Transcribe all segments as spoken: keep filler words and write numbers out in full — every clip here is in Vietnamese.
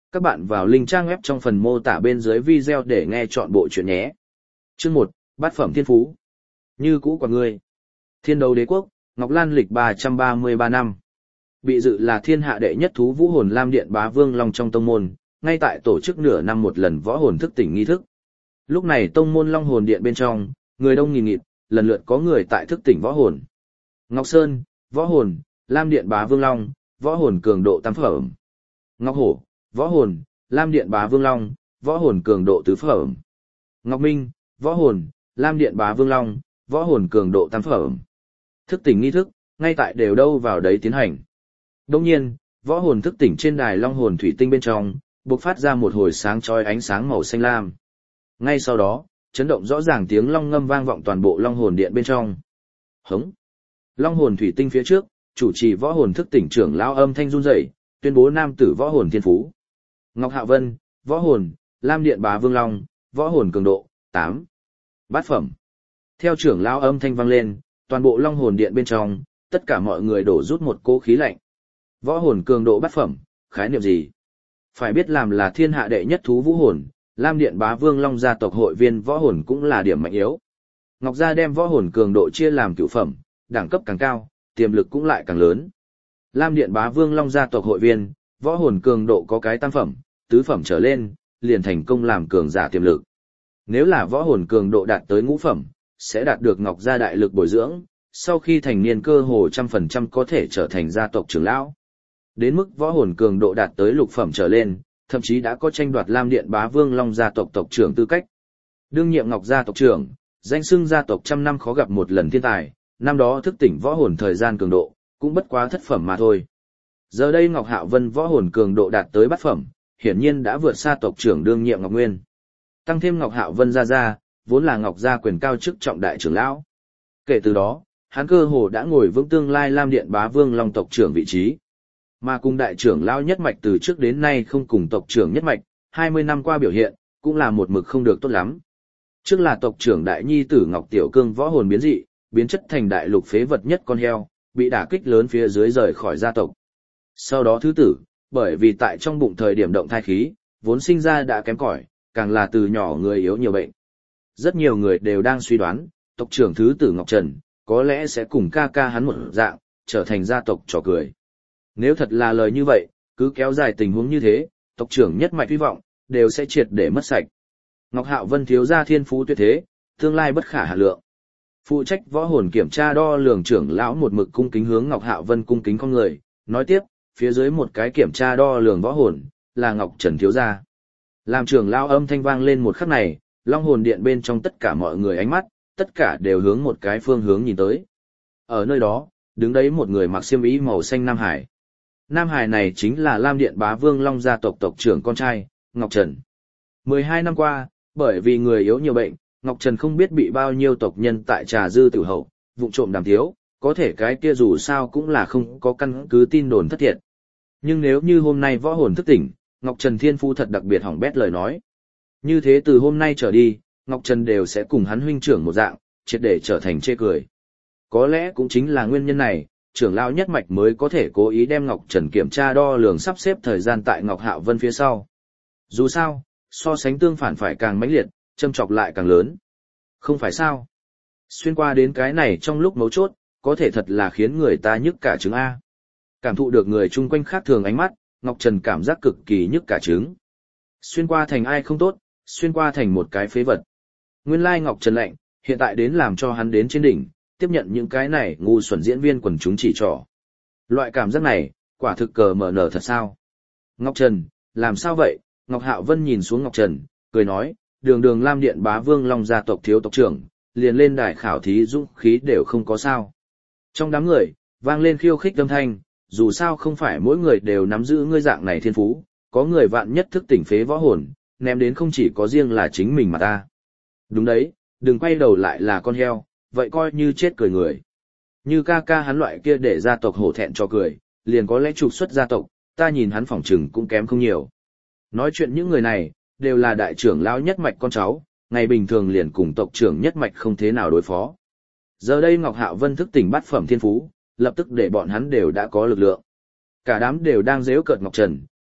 Các bạn vào link trang web trong phần mô tả bên dưới video để nghe chọn bộ truyện nhé. Chương một, Bát phẩm thiên phú. Như cũ của ngươi. Thiên đấu đế quốc, Ngọc Lan lịch ba trăm ba mươi ba năm. Bị dự là thiên hạ đệ nhất thú vũ hồn Lam Điện Bá Vương Long trong tông môn, ngay tại tổ chức nửa năm một lần võ hồn thức tỉnh nghi thức. Lúc này tông môn Long Hồn Điện bên trong, người đông nghìn nghịt, lần lượt có người tại thức tỉnh võ hồn. Ngọc Sơn, võ hồn, Lam Điện Bá Vương Long, võ hồn cường độ tam phẩm. Ngọc Hổ, võ hồn, Lam Điện Bá Vương Long, võ hồn cường độ tứ phẩm. Ngọc Minh, võ hồn, Lam Điện Bá Vương Long, võ hồn cường độ tam phẩm. Thức tỉnh nghi thức, ngay tại đều đâu vào đấy tiến hành. Đồng nhiên, võ hồn thức tỉnh trên đài Long Hồn Thủy Tinh bên trong, bộc phát ra một hồi sáng chói ánh sáng màu xanh lam. Ngay sau đó, chấn động rõ ràng tiếng long ngâm vang vọng toàn bộ Long Hồn Điện bên trong. Hống! Long Hồn Thủy Tinh phía trước, chủ trì võ hồn thức tỉnh trưởng lão âm thanh run rẩy, tuyên bố nam tử võ hồn thiên phú. Ngọc Hạo Vân, võ hồn, Lam Điện Bá Vương Long, võ hồn cường độ, tám. Bát phẩm. Theo trưởng lão âm thanh vang lên, toàn bộ Long Hồn Điện bên trong, tất cả mọi người đổ rút một cỗ khí lạnh. Võ hồn cường độ bát phẩm, khái niệm gì? Phải biết làm là thiên hạ đệ nhất thú vũ hồn, Lam Điện Bá Vương Long gia tộc hội viên võ hồn cũng là điểm mạnh yếu. Ngọc gia đem võ hồn cường độ chia làm cửu phẩm, đẳng cấp càng cao, tiềm lực cũng lại càng lớn. Lam Điện Bá Vương Long gia tộc hội viên, võ hồn cường độ có cái tam phẩm, tứ phẩm trở lên, liền thành công làm cường giả tiềm lực. Nếu là võ hồn cường độ đạt tới ngũ phẩm, sẽ đạt được Ngọc gia đại lực bồi dưỡng, sau khi thành niên cơ hồ trăm phần trăm có thể trở thành gia tộc trưởng lão. Đến mức võ hồn cường độ đạt tới lục phẩm trở lên, thậm chí đã có tranh đoạt Lam Điện Bá Vương Long gia tộc tộc trưởng tư cách. Đương nhiệm Ngọc gia tộc trưởng, danh xưng gia tộc trăm năm khó gặp một lần thiên tài, năm đó thức tỉnh võ hồn thời gian cường độ, cũng bất quá thất phẩm mà thôi. Giờ đây Ngọc Hạo Vân võ hồn cường độ đạt tới bát phẩm, hiển nhiên đã vượt xa tộc trưởng đương nhiệm Ngọc Nguyên. Tăng thêm Ngọc Hạo Vân gia gia, vốn là Ngọc gia quyền cao chức trọng đại trưởng lão. Kể từ đó, hắn cơ hồ đã ngồi vững tương lai Lam Điện Bá Vương Long tộc trưởng vị trí. Mà cùng đại trưởng lão nhất mạch từ trước đến nay không cùng tộc trưởng nhất mạch, hai mươi năm qua biểu hiện, cũng là một mực không được tốt lắm. Trước là tộc trưởng đại nhi tử Ngọc Tiểu Cương võ hồn biến dị, biến chất thành đại lục phế vật nhất con heo, bị đả kích lớn phía dưới rời khỏi gia tộc. Sau đó thứ tử, bởi vì tại trong bụng thời điểm động thai khí, vốn sinh ra đã kém cỏi, càng là từ nhỏ người yếu nhiều bệnh. Rất nhiều người đều đang suy đoán, tộc trưởng thứ tử Ngọc Trần, có lẽ sẽ cùng ca ca hắn một dạng, trở thành gia tộc trò cười. Nếu thật là lời như vậy, cứ kéo dài tình huống như thế, tộc trưởng nhất mạch hy vọng, đều sẽ triệt để mất sạch. Ngọc Hạo Vân thiếu gia thiên phú tuyệt thế, tương lai bất khả hạn lượng. Phụ trách võ hồn kiểm tra đo lường trưởng lão một mực cung kính hướng Ngọc Hạo Vân cung kính con người, nói tiếp, phía dưới một cái kiểm tra đo lường võ hồn, là Ngọc Trần thiếu gia. Làm trưởng lão âm thanh vang lên một khắc này, Long Hồn Điện bên trong tất cả mọi người ánh mắt, tất cả đều hướng một cái phương hướng nhìn tới. Ở nơi đó, đứng đấy một người mặc xiêm y màu xanh Nam Hải. Nam Hải này chính là Lam Điện Bá Vương Long gia tộc tộc trưởng con trai, Ngọc Trần. mười hai năm qua, bởi vì người yếu nhiều bệnh, Ngọc Trần không biết bị bao nhiêu tộc nhân tại Trà Dư Tử Hậu, vụng trộm đàm thiếu, có thể cái kia dù sao cũng là không có căn cứ tin đồn thất thiệt. Nhưng nếu như hôm nay võ hồn thức tỉnh, Ngọc Trần thiên phu thật đặc biệt hỏng bét lời nói. Như thế từ hôm nay trở đi, Ngọc Trần đều sẽ cùng hắn huynh trưởng một dạng, triệt để trở thành chê cười. Có lẽ cũng chính là nguyên nhân này, trưởng lão nhất mạch mới có thể cố ý đem Ngọc Trần kiểm tra đo lường sắp xếp thời gian tại Ngọc Hạo Vân phía sau. Dù sao, so sánh tương phản phải càng mãnh liệt, châm chọc lại càng lớn. Không phải sao? Xuyên qua đến cái này trong lúc mấu chốt, có thể thật là khiến người ta nhức cả trứng A. Cảm thụ được người chung quanh khác thường ánh mắt, Ngọc Trần cảm giác cực kỳ nhức cả trứng. Xuyên qua thành ai không tốt, xuyên qua thành một cái phế vật. Nguyên lai Ngọc Trần lạnh, hiện tại đến làm cho hắn đến trên đỉnh, tiếp nhận những cái này ngu xuẩn diễn viên quần chúng chỉ trỏ. Loại cảm giác này, quả thực cờ mở nở thật sao? Ngọc Trần, làm sao vậy? Ngọc Hạo Vân nhìn xuống Ngọc Trần, cười nói, đường đường Lam Điện Bá Vương Long gia tộc thiếu tộc trưởng, liền lên đài khảo thí dũng khí đều không có sao. Trong đám người, vang lên khiêu khích âm thanh, dù sao không phải mỗi người đều nắm giữ ngươi dạng này thiên phú, có người vạn nhất thức tỉnh phế võ hồn, ném đến không chỉ có riêng là chính mình mà ta. Đúng đấy, đừng quay đầu lại là con heo, vậy coi như chết cười người. Như ca ca hắn loại kia để gia tộc hổ thẹn cho cười, liền có lẽ trục xuất gia tộc, ta nhìn hắn phỏng chừng cũng kém không nhiều. Nói chuyện những người này, đều là đại trưởng lão nhất mạch con cháu, ngày bình thường liền cùng tộc trưởng nhất mạch không thế nào đối phó. Giờ đây Ngọc Hạo Vân thức tỉnh bát phẩm thiên phú, lập tức để bọn hắn đều đã có lực lượng. Cả đám đều đang giễu cợt Ngọc Trần,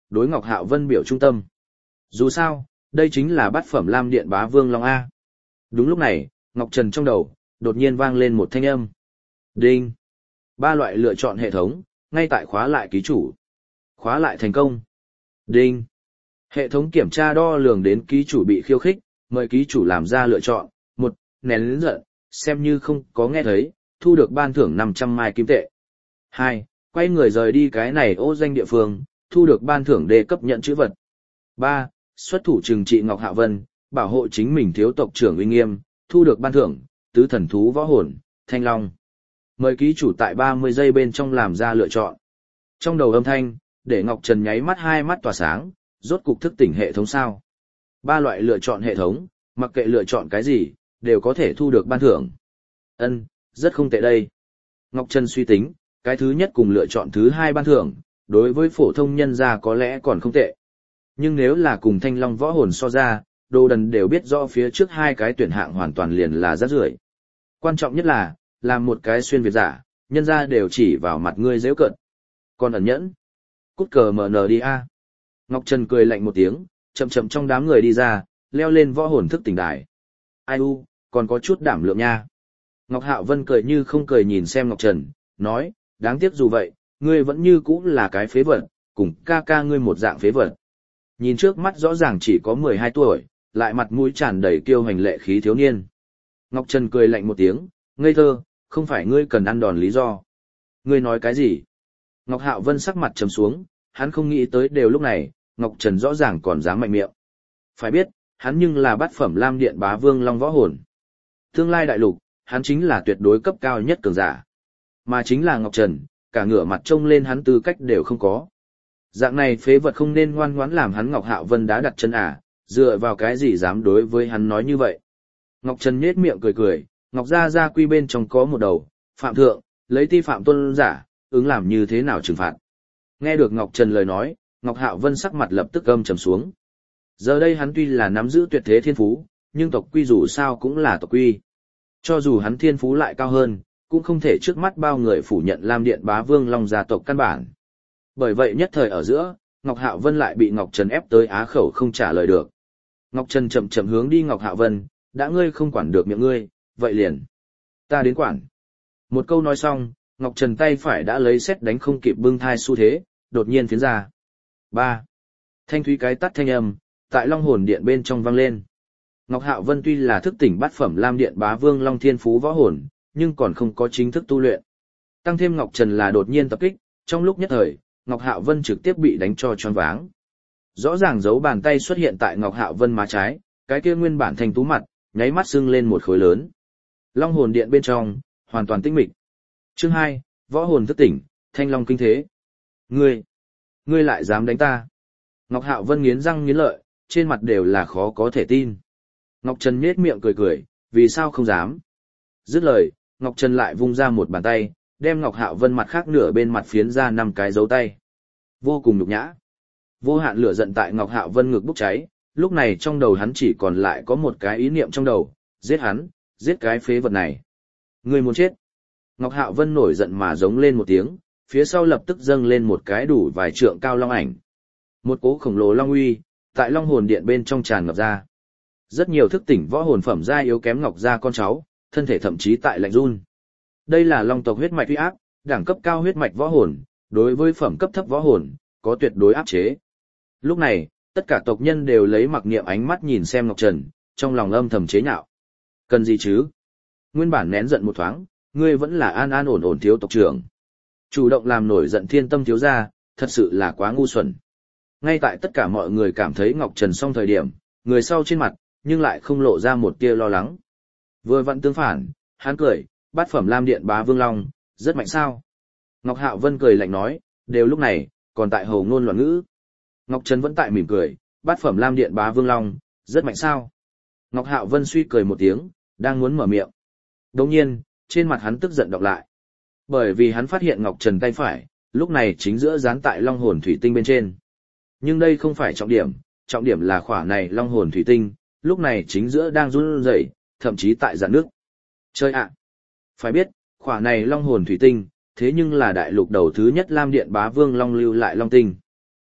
đối Ngọc Hạo Vân biểu trung tâm. Dù sao, đây chính là bát phẩm Lam Điện Bá Vương Long A. Đúng lúc này, Ngọc Trần trong đầu, đột nhiên vang lên một thanh âm. Đinh! Ba loại lựa chọn hệ thống, ngay tại khóa lại ký chủ. Khóa lại thành công. Đinh! Hệ thống kiểm tra đo lường đến ký chủ bị khiêu khích, mời ký chủ làm ra lựa chọn. Một, nén lớn giận, xem như không có nghe thấy, thu được ban thưởng năm trăm mai kim tệ. Hai, quay người rời đi cái này ô danh địa phương, thu được ban thưởng đề cấp nhận chữ vật. Ba, xuất thủ trừng trị Ngọc Hạo Vân, bảo hộ chính mình thiếu tộc trưởng uy nghiêm, thu được ban thưởng, tứ thần thú võ hồn, thanh long. Mời ký chủ tại ba mươi giây bên trong làm ra lựa chọn. Trong đầu âm thanh, để Ngọc Trần nháy mắt hai mắt tỏa sáng, rốt cục thức tỉnh hệ thống sao. Ba loại lựa chọn hệ thống, mặc kệ lựa chọn cái gì, đều có thể thu được ban thưởng. Ân, rất không tệ đây. Ngọc Trần suy tính, cái thứ nhất cùng lựa chọn thứ hai ban thưởng, đối với phổ thông nhân gia có lẽ còn không tệ. Nhưng nếu là cùng thanh long võ hồn so ra, đồ đần đều biết rõ phía trước hai cái tuyển hạng hoàn toàn liền là rác rưởi. Quan trọng nhất là, làm một cái xuyên việt giả, nhân gia đều chỉ vào mặt ngươi dễ cận. Còn ẩn nhẫn. Cút cờ mở nờ đi a. Ngọc Trần cười lạnh một tiếng, chậm chậm trong đám người đi ra, leo lên võ hồn thức tỉnh đài. Ai u, còn có chút đảm lượng nha. Ngọc Hạo Vân cười như không cười nhìn xem Ngọc Trần, nói, đáng tiếc dù vậy, ngươi vẫn như cũ là cái phế vật, cùng ca ca ngươi một dạng phế vật. Nhìn trước mắt rõ ràng chỉ có mười hai tuổi, lại mặt mũi tràn đầy kiêu hành lệ khí thiếu niên. Ngọc Trần cười lạnh một tiếng, ngây thơ, không phải ngươi cần ăn đòn lý do. Ngươi nói cái gì? Ngọc Hạo Vân sắc mặt trầm xuống, hắn không nghĩ tới đều lúc này, Ngọc Trần rõ ràng còn dám mạnh miệng. Phải biết, hắn nhưng là bát phẩm Lam Điện Bá Vương Long võ hồn. Tương lai đại lục, hắn chính là tuyệt đối cấp cao nhất cường giả. Mà chính là Ngọc Trần, cả ngửa mặt trông lên hắn tư cách đều không có. Dạng này phế vật không nên ngoan ngoãn làm hắn Ngọc Hạo Vân đã đặt chân à, dựa vào cái gì dám đối với hắn nói như vậy. Ngọc Trần nhếch miệng cười cười, Ngọc Gia Gia quy bên trong có một đầu, phạm thượng, lấy ti phạm tôn giả, ứng làm như thế nào trừng phạt. Nghe được Ngọc Trần lời nói, Ngọc Hạo Vân sắc mặt lập tức âm trầm xuống. Giờ đây hắn tuy là nắm giữ tuyệt thế thiên phú, nhưng tộc quy dù sao cũng là tộc quy. Cho dù hắn thiên phú lại cao hơn, cũng không thể trước mắt bao người phủ nhận Lam Điện Bá Vương Long gia tộc căn bản. Bởi vậy nhất thời ở giữa, Ngọc Hạo Vân lại bị Ngọc Trần ép tới á khẩu không trả lời được. Ngọc Trần chậm chậm hướng đi Ngọc Hạo Vân, đã ngươi không quản được miệng ngươi, vậy liền. Ta đến quản. Một câu nói xong, Ngọc Trần tay phải đã lấy xét đánh không kịp bưng thai xu thế, đột nhiên phiến ra. Ba. Thanh thúy cái tắt thanh âm, tại Long Hồn Điện bên trong vang lên. Ngọc Hạo Vân tuy là thức tỉnh bát phẩm Lam Điện Bá Vương Long Thiên Phú võ hồn, nhưng còn không có chính thức tu luyện. Tăng thêm Ngọc Trần là đột nhiên tập kích, trong lúc nhất thời, Ngọc Hạo Vân trực tiếp bị đánh cho choáng váng. Rõ ràng dấu bàn tay xuất hiện tại Ngọc Hạo Vân má trái, cái kia nguyên bản thanh tú mặt, nháy mắt sưng lên một khối lớn. Long Hồn Điện bên trong, hoàn toàn tĩnh mịch. Chương hai, võ hồn thức tỉnh, Thanh Long kinh thế. Ngươi, ngươi lại dám đánh ta? Ngọc Hạo Vân nghiến răng nghiến lợi, trên mặt đều là khó có thể tin. Ngọc Trần nhếch miệng cười cười, vì sao không dám? Dứt lời, Ngọc Trần lại vung ra một bàn tay, đem Ngọc Hạo Vân mặt khác nửa bên mặt phiến ra năm cái dấu tay. Vô cùng nhục nhã. Vô hạn lửa giận tại Ngọc Hạo Vân ngực bốc cháy, lúc này trong đầu hắn chỉ còn lại có một cái ý niệm trong đầu, giết hắn, giết cái phế vật này. Ngươi muốn chết. Ngọc Hạo Vân nổi giận mà giống lên một tiếng, phía sau lập tức dâng lên một cái đủ vài trượng cao long ảnh. Một cỗ khổng lồ long uy, tại Long Hồn Điện bên trong tràn ngập ra. Rất nhiều thức tỉnh võ hồn phẩm gia yếu kém Ngọc gia con cháu, thân thể thậm chí tại lạnh run. Đây là long tộc huyết mạch uy áp, đẳng cấp cao huyết mạch võ hồn, đối với phẩm cấp thấp võ hồn, có tuyệt đối áp chế. Lúc này, tất cả tộc nhân đều lấy mặc niệm ánh mắt nhìn xem Ngọc Trần, trong lòng âm thầm chế nhạo. Cần gì chứ? Nguyên bản nén giận một thoáng, ngươi vẫn là an an ổn ổn thiếu tộc trưởng. Chủ động làm nổi giận thiên tâm thiếu gia, thật sự là quá ngu xuẩn. Ngay tại tất cả mọi người cảm thấy Ngọc Trần xong thời điểm, người sau trên mặt, nhưng lại không lộ ra một tia lo lắng. Vừa vặn tương phản, hắn cười, bát phẩm Lam Điện Bá Vương Long, rất mạnh sao? Ngọc Hạo Vân cười lạnh nói, đều lúc này, còn tại hồ ngôn loạn ngữ. Ngọc Trần vẫn tại mỉm cười, bát phẩm Lam Điện Bá Vương Long, rất mạnh sao? Ngọc Hạo Vân suy cười một tiếng, đang muốn mở miệng. Đồng nhiên, trên mặt hắn tức giận đọc lại. Bởi vì hắn phát hiện Ngọc Trần tay phải, lúc này chính giữa dán tại long hồn thủy tinh bên trên. Nhưng đây không phải trọng điểm, trọng điểm là khỏa này long hồn thủy tinh, lúc này chính giữa đang run rẩy, thậm chí tại dạn nước. Chơi ạ! Phải biết, khỏa này long hồn thủy tinh, thế nhưng là đại lục đầu thứ nhất Lam Điện Bá Vương Long lưu lại long tinh.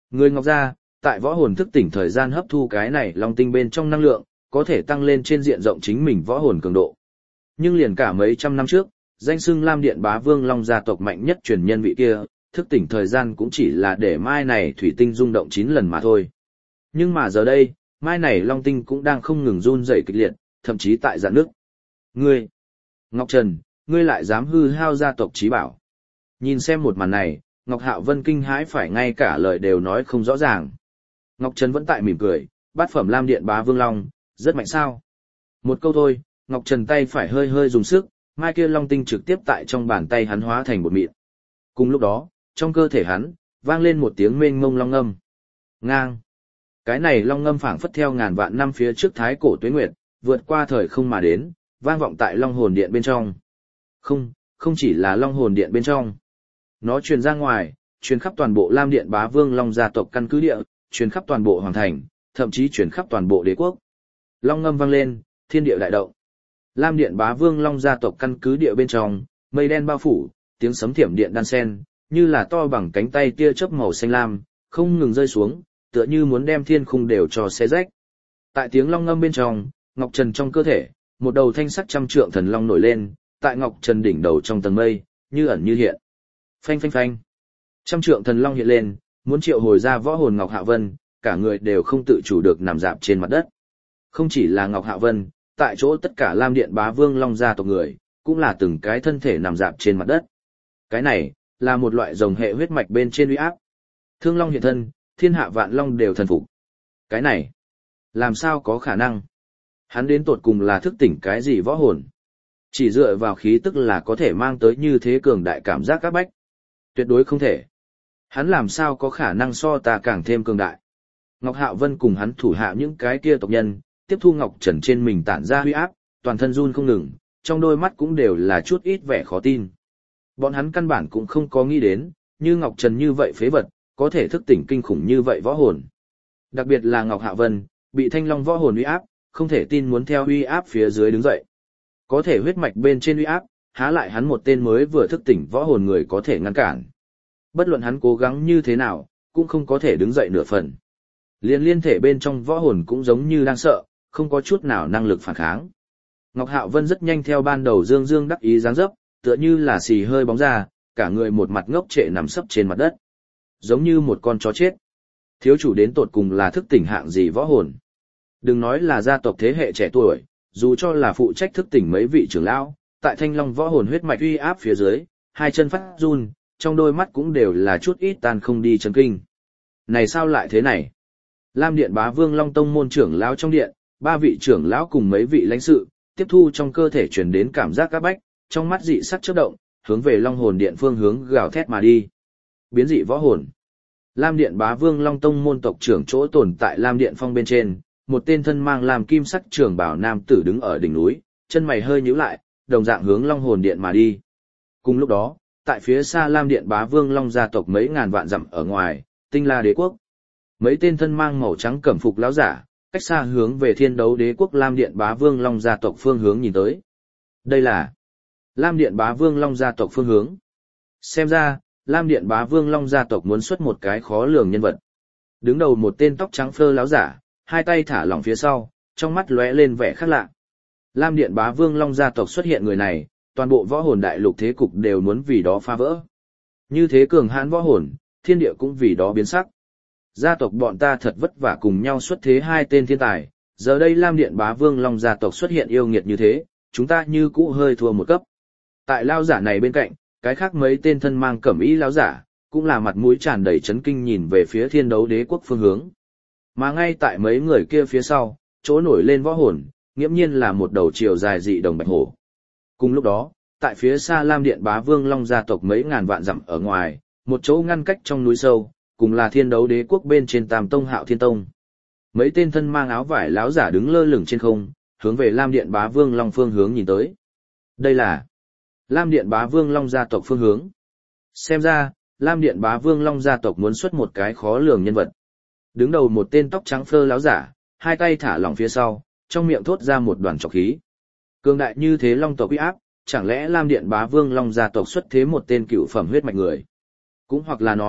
Người Ngọc gia, tại võ hồn thức tỉnh thời gian hấp thu cái này long tinh bên trong năng lượng, có thể tăng lên trên diện rộng chính mình võ hồn cường độ. Nhưng liền cả mấy trăm năm trước, danh xưng Lam Điện Bá Vương Long gia tộc mạnh nhất truyền nhân vị kia, thức tỉnh thời gian cũng chỉ là để mai này thủy tinh rung động chín lần mà thôi. Nhưng mà giờ đây, mai này long tinh cũng đang không ngừng run rẩy kịch liệt, thậm chí tại rạn nước. Ngươi, Ngọc Trần, ngươi lại dám hư hao gia tộc trí bảo. Nhìn xem một màn này, Ngọc Hạo Vân kinh hãi phải ngay cả lời đều nói không rõ ràng. Ngọc Trần vẫn tại mỉm cười, bát phẩm Lam Điện Bá Vương Long, rất mạnh sao. Một câu thôi, Ngọc Trần tay phải hơi hơi dùng sức, mai kia long tinh trực tiếp tại trong bàn tay hắn hóa thành bột mịn. Cùng lúc đó, trong cơ thể hắn, vang lên một tiếng mênh mông long ngâm. Ngang. Cái này long ngâm phảng phất theo ngàn vạn năm phía trước thái cổ tuế nguyệt, vượt qua thời không mà đến, vang vọng tại long hồn điện bên trong. Không, không chỉ là long hồn điện bên trong. Nó truyền ra ngoài, truyền khắp toàn bộ Lam Điện Bá Vương Long gia tộc căn cứ địa, truyền khắp toàn bộ hoàng thành, thậm chí truyền khắp toàn bộ đế quốc. Long ngâm vang lên, thiên địa đại động. Lam Điện Bá Vương Long gia tộc căn cứ địa bên trong, mây đen bao phủ, tiếng sấm thiểm điện đan sen, như là to bằng cánh tay tia chớp màu xanh lam, không ngừng rơi xuống, tựa như muốn đem thiên khung đều cho xé rách. Tại tiếng long ngâm bên trong, Ngọc Trần trong cơ thể, một đầu thanh sắc trăm trượng thần long nổi lên, tại Ngọc Trần đỉnh đầu trong tầng mây, như ẩn như hiện. Phanh phanh phanh. Trăm trượng thần long hiện lên, muốn triệu hồi ra võ hồn Ngọc Hạ Vân, cả người đều không tự chủ được nằm dạp trên mặt đất. Không chỉ là Ngọc Hạ Vân, tại chỗ tất cả Lam Điện Bá Vương Long gia tộc người, cũng là từng cái thân thể nằm dạp trên mặt đất. Cái này, là một loại rồng hệ huyết mạch bên trên uy áp. Thương Long hiện thân, thiên hạ vạn long đều thần phục. Cái này, làm sao có khả năng? Hắn đến tột cùng là thức tỉnh cái gì võ hồn? Chỉ dựa vào khí tức là có thể mang tới như thế cường đại cảm giác các bách. Tuyệt đối không thể. Hắn làm sao có khả năng so ta càng thêm cường đại? Ngọc Hạo Vân cùng hắn thủ hạ những cái kia tộc nhân, tiếp thu Ngọc Trần trên mình tản ra huy áp, toàn thân run không ngừng, trong đôi mắt cũng đều là chút ít vẻ khó tin. Bọn hắn căn bản cũng không có nghĩ đến, như Ngọc Trần như vậy phế vật, có thể thức tỉnh kinh khủng như vậy võ hồn. Đặc biệt là Ngọc Hạ Vân, bị Thanh Long võ hồn uy áp, không thể tin muốn theo uy áp phía dưới đứng dậy. Có thể huyết mạch bên trên uy áp, há lại hắn một tên mới vừa thức tỉnh võ hồn người có thể ngăn cản. Bất luận hắn cố gắng như thế nào, cũng không có thể đứng dậy nửa phần. Liên liên thể bên trong võ hồn cũng giống như đang sợ, không có chút nào năng lực phản kháng. Ngọc Hạo Vân rất nhanh theo ban đầu dương dương đắc ý dáng dấp, tựa như là xì hơi bóng ra, cả người một mặt ngốc trệ nằm sấp trên mặt đất. Giống như một con chó chết. Thiếu chủ đến tột cùng là thức tỉnh hạng gì võ hồn. Đừng nói là gia tộc thế hệ trẻ tuổi, dù cho là phụ trách thức tỉnh mấy vị trưởng lão, tại Thanh Long võ hồn huyết mạch uy áp phía dưới, hai chân phát run, trong đôi mắt cũng đều là chút ít tan không đi chấn kinh. Này sao lại thế này? Lam Điện Bá Vương Long Tông môn trưởng lão trong điện, ba vị trưởng lão cùng mấy vị lãnh sự, tiếp thu trong cơ thể truyền đến cảm giác các bách, trong mắt dị sắc chớp động, hướng về Long Hồn Điện phương hướng gào thét mà đi. Biến dị võ hồn. Lam Điện Bá Vương Long Tông môn tộc trưởng chỗ tồn tại Lam Điện Phong bên trên, một tên thân mang làm kim sắc trưởng bảo nam tử đứng ở đỉnh núi, chân mày hơi nhíu lại, đồng dạng hướng Long Hồn Điện mà đi. Cùng lúc đó, tại phía xa Lam Điện Bá Vương Long gia tộc mấy ngàn vạn dặm ở ngoài, Tinh La Đế quốc. Mấy tên thân mang màu trắng cẩm phục lão giả, cách xa hướng về Thiên Đấu Đế quốc Lam Điện Bá Vương Long gia tộc phương hướng nhìn tới. Đây là Lam Điện Bá Vương Long gia tộc phương hướng. Xem ra, Lam Điện Bá Vương Long gia tộc muốn xuất một cái khó lường nhân vật. Đứng đầu một tên tóc trắng phơ lão giả, hai tay thả lỏng phía sau, trong mắt lóe lên vẻ khác lạ. Lam Điện Bá Vương Long gia tộc xuất hiện người này, toàn bộ võ hồn đại lục thế cục đều muốn vì đó phá vỡ. Như thế cường hãn võ hồn, thiên địa cũng vì đó biến sắc. Gia tộc bọn ta thật vất vả cùng nhau xuất thế hai tên thiên tài, giờ đây Lam Điện Bá Vương Long gia tộc xuất hiện yêu nghiệt như thế, chúng ta như cũ hơi thua một cấp. Tại lão giả này bên cạnh, cái khác mấy tên thân mang cẩm y lão giả, cũng là mặt mũi tràn đầy chấn kinh nhìn về phía Thiên Đấu Đế quốc phương hướng. Mà ngay tại mấy người kia phía sau, chỗ nổi lên võ hồn, nghiễm nhiên là một đầu chiều dài dị đồng bạch hổ. Cùng lúc đó, tại phía xa Lam Điện Bá Vương Long gia tộc mấy ngàn vạn dặm ở ngoài, một chỗ ngăn cách trong núi sâu, cùng là Thiên Đấu Đế quốc bên trên Tam Tông Hạo Thiên Tông. Mấy tên thân mang áo vải lão giả đứng lơ lửng trên không, hướng về Lam Điện Bá Vương Long phương hướng nhìn tới. Đây là Lam Điện Bá Vương Long gia tộc phương hướng. Xem ra, Lam Điện Bá Vương Long gia tộc muốn xuất một cái khó lường nhân vật. Đứng đầu một tên tóc trắng phơ lão giả, hai tay thả lỏng phía sau, trong miệng thốt ra một đoàn trọc khí. Cường đại như thế Long tộc uy áp, chẳng lẽ Lam Điện Bá Vương Long gia tộc xuất thế một tên cựu phẩm huyết mạch người? Cũng hoặc là nói,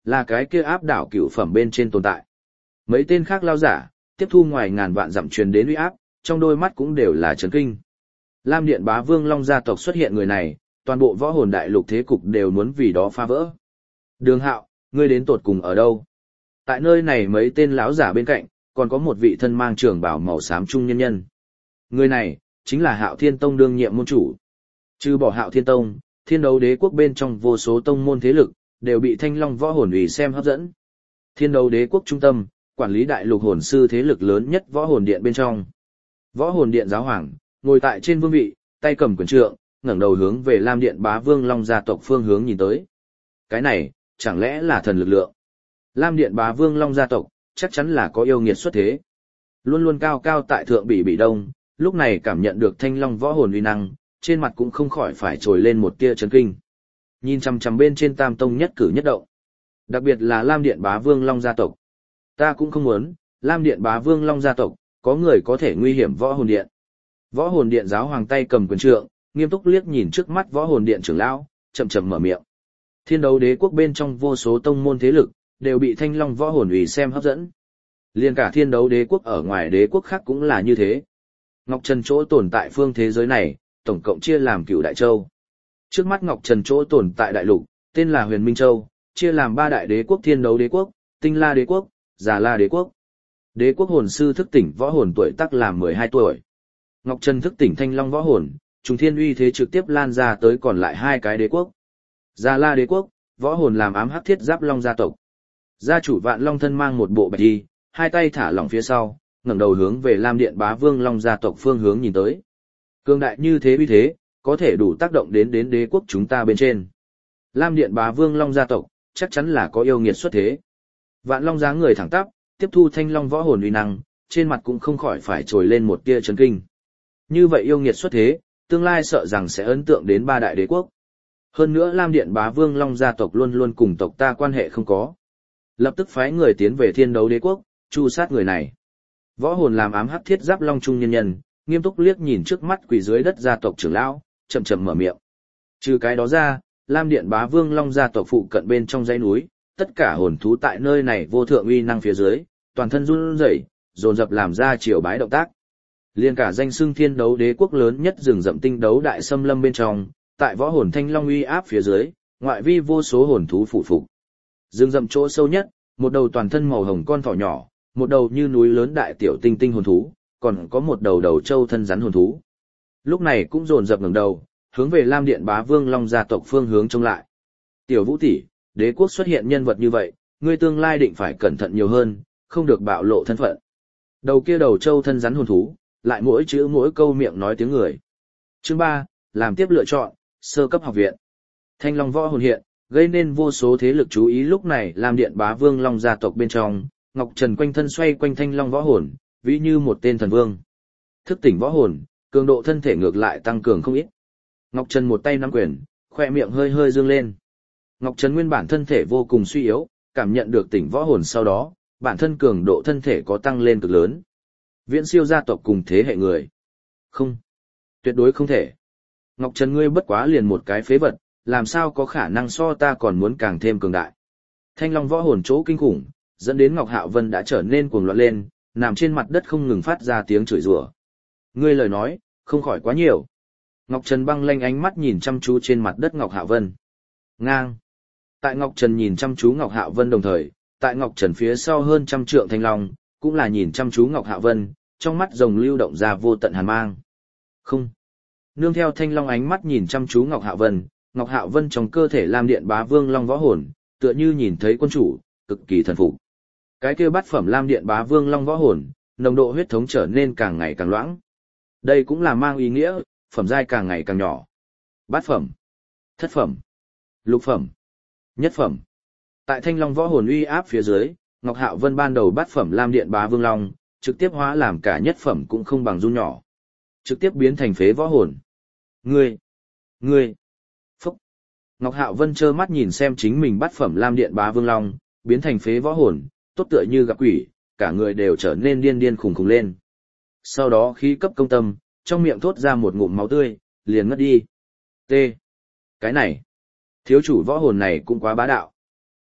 là cái kia áp đảo cửu phẩm bên trên tồn tại. Mấy tên khác lao giả, tiếp thu ngoài ngàn vạn dặm truyền đến uy áp, trong đôi mắt cũng đều là chấn kinh. Lam Điện Bá Vương Long gia tộc xuất hiện người này, toàn bộ võ hồn đại lục thế cục đều muốn vì đó phá vỡ. Đường Hạo, ngươi đến tột cùng ở đâu? Tại nơi này mấy tên lão giả bên cạnh, còn có một vị thân mang trường bào màu xám trung nhân nhân. Người này, chính là Hạo Thiên Tông đương nhiệm môn chủ. Trừ bỏ Hạo Thiên Tông, Thiên Đấu Đế quốc bên trong vô số tông môn thế lực, đều bị Thanh Long võ hồn ủy xem hấp dẫn. Thiên Đấu Đế quốc trung tâm, quản lý đại lục hồn sư thế lực lớn nhất võ hồn điện bên trong. Võ hồn điện giáo hoàng, ngồi tại trên vương vị, tay cầm quyền trượng, ngẩng đầu hướng về Lam Điện Bá Vương Long gia tộc phương hướng nhìn tới. Cái này, chẳng lẽ là thần lực lượng? Lam Điện Bá Vương Long gia tộc, chắc chắn là có yêu nghiệt xuất thế. Luôn luôn cao cao tại thượng bỉ bị đông, lúc này cảm nhận được Thanh Long võ hồn uy năng, trên mặt cũng không khỏi phải trồi lên một tia chấn kinh. Nhìn chằm chằm bên trên Tam Tông nhất cử nhất động. Đặc biệt là Lam Điện Bá Vương Long gia tộc. Ta cũng không muốn, Lam Điện Bá Vương Long gia tộc, có người có thể nguy hiểm võ hồn điện. Võ hồn điện giáo hoàng tay cầm quyền trượng, nghiêm túc liếc nhìn trước mắt võ hồn điện trưởng lão, chậm chậm mở miệng. Thiên Đấu Đế quốc bên trong vô số tông môn thế lực, đều bị Thanh Long võ hồn ủy xem hấp dẫn. Liên cả Thiên Đấu Đế quốc ở ngoài đế quốc khác cũng là như thế. Ngọc Trần chỗ tồn tại phương thế giới này, tổng cộng chia làm cửu đại châu. Trước mắt Ngọc Trần chỗ tồn tại đại lục, tên là Huyền Minh Châu, chia làm ba đại đế quốc: Thiên Đấu Đế quốc, Tinh La Đế quốc, Già La Đế quốc. Đế quốc hồn sư thức tỉnh võ hồn tuổi tác là mười hai tuổi. Ngọc Trần thức tỉnh Thanh Long võ hồn, trùng thiên uy thế trực tiếp lan ra tới còn lại hai cái đế quốc. Già La Đế quốc, võ hồn làm ám hắc thiết giáp long gia tộc. Gia chủ Vạn Long thân mang một bộ bạch y, hai tay thả lỏng phía sau, ngẩng đầu hướng về Lam Điện Bá Vương Long gia tộc phương hướng nhìn tới. Cương đại như thế uy thế, có thể đủ tác động đến đến đế quốc chúng ta bên trên. Lam Điện Bá Vương Long gia tộc, chắc chắn là có yêu nghiệt xuất thế. Vạn Long dáng người thẳng tắp, tiếp thu Thanh Long võ hồn uy năng, trên mặt cũng không khỏi phải trồi lên một tia chấn kinh. Như vậy yêu nghiệt xuất thế, tương lai sợ rằng sẽ ấn tượng đến ba đại đế quốc. Hơn nữa Lam Điện Bá Vương Long gia tộc luôn luôn cùng tộc ta quan hệ không có. Lập tức phái người tiến về Thiên Đấu Đế quốc, tru sát người này. Võ hồn làm ám hắc thiết giáp long trung nhân nhân, nghiêm túc liếc nhìn trước mắt quỳ dưới đất gia tộc trưởng lão, chậm chậm mở miệng. Trừ cái đó ra, Lam Điện Bá Vương Long gia tộc phụ cận bên trong dãy núi, tất cả hồn thú tại nơi này vô thượng uy năng phía dưới, toàn thân run rẩy, dồn dập làm ra triều bái động tác. Liên cả danh xưng Thiên Đấu Đế quốc lớn nhất rừng rậm tinh đấu đại xâm lâm bên trong, tại võ hồn Thanh Long uy áp phía dưới, ngoại vi vô số hồn thú phụ phục. Rừng rậm chỗ sâu nhất, một đầu toàn thân màu hồng con thỏ nhỏ, một đầu như núi lớn đại tiểu tinh tinh hồn thú, còn có một đầu đầu trâu thân rắn hồn thú. Lúc này cũng dồn dập ngẩng đầu, hướng về Lam Điện Bá Vương Long gia tộc phương hướng trông lại. Tiểu Vũ tỷ, đế quốc xuất hiện nhân vật như vậy, ngươi tương lai định phải cẩn thận nhiều hơn, không được bạo lộ thân phận. Đầu kia đầu trâu thân rắn hồn thú, lại mỗi chữ mỗi câu miệng nói tiếng người. Chương ba, làm tiếp lựa chọn, sơ cấp học viện. Thanh Long võ hồn hiện, gây nên vô số thế lực chú ý. Lúc này Lam Điện Bá Vương Long gia tộc bên trong, Ngọc Trần quanh thân xoay quanh Thanh Long võ hồn, ví như một tên thần vương. Thức tỉnh võ hồn, cường độ thân thể ngược lại tăng cường không ít. Ngọc Trần một tay nắm quyền, khoe miệng hơi hơi dương lên. Ngọc Trần nguyên bản thân thể vô cùng suy yếu, cảm nhận được tỉnh võ hồn sau đó, bản thân cường độ thân thể có tăng lên cực lớn. Viễn siêu gia tộc cùng thế hệ người. Không. Tuyệt đối không thể. Ngọc Trần ngươi bất quá liền một cái phế vật, làm sao có khả năng so ta còn muốn càng thêm cường đại. Thanh Long võ hồn chỗ kinh khủng, dẫn đến Ngọc Hạo Vân đã trở nên cuồng loạn lên, nằm trên mặt đất không ngừng phát ra tiếng chửi rủa. Ngươi lời nói, không khỏi quá nhiều. Ngọc Trần băng lanh ánh mắt nhìn chăm chú trên mặt đất Ngọc Hạo Vân. Ngang. Tại Ngọc Trần nhìn chăm chú Ngọc Hạo Vân đồng thời, tại Ngọc Trần phía sau hơn trăm trượng Thanh Long, cũng là nhìn chăm chú Ngọc Hạo Vân, trong mắt rồng lưu động ra vô tận hàn mang. Không. Nương theo Thanh Long ánh mắt nhìn chăm chú Ngọc Hạo Vân, Ngọc Hạo Vân trong cơ thể Lam Điện Bá Vương Long võ hồn, tựa như nhìn thấy quân chủ, cực kỳ thần phục. Cái kia bát phẩm Lam Điện Bá Vương Long võ hồn, nồng độ huyết thống trở nên càng ngày càng loãng. Đây cũng là mang ý nghĩa, phẩm giai càng ngày càng nhỏ. Bát phẩm, thất phẩm, lục phẩm, nhất phẩm. Tại Thanh Long võ hồn uy áp phía dưới, Ngọc Hạo Vân ban đầu bát phẩm Lam Điện Bá Vương Long, trực tiếp hóa làm cả nhất phẩm cũng không bằng run nhỏ. Trực tiếp biến thành phế võ hồn. Ngươi, ngươi, phúc. Ngọc Hạo Vân trơ mắt nhìn xem chính mình bát phẩm Lam Điện Bá Vương Long, biến thành phế võ hồn, tốt tựa như gặp quỷ, cả người đều trở nên điên điên khùng khùng lên. Sau đó khí cấp công tâm, trong miệng thốt ra một ngụm máu tươi, liền ngất đi. T. Cái này, thiếu chủ võ hồn này cũng quá bá đạo.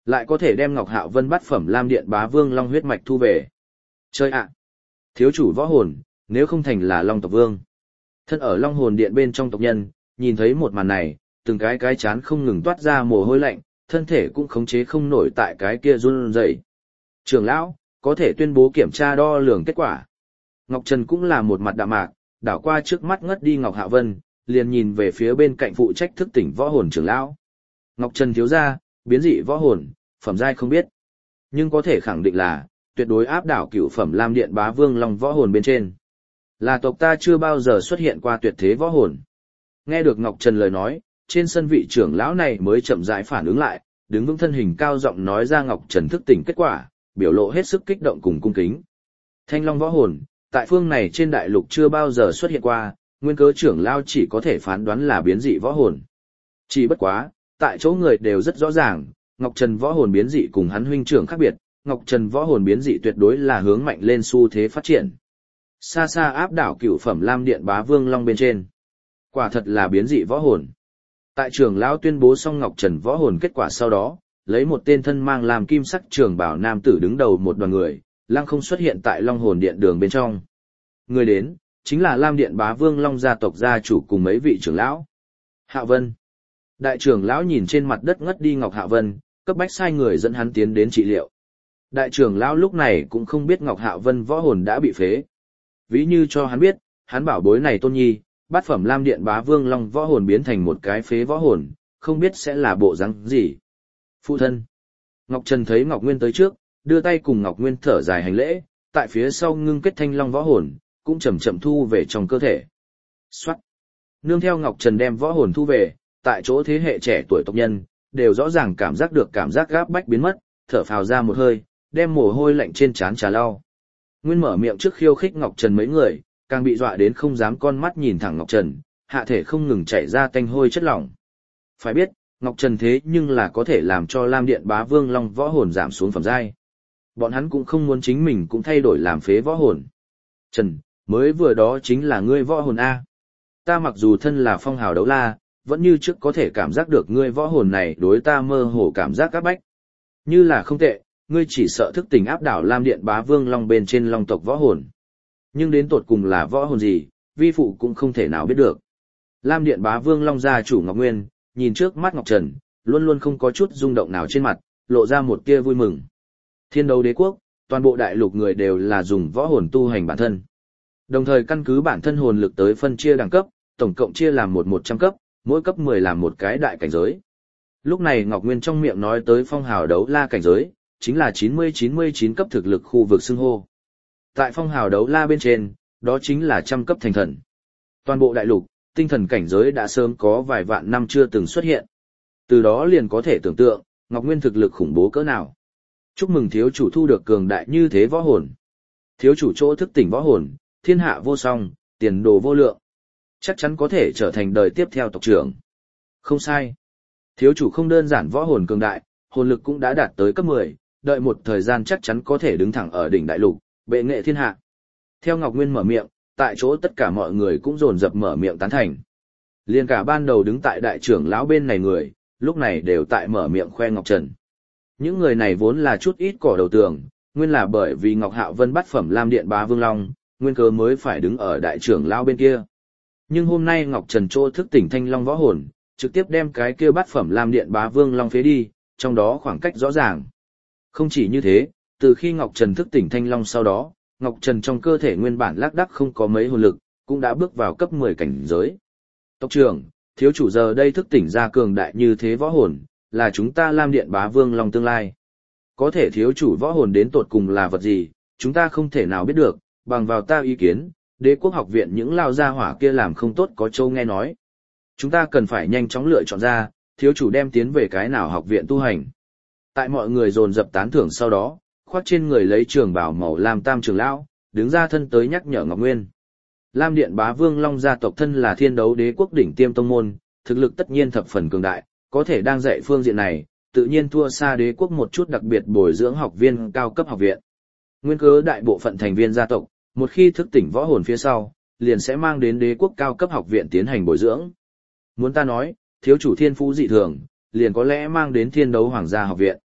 Lại có thể đem Ngọc Hạo Vân bát phẩm Lam Điện Bá Vương Long huyết mạch thu về. Chơi ạ! Thiếu chủ võ hồn, nếu không thành là Long tộc vương. Thân ở Long hồn điện bên trong tộc nhân, nhìn thấy một màn này, từng cái cái chán không ngừng toát ra mồ hôi lạnh, thân thể cũng khống chế không nổi tại cái kia run rẩy. Trưởng lão, có thể tuyên bố kiểm tra đo lường kết quả. Ngọc Trần cũng là một mặt đạm mạc, đảo qua trước mắt ngất đi Ngọc Hạo Vân, liền nhìn về phía bên cạnh phụ trách thức tỉnh võ hồn trưởng lão. Ngọc Trần thiếu gia, biến dị võ hồn, phẩm giai không biết, nhưng có thể khẳng định là tuyệt đối áp đảo cửu phẩm Lam Điện Bá Vương Long võ hồn bên trên. Là tộc ta chưa bao giờ xuất hiện qua tuyệt thế võ hồn. Nghe được Ngọc Trần lời nói, trên sân vị trưởng lão này mới chậm rãi phản ứng lại, đứng vững thân hình cao giọng nói ra Ngọc Trần thức tỉnh kết quả, biểu lộ hết sức kích động cùng cung kính. Thanh Long võ hồn, tại phương này trên đại lục chưa bao giờ xuất hiện qua, nguyên cớ trưởng lão chỉ có thể phán đoán là biến dị võ hồn. Chỉ bất quá, tại chỗ người đều rất rõ ràng, Ngọc Trần võ hồn biến dị cùng hắn huynh trưởng khác biệt, Ngọc Trần võ hồn biến dị tuyệt đối là hướng mạnh lên xu thế phát triển. Xa xa áp đảo cửu phẩm Lam Điện Bá Vương Long bên trên. Quả thật là biến dị võ hồn. Tại trưởng lão tuyên bố xong Ngọc Trần võ hồn kết quả sau đó, lấy một tên thân mang làm kim sắc trường bảo nam tử đứng đầu một đoàn người, lăng không xuất hiện tại Long hồn điện đường bên trong. Người đến, chính là Lam Điện Bá Vương Long gia tộc gia chủ cùng mấy vị trưởng lão. Hạo Vân. Đại trưởng lão nhìn trên mặt đất ngất đi Ngọc Hạo Vân, cấp bách sai người dẫn hắn tiến đến trị liệu. Đại trưởng lão lúc này cũng không biết Ngọc Hạo Vân võ hồn đã bị phế. Ví như cho hắn biết, hắn bảo bối này tôn nhi, bát phẩm Lam Điện Bá Vương Long võ hồn biến thành một cái phế võ hồn, không biết sẽ là bộ dáng gì. Phụ thân. Ngọc Trần thấy Ngọc Nguyên tới trước, đưa tay cùng Ngọc Nguyên thở dài hành lễ, tại phía sau ngưng kết thanh long võ hồn, cũng chậm chậm thu về trong cơ thể. Soát. Nương theo Ngọc Trần đem võ hồn thu về, tại chỗ thế hệ trẻ tuổi tộc nhân, đều rõ ràng cảm giác được cảm giác gáp bách biến mất, thở phào ra một hơi, đem mồ hôi lạnh trên trán trà lau. Nguyên mở miệng trước khiêu khích Ngọc Trần mấy người, càng bị dọa đến không dám con mắt nhìn thẳng Ngọc Trần, hạ thể không ngừng chảy ra tanh hôi chất lỏng. Phải biết, Ngọc Trần thế nhưng là có thể làm cho Lam Điện Bá Vương Long võ hồn giảm xuống phẩm giai. Bọn hắn cũng không muốn chính mình cũng thay đổi làm phế võ hồn. Trần, mới vừa đó chính là ngươi võ hồn A. Ta mặc dù thân là phong hào đấu la, vẫn như trước có thể cảm giác được ngươi võ hồn này đối ta mơ hồ cảm giác áp bách. Như là không tệ, ngươi chỉ sợ thức tỉnh áp đảo Lam Điện Bá Vương Long bên trên Long tộc võ hồn. Nhưng đến tột cùng là võ hồn gì, vi phụ cũng không thể nào biết được. Lam Điện Bá Vương Long gia chủ Ngọc Nguyên, nhìn trước mắt Ngọc Trần, luôn luôn không có chút rung động nào trên mặt, lộ ra một tia vui mừng. Thiên Đấu Đế quốc, toàn bộ đại lục người đều là dùng võ hồn tu hành bản thân. Đồng thời căn cứ bản thân hồn lực tới phân chia đẳng cấp, tổng cộng chia làm một một trăm cấp, mỗi cấp mười làm một cái đại cảnh giới. Lúc này Ngọc Nguyên trong miệng nói tới phong hào đấu la cảnh giới, chính là chín mươi chín mươi chín cấp thực lực khu vực xưng hô. Tại phong hào đấu la bên trên, đó chính là trăm cấp thành thần. Toàn bộ đại lục, tinh thần cảnh giới đã sớm có vài vạn năm chưa từng xuất hiện. Từ đó liền có thể tưởng tượng, Ngọc Nguyên thực lực khủng bố cỡ nào. Chúc mừng thiếu chủ thu được cường đại như thế võ hồn. Thiếu chủ chỗ thức tỉnh võ hồn, thiên hạ vô song, tiền đồ vô lượng. Chắc chắn có thể trở thành đời tiếp theo tộc trưởng. Không sai. Thiếu chủ không đơn giản võ hồn cường đại, hồn lực cũng đã đạt tới cấp mười, đợi một thời gian chắc chắn có thể đứng thẳng ở đỉnh đại lục, bệ nghệ thiên hạ. Theo Ngọc Nguyên mở miệng, tại chỗ tất cả mọi người cũng dồn dập mở miệng tán thành. Liên cả ban đầu đứng tại đại trưởng lão bên này người, lúc này đều tại mở miệng khoe Ngọc Trần. Những người này vốn là chút ít cỏ đầu tường, nguyên là bởi vì Ngọc Hạo Vân bắt phẩm Lam Điện Bá Vương Long, nguyên cớ mới phải đứng ở đại trưởng lão bên kia. Nhưng hôm nay Ngọc Trần Trô thức tỉnh thanh long võ hồn, trực tiếp đem cái kia bắt phẩm Lam Điện Bá Vương Long phế đi, trong đó khoảng cách rõ ràng. Không chỉ như thế, từ khi Ngọc Trần thức tỉnh thanh long sau đó, Ngọc Trần trong cơ thể nguyên bản lác đác không có mấy hồn lực, cũng đã bước vào cấp mười cảnh giới. Tộc trưởng, thiếu chủ giờ đây thức tỉnh ra cường đại như thế võ hồn, là chúng ta Lam Điện Bá Vương Long tương lai. Có thể thiếu chủ võ hồn đến tột cùng là vật gì, chúng ta không thể nào biết được, bằng vào ta ý kiến, Đế quốc học viện những lao gia hỏa kia làm không tốt có châu nghe nói. Chúng ta cần phải nhanh chóng lựa chọn ra, thiếu chủ đem tiến về cái nào học viện tu hành. Tại mọi người dồn dập tán thưởng sau đó, khoác trên người lấy trường bào màu lam tam trưởng lão, đứng ra thân tới nhắc nhở Ngọc Nguyên. Lam Điện Bá Vương Long gia tộc thân là Thiên Đấu Đế quốc đỉnh tiêm tông môn, thực lực tất nhiên thập phần cường đại, có thể đang dạy phương diện này, tự nhiên thua xa đế quốc một chút đặc biệt bồi dưỡng học viên cao cấp học viện. Nguyên cớ đại bộ phận thành viên gia tộc, một khi thức tỉnh võ hồn phía sau, liền sẽ mang đến đế quốc cao cấp học viện tiến hành bồi dưỡng. Muốn ta nói, thiếu chủ thiên phú dị thường, liền có lẽ mang đến Thiên Đấu Hoàng gia học viện.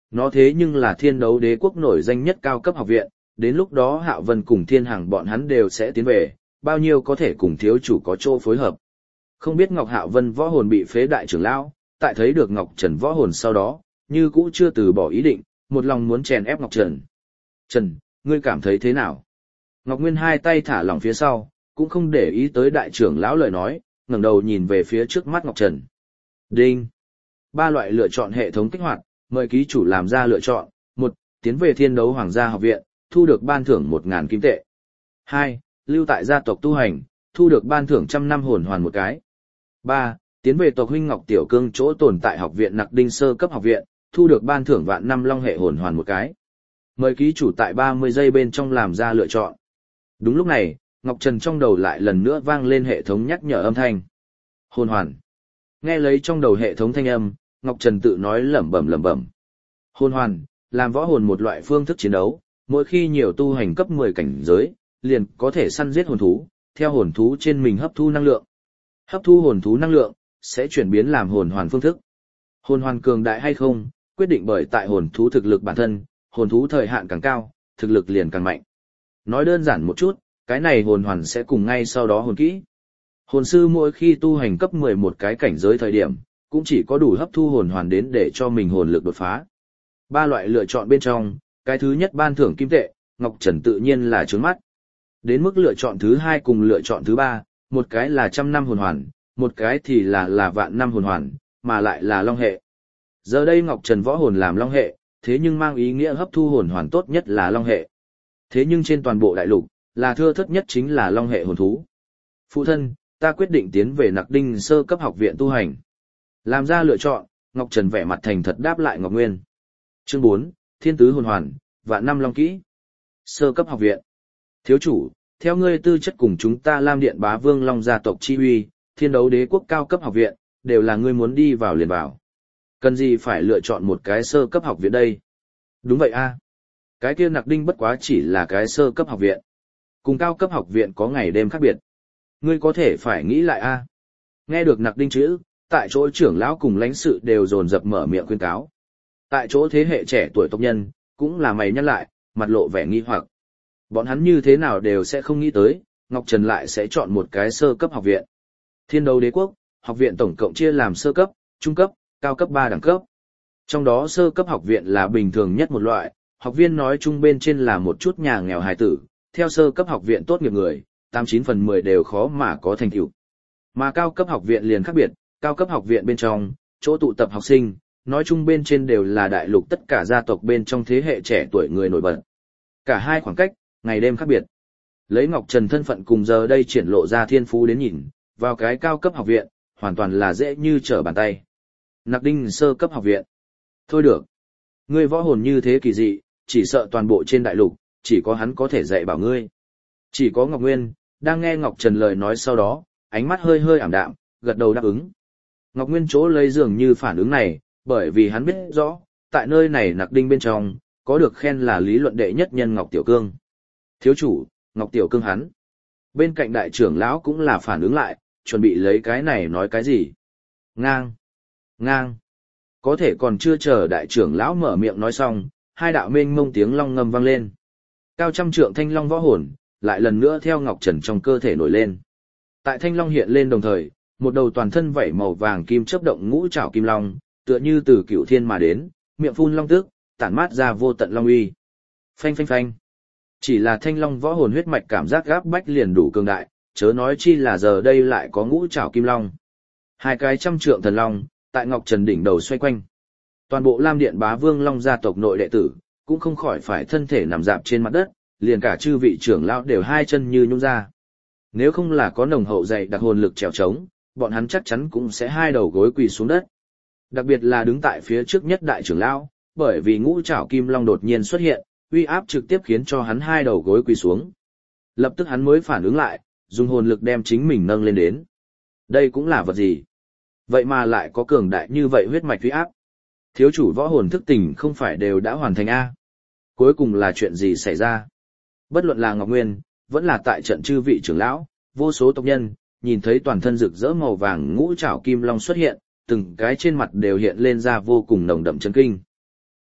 Nó thế nhưng là Thiên Đấu Đế quốc nổi danh nhất cao cấp học viện, đến lúc đó Hạo Vân cùng Thiên Hằng bọn hắn đều sẽ tiến về, bao nhiêu có thể cùng thiếu chủ có chỗ phối hợp. Không biết Ngọc Hạo Vân võ hồn bị phế đại trưởng lão, tại thấy được Ngọc Trần võ hồn sau đó, như cũ chưa từ bỏ ý định, một lòng muốn chèn ép Ngọc Trần. Trần, ngươi cảm thấy thế nào? Ngọc Nguyên hai tay thả lỏng phía sau, cũng không để ý tới đại trưởng lão lời nói, ngẩng đầu nhìn về phía trước mắt Ngọc Trần. Đinh! Ba loại lựa chọn hệ thống kích hoạt, mời ký chủ làm ra lựa chọn. Một, tiến về Thiên Đấu Hoàng gia học viện, thu được ban thưởng một nghìn kim tệ. Hai, lưu tại gia tộc tu hành, thu được ban thưởng trăm năm hồn hoàn một cái. Ba, tiến về tộc huynh Ngọc Tiểu Cương chỗ tồn tại học viện Nặc Đinh sơ cấp học viện, thu được ban thưởng vạn năm long hệ hồn hoàn một cái. Mời ký chủ tại ba mươi giây bên trong làm ra lựa chọn. Đúng lúc này, Ngọc Trần trong đầu lại lần nữa vang lên hệ thống nhắc nhở âm thanh. Hồn hoàn. Nghe lấy trong đầu hệ thống thanh âm, Ngọc Trần tự nói lẩm bẩm lẩm bẩm. Hồn hoàn, làm võ hồn một loại phương thức chiến đấu, mỗi khi nhiều tu hành cấp mười cảnh giới, liền có thể săn giết hồn thú, theo hồn thú trên mình hấp thu năng lượng. Hấp thu hồn thú năng lượng, sẽ chuyển biến làm hồn hoàn phương thức. Hồn hoàn cường đại hay không, quyết định bởi tại hồn thú thực lực bản thân, hồn thú thời hạn càng cao, thực lực liền càng mạnh. Nói đơn giản một chút, cái này hồn hoàn sẽ cùng ngay sau đó hồn kỹ. Hồn sư mỗi khi tu hành cấp mười một cái cảnh giới thời điểm, cũng chỉ có đủ hấp thu hồn hoàn đến để cho mình hồn lực đột phá. Ba loại lựa chọn bên trong, cái thứ nhất ban thưởng kim tệ, Ngọc Trần tự nhiên là trướng mắt. Đến mức lựa chọn thứ hai cùng lựa chọn thứ ba, một cái là trăm năm hồn hoàn, một cái thì là là vạn năm hồn hoàn, mà lại là long hệ. Giờ đây Ngọc Trần võ hồn làm long hệ, thế nhưng mang ý nghĩa hấp thu hồn hoàn tốt nhất là long hệ. Thế nhưng trên toàn bộ đại lục, là thưa thớt nhất chính là long hệ hồn thú. Phụ thân, ta quyết định tiến về Nặc Đinh sơ cấp học viện tu hành. Làm ra lựa chọn, Ngọc Trần vẻ mặt thành thật đáp lại Ngọc Nguyên. Chương bốn, Thiên tứ hồn hoàn, vạn năm long kỹ. Sơ cấp học viện. Thiếu chủ, theo ngươi tư chất cùng chúng ta Lam Điện Bá Vương Long gia tộc chi uy, Thiên Đấu Đế quốc cao cấp học viện, đều là ngươi muốn đi vào liền vào. Cần gì phải lựa chọn một cái sơ cấp học viện đây? Đúng vậy a. Cái kia Nặc Đinh bất quá chỉ là cái sơ cấp học viện. Cùng cao cấp học viện có ngày đêm khác biệt. Ngươi có thể phải nghĩ lại a. Nghe được Nặc Đinh chữ, tại chỗ trưởng lão cùng lãnh sự đều dồn dập mở miệng khuyên cáo. Tại chỗ thế hệ trẻ tuổi tộc nhân, cũng là mày nhắc lại, mặt lộ vẻ nghi hoặc. Bọn hắn như thế nào đều sẽ không nghĩ tới, Ngọc Trần lại sẽ chọn một cái sơ cấp học viện. Thiên Đấu Đế quốc, học viện tổng cộng chia làm sơ cấp, trung cấp, cao cấp ba đẳng cấp. Trong đó sơ cấp học viện là bình thường nhất một loại, học viên nói chung bên trên là một chút nhà nghèo hài tử, theo sơ cấp học viện tốt nghiệp người, tám chín phần mười đều khó mà có thành tựu. Mà cao cấp học viện liền khác biệt, cao cấp học viện bên trong, chỗ tụ tập học sinh, nói chung bên trên đều là đại lục tất cả gia tộc bên trong thế hệ trẻ tuổi người nổi bật. Cả hai khoảng cách, ngày đêm khác biệt. Lấy Ngọc Trần thân phận cùng giờ đây triển lộ ra thiên phú đến nhìn, vào cái cao cấp học viện, hoàn toàn là dễ như trở bàn tay. Nặc Đinh sơ cấp học viện. Thôi được. Ngươi võ hồn như thế kỳ dị, chỉ sợ toàn bộ trên đại lục, chỉ có hắn có thể dạy bảo ngươi. Chỉ có Ngọc Nguyên, đang nghe Ngọc Trần lời nói sau đó, ánh mắt hơi hơi ảm đạm, gật đầu đáp ứng. Ngọc Nguyên chỗ lấy dường như phản ứng này, bởi vì hắn biết rõ, tại nơi này Nặc Đinh bên trong, có được khen là lý luận đệ nhất nhân Ngọc Tiểu Cương. Thiếu chủ, Ngọc Tiểu Cương hắn. Bên cạnh đại trưởng lão cũng là phản ứng lại, chuẩn bị lấy cái này nói cái gì. Ngang. Ngang. Có thể còn chưa chờ đại trưởng lão mở miệng nói xong, hai đạo mênh mông tiếng long ngâm vang lên. Cao trăm trượng thanh long võ hồn, lại lần nữa theo Ngọc Trần trong cơ thể nổi lên. Tại thanh long hiện lên đồng thời, một đầu toàn thân vảy màu vàng kim chớp động ngũ trảo kim long, tựa như từ cửu thiên mà đến, miệng phun long tức, tản mát ra vô tận long uy. Phanh phanh phanh. Chỉ là thanh long võ hồn huyết mạch cảm giác gáp bách liền đủ cường đại, chớ nói chi là giờ đây lại có ngũ trảo kim long. Hai cái trăm trượng thần long, tại Ngọc Trần đỉnh đầu xoay quanh. Toàn bộ Lam Điện Bá Vương Long gia tộc nội đệ tử, cũng không khỏi phải thân thể nằm dạp trên mặt đất, liền cả chư vị trưởng lão đều hai chân như nhũn ra. Nếu không là có nồng hậu dày đặc hồn lực trèo trống, bọn hắn chắc chắn cũng sẽ hai đầu gối quỳ xuống đất. Đặc biệt là đứng tại phía trước nhất đại trưởng lão, bởi vì ngũ trảo kim long đột nhiên xuất hiện, uy áp trực tiếp khiến cho hắn hai đầu gối quỳ xuống. Lập tức hắn mới phản ứng lại, dùng hồn lực đem chính mình nâng lên đến. Đây cũng là vật gì? Vậy mà lại có cường đại như vậy huyết mạch uy áp. Thiếu chủ võ hồn thức tỉnh không phải đều đã hoàn thành A. Cuối cùng là chuyện gì xảy ra? Bất luận là Ngọc Nguyên, vẫn là tại trận chư vị trưởng lão, vô số tộc nhân, nhìn thấy toàn thân rực rỡ màu vàng ngũ trảo kim long xuất hiện, từng cái trên mặt đều hiện lên ra vô cùng nồng đậm chấn kinh.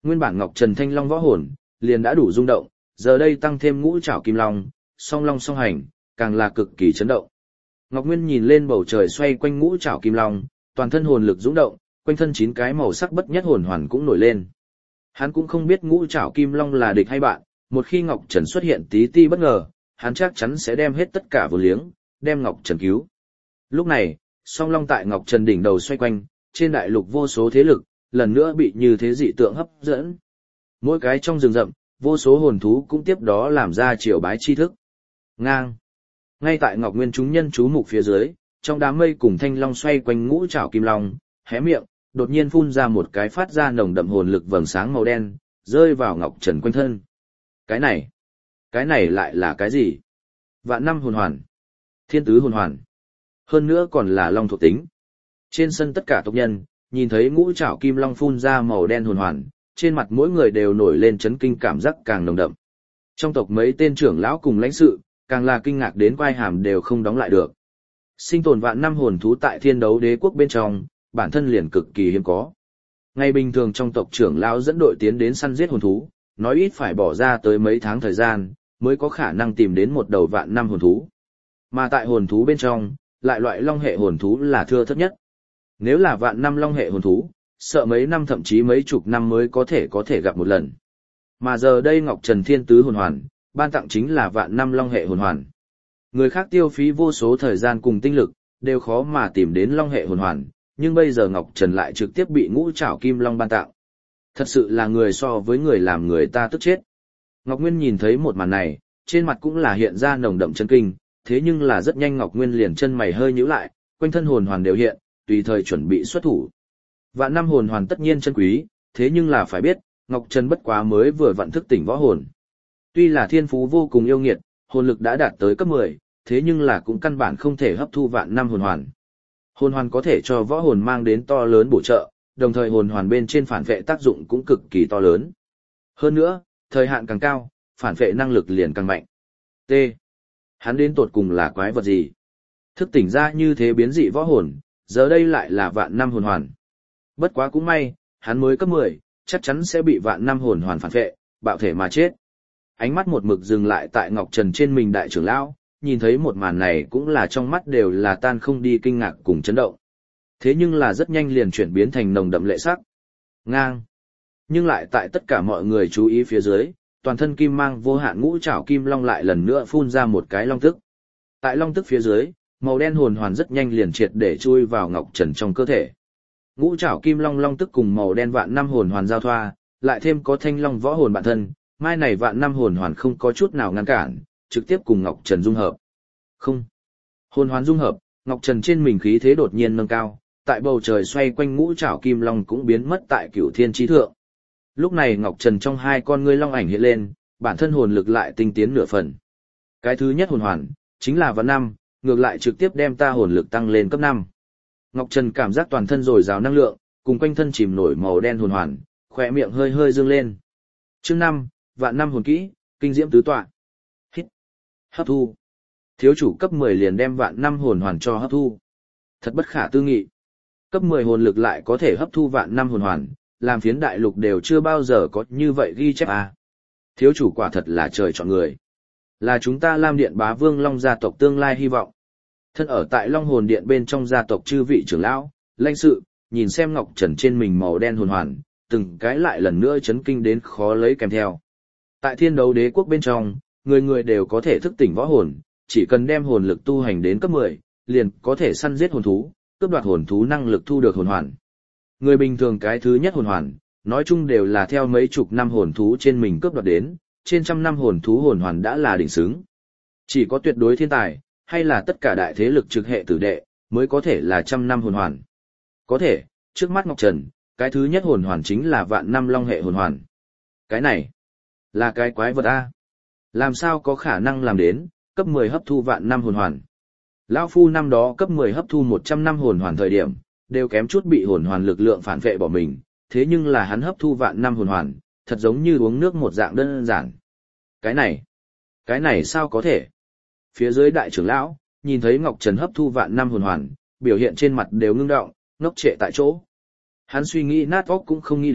Nguyên bản Ngọc Trần Thanh Long võ hồn, liền đã đủ rung động, giờ đây tăng thêm ngũ trảo kim long, song long song hành, càng là cực kỳ chấn động. Ngọc Nguyên nhìn lên bầu trời xoay quanh ngũ trảo kim long, toàn thân hồn lực dũng động, quanh thân chín cái màu sắc bất nhất hồn hoàn cũng nổi lên. Hắn cũng không biết ngũ trảo kim long là địch hay bạn, một khi Ngọc Trần xuất hiện tí ti bất ngờ, hắn chắc chắn sẽ đem hết tất cả vô liếng, đem Ngọc Trần cứu. Lúc này, song long tại Ngọc Trần đỉnh đầu xoay quanh, trên đại lục vô số thế lực, lần nữa bị như thế dị tượng hấp dẫn. Mỗi cái trong rừng rậm, vô số hồn thú cũng tiếp đó làm ra triều bái chi thức. Ngang. Ngay tại Ngọc Nguyên chúng nhân chú mục phía dưới, trong đám mây cùng thanh long xoay quanh ngũ trảo kim long, hé miệng, đột nhiên phun ra một cái phát ra nồng đậm hồn lực vầng sáng màu đen, rơi vào Ngọc Trần quanh thân. Cái này, cái này lại là cái gì? Vạn năm hồn hoàn, thiên tứ hồn hoàn, hơn nữa còn là long thuộc tính. Trên sân tất cả tộc nhân, nhìn thấy ngũ trảo kim long phun ra màu đen hồn hoàn, trên mặt mỗi người đều nổi lên chấn kinh cảm giác càng nồng đậm. Trong tộc mấy tên trưởng lão cùng lãnh sự, càng là kinh ngạc đến quai hàm đều không đóng lại được. Sinh tồn vạn năm hồn thú tại thiên đấu đế quốc bên trong, bản thân liền cực kỳ hiếm có. Ngày bình thường trong tộc trưởng lão dẫn đội tiến đến săn giết hồn thú, nói ít phải bỏ ra tới mấy tháng thời gian, mới có khả năng tìm đến một đầu vạn năm hồn thú. Mà tại hồn thú bên trong, lại loại long hệ hồn thú là thưa thớt nhất. Nếu là vạn năm long hệ hồn thú, sợ mấy năm thậm chí mấy chục năm mới có thể có thể gặp một lần. Mà giờ đây Ngọc Trần Thiên Tứ hồn hoàn, ban tặng chính là vạn năm long hệ hồn hoàn. Người khác tiêu phí vô số thời gian cùng tinh lực, đều khó mà tìm đến long hệ hồn hoàn, nhưng bây giờ Ngọc Trần lại trực tiếp bị ngũ trảo kim long ban tặng. Thật sự là người so với người làm người ta tức chết. Ngọc Nguyên nhìn thấy một màn này, trên mặt cũng là hiện ra nồng đậm chấn kinh, thế nhưng là rất nhanh Ngọc Nguyên liền chân mày hơi nhíu lại, quanh thân hồn hoàn đều hiện, tùy thời chuẩn bị xuất thủ. Vạn năm hồn hoàn tất nhiên chân quý, thế nhưng là phải biết, Ngọc Trần bất quá mới vừa vận thức tỉnh võ hồn. Tuy là thiên phú vô cùng yêu nghiệt, hồn lực đã đạt tới cấp mười, thế nhưng là cũng căn bản không thể hấp thu vạn năm hồn hoàn. Hồn hoàn có thể cho võ hồn mang đến to lớn bổ trợ, đồng thời hồn hoàn bên trên phản vệ tác dụng cũng cực kỳ to lớn. Hơn nữa, thời hạn càng cao, phản vệ năng lực liền càng mạnh. T. Hắn đến tột cùng là quái vật gì? Thức tỉnh ra như thế biến dị võ hồn, giờ đây lại là vạn năm hồn hoàn. Bất quá cũng may, hắn mới cấp mười, chắc chắn sẽ bị vạn năm hồn hoàn phản vệ, bạo thể mà chết. Ánh mắt một mực dừng lại tại Ngọc Trần trên mình đại trưởng lão, nhìn thấy một màn này cũng là trong mắt đều là tan không đi kinh ngạc cùng chấn động. Thế nhưng là rất nhanh liền chuyển biến thành nồng đậm lệ sắc. Ngang. Nhưng lại tại tất cả mọi người chú ý phía dưới, toàn thân kim mang vô hạn ngũ trảo kim long lại lần nữa phun ra một cái long tức. Tại long tức phía dưới, màu đen hồn hoàn rất nhanh liền triệt để chui vào Ngọc Trần trong cơ thể. Ngũ trảo kim long long tức cùng màu đen vạn năm hồn hoàn giao thoa, lại thêm có thanh long võ hồn bản thân, mai này vạn năm hồn hoàn không có chút nào ngăn cản, trực tiếp cùng Ngọc Trần dung hợp. Không. Hồn hoàn dung hợp, Ngọc Trần trên mình khí thế đột nhiên nâng cao, tại bầu trời xoay quanh ngũ trảo kim long cũng biến mất tại Cửu Thiên Chí Thượng. Lúc này Ngọc Trần trong hai con ngươi long ảnh hiện lên, bản thân hồn lực lại tinh tiến nửa phần. Cái thứ nhất hồn hoàn, chính là vạn năm, ngược lại trực tiếp đem ta hồn lực tăng lên cấp năm. Ngọc Trần cảm giác toàn thân dồi dào năng lượng, cùng quanh thân chìm nổi màu đen hồn hoàn, khỏe miệng hơi hơi dương lên. Chương năm, vạn năm hồn kỹ, kinh diễm tứ tọa. Hít. Hấp thu. Thiếu chủ cấp mười liền đem vạn năm hồn hoàn cho hấp thu. Thật bất khả tư nghị. Cấp mười hồn lực lại có thể hấp thu vạn năm hồn hoàn, làm phiến đại lục đều chưa bao giờ có như vậy ghi chép à. Thiếu chủ quả thật là trời chọn người. Là chúng ta Lam Điện Bá Vương Long gia tộc tương lai hy vọng. Thân ở tại Long Hồn Điện bên trong gia tộc chư vị trưởng lão, lãnh sự, nhìn xem Ngọc Trần trên mình màu đen hồn hoàn, từng cái lại lần nữa chấn kinh đến khó lấy kèm theo. Tại Thiên Đấu Đế quốc bên trong, người người đều có thể thức tỉnh võ hồn, chỉ cần đem hồn lực tu hành đến cấp mười, liền có thể săn giết hồn thú, cướp đoạt hồn thú năng lực thu được hồn hoàn. Người bình thường cái thứ nhất hồn hoàn, nói chung đều là theo mấy chục năm hồn thú trên mình cướp đoạt đến, trên trăm năm hồn thú hồn hoàn đã là đỉnh xứng. Chỉ có tuyệt đối thiên tài, hay là tất cả đại thế lực trực hệ tử đệ, mới có thể là trăm năm hồn hoàn. Có thể, trước mắt Ngọc Trần, cái thứ nhất hồn hoàn chính là vạn năm long hệ hồn hoàn. Cái này, là cái quái vật A. Làm sao có khả năng làm đến, cấp mười hấp thu vạn năm hồn hoàn. Lão Phu năm đó cấp mười hấp thu một trăm năm hồn hoàn thời điểm, đều kém chút bị hồn hoàn lực lượng phản vệ bỏ mình, thế nhưng là hắn hấp thu vạn năm hồn hoàn, thật giống như uống nước một dạng đơn giản. Cái này, cái này sao có thể? Phía dưới đại trưởng lão, nhìn thấy Ngọc Trần hấp thu vạn năm hồn hoàn, biểu hiện trên mặt đều ngưng động, ngốc trệ tại chỗ. Hắn suy nghĩ nát óc cũng không nghĩ đến,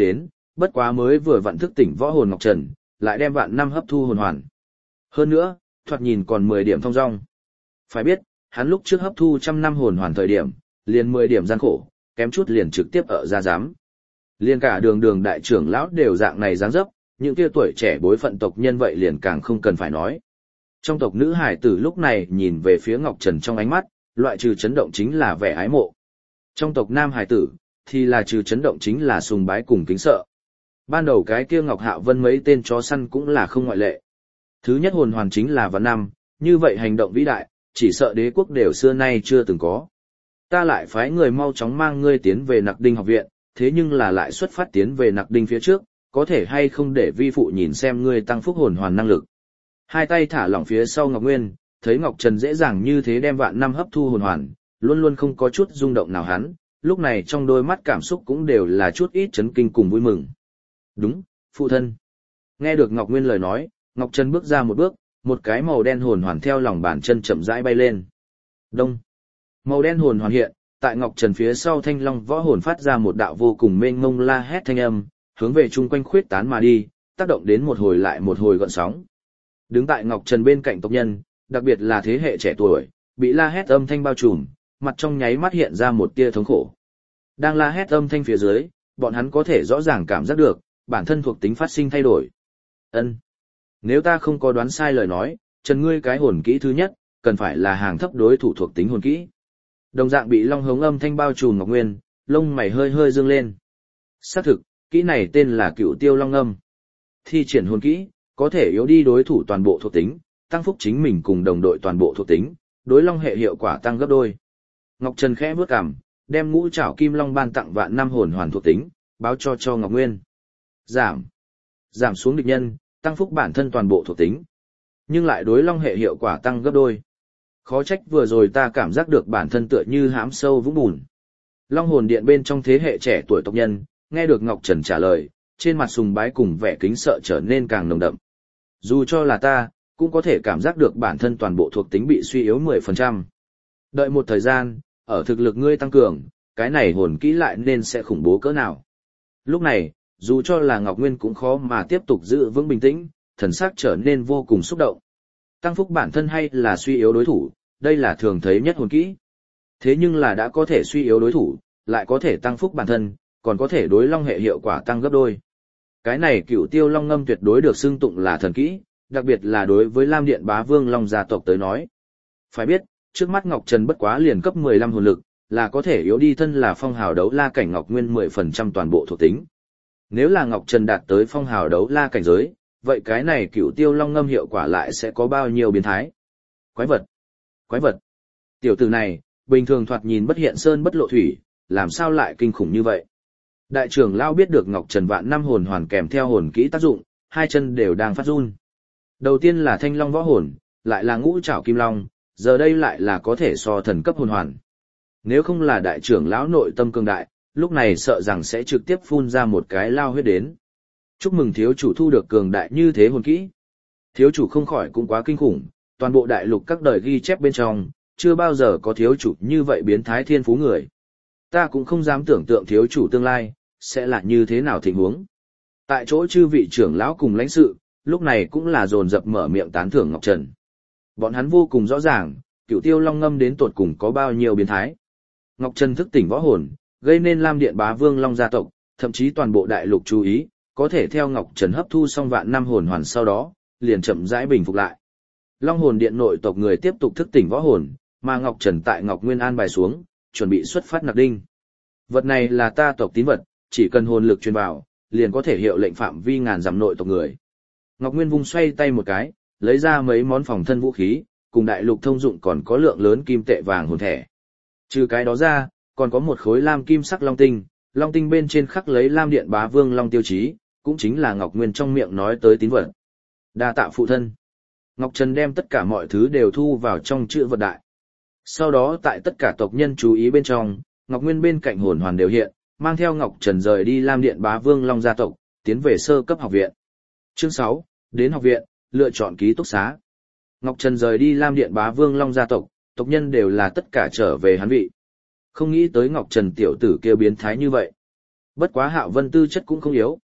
bất quá mới vừa vặn thức tỉnh võ hồn Ngọc Trần, lại đem vạn năm hấp thu hồn hoàn. Hơn nữa, thoạt nhìn còn mười điểm thông dong. Phải biết, hắn lúc trước hấp thu trăm năm hồn hoàn thời điểm, liền mười điểm gian khổ, kém chút liền trực tiếp ở ra giám. Liên cả đường đường đại trưởng lão đều dạng này dáng dấp, những kia tuổi trẻ bối phận tộc nhân vậy liền càng không cần phải nói. Trong tộc nữ hải tử lúc này nhìn về phía Ngọc Trần trong ánh mắt, loại trừ chấn động chính là vẻ ái mộ. Trong tộc nam hải tử, thì là trừ chấn động chính là sùng bái cùng kính sợ. Ban đầu cái kia Ngọc Hạo Vân mấy tên chó săn cũng là không ngoại lệ. Thứ nhất hồn hoàn chính là vạn năm, như vậy hành động vĩ đại, chỉ sợ đế quốc đều xưa nay chưa từng có. Ta lại phái người mau chóng mang ngươi tiến về Nặc Đinh học viện, thế nhưng là lại xuất phát tiến về Nặc Đinh phía trước, có thể hay không để vi phụ nhìn xem ngươi tăng phúc hồn hoàn năng lực. Hai tay thả lỏng phía sau Ngọc Nguyên, thấy Ngọc Trần dễ dàng như thế đem vạn năm hấp thu hồn hoàn, luôn luôn không có chút rung động nào hắn, lúc này trong đôi mắt cảm xúc cũng đều là chút ít chấn kinh cùng vui mừng. Đúng, phụ thân. Nghe được Ngọc Nguyên lời nói, Ngọc Trần bước ra một bước, một cái màu đen hồn hoàn theo lòng bàn chân chậm rãi bay lên. Đông. Màu đen hồn hoàn hiện, tại Ngọc Trần phía sau thanh long võ hồn phát ra một đạo vô cùng mênh mông la hét thanh âm, hướng về chung quanh khuyết tán mà đi, tác động đến một hồi lại một hồi gợn sóng. Đứng tại Ngọc Trần bên cạnh tộc nhân, đặc biệt là thế hệ trẻ tuổi, bị la hét âm thanh bao trùm, mặt trong nháy mắt hiện ra một tia thống khổ. Đang la hét âm thanh phía dưới, bọn hắn có thể rõ ràng cảm giác được, bản thân thuộc tính phát sinh thay đổi. Ân, nếu ta không có đoán sai lời nói, Trần ngươi cái hồn kỹ thứ nhất, cần phải là hàng thấp đối thủ thuộc tính hồn kỹ. Đồng dạng bị long hống âm thanh bao trùm Ngọc Nguyên, lông mày hơi hơi dương lên. Xác thực, kỹ này tên là Cựu Tiêu Long Âm. Thi triển hồn kỹ, có thể yếu đi đối thủ toàn bộ thuộc tính, tăng phúc chính mình cùng đồng đội toàn bộ thuộc tính, đối long hệ hiệu quả tăng gấp đôi. Ngọc Trần khẽ bước cằm, đem ngũ trảo kim long ban tặng vạn năm hồn hoàn thuộc tính, báo cho cho Ngọc Nguyên. Giảm. Giảm xuống địch nhân, tăng phúc bản thân toàn bộ thuộc tính. Nhưng lại đối long hệ hiệu quả tăng gấp đôi. Khó trách vừa rồi ta cảm giác được bản thân tựa như hãm sâu vũng bùn. Long hồn điện bên trong thế hệ trẻ tuổi tộc nhân, nghe được Ngọc Trần trả lời, trên mặt sùng bái cùng vẻ kính sợ trở nên càng nồng đậm. Dù cho là ta, cũng có thể cảm giác được bản thân toàn bộ thuộc tính bị suy yếu mười phần trăm. Đợi một thời gian, ở thực lực ngươi tăng cường, cái này hồn kỹ lại nên sẽ khủng bố cỡ nào. Lúc này, dù cho là Ngọc Nguyên cũng khó mà tiếp tục giữ vững bình tĩnh, thần sắc trở nên vô cùng xúc động. Tăng phúc bản thân hay là suy yếu đối thủ, đây là thường thấy nhất hồn kỹ. Thế nhưng là đã có thể suy yếu đối thủ, lại có thể tăng phúc bản thân, còn có thể đối long hệ hiệu quả tăng gấp đôi. Cái này Cựu Tiêu Long Ngâm tuyệt đối được xưng tụng là thần kỹ, đặc biệt là đối với Lam Điện Bá Vương Long gia tộc tới nói. Phải biết, trước mắt Ngọc Trần bất quá liền cấp mười lăm hồn lực, là có thể yếu đi thân là phong hào đấu la cảnh Ngọc Nguyên mười phần trăm toàn bộ thuộc tính. Nếu là Ngọc Trần đạt tới phong hào đấu la cảnh giới, vậy cái này Cựu Tiêu Long Ngâm hiệu quả lại sẽ có bao nhiêu biến thái? Quái vật! Quái vật! Tiểu tử này, bình thường thoạt nhìn bất hiện sơn bất lộ thủy, làm sao lại kinh khủng như vậy? Đại trưởng lão biết được Ngọc Trần vạn năm hồn hoàn kèm theo hồn kỹ tác dụng, hai chân đều đang phát run. Đầu tiên là thanh long võ hồn, lại là ngũ trảo kim long, giờ đây lại là có thể so thần cấp hồn hoàn. Nếu không là đại trưởng lão nội tâm cường đại, lúc này sợ rằng sẽ trực tiếp phun ra một cái lao huyết đến. Chúc mừng thiếu chủ thu được cường đại như thế hồn kỹ. Thiếu chủ không khỏi cũng quá kinh khủng, toàn bộ đại lục các đời ghi chép bên trong, chưa bao giờ có thiếu chủ như vậy biến thái thiên phú người. Ta cũng không dám tưởng tượng thiếu chủ tương lai, sẽ là như thế nào tình huống. Tại chỗ chư vị trưởng lão cùng lãnh sự, lúc này cũng là dồn dập mở miệng tán thưởng Ngọc Trần. Bọn hắn vô cùng rõ ràng, Cựu Tiêu Long Ngâm đến tột cùng có bao nhiêu biến thái. Ngọc Trần thức tỉnh võ hồn, gây nên Lam Điện Bá Vương Long gia tộc, thậm chí toàn bộ đại lục chú ý, có thể theo Ngọc Trần hấp thu xong vạn năm hồn hoàn sau đó, liền chậm rãi bình phục lại. Long hồn điện nội tộc người tiếp tục thức tỉnh võ hồn, mà Ngọc Trần tại Ngọc Nguyên an bài xuống, chuẩn bị xuất phát Nặc Đinh. Vật này là ta tộc tín vật, chỉ cần hồn lực truyền vào, liền có thể hiệu lệnh phạm vi ngàn dặm nội tộc người. Ngọc Nguyên vung xoay tay một cái, lấy ra mấy món phòng thân vũ khí, cùng đại lục thông dụng còn có lượng lớn kim tệ vàng hồn thẻ. Trừ cái đó ra, còn có một khối lam kim sắc long tinh, long tinh bên trên khắc lấy Lam Điện Bá Vương Long tiêu chí, cũng chính là Ngọc Nguyên trong miệng nói tới tín vật. Đa tạ phụ thân. Ngọc Trần đem tất cả mọi thứ đều thu vào trong chữ vật đại. Sau đó tại tất cả tộc nhân chú ý bên trong, Ngọc Nguyên bên cạnh hồn hoàn đều hiện, mang theo Ngọc Trần rời đi Lam Điện Bá Vương Long gia tộc, tiến về sơ cấp học viện. Chương sáu, đến học viện, lựa chọn ký túc xá. Ngọc Trần rời đi Lam Điện Bá Vương Long gia tộc, tộc nhân đều là tất cả trở về hắn vị. Không nghĩ tới Ngọc Trần tiểu tử kêu biến thái như vậy. Bất quá Hạo Vân tư chất cũng không yếu,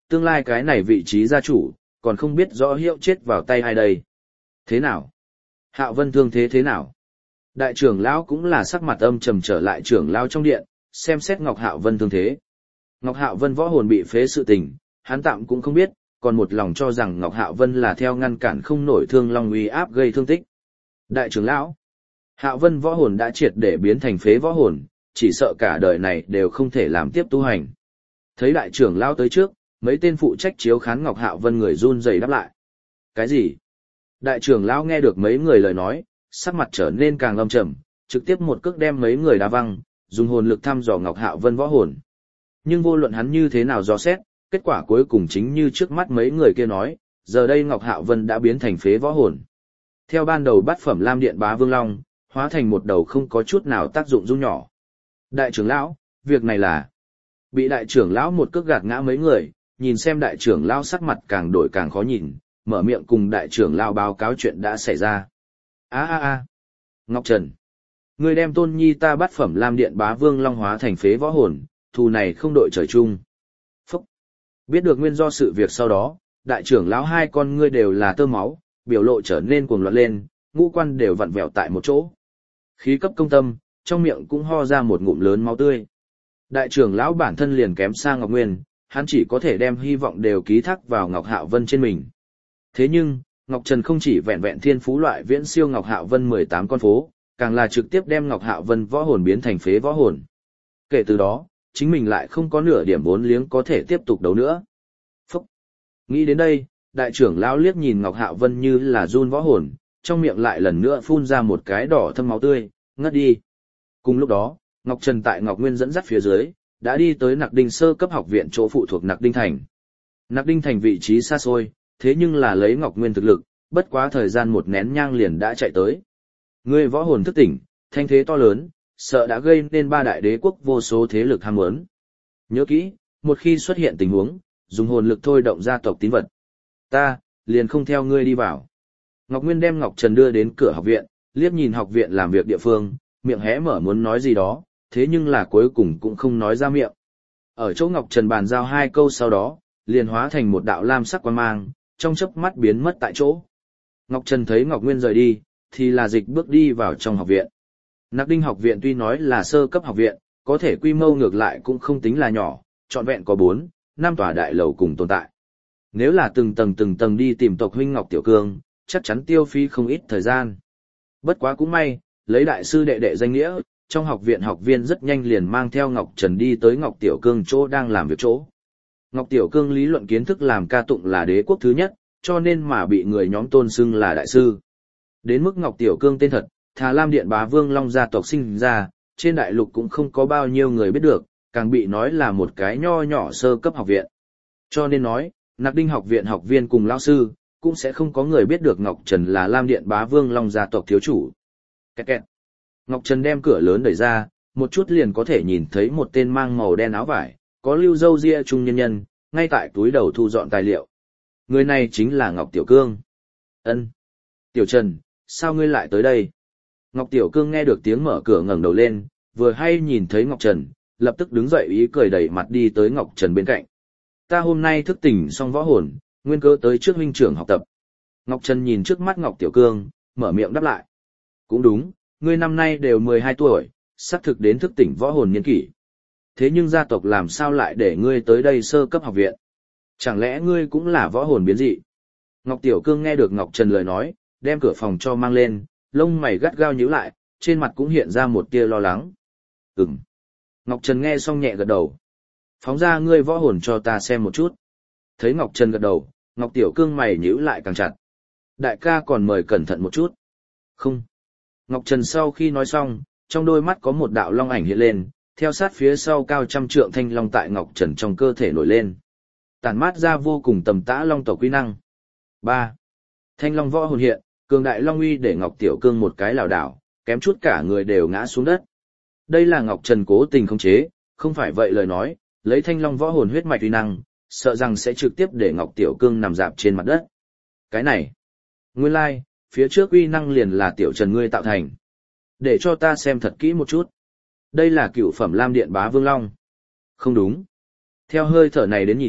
tương lai cái này vị trí gia chủ, còn không biết rõ hiệu chết vào tay ai đây. Thế nào? Hạo Vân thương thế thế nào? Đại trưởng lão cũng là sắc mặt âm trầm trở lại trưởng lão trong điện, xem xét Ngọc Hạo Vân thương thế. Ngọc Hạo Vân võ hồn bị phế sự tình, hắn tạm cũng không biết, còn một lòng cho rằng Ngọc Hạo Vân là theo ngăn cản không nổi Thương Long uy áp gây thương tích. Đại trưởng lão, Hạo Vân võ hồn đã triệt để biến thành phế võ hồn, chỉ sợ cả đời này đều không thể làm tiếp tu hành. Thấy đại trưởng lão tới trước, mấy tên phụ trách chiếu khán Ngọc Hạo Vân người run rẩy đáp lại. Cái gì? Đại trưởng lão nghe được mấy người lời nói, sắc mặt trở nên càng âm trầm, trực tiếp một cước đem mấy người đá văng, dùng hồn lực thăm dò Ngọc Hạo Vân võ hồn. Nhưng vô luận hắn như thế nào dò xét, kết quả cuối cùng chính như trước mắt mấy người kia nói, giờ đây Ngọc Hạo Vân đã biến thành phế võ hồn. Theo ban đầu bát phẩm Lam Điện Bá Vương Long, hóa thành một đầu không có chút nào tác dụng dung nhỏ. Đại trưởng lão, việc này là... Bị đại trưởng lão một cước gạt ngã mấy người, nhìn xem đại trưởng lão sắc mặt càng đổi càng khó nhìn, mở miệng cùng đại trưởng lão báo cáo chuyện đã xảy ra. A a a, Ngọc Trần, ngươi đem Tôn Nhi ta bát phẩm Lam Điện Bá Vương Long hóa thành phế võ hồn, thù này không đội trời chung. Phúc. Biết được nguyên do sự việc sau đó, đại trưởng lão hai con ngươi đều là tơ máu, biểu lộ trở nên cuồng loạn lên, ngũ quan đều vặn vẹo tại một chỗ. Khí cấp công tâm, trong miệng cũng ho ra một ngụm lớn máu tươi. Đại trưởng lão bản thân liền kém xa Ngọc Nguyên, hắn chỉ có thể đem hy vọng đều ký thác vào Ngọc Hạo Vân trên mình. Thế nhưng, Ngọc Trần không chỉ vẹn vẹn thiên phú loại viễn siêu Ngọc Hạo Vân mười tám con phố, càng là trực tiếp đem Ngọc Hạo Vân võ hồn biến thành phế võ hồn. Kể từ đó, chính mình lại không có nửa điểm vốn liếng có thể tiếp tục đấu nữa. Phúc! Nghĩ đến đây, đại trưởng lão liếc nhìn Ngọc Hạo Vân như là run võ hồn, trong miệng lại lần nữa phun ra một cái đỏ thâm máu tươi, ngất đi. Cùng lúc đó, Ngọc Trần tại Ngọc Nguyên dẫn dắt phía dưới, đã đi tới Nặc Đinh sơ cấp học viện chỗ phụ thuộc Nặc Đinh Thành. Nặc Đinh Thành vị trí xa xôi, thế nhưng là lấy Ngọc Nguyên thực lực, bất quá thời gian một nén nhang liền đã chạy tới. Ngươi võ hồn thức tỉnh, thanh thế to lớn, sợ đã gây nên ba đại đế quốc vô số thế lực ham muốn. Nhớ kỹ, một khi xuất hiện tình huống, dùng hồn lực thôi động gia tộc tín vật. Ta, liền không theo ngươi đi vào. Ngọc Nguyên đem Ngọc Trần đưa đến cửa học viện, liếc nhìn học viện làm việc địa phương, miệng hé mở muốn nói gì đó, thế nhưng là cuối cùng cũng không nói ra miệng. Ở chỗ Ngọc Trần bàn giao hai câu sau đó, liền hóa thành một đạo lam sắc quang mang, trong chớp mắt biến mất tại chỗ. Ngọc Trần thấy Ngọc Nguyên rời đi, thì là dịch bước đi vào trong học viện. Nặc Đinh học viện tuy nói là sơ cấp học viện, có thể quy mô ngược lại cũng không tính là nhỏ, trọn vẹn có bốn, năm tòa đại lầu cùng tồn tại. Nếu là từng tầng từng tầng đi tìm tộc huynh Ngọc Tiểu Cương, chắc chắn tiêu phí không ít thời gian. Bất quá cũng may, lấy đại sư đệ đệ danh nghĩa, trong học viện học viên rất nhanh liền mang theo Ngọc Trần đi tới Ngọc Tiểu Cương chỗ đang làm việc chỗ. Ngọc Tiểu Cương lý luận kiến thức làm ca tụng là đế quốc thứ nhất, cho nên mà bị người nhóm tôn xưng là đại sư. Đến mức Ngọc Tiểu Cương tên thật, thà Lam Điện Bá Vương Long gia tộc sinh ra, trên đại lục cũng không có bao nhiêu người biết được, càng bị nói là một cái nho nhỏ sơ cấp học viện. Cho nên nói, Nặc Đinh học viện học viên cùng lão sư, cũng sẽ không có người biết được Ngọc Trần là Lam Điện Bá Vương Long gia tộc thiếu chủ. Kẹt kẹt. Ngọc Trần đem cửa lớn đẩy ra, một chút liền có thể nhìn thấy một tên mang màu đen áo vải, có lưu râu ria trung nhân nhân, ngay tại túi đầu thu dọn tài liệu. Người này chính là Ngọc Tiểu Cương. Ân. Tiểu Trần, sao ngươi lại tới đây? Ngọc Tiểu Cương nghe được tiếng mở cửa ngẩng đầu lên, vừa hay nhìn thấy Ngọc Trần, lập tức đứng dậy ý cười đầy mặt đi tới Ngọc Trần bên cạnh. Ta hôm nay thức tỉnh xong võ hồn, nguyên cớ tới trước huynh trưởng học tập. Ngọc Trần nhìn trước mắt Ngọc Tiểu Cương, mở miệng đáp lại. Cũng đúng, ngươi năm nay đều mười hai tuổi, xác thực đến thức tỉnh võ hồn niên kỷ. Thế nhưng gia tộc làm sao lại để ngươi tới đây sơ cấp học viện? Chẳng lẽ ngươi cũng là võ hồn biến dị? Ngọc Tiểu Cương nghe được Ngọc Trần lời nói, đem cửa phòng cho mang lên, lông mày gắt gao nhíu lại, trên mặt cũng hiện ra một tia lo lắng. Ừm. Ngọc Trần nghe xong nhẹ gật đầu. Phóng ra ngươi võ hồn cho ta xem một chút. Thấy Ngọc Trần gật đầu, Ngọc Tiểu Cương mày nhíu lại càng chặt. Đại ca còn mời cẩn thận một chút. Không. Ngọc Trần sau khi nói xong, trong đôi mắt có một đạo long ảnh hiện lên, theo sát phía sau cao trăm trượng thanh long tại Ngọc Trần trong cơ thể nổi lên. Tản mát ra vô cùng tầm tã long tộc quy năng. ba. Thanh long võ hồn hiện, cường đại long uy để Ngọc Tiểu Cương một cái lảo đảo, kém chút cả người đều ngã xuống đất. Đây là Ngọc Trần cố tình khống chế, không phải vậy lời nói, lấy thanh long võ hồn huyết mạch uy năng, sợ rằng sẽ trực tiếp để Ngọc Tiểu Cương nằm dạp trên mặt đất. Cái này, nguyên lai, like, phía trước uy năng liền là Tiểu Trần ngươi tạo thành. Để cho ta xem thật kỹ một chút. Đây là cựu phẩm Lam Điện Bá Vương Long. Không đúng. Theo hơi thở này đến nhìn,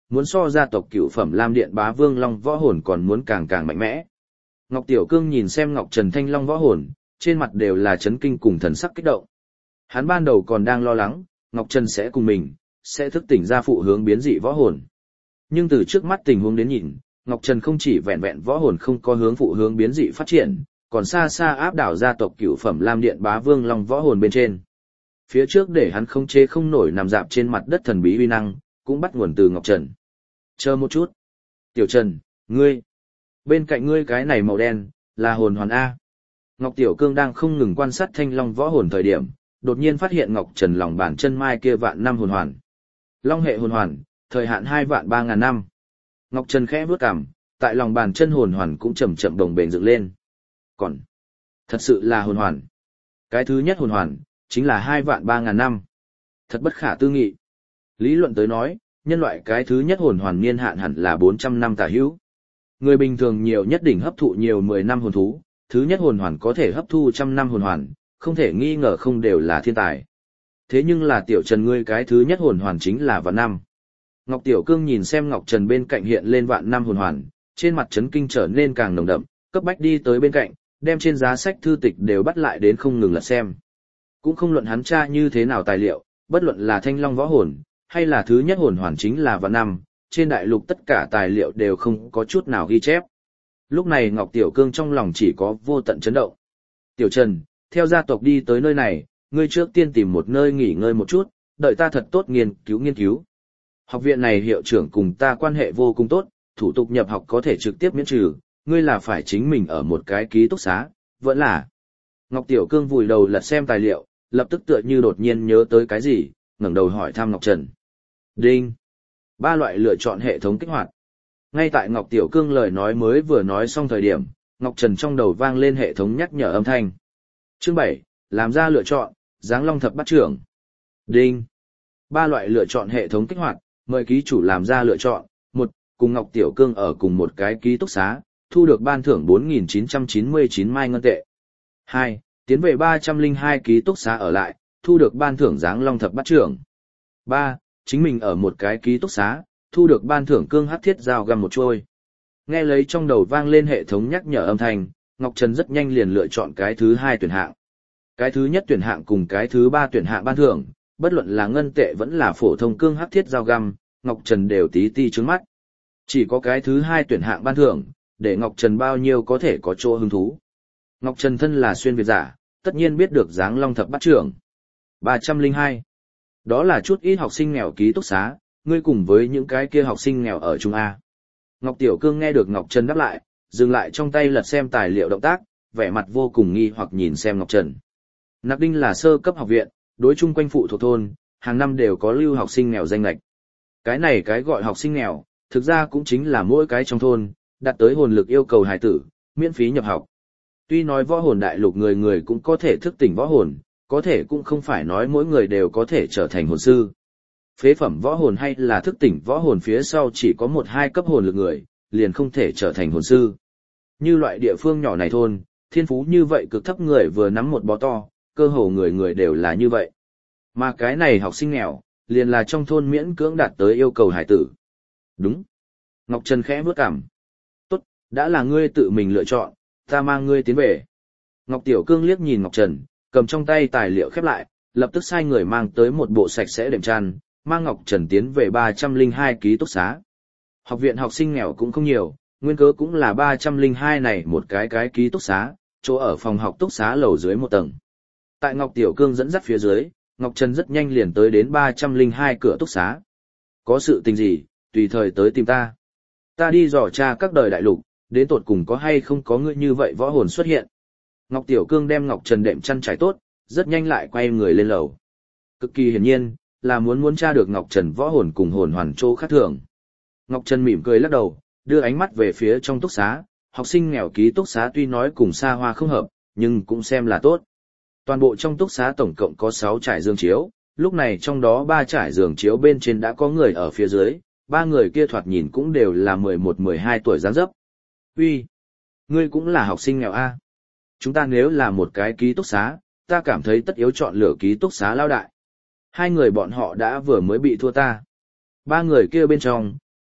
muốn so gia tộc cựu phẩm Lam Điện Bá Vương Long võ hồn còn muốn càng càng mạnh mẽ. Ngọc Tiểu Cương nhìn xem Ngọc Trần Thanh Long võ hồn, trên mặt đều là chấn kinh cùng thần sắc kích động. Hắn ban đầu còn đang lo lắng, Ngọc Trần sẽ cùng mình, sẽ thức tỉnh ra phụ hướng biến dị võ hồn. Nhưng từ trước mắt tình huống đến nhìn, Ngọc Trần không chỉ vẹn vẹn võ hồn không có hướng phụ hướng biến dị phát triển, còn xa xa áp đảo gia tộc cửu phẩm Lam Điện Bá Vương Long võ hồn bên trên. Phía trước để hắn không chế không nổi nằm dạp trên mặt đất thần bí uy năng, cũng bắt nguồn từ Ngọc Trần. Chờ một chút. Tiểu Trần, ngươi. Bên cạnh ngươi cái này màu đen, là hồn hoàn A. Ngọc Tiểu Cương đang không ngừng quan sát Thanh Long võ hồn thời điểm, đột nhiên phát hiện Ngọc Trần lòng bàn chân mai kia vạn năm hồn hoàn. Long hệ hồn hoàn, thời hạn hai vạn ba ngàn năm. Ngọc Trần khẽ bước cằm, tại lòng bàn chân hồn hoàn cũng chậm chậm đồng bền dựng lên. Còn, thật sự là hồn hoàn. Cái thứ nhất hồn hoàn, chính là hai vạn ba ngàn năm. Thật bất khả tư nghị. Lý luận tới nói, nhân loại cái thứ nhất hồn hoàn niên hạn hẳn là bốn trăm năm tả hữu. Người bình thường nhiều nhất đỉnh hấp thụ nhiều mười năm hồn thú, thứ nhất hồn hoàn có thể hấp thu trăm năm hồn hoàn, không thể nghi ngờ không đều là thiên tài. Thế nhưng là Tiểu Trần ngươi cái thứ nhất hồn hoàn chính là vạn năm. Ngọc Tiểu Cương nhìn xem Ngọc Trần bên cạnh hiện lên vạn năm hồn hoàn, trên mặt chấn kinh trở nên càng nồng đậm, cấp bách đi tới bên cạnh, đem trên giá sách thư tịch đều bắt lại đến không ngừng lật xem. Cũng không luận hắn tra như thế nào tài liệu, bất luận là Thanh Long võ hồn, hay là thứ nhất hồn hoàn chính là vạn năm, trên đại lục tất cả tài liệu đều không có chút nào ghi chép. Lúc này Ngọc Tiểu Cương trong lòng chỉ có vô tận chấn động. Tiểu Trần, theo gia tộc đi tới nơi này, ngươi trước tiên tìm một nơi nghỉ ngơi một chút, đợi ta thật tốt nghiên cứu nghiên cứu. Học viện này hiệu trưởng cùng ta quan hệ vô cùng tốt, thủ tục nhập học có thể trực tiếp miễn trừ, ngươi là phải chính mình ở một cái ký túc xá, vẫn là. Ngọc Tiểu Cương vùi đầu lật xem tài liệu, lập tức tựa như đột nhiên nhớ tới cái gì, ngẩng đầu hỏi thăm Ngọc Trần. Đinh! Ba loại lựa chọn hệ thống kích hoạt. Ngay tại Ngọc Tiểu Cương lời nói mới vừa nói xong thời điểm, Ngọc Trần trong đầu vang lên hệ thống nhắc nhở âm thanh. Chương bảy, làm ra lựa chọn, Giáng Long thập bát trưởng. Đinh! Ba loại lựa chọn hệ thống kích hoạt, mời ký chủ làm ra lựa chọn. Một, cùng Ngọc Tiểu Cương ở cùng một cái ký túc xá, thu được ban thưởng bốn nghìn chín trăm chín mươi chín mai ngân tệ. Hai, tiến về ba trăm lẻ hai ký túc xá ở lại, thu được ban thưởng Giáng Long thập bát trưởng. Ba, chính mình ở một cái ký túc xá, thu được ban thưởng cương hắc thiết dao găm một chuôi. Nghe lấy trong đầu vang lên hệ thống nhắc nhở âm thanh, Ngọc Trần rất nhanh liền lựa chọn cái thứ hai tuyển hạng. Cái thứ nhất tuyển hạng cùng cái thứ ba tuyển hạng ban thưởng, bất luận là ngân tệ vẫn là phổ thông cương hắc thiết dao găm, Ngọc Trần đều tí ti trướng mắt. Chỉ có cái thứ hai tuyển hạng ban thưởng, để Ngọc Trần bao nhiêu có thể có chỗ hứng thú. Ngọc Trần thân là xuyên việt giả, tất nhiên biết được Giáng Long thập bát trưởng. ba trăm lẻ hai. Đó là chút ít học sinh nghèo ký túc xá, ngươi cùng với những cái kia học sinh nghèo ở Trung A. Ngọc Tiểu Cương nghe được Ngọc Trần đáp lại, dừng lại trong tay lật xem tài liệu động tác, vẻ mặt vô cùng nghi hoặc nhìn xem Ngọc Trần. Nạc Đinh là sơ cấp học viện, đối chung quanh phụ thuộc thôn, hàng năm đều có lưu học sinh nghèo danh lệch. Cái này cái gọi học sinh nghèo, thực ra cũng chính là mỗi cái trong thôn, đạt tới hồn lực yêu cầu hài tử, miễn phí nhập học. Tuy nói võ hồn đại lục người người cũng có thể thức tỉnh võ hồn, có thể cũng không phải nói mỗi người đều có thể trở thành hồn sư. Phế phẩm võ hồn hay là thức tỉnh võ hồn phía sau chỉ có một hai cấp hồn lực người, liền không thể trở thành hồn sư. Như loại địa phương nhỏ này thôn, thiên phú như vậy cực thấp người vừa nắm một bó to, cơ hồ người người đều là như vậy. Mà cái này học sinh nghèo, liền là trong thôn miễn cưỡng đạt tới yêu cầu hải tử. Đúng. Ngọc Trần khẽ bước cằm. Tốt, đã là ngươi tự mình lựa chọn, ta mang ngươi tiến về. Ngọc Tiểu Cương liếc nhìn Ngọc Trần, cầm trong tay tài liệu khép lại, lập tức sai người mang tới một bộ sạch sẽ đệm chăn, mang Ngọc Trần tiến về ba trăm lẻ hai ký túc xá. Học viện học sinh nghèo cũng không nhiều, nguyên cớ cũng là ba trăm lẻ hai này một cái cái ký túc xá, chỗ ở phòng học túc xá lầu dưới một tầng. Tại Ngọc Tiểu Cương dẫn dắt phía dưới, Ngọc Trần rất nhanh liền tới đến ba trăm lẻ hai cửa túc xá. Có sự tình gì, tùy thời tới tìm ta. Ta đi dò tra các đời đại lục, đến tột cùng có hay không có ngươi như vậy võ hồn xuất hiện. Ngọc Tiểu Cương đem Ngọc Trần đệm chăn trải tốt, rất nhanh lại quay người lên lầu. Cực kỳ hiển nhiên, là muốn muốn tra được Ngọc Trần võ hồn cùng hồn hoàn chỗ khác thường. Ngọc Trần mỉm cười lắc đầu, đưa ánh mắt về phía trong túc xá, học sinh nghèo ký túc xá tuy nói cùng xa hoa không hợp, nhưng cũng xem là tốt. Toàn bộ trong túc xá tổng cộng có sáu trải giường chiếu, lúc này trong đó ba trải giường chiếu bên trên đã có người ở phía dưới, ba người kia thoạt nhìn cũng đều là mười một mười hai tuổi dáng dấp. Uy, ngươi cũng là học sinh nghèo a? Chúng ta nếu là một cái ký túc xá, ta cảm thấy tất yếu chọn lựa ký túc xá lao đại. Hai người bọn họ đã vừa mới bị thua ta. Ba người kia bên trong,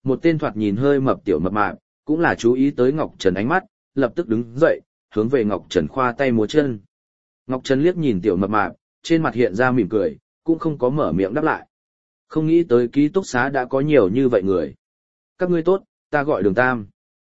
một tên thoạt nhìn hơi mập tiểu mập mạp, cũng là chú ý tới Ngọc Trần ánh mắt, lập tức đứng dậy, hướng về Ngọc Trần khoa tay múa chân. Ngọc Trần liếc nhìn tiểu mập mạp, trên mặt hiện ra mỉm cười, cũng không có mở miệng đáp lại. Không nghĩ tới ký túc xá đã có nhiều như vậy người. Các ngươi tốt, ta gọi Đường Tam.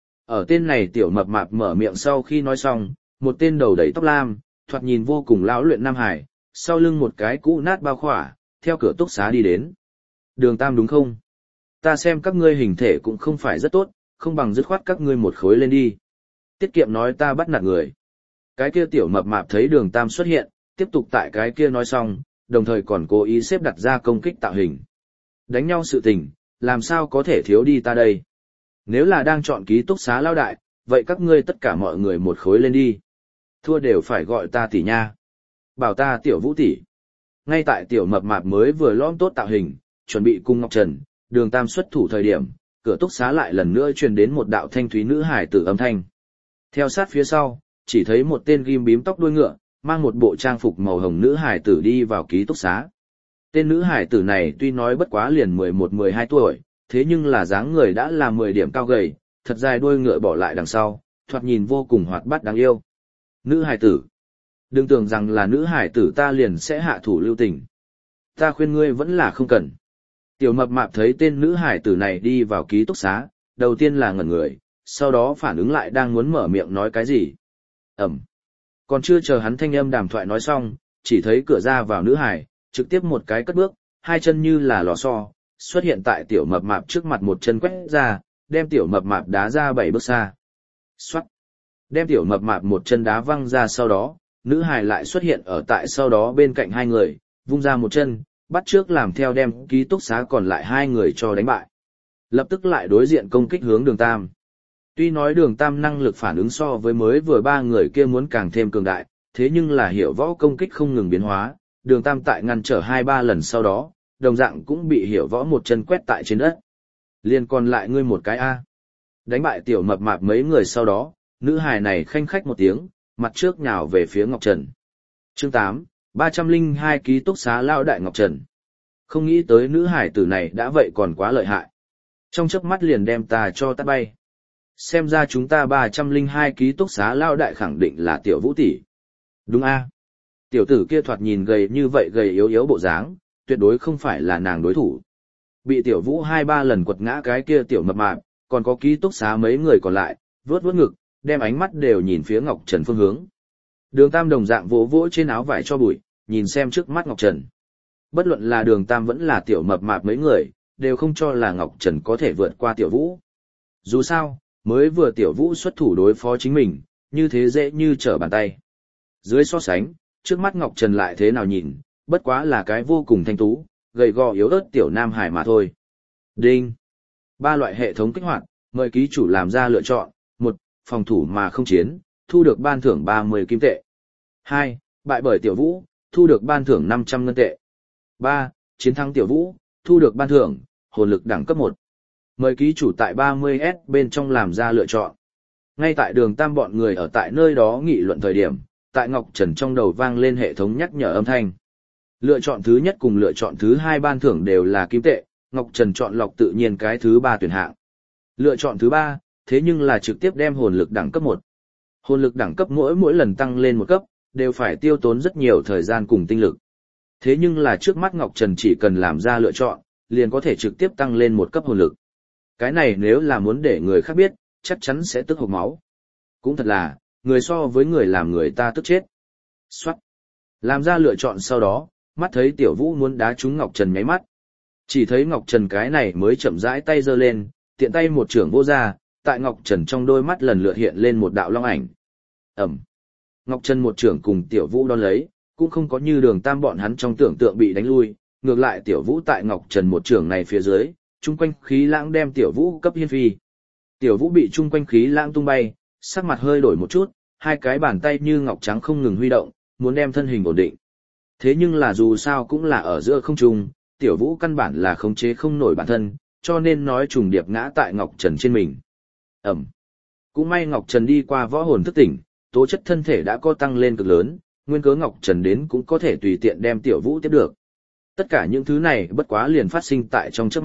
Ở tên này tiểu mập mạp mở miệng sau khi nói xong, một tên đầu đầy tóc lam, thoạt nhìn vô cùng lão luyện Nam Hải, sau lưng một cái cũ nát bao khỏa, theo cửa túc xá đi đến. Đường Tam đúng không? Ta xem các ngươi hình thể cũng không phải rất tốt, không bằng dứt khoát các ngươi một khối lên đi. Tiết kiệm nói ta bắt nạt người. Cái kia tiểu mập mạp thấy Đường Tam xuất hiện, tiếp tục tại cái kia nói xong, đồng thời còn cố ý xếp đặt ra công kích tạo hình. Đánh nhau sự tình, làm sao có thể thiếu đi ta đây? Nếu là đang chọn ký túc xá lao đại, vậy các ngươi tất cả mọi người một khối lên đi. Thua đều phải gọi ta tỷ nha. Bảo ta tiểu Vũ tỷ. Ngay tại tiểu mập mạp mới vừa lõm tốt tạo hình, chuẩn bị cùng Ngọc Trần, Đường Tam xuất thủ thời điểm, cửa túc xá lại lần nữa truyền đến một đạo thanh thúy nữ hải tử âm thanh. Theo sát phía sau, chỉ thấy một tên ghim bím tóc đuôi ngựa, mang một bộ trang phục màu hồng nữ hải tử đi vào ký túc xá. Tên nữ hải tử này tuy nói bất quá liền mười một mười hai tuổi, thế nhưng là dáng người đã là mười điểm cao gầy, thật dài đuôi ngựa bỏ lại đằng sau, thoạt nhìn vô cùng hoạt bát đáng yêu. Nữ hải tử. Đừng tưởng rằng là nữ hải tử ta liền sẽ hạ thủ lưu tình. Ta khuyên ngươi vẫn là không cần. Tiểu mập mạp thấy tên nữ hải tử này đi vào ký túc xá, đầu tiên là ngẩn người, sau đó phản ứng lại đang muốn mở miệng nói cái gì. Ẩm. Còn chưa chờ hắn thanh âm đàm thoại nói xong, chỉ thấy cửa ra vào nữ hải, trực tiếp một cái cất bước, hai chân như là lò xo, xuất hiện tại tiểu mập mạp trước mặt một chân quét ra, đem tiểu mập mạp đá ra bảy bước xa. Xoát. Đem tiểu mập mạp một chân đá văng ra sau đó, nữ hải lại xuất hiện ở tại sau đó bên cạnh hai người, vung ra một chân, bắt trước làm theo đem ký túc xá còn lại hai người cho đánh bại. Lập tức lại đối diện công kích hướng Đường Tam. Tuy nói Đường Tam năng lực phản ứng so với mới vừa ba người kia muốn càng thêm cường đại, thế nhưng là hiểu võ công kích không ngừng biến hóa, Đường Tam tại ngăn trở hai ba lần sau đó, đồng dạng cũng bị hiểu võ một chân quét tại trên đất. Liên còn lại ngươi một cái A. Đánh bại tiểu mập mạp mấy người sau đó, nữ hài này khanh khách một tiếng, mặt trước nhào về phía Ngọc Trần. Chương tám, ba trăm lẻ hai ký túc xá lao đại Ngọc Trần. Không nghĩ tới nữ hải tử này đã vậy còn quá lợi hại. Trong chớp mắt liền đem ta cho tát bay. Xem ra chúng ta ba trăm lẻ hai ký túc xá lao đại khẳng định là tiểu Vũ tỷ. Đúng a? Tiểu tử kia thoạt nhìn gầy như vậy gầy yếu yếu bộ dáng, tuyệt đối không phải là nàng đối thủ. Bị tiểu Vũ hai ba lần quật ngã cái kia tiểu mập mạp, còn có ký túc xá mấy người còn lại, vướt vướt ngực, đem ánh mắt đều nhìn phía Ngọc Trần phương hướng. Đường Tam đồng dạng vỗ vỗ trên áo vải cho bụi, nhìn xem trước mắt Ngọc Trần. Bất luận là Đường Tam vẫn là tiểu mập mạp mấy người, đều không cho là Ngọc Trần có thể vượt qua tiểu Vũ. Dù sao, mới vừa tiểu Vũ xuất thủ đối phó chính mình, như thế dễ như trở bàn tay. Dưới so sánh, trước mắt Ngọc Trần lại thế nào nhìn, bất quá là cái vô cùng thanh tú, gầy gò yếu ớt tiểu Nam Hải mà thôi. Đinh! Ba loại hệ thống kích hoạt, mời ký chủ làm ra lựa chọn. Một, phòng thủ mà không chiến, thu được ban thưởng ba mươi kim tệ. Hai, bại bởi tiểu Vũ, thu được ban thưởng năm trăm ngân tệ. Ba, chiến thắng tiểu Vũ, thu được ban thưởng, hồn lực đẳng cấp một. Mời ký chủ tại ba mươi S bên trong làm ra lựa chọn. Ngay tại Đường Tam bọn người ở tại nơi đó nghị luận thời điểm, tại Ngọc Trần trong đầu vang lên hệ thống nhắc nhở âm thanh. Lựa chọn thứ nhất cùng lựa chọn thứ hai ban thưởng đều là kim tệ, Ngọc Trần chọn lọc tự nhiên cái thứ ba tuyển hạng. Lựa chọn thứ ba, thế nhưng là trực tiếp đem hồn lực đẳng cấp một. Hồn lực đẳng cấp mỗi mỗi lần tăng lên một cấp, đều phải tiêu tốn rất nhiều thời gian cùng tinh lực. Thế nhưng là trước mắt Ngọc Trần chỉ cần làm ra lựa chọn, liền có thể trực tiếp tăng lên một cấp hồn lực. Cái này nếu là muốn để người khác biết, chắc chắn sẽ tức hộc máu. Cũng thật là, người so với người làm người ta tức chết. Xoát. Làm ra lựa chọn sau đó, mắt thấy tiểu Vũ muốn đá trúng Ngọc Trần nháy mắt. Chỉ thấy Ngọc Trần cái này mới chậm rãi tay giơ lên, tiện tay một chưởng vô ra, tại Ngọc Trần trong đôi mắt lần lượt hiện lên một đạo long ảnh. Ẩm. Ngọc Trần một chưởng cùng tiểu Vũ đón lấy, cũng không có như Đường Tam bọn hắn trong tưởng tượng bị đánh lui, ngược lại tiểu Vũ tại Ngọc Trần một chưởng này phía dưới, chung quanh khí lãng đem tiểu Vũ cấp hiên phi. Tiểu Vũ bị chung quanh khí lãng tung bay, sắc mặt hơi đổi một chút, hai cái bàn tay như ngọc trắng không ngừng huy động, muốn đem thân hình ổn định. Thế nhưng là dù sao cũng là ở giữa không trung, tiểu Vũ căn bản là khống chế không nổi bản thân, cho nên nói trùng điệp ngã tại Ngọc Trần trên mình. Ẩm. Cũng may Ngọc Trần đi qua võ hồn thức tỉnh, tố chất thân thể đã có tăng lên cực lớn, nguyên cớ Ngọc Trần đến cũng có thể tùy tiện đem tiểu Vũ tiếp được. Tất cả những thứ này bất quá liền phát sinh tại trong trước mắt,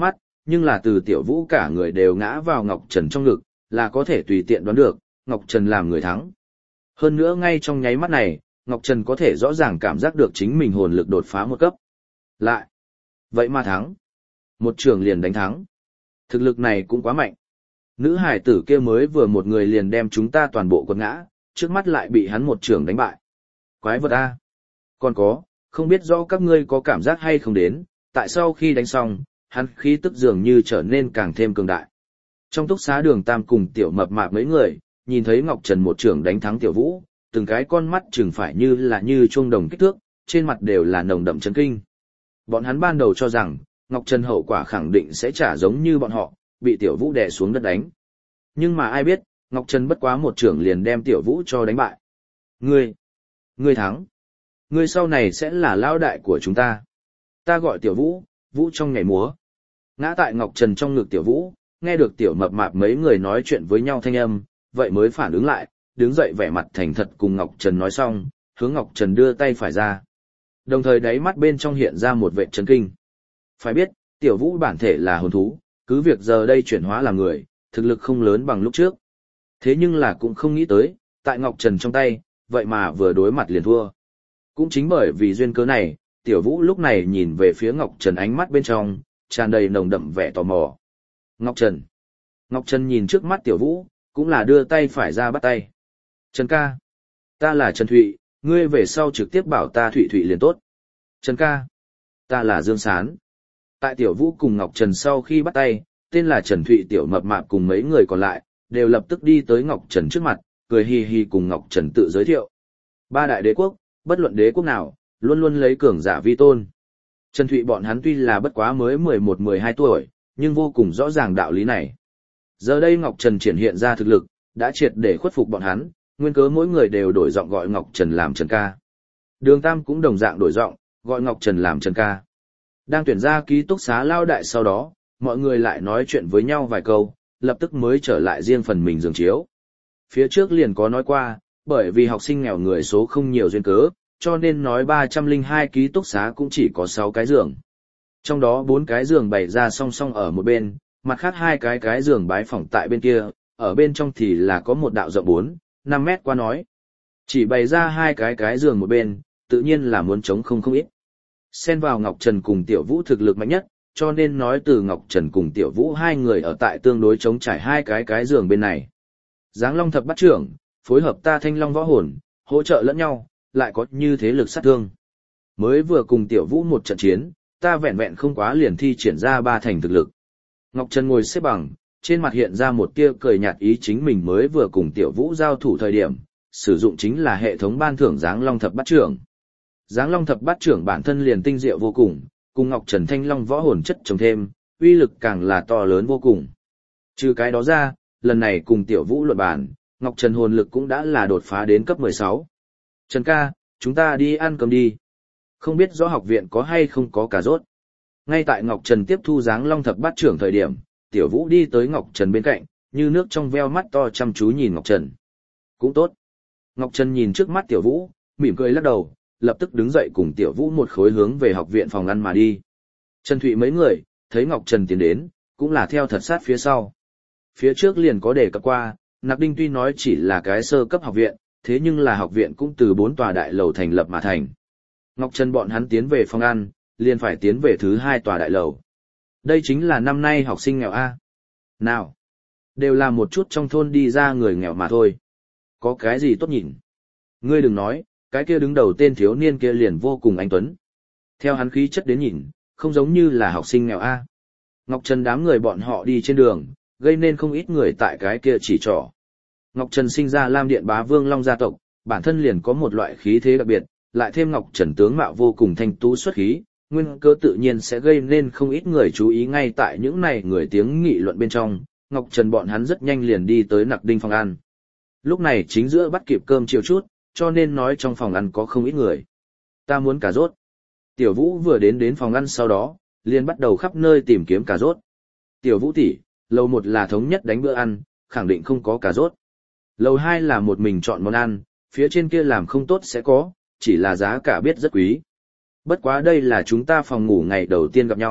nhưng là từ Tiểu Vũ cả người đều ngã vào Ngọc Trần trong ngực, là có thể tùy tiện đoán được, Ngọc Trần làm người thắng. Hơn nữa ngay trong nháy mắt này, Ngọc Trần có thể rõ ràng cảm giác được chính mình hồn lực đột phá một cấp. Lại, vậy mà thắng. Một trường liền đánh thắng. Thực lực này cũng quá mạnh. Nữ hải tử kia mới vừa một người liền đem chúng ta toàn bộ quật ngã, trước mắt lại bị hắn một trường đánh bại. Quái vật A. Còn có, không biết rõ các ngươi có cảm giác hay không đến, tại sao khi đánh xong, hắn khí tức dường như trở nên càng thêm cường đại. Trong túc xá Đường Tam cùng Tiểu Mập Mạp mấy người, nhìn thấy Ngọc Trần một trường đánh thắng Tiểu Vũ, từng cái con mắt chừng phải như là như chuông đồng kích thước, trên mặt đều là nồng đậm chấn kinh. Bọn hắn ban đầu cho rằng, Ngọc Trần hậu quả khẳng định sẽ trả giống như bọn họ, bị Tiểu Vũ đè xuống đất đánh. Nhưng mà ai biết, Ngọc Trần bất quá một trưởng liền đem Tiểu Vũ cho đánh bại. Ngươi, ngươi thắng. Ngươi sau này sẽ là lão đại của chúng ta. Ta gọi Tiểu Vũ, Vũ trong nhảy múa. Ngã tại Ngọc Trần trong ngực Tiểu Vũ, nghe được Tiểu Mập Mạp mấy người nói chuyện với nhau thanh âm, vậy mới phản ứng lại, đứng dậy vẻ mặt thành thật cùng Ngọc Trần nói xong, hướng Ngọc Trần đưa tay phải ra. Đồng thời đáy mắt bên trong hiện ra một vẻ chấn kinh. Phải biết, Tiểu Vũ bản thể là hồn thú, cứ việc giờ đây chuyển hóa làm người, thực lực không lớn bằng lúc trước. Thế nhưng là cũng không nghĩ tới, tại Ngọc Trần trong tay, vậy mà vừa đối mặt liền thua. Cũng chính bởi vì duyên cớ này, Tiểu Vũ lúc này nhìn về phía Ngọc Trần ánh mắt bên trong, tràn đầy nồng đậm vẻ tò mò. Ngọc Trần. Ngọc Trần nhìn trước mắt Tiểu Vũ, cũng là đưa tay phải ra bắt tay. Trần ca. Ta là Trần Thụy, ngươi về sau trực tiếp bảo ta Thụy Thụy liền tốt. Trần ca. Ta là Dương Sán. Tại Tiểu Vũ cùng Ngọc Trần sau khi bắt tay, tên là Trần Thụy Tiểu Mập Mạp cùng mấy người còn lại, đều lập tức đi tới Ngọc Trần trước mặt, cười hi hi cùng Ngọc Trần tự giới thiệu. Ba đại đế quốc, bất luận đế quốc nào, luôn luôn lấy cường giả vi tôn. Trần Thụy bọn hắn tuy là bất quá mới mười một mười hai tuổi, nhưng vô cùng rõ ràng đạo lý này. Giờ đây Ngọc Trần triển hiện ra thực lực, đã triệt để khuất phục bọn hắn, nguyên cớ mỗi người đều đổi giọng gọi Ngọc Trần làm Trần ca. Đường Tam cũng đồng dạng đổi giọng, gọi Ngọc Trần làm Trần ca. Đang tuyển ra ký túc xá lao đại sau đó, mọi người lại nói chuyện với nhau vài câu, lập tức mới trở lại riêng phần mình giường chiếu. Phía trước liền có nói qua, bởi vì học sinh nghèo người số không nhiều duyên cớ, cho nên nói ba trăm lẻ hai ký túc xá cũng chỉ có sáu cái giường. Trong đó bốn cái giường bày ra song song ở một bên, mặt khác hai cái cái giường bái phỏng tại bên kia, ở bên trong thì là có một đạo rộng bốn, năm mét qua nói. Chỉ bày ra hai cái cái giường một bên, tự nhiên là muốn chống không không ít. Xen vào Ngọc Trần cùng Tiểu Vũ thực lực mạnh nhất, cho nên nói từ Ngọc Trần cùng Tiểu Vũ hai người ở tại tương đối chống trải hai cái cái giường bên này. Giáng Long thập bát trưởng, phối hợp ta Thanh Long võ hồn, hỗ trợ lẫn nhau, lại có như thế lực sát thương. Mới vừa cùng Tiểu Vũ một trận chiến, ta vẹn vẹn không quá liền thi triển ra ba thành thực lực. Ngọc Trần ngồi xếp bằng, trên mặt hiện ra một tia cười nhạt ý chính mình mới vừa cùng Tiểu Vũ giao thủ thời điểm, sử dụng chính là hệ thống ban thưởng Giáng Long thập bát trưởng. Giáng Long thập bát trưởng bản thân liền tinh diệu vô cùng, cùng Ngọc Trần Thanh Long võ hồn chất trồng thêm, uy lực càng là to lớn vô cùng. Trừ cái đó ra, lần này cùng Tiểu Vũ luận bàn, Ngọc Trần hồn lực cũng đã là đột phá đến cấp mười sáu. Trần ca, chúng ta đi ăn cơm đi. Không biết rõ học viện có hay không có cà rốt. Ngay tại Ngọc Trần tiếp thu Giáng Long thập bát trưởng thời điểm, Tiểu Vũ đi tới Ngọc Trần bên cạnh, như nước trong veo mắt to chăm chú nhìn Ngọc Trần. Cũng tốt. Ngọc Trần nhìn trước mắt Tiểu Vũ, mỉm cười lắc đầu, lập tức đứng dậy cùng Tiểu Vũ một khối hướng về học viện phòng ăn mà đi. Trần Thụy mấy người, thấy Ngọc Trần tiến đến, cũng là theo thật sát phía sau. Phía trước liền có đề cập qua, Nạc Đinh tuy nói chỉ là cái sơ cấp học viện, thế nhưng là học viện cũng từ bốn tòa đại lầu thành lập mà thành. Ngọc Trần bọn hắn tiến về phòng ăn, liền phải tiến về thứ hai tòa đại lầu. Đây chính là năm nay học sinh nghèo A. Nào, đều là một chút trong thôn đi ra người nghèo mà thôi. Có cái gì tốt nhìn? Ngươi đừng nói, cái kia đứng đầu tên thiếu niên kia liền vô cùng anh tuấn. Theo hắn khí chất đến nhìn, không giống như là học sinh nghèo A. Ngọc Trần đám người bọn họ đi trên đường, gây nên không ít người tại cái kia chỉ trỏ. Ngọc Trần sinh ra Lam Điện Bá Vương Long gia tộc, bản thân liền có một loại khí thế đặc biệt, lại thêm Ngọc Trần tướng mạo vô cùng thanh tú xuất khí, nguyên cơ tự nhiên sẽ gây nên không ít người chú ý ngay tại những này người tiếng nghị luận bên trong. Ngọc Trần bọn hắn rất nhanh liền đi tới Nặc Đinh phòng ăn. Lúc này chính giữa bắt kịp cơm chiều chút, cho nên nói trong phòng ăn có không ít người. Ta muốn cà rốt. Tiểu Vũ vừa đến đến phòng ăn sau đó, liền bắt đầu khắp nơi tìm kiếm cà rốt. Tiểu Vũ tỷ, lầu một là thống nhất đánh bữa ăn, khẳng định không có cà rốt. Lầu hai là một mình chọn món ăn, phía trên kia làm không tốt sẽ có, chỉ là giá cả biết rất quý. Bất quá đây là chúng ta phòng ngủ ngày đầu tiên gặp nhau,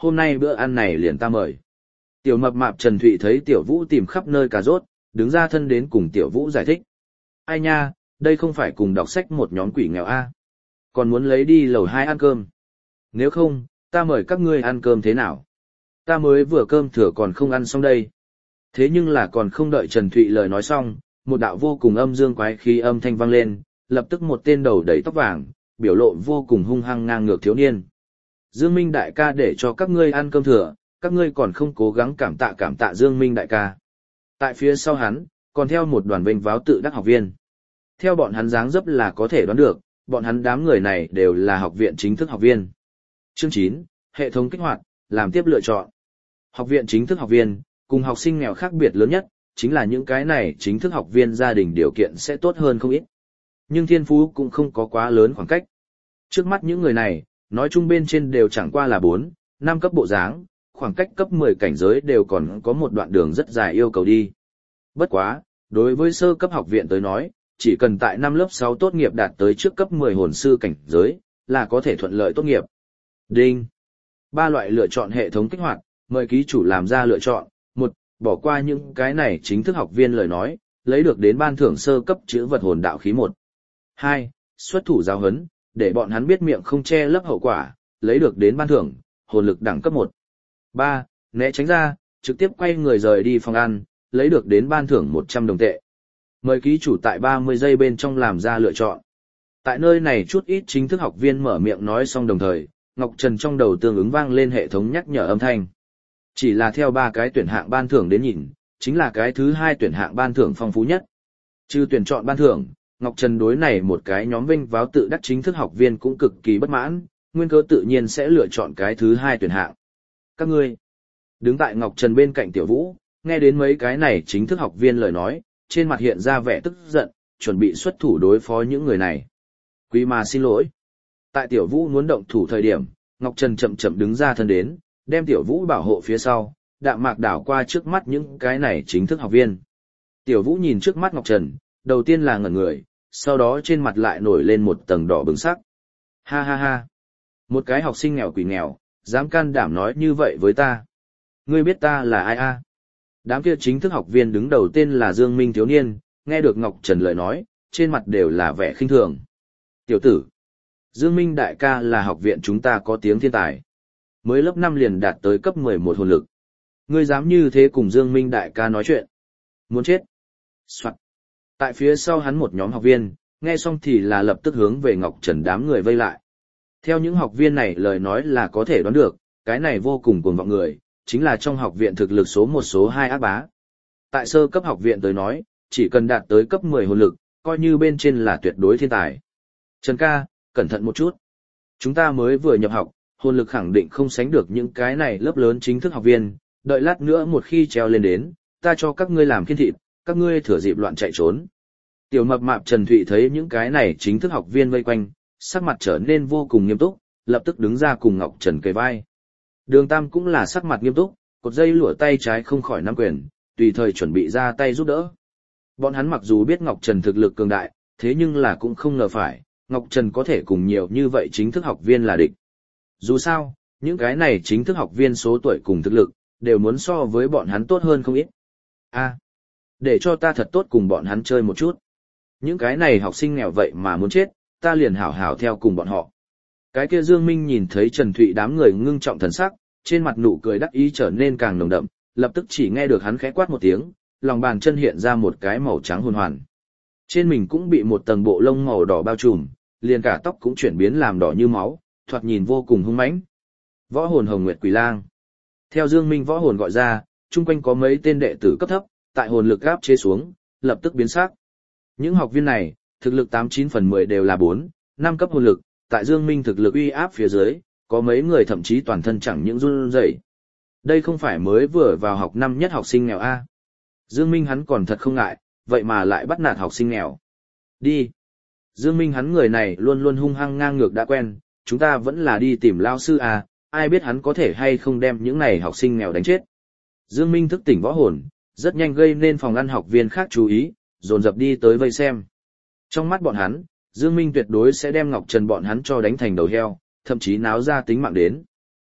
hôm nay bữa ăn này liền ta mời. Tiểu mập mạp Trần Thụy thấy Tiểu Vũ tìm khắp nơi cà rốt, đứng ra thân đến cùng Tiểu Vũ giải thích. Ai nha, đây không phải cùng đọc sách một nhóm quỷ nghèo a, còn muốn lấy đi lầu hai ăn cơm. Nếu không, ta mời các ngươi ăn cơm thế nào? Ta mới vừa cơm thừa còn không ăn xong đây. Thế nhưng là còn không đợi Trần Thụy lời nói xong, một đạo vô cùng âm dương quái khí âm thanh vang lên, lập tức một tên đầu đầy tóc vàng, biểu lộ vô cùng hung hăng ngang ngược thiếu niên. Dương Minh đại ca để cho các ngươi ăn cơm thừa, các ngươi còn không cố gắng cảm tạ cảm tạ Dương Minh đại ca. Tại phía sau hắn, còn theo một đoàn vênh váo tự đắc học viên. Theo bọn hắn dáng dấp là có thể đoán được, bọn hắn đám người này đều là học viện chính thức học viên. Chương chín, hệ thống kích hoạt, làm tiếp lựa chọn. Học viện chính thức học viên, cùng học sinh nghèo khác biệt lớn nhất, chính là những cái này chính thức học viên gia đình điều kiện sẽ tốt hơn không ít. Nhưng thiên phú cũng không có quá lớn khoảng cách. Trước mắt những người này, nói chung bên trên đều chẳng qua là bốn, năm cấp bộ dáng, khoảng cách cấp mười cảnh giới đều còn có một đoạn đường rất dài yêu cầu đi. Bất quá, đối với sơ cấp học viện tới nói, chỉ cần tại năm lớp sáu tốt nghiệp đạt tới trước cấp mười hồn sư cảnh giới, là có thể thuận lợi tốt nghiệp. Đinh. Ba loại lựa chọn hệ thống kích hoạt, mời ký chủ làm ra lựa chọn. Một, bỏ qua những cái này chính thức học viên lời nói, lấy được đến ban thưởng sơ cấp chữ vật hồn đạo khí một. Hai, xuất thủ giáo huấn, để bọn hắn biết miệng không che lấp hậu quả, lấy được đến ban thưởng, hồn lực đẳng cấp một. Ba, né tránh ra, trực tiếp quay người rời đi phòng ăn, lấy được đến ban thưởng một trăm đồng tệ. Mời ký chủ tại ba mươi giây bên trong làm ra lựa chọn. Tại nơi này chút ít chính thức học viên mở miệng nói xong đồng thời, Ngọc Trần trong đầu tương ứng vang lên hệ thống nhắc nhở âm thanh. Chỉ là theo ba cái tuyển hạng ban thưởng đến nhìn, chính là cái thứ hai tuyển hạng ban thưởng phong phú nhất. Trừ tuyển chọn ban thưởng, Ngọc Trần đối này một cái nhóm vinh váo tự đắc chính thức học viên cũng cực kỳ bất mãn, nguyên cớ tự nhiên sẽ lựa chọn cái thứ hai tuyển hạng. Các ngươi, đứng tại Ngọc Trần bên cạnh Tiểu Vũ, nghe đến mấy cái này chính thức học viên lời nói, trên mặt hiện ra vẻ tức giận, chuẩn bị xuất thủ đối phó những người này. Quý mà xin lỗi. Tại Tiểu Vũ muốn động thủ thời điểm, Ngọc Trần chậm chậm đứng ra thân đến, đem Tiểu Vũ bảo hộ phía sau, đạm mạc đảo qua trước mắt những cái này chính thức học viên. Tiểu Vũ nhìn trước mắt Ngọc Trần, đầu tiên là ngẩn người, sau đó trên mặt lại nổi lên một tầng đỏ bừng sắc. Ha ha ha. Một cái học sinh nghèo quỷ nghèo, dám can đảm nói như vậy với ta. Ngươi biết ta là ai a? Đám kia chính thức học viên đứng đầu tên là Dương Minh thiếu niên, nghe được Ngọc Trần lời nói, trên mặt đều là vẻ khinh thường. Tiểu tử, Dương Minh đại ca là học viện chúng ta có tiếng thiên tài. Mới lớp năm liền đạt tới cấp mười một hồn lực. Ngươi dám như thế cùng Dương Minh đại ca nói chuyện? Muốn chết. Soạn. Tại phía sau hắn một nhóm học viên, nghe xong thì là lập tức hướng về Ngọc Trần đám người vây lại. Theo những học viên này lời nói là có thể đoán được, cái này vô cùng cuồng vọng người, chính là trong học viện thực lực số một số hai ác bá. Tại sơ cấp học viện tới nói, chỉ cần đạt tới cấp mười hồn lực, coi như bên trên là tuyệt đối thiên tài. Trần ca, cẩn thận một chút. Chúng ta mới vừa nhập học, hồn lực khẳng định không sánh được những cái này lớp lớn chính thức học viên, đợi lát nữa một khi treo lên đến, ta cho các ngươi làm khiên thịt, các ngươi thừa dịp loạn chạy trốn. Tiểu mập mạp Trần Thụy thấy những cái này chính thức học viên vây quanh, sắc mặt trở nên vô cùng nghiêm túc, lập tức đứng ra cùng Ngọc Trần kề vai. Đường Tam cũng là sắc mặt nghiêm túc, cột dây lụa tay trái không khỏi nắm quyền, tùy thời chuẩn bị ra tay giúp đỡ. Bọn hắn mặc dù biết Ngọc Trần thực lực cường đại, thế nhưng là cũng không ngờ phải, Ngọc Trần có thể cùng nhiều như vậy chính thức học viên là địch. Dù sao, những cái này chính thức học viên số tuổi cùng thực lực, đều muốn so với bọn hắn tốt hơn không ít. A, để cho ta thật tốt cùng bọn hắn chơi một chút. Những cái này học sinh nghèo vậy mà muốn chết, ta liền hảo hảo theo cùng bọn họ. Cái kia Dương Minh nhìn thấy Trần Thụy đám người ngưng trọng thần sắc, trên mặt nụ cười đắc ý trở nên càng nồng đậm, lập tức chỉ nghe được hắn khẽ quát một tiếng, lòng bàn chân hiện ra một cái màu trắng hồn hoàn. Trên mình cũng bị một tầng bộ lông màu đỏ bao trùm, liền cả tóc cũng chuyển biến làm đỏ như máu, thoạt nhìn vô cùng hung mãnh. Võ hồn Hồng Nguyệt Quỷ Lang. Theo Dương Minh võ hồn gọi ra, chung quanh có mấy tên đệ tử cấp thấp, tại hồn lực áp chế xuống, lập tức biến sắc. Những học viên này, thực lực tám chín phần mười đều là bốn, năm cấp hồn lực, tại Dương Minh thực lực uy áp phía dưới, có mấy người thậm chí toàn thân chẳng những run rẩy. Đây không phải mới vừa vào học năm nhất học sinh nghèo a. Dương Minh hắn còn thật không ngại, vậy mà lại bắt nạt học sinh nghèo. Đi. Dương Minh hắn người này luôn luôn hung hăng ngang ngược đã quen, chúng ta vẫn là đi tìm lao sư à, ai biết hắn có thể hay không đem những này học sinh nghèo đánh chết. Dương Minh thức tỉnh võ hồn, rất nhanh gây nên phòng ăn học viên khác chú ý, dồn dập đi tới vây xem. Trong mắt bọn hắn, Dương Minh tuyệt đối sẽ đem Ngọc Trần bọn hắn cho đánh thành đầu heo, thậm chí náo ra tính mạng đến.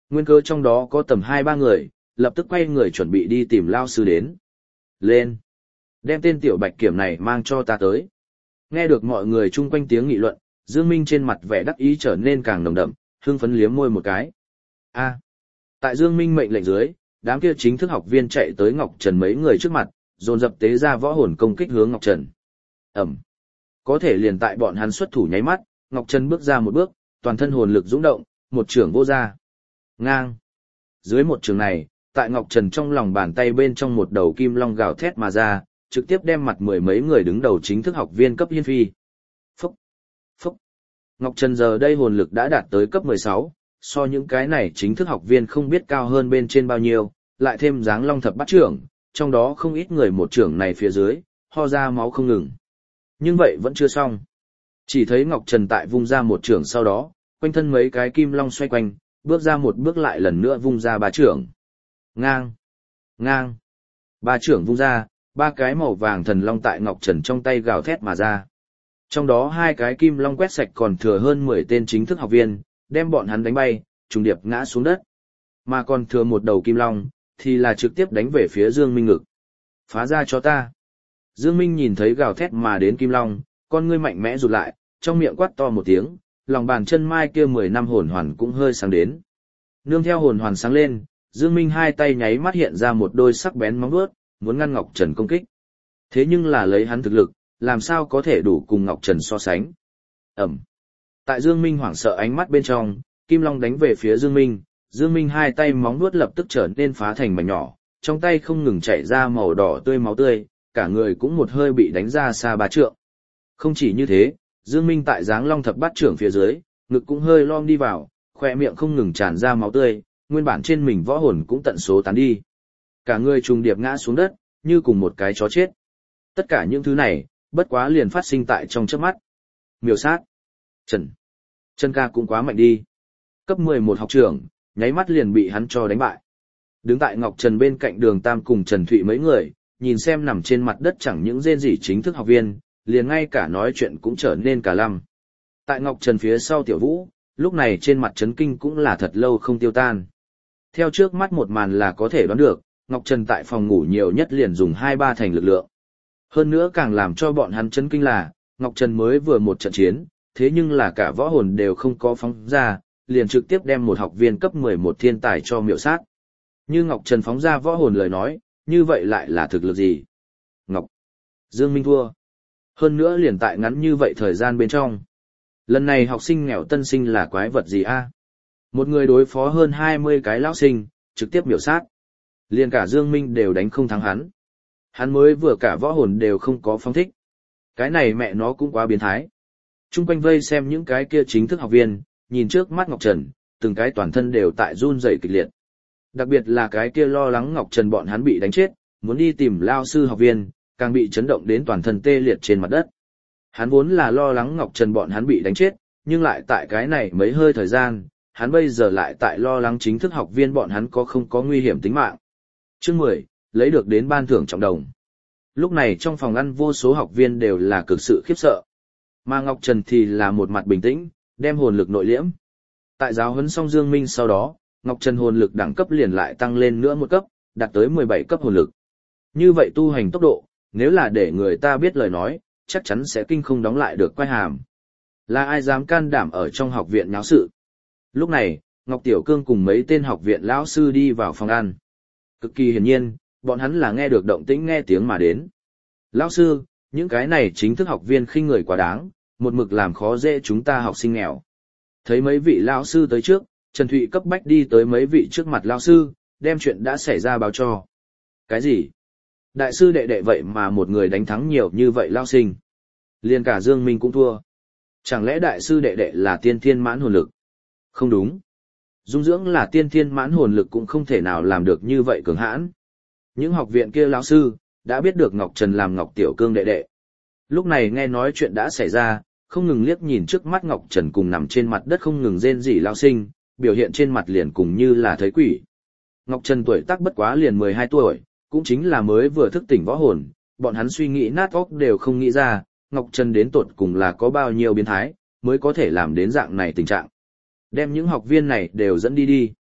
Nguyên cơ trong đó có tầm hai ba người, lập tức quay người chuẩn bị đi tìm lao sư đến. Lên! Đem tên tiểu bạch kiểm này mang cho ta tới. Nghe được mọi người chung quanh tiếng nghị luận, Dương Minh trên mặt vẻ đắc ý trở nên càng nồng đậm, hưng phấn liếm môi một cái. A! Tại Dương Minh mệnh lệnh dưới, đám kia chính thức học viên chạy tới Ngọc Trần mấy người trước mặt, dồn dập tế ra võ hồn công kích hướng Ngọc Trần. Ẩm! Có thể liền tại bọn hắn xuất thủ nháy mắt, Ngọc Trần bước ra một bước, toàn thân hồn lực dũng động, một trường vô ra. Ngang! Dưới một trường này, tại Ngọc Trần trong lòng bàn tay bên trong một đầu kim long gào thét mà ra, trực tiếp đem mặt mười mấy người đứng đầu chính thức học viên cấp hiên phi. Phúc! Phúc! Ngọc Trần giờ đây hồn lực đã đạt tới cấp mười sáu, so những cái này chính thức học viên không biết cao hơn bên trên bao nhiêu, lại thêm dáng long thập bát trưởng, trong đó không ít người một trưởng này phía dưới, ho ra máu không ngừng. Nhưng vậy vẫn chưa xong. Chỉ thấy Ngọc Trần tại vung ra một trưởng sau đó, quanh thân mấy cái kim long xoay quanh, bước ra một bước lại lần nữa vung ra ba trưởng. Ngang! Ngang! Ba trưởng vung ra, ba cái màu vàng thần long tại Ngọc Trần trong tay gào thét mà ra. Trong đó hai cái kim long quét sạch còn thừa hơn mười tên chính thức học viên, đem bọn hắn đánh bay, trùng điệp ngã xuống đất. Mà còn thừa một đầu kim long, thì là trực tiếp đánh về phía Dương Minh ngực. Phá ra cho ta! Dương Minh nhìn thấy gào thét mà đến kim long, con ngươi mạnh mẽ rụt lại, trong miệng quát to một tiếng, lòng bàn chân mai kia mười năm hồn hoàn cũng hơi sáng đến. Nương theo hồn hoàn sáng lên, Dương Minh hai tay nháy mắt hiện ra một đôi sắc bén móng vuốt, muốn ngăn Ngọc Trần công kích. Thế nhưng là lấy hắn thực lực, làm sao có thể đủ cùng Ngọc Trần so sánh. Ẩm. Tại Dương Minh hoảng sợ ánh mắt bên trong, Kim Long đánh về phía Dương Minh, Dương Minh hai tay móng vuốt lập tức trở nên phá thành mảnh nhỏ, trong tay không ngừng chảy ra màu đỏ tươi máu tươi, cả người cũng một hơi bị đánh ra xa ba trượng. Không chỉ như thế, Dương Minh tại dáng long thập bát trưởng phía dưới, ngực cũng hơi lom đi vào, khỏe miệng không ngừng tràn ra máu tươi, nguyên bản trên mình võ hồn cũng tận số tán đi. Cả người trùng điệp ngã xuống đất, như cùng một cái chó chết. Tất cả những thứ này, bất quá liền phát sinh tại trong chớp mắt. Miêu sát. Trần. Trần ca cũng quá mạnh đi. Cấp mười một học trưởng, nháy mắt liền bị hắn cho đánh bại. Đứng tại Ngọc Trần bên cạnh Đường Tam cùng Trần Thụy mấy người, nhìn xem nằm trên mặt đất chẳng những rên rỉ chính thức học viên, liền ngay cả nói chuyện cũng trở nên cả lăm. Tại Ngọc Trần phía sau Tiểu Vũ, lúc này trên mặt chấn kinh cũng là thật lâu không tiêu tan. Theo trước mắt một màn là có thể đoán được, Ngọc Trần tại phòng ngủ nhiều nhất liền dùng hai ba thành lực lượng. Hơn nữa càng làm cho bọn hắn chấn kinh là, Ngọc Trần mới vừa một trận chiến, thế nhưng là cả võ hồn đều không có phóng ra, liền trực tiếp đem một học viên cấp mười một thiên tài cho miểu sát. Như Ngọc Trần phóng ra võ hồn lời nói, như vậy lại là thực lực gì? Ngọc Dương Minh thua. Hơn nữa liền tại ngắn như vậy thời gian bên trong. Lần này học sinh nghèo tân sinh là quái vật gì a? Một người đối phó hơn hai mươi cái lão sinh, trực tiếp miểu sát. Liền cả Dương Minh đều đánh không thắng hắn. Hắn mới vừa cả võ hồn đều không có phóng thích. Cái này mẹ nó cũng quá biến thái. Trung quanh vây xem những cái kia chính thức học viên, nhìn trước mắt Ngọc Trần, từng cái toàn thân đều tại run rẩy kịch liệt. Đặc biệt là cái kia lo lắng Ngọc Trần bọn hắn bị đánh chết, muốn đi tìm lao sư học viên, càng bị chấn động đến toàn thân tê liệt trên mặt đất. Hắn vốn là lo lắng Ngọc Trần bọn hắn bị đánh chết, nhưng lại tại cái này mấy hơi thời gian, hắn bây giờ lại tại lo lắng chính thức học viên bọn hắn có không có nguy hiểm tính mạng. Chương mười, lấy được đến ban thưởng trọng đồng. Lúc này trong phòng ăn vô số học viên đều là cực sự khiếp sợ. Mà Ngọc Trần thì là một mặt bình tĩnh, đem hồn lực nội liễm. Tại giáo huấn xong Dương Minh sau đó, Ngọc Trần hồn lực đẳng cấp liền lại tăng lên nữa một cấp, đạt tới mười bảy cấp hồn lực. Như vậy tu hành tốc độ, nếu là để người ta biết lời nói, chắc chắn sẽ kinh không đóng lại được quay hàm. Là ai dám can đảm ở trong học viện nháo sự? Lúc này, Ngọc Tiểu Cương cùng mấy tên học viện lão sư đi vào phòng ăn. Cực kỳ hiển nhiên, bọn hắn là nghe được động tĩnh nghe tiếng mà đến. Lão sư, những cái này chính thức học viên khinh người quá đáng, một mực làm khó dễ chúng ta học sinh nghèo. Thấy mấy vị lão sư tới trước, Trần Thụy cấp bách đi tới mấy vị trước mặt lão sư, đem chuyện đã xảy ra báo cho. Cái gì? Đại sư đệ đệ vậy mà một người đánh thắng nhiều như vậy lão sinh. Liền cả Dương Minh cũng thua. Chẳng lẽ đại sư đệ đệ là tiên thiên mãn hồn lực? Không đúng. Dung dưỡng là tiên thiên mãn hồn lực cũng không thể nào làm được như vậy cường hãn. Những học viện kia lão sư, đã biết được Ngọc Trần làm Ngọc Tiểu Cương đệ đệ. Lúc này nghe nói chuyện đã xảy ra, không ngừng liếc nhìn trước mắt Ngọc Trần cùng nằm trên mặt đất không ngừng rên rỉ lão sinh, biểu hiện trên mặt liền cùng như là thấy quỷ. Ngọc Trần tuổi tác bất quá liền mười hai tuổi, cũng chính là mới vừa thức tỉnh võ hồn, bọn hắn suy nghĩ nát óc đều không nghĩ ra, Ngọc Trần đến tột cùng là có bao nhiêu biến thái, mới có thể làm đến dạng này tình trạng. Đem những học viên này đều dẫn đi đi.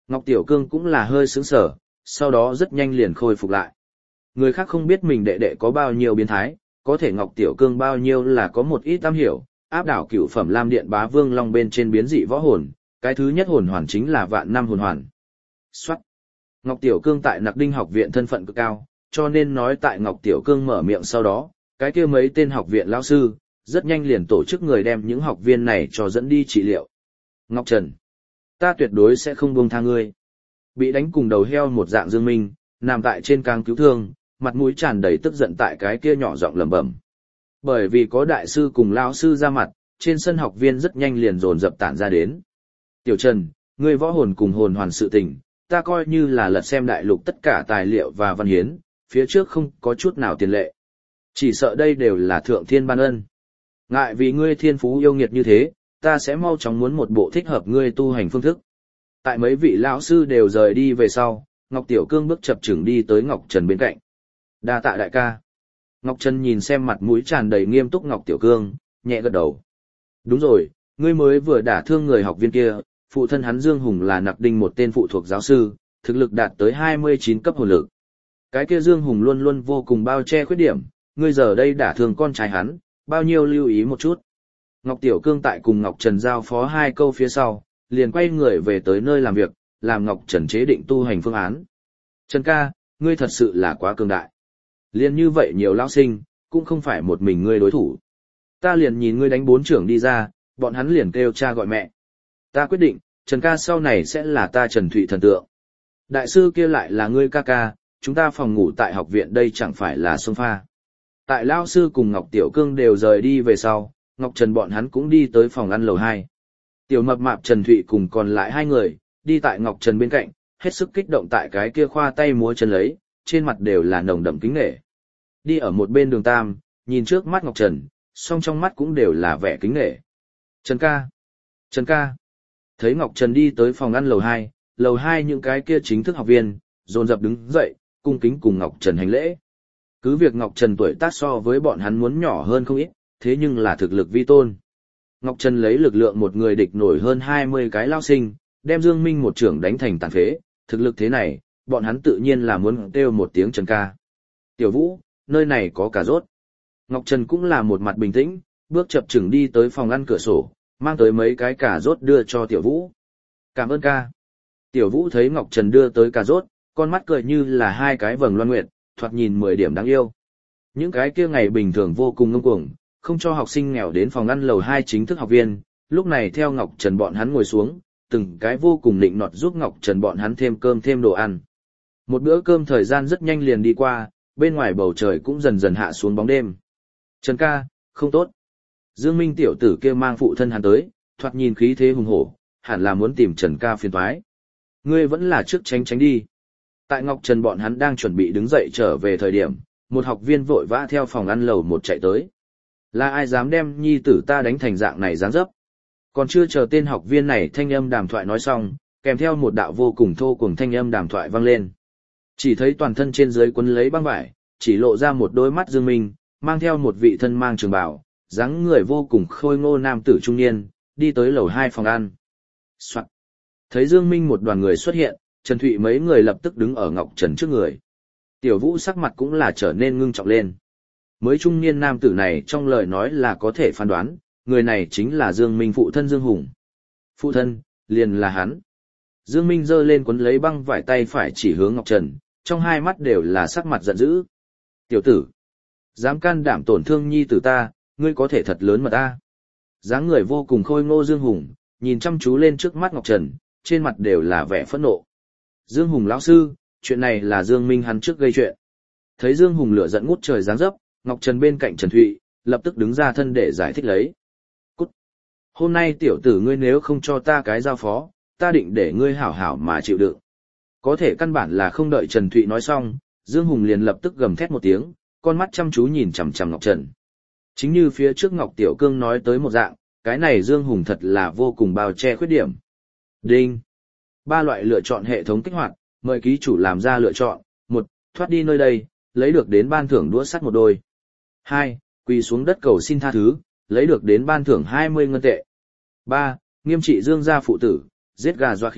Ngọc Tiểu Cương cũng là hơi sướng sở, sau đó rất nhanh liền khôi phục lại. Người khác không biết mình đệ đệ có bao nhiêu biến thái, có thể Ngọc Tiểu Cương bao nhiêu là có một ít am hiểu, áp đảo cửu phẩm Lam Điện Bá Vương Long bên trên biến dị võ hồn, cái thứ nhất hồn hoàn chính là vạn năm hồn hoàn. Soát. Ngọc Tiểu Cương tại Nặc Đinh học viện thân phận cực cao, cho nên nói tại Ngọc Tiểu Cương mở miệng sau đó, cái kia mấy tên học viện lão sư, rất nhanh liền tổ chức người đem những học viên này cho dẫn đi trị liệu. Ngọc Trần, ta tuyệt đối sẽ không buông tha ngươi. Bị đánh cùng đầu heo một dạng Dương Minh, nằm tại trên cang cứu thương, mặt mũi tràn đầy tức giận tại cái kia nhỏ giọng lẩm bẩm. Bởi vì có đại sư cùng lão sư ra mặt, trên sân học viên rất nhanh liền dồn dập tản ra đến. Tiểu Trần, ngươi võ hồn cùng hồn hoàn sự tình, ta coi như là lật xem đại lục tất cả tài liệu và văn hiến, phía trước không có chút nào tiền lệ. Chỉ sợ đây đều là thượng thiên ban ân. Ngại vì ngươi thiên phú yêu nghiệt như thế, ta sẽ mau chóng muốn một bộ thích hợp ngươi tu hành phương thức. Tại mấy vị lão sư đều rời đi về sau, Ngọc Tiểu Cương bước chập chững đi tới Ngọc Trần bên cạnh. Đa tạ đại ca. Ngọc Trần nhìn xem mặt mũi tràn đầy nghiêm túc Ngọc Tiểu Cương, nhẹ gật đầu. Đúng rồi, ngươi mới vừa đả thương người học viên kia, phụ thân hắn Dương Hùng là Nặc Đinh một tên phụ thuộc giáo sư, thực lực đạt tới hai mươi chín cấp hồn lực. Cái kia Dương Hùng luôn luôn vô cùng bao che khuyết điểm, ngươi giờ đây đả thương con trai hắn, bao nhiêu lưu ý một chút. Ngọc Tiểu Cương tại cùng Ngọc Trần giao phó hai câu phía sau, liền quay người về tới nơi làm việc, làm Ngọc Trần chế định tu hành phương án. Trần ca, ngươi thật sự là quá cường đại. Liên như vậy nhiều lão sinh, cũng không phải một mình ngươi đối thủ. Ta liền nhìn ngươi đánh bốn trưởng đi ra, bọn hắn liền kêu cha gọi mẹ. Ta quyết định, Trần ca sau này sẽ là ta Trần Thụy thần tượng. Đại sư kia lại là ngươi ca ca, chúng ta phòng ngủ tại học viện đây chẳng phải là sông pha. Tại lão sư cùng Ngọc Tiểu Cương đều rời đi về sau, Ngọc Trần bọn hắn cũng đi tới phòng ăn lầu hai. Tiểu mập mạp Trần Thụy cùng còn lại hai người, đi tại Ngọc Trần bên cạnh, hết sức kích động tại cái kia khoa tay múa chân lấy, trên mặt đều là nồng đậm kính nể. Đi ở một bên Đường Tam, nhìn trước mắt Ngọc Trần, song trong mắt cũng đều là vẻ kính nể. Trần ca! Trần ca! Thấy Ngọc Trần đi tới phòng ăn lầu hai, lầu hai những cái kia chính thức học viên, dồn dập đứng dậy, cung kính cùng Ngọc Trần hành lễ. Cứ việc Ngọc Trần tuổi tác so với bọn hắn muốn nhỏ hơn không ít, thế nhưng là thực lực vi tôn. Ngọc Trần lấy lực lượng một người địch nổi hơn hai mươi cái lao sinh, đem Dương Minh một trưởng đánh thành tàn phế, thực lực thế này, bọn hắn tự nhiên là muốn kêu một tiếng Trần ca. Tiểu Vũ, nơi này có cà rốt. Ngọc Trần cũng là một mặt bình tĩnh, bước chập chững đi tới phòng ăn cửa sổ, mang tới mấy cái cà rốt đưa cho Tiểu Vũ. Cảm ơn ca. Tiểu Vũ thấy Ngọc Trần đưa tới cà rốt, con mắt cười như là hai cái vầng loan nguyệt, thoạt nhìn mười điểm đáng yêu. Những cái kia ngày bình thường vô cùng ngông cuồng, không cho học sinh nghèo đến phòng ăn lầu hai chính thức học viên, lúc này theo Ngọc Trần bọn hắn ngồi xuống, từng cái vô cùng nịnh nọt giúp Ngọc Trần bọn hắn thêm cơm thêm đồ ăn. Một bữa cơm thời gian rất nhanh liền đi qua, bên ngoài bầu trời cũng dần dần hạ xuống bóng đêm. Trần ca, không tốt. Dương Minh tiểu tử kia mang phụ thân hắn tới, thoạt nhìn khí thế hùng hổ, hẳn là muốn tìm Trần ca phiền toái. Ngươi vẫn là trước tránh tránh đi. Tại Ngọc Trần bọn hắn đang chuẩn bị đứng dậy trở về thời điểm, một học viên vội vã theo phòng ăn lầu một chạy tới. Là ai dám đem nhi tử ta đánh thành dạng này dáng dấp? Còn chưa chờ tên học viên này thanh âm đàm thoại nói xong, kèm theo một đạo vô cùng thô cùng thanh âm đàm thoại vang lên. Chỉ thấy toàn thân trên dưới quấn lấy băng vải, chỉ lộ ra một đôi mắt Dương Minh, mang theo một vị thân mang trường bào, dáng người vô cùng khôi ngô nam tử trung niên, đi tới lầu hai phòng ăn. Soạn. Thấy Dương Minh một đoàn người xuất hiện, Trần Thụy mấy người lập tức đứng ở Ngọc Trần trước người. Tiểu Vũ sắc mặt cũng là trở nên ngưng trọng lên. Mới trung niên nam tử này trong lời nói là có thể phán đoán, người này chính là Dương Minh phụ thân Dương Hùng. Phụ thân, liền là hắn. Dương Minh giơ lên quấn lấy băng vải tay phải chỉ hướng Ngọc Trần, trong hai mắt đều là sắc mặt giận dữ. Tiểu tử, dám can đảm tổn thương nhi tử ta, ngươi có thể thật lớn mà ta. Dáng người vô cùng khôi ngô Dương Hùng, nhìn chăm chú lên trước mắt Ngọc Trần, trên mặt đều là vẻ phẫn nộ. Dương Hùng lão sư, chuyện này là Dương Minh hắn trước gây chuyện. Thấy Dương Hùng lửa giận ngút trời giáng dấp, Ngọc Trần bên cạnh Trần Thụy, lập tức đứng ra thân để giải thích lấy. Cút! Hôm nay tiểu tử ngươi nếu không cho ta cái giao phó, ta định để ngươi hảo hảo mà chịu đựng. Có thể căn bản là không đợi Trần Thụy nói xong, Dương Hùng liền lập tức gầm thét một tiếng, con mắt chăm chú nhìn chằm chằm Ngọc Trần. Chính như phía trước Ngọc Tiểu Cương nói tới một dạng, cái này Dương Hùng thật là vô cùng bao che khuyết điểm. Đinh! Ba loại lựa chọn hệ thống kích hoạt, mời ký chủ làm ra lựa chọn. Một, thoát đi nơi đây, lấy được đến ban thưởng đũa sắt một đôi. Hai, quỳ xuống đất cầu xin tha thứ, lấy được đến ban thưởng hai mươi ngân tệ. Ba, nghiêm trị Dương gia phụ tử, giết gà doa khỉ,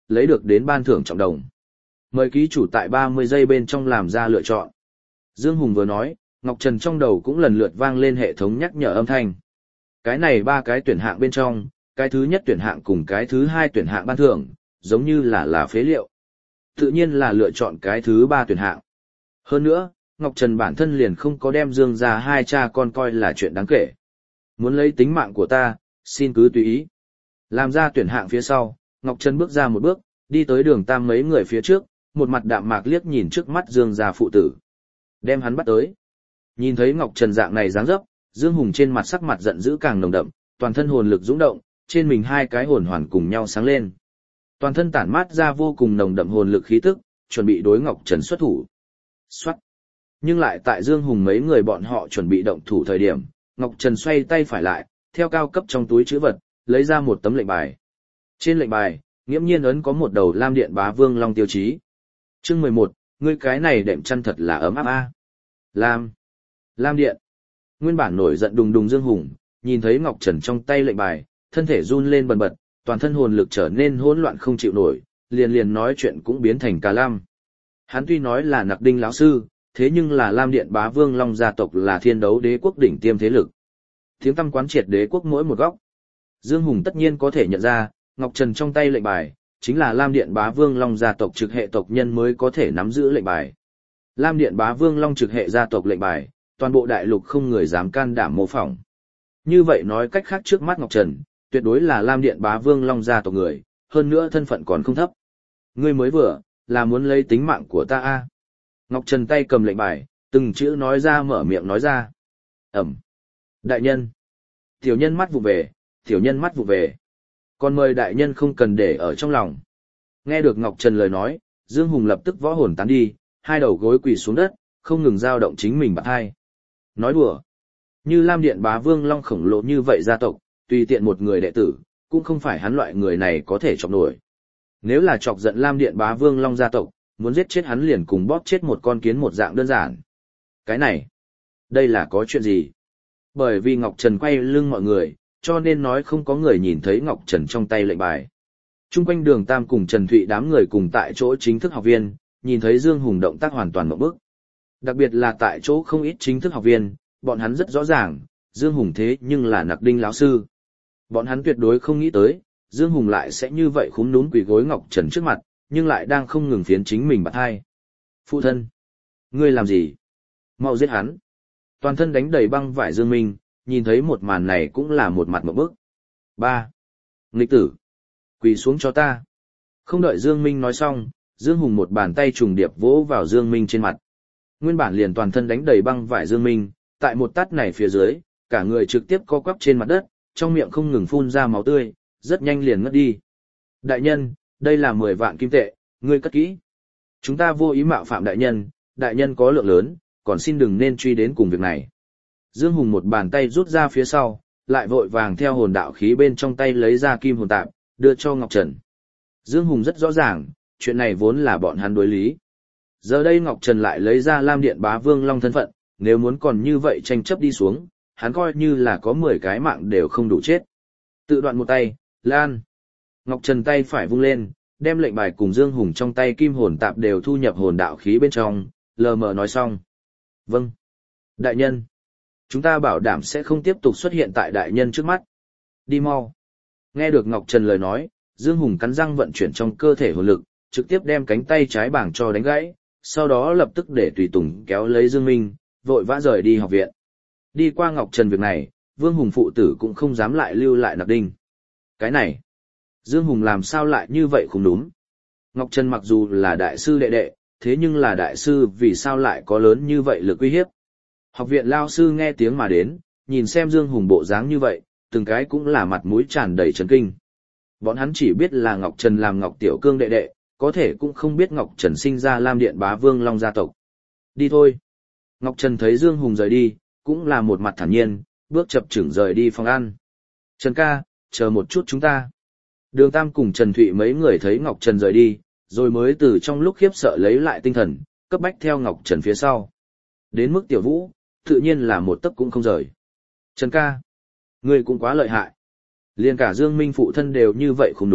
lấy được đến ban thưởng trọng đồng. Mời ký chủ tại ba mươi giây bên trong làm ra lựa chọn. Dương Hùng vừa nói, Ngọc Trần trong đầu cũng lần lượt vang lên hệ thống nhắc nhở âm thanh. Cái này ba cái tuyển hạng bên trong, cái thứ nhất tuyển hạng cùng cái thứ hai tuyển hạng ban thưởng, giống như là là phế liệu. Tự nhiên là lựa chọn cái thứ ba tuyển hạng. Hơn nữa, Ngọc Trần bản thân liền không có đem Dương ra hai cha con coi là chuyện đáng kể. Muốn lấy tính mạng của ta, xin cứ tùy ý. Làm ra tuyển hạng phía sau, Ngọc Trần bước ra một bước, đi tới đường Tam mấy người phía trước, một mặt đạm mạc liếc nhìn trước mắt Dương gia phụ tử. Đem hắn bắt tới. Nhìn thấy Ngọc Trần dạng này dáng dấp, Dương Hùng trên mặt sắc mặt giận dữ càng nồng đậm, toàn thân hồn lực dũng động, trên mình hai cái hồn hoàn cùng nhau sáng lên. Toàn thân tản mát ra vô cùng nồng đậm hồn lực khí tức, chuẩn bị đối Ngọc Trần xuất thủ. Soát. Nhưng lại tại Dương Hùng mấy người bọn họ chuẩn bị động thủ thời điểm, Ngọc Trần xoay tay phải lại, theo cao cấp trong túi trữ vật, lấy ra một tấm lệnh bài. Trên lệnh bài, nghiễm nhiên ấn có một đầu Lam Điện Bá Vương Long tiêu chí. Chương mười một, ngươi cái này đệm chăn thật là ấm áp a. Lam. Lam Điện. Nguyên bản nổi giận đùng đùng Dương Hùng, nhìn thấy Ngọc Trần trong tay lệnh bài, thân thể run lên bần bật, toàn thân hồn lực trở nên hỗn loạn không chịu nổi, liền liền nói chuyện cũng biến thành cà lam. Hắn tuy nói là Nặc Đinh lão sư, thế nhưng là Lam Điện Bá Vương Long gia tộc là thiên đấu đế quốc đỉnh tiêm thế lực. Tiếng tăm quán triệt đế quốc mỗi một góc. Dương Hùng tất nhiên có thể nhận ra, Ngọc Trần trong tay lệnh bài, chính là Lam Điện Bá Vương Long gia tộc trực hệ tộc nhân mới có thể nắm giữ lệnh bài. Lam Điện Bá Vương Long trực hệ gia tộc lệnh bài, toàn bộ đại lục không người dám can đảm mô phỏng. Như vậy nói cách khác trước mắt Ngọc Trần, tuyệt đối là Lam Điện Bá Vương Long gia tộc người, hơn nữa thân phận còn không thấp. Ngươi mới vừa, là muốn lấy tính mạng của ta a? Ngọc Trần tay cầm lệnh bài, từng chữ nói ra mở miệng nói ra. Ẩm. Đại nhân. Tiểu nhân mắt vụ về, tiểu nhân mắt vụ về. Còn mời đại nhân không cần để ở trong lòng. Nghe được Ngọc Trần lời nói, Dương Hùng lập tức võ hồn tán đi, hai đầu gối quỳ xuống đất, không ngừng dao động chính mình bạc hai. Nói đùa. Như Lam Điện Bá Vương Long khổng lồ như vậy gia tộc, tùy tiện một người đệ tử, cũng không phải hắn loại người này có thể chọc nổi. Nếu là chọc giận Lam Điện Bá Vương Long gia tộc, muốn giết chết hắn liền cùng bóp chết một con kiến một dạng đơn giản. Cái này, đây là có chuyện gì? Bởi vì Ngọc Trần quay lưng mọi người, cho nên nói không có người nhìn thấy Ngọc Trần trong tay lệnh bài. Trung quanh đường Tam cùng Trần Thụy đám người cùng tại chỗ chính thức học viên, nhìn thấy Dương Hùng động tác hoàn toàn ngộp bức. Đặc biệt là tại chỗ không ít chính thức học viên, bọn hắn rất rõ ràng, Dương Hùng thế nhưng là Nặc Đinh lão sư. Bọn hắn tuyệt đối không nghĩ tới, Dương Hùng lại sẽ như vậy khúm núm quỳ gối Ngọc Trần trước mặt, nhưng lại đang không ngừng phiến chính mình bạt hai. Phụ thân! Ngươi làm gì? Mau giết hắn! Toàn thân đánh đầy băng vải Dương Minh, nhìn thấy một màn này cũng là một mặt ngộp bức. Ba! Nghịch tử! Quỳ xuống cho ta! Không đợi Dương Minh nói xong, Dương Hùng một bàn tay trùng điệp vỗ vào Dương Minh trên mặt. Nguyên bản liền toàn thân đánh đầy băng vải Dương Minh, tại một tát này phía dưới, cả người trực tiếp co quắp trên mặt đất, trong miệng không ngừng phun ra máu tươi, rất nhanh liền ngất đi. Đại nhân, đây là mười vạn kim tệ, ngươi cất kỹ. Chúng ta vô ý mạo phạm đại nhân, đại nhân có lượng lớn, còn xin đừng nên truy đến cùng việc này. Dương Hùng một bàn tay rút ra phía sau, lại vội vàng theo hồn đạo khí bên trong tay lấy ra kim hồn tạp, đưa cho Ngọc Trần. Dương Hùng rất rõ ràng, chuyện này vốn là bọn hắn đối lý. Giờ đây Ngọc Trần lại lấy ra Lam Điện Bá Vương Long thân phận, nếu muốn còn như vậy tranh chấp đi xuống, hắn coi như là có mười cái mạng đều không đủ chết. Tự đoạn một tay, lan. Ngọc Trần tay phải vung lên, đem lệnh bài cùng Dương Hùng trong tay kim hồn tạp đều thu nhập hồn đạo khí bên trong, lờ mờ nói xong. Vâng. Đại nhân. Chúng ta bảo đảm sẽ không tiếp tục xuất hiện tại đại nhân trước mắt. Đi mau. Nghe được Ngọc Trần lời nói, Dương Hùng cắn răng vận chuyển trong cơ thể hồn lực, trực tiếp đem cánh tay trái bảng cho đánh gãy, sau đó lập tức để tùy tùng kéo lấy Dương Minh, vội vã rời đi học viện. Đi qua Ngọc Trần việc này, Vương Hùng phụ tử cũng không dám lại lưu lại Nặc Đinh. Cái này, Dương Hùng làm sao lại như vậy không đúng. Ngọc Trần mặc dù là đại sư đệ đệ, thế nhưng là đại sư vì sao lại có lớn như vậy lực uy hiếp. Học viện lao sư nghe tiếng mà đến, nhìn xem Dương Hùng bộ dáng như vậy, từng cái cũng là mặt mũi tràn đầy chấn kinh. Bọn hắn chỉ biết là Ngọc Trần làm Ngọc Tiểu Cương đệ đệ, có thể cũng không biết Ngọc Trần sinh ra Lam Điện Bá Vương Long gia tộc. Đi thôi. Ngọc Trần thấy Dương Hùng rời đi, cũng là một mặt thản nhiên, bước chập chững rời đi phòng ăn. Trần ca, chờ một chút chúng ta. Đường Tam cùng Trần Thụy mấy người thấy Ngọc Trần rời đi, rồi mới từ trong lúc khiếp sợ lấy lại tinh thần, cấp bách theo Ngọc Trần phía sau. Đến mức Tiểu Vũ, tự nhiên là một tấc cũng không rời. Trần ca, ngươi cũng quá lợi hại. Liền cả Dương Minh phụ thân đều như vậy không đúng,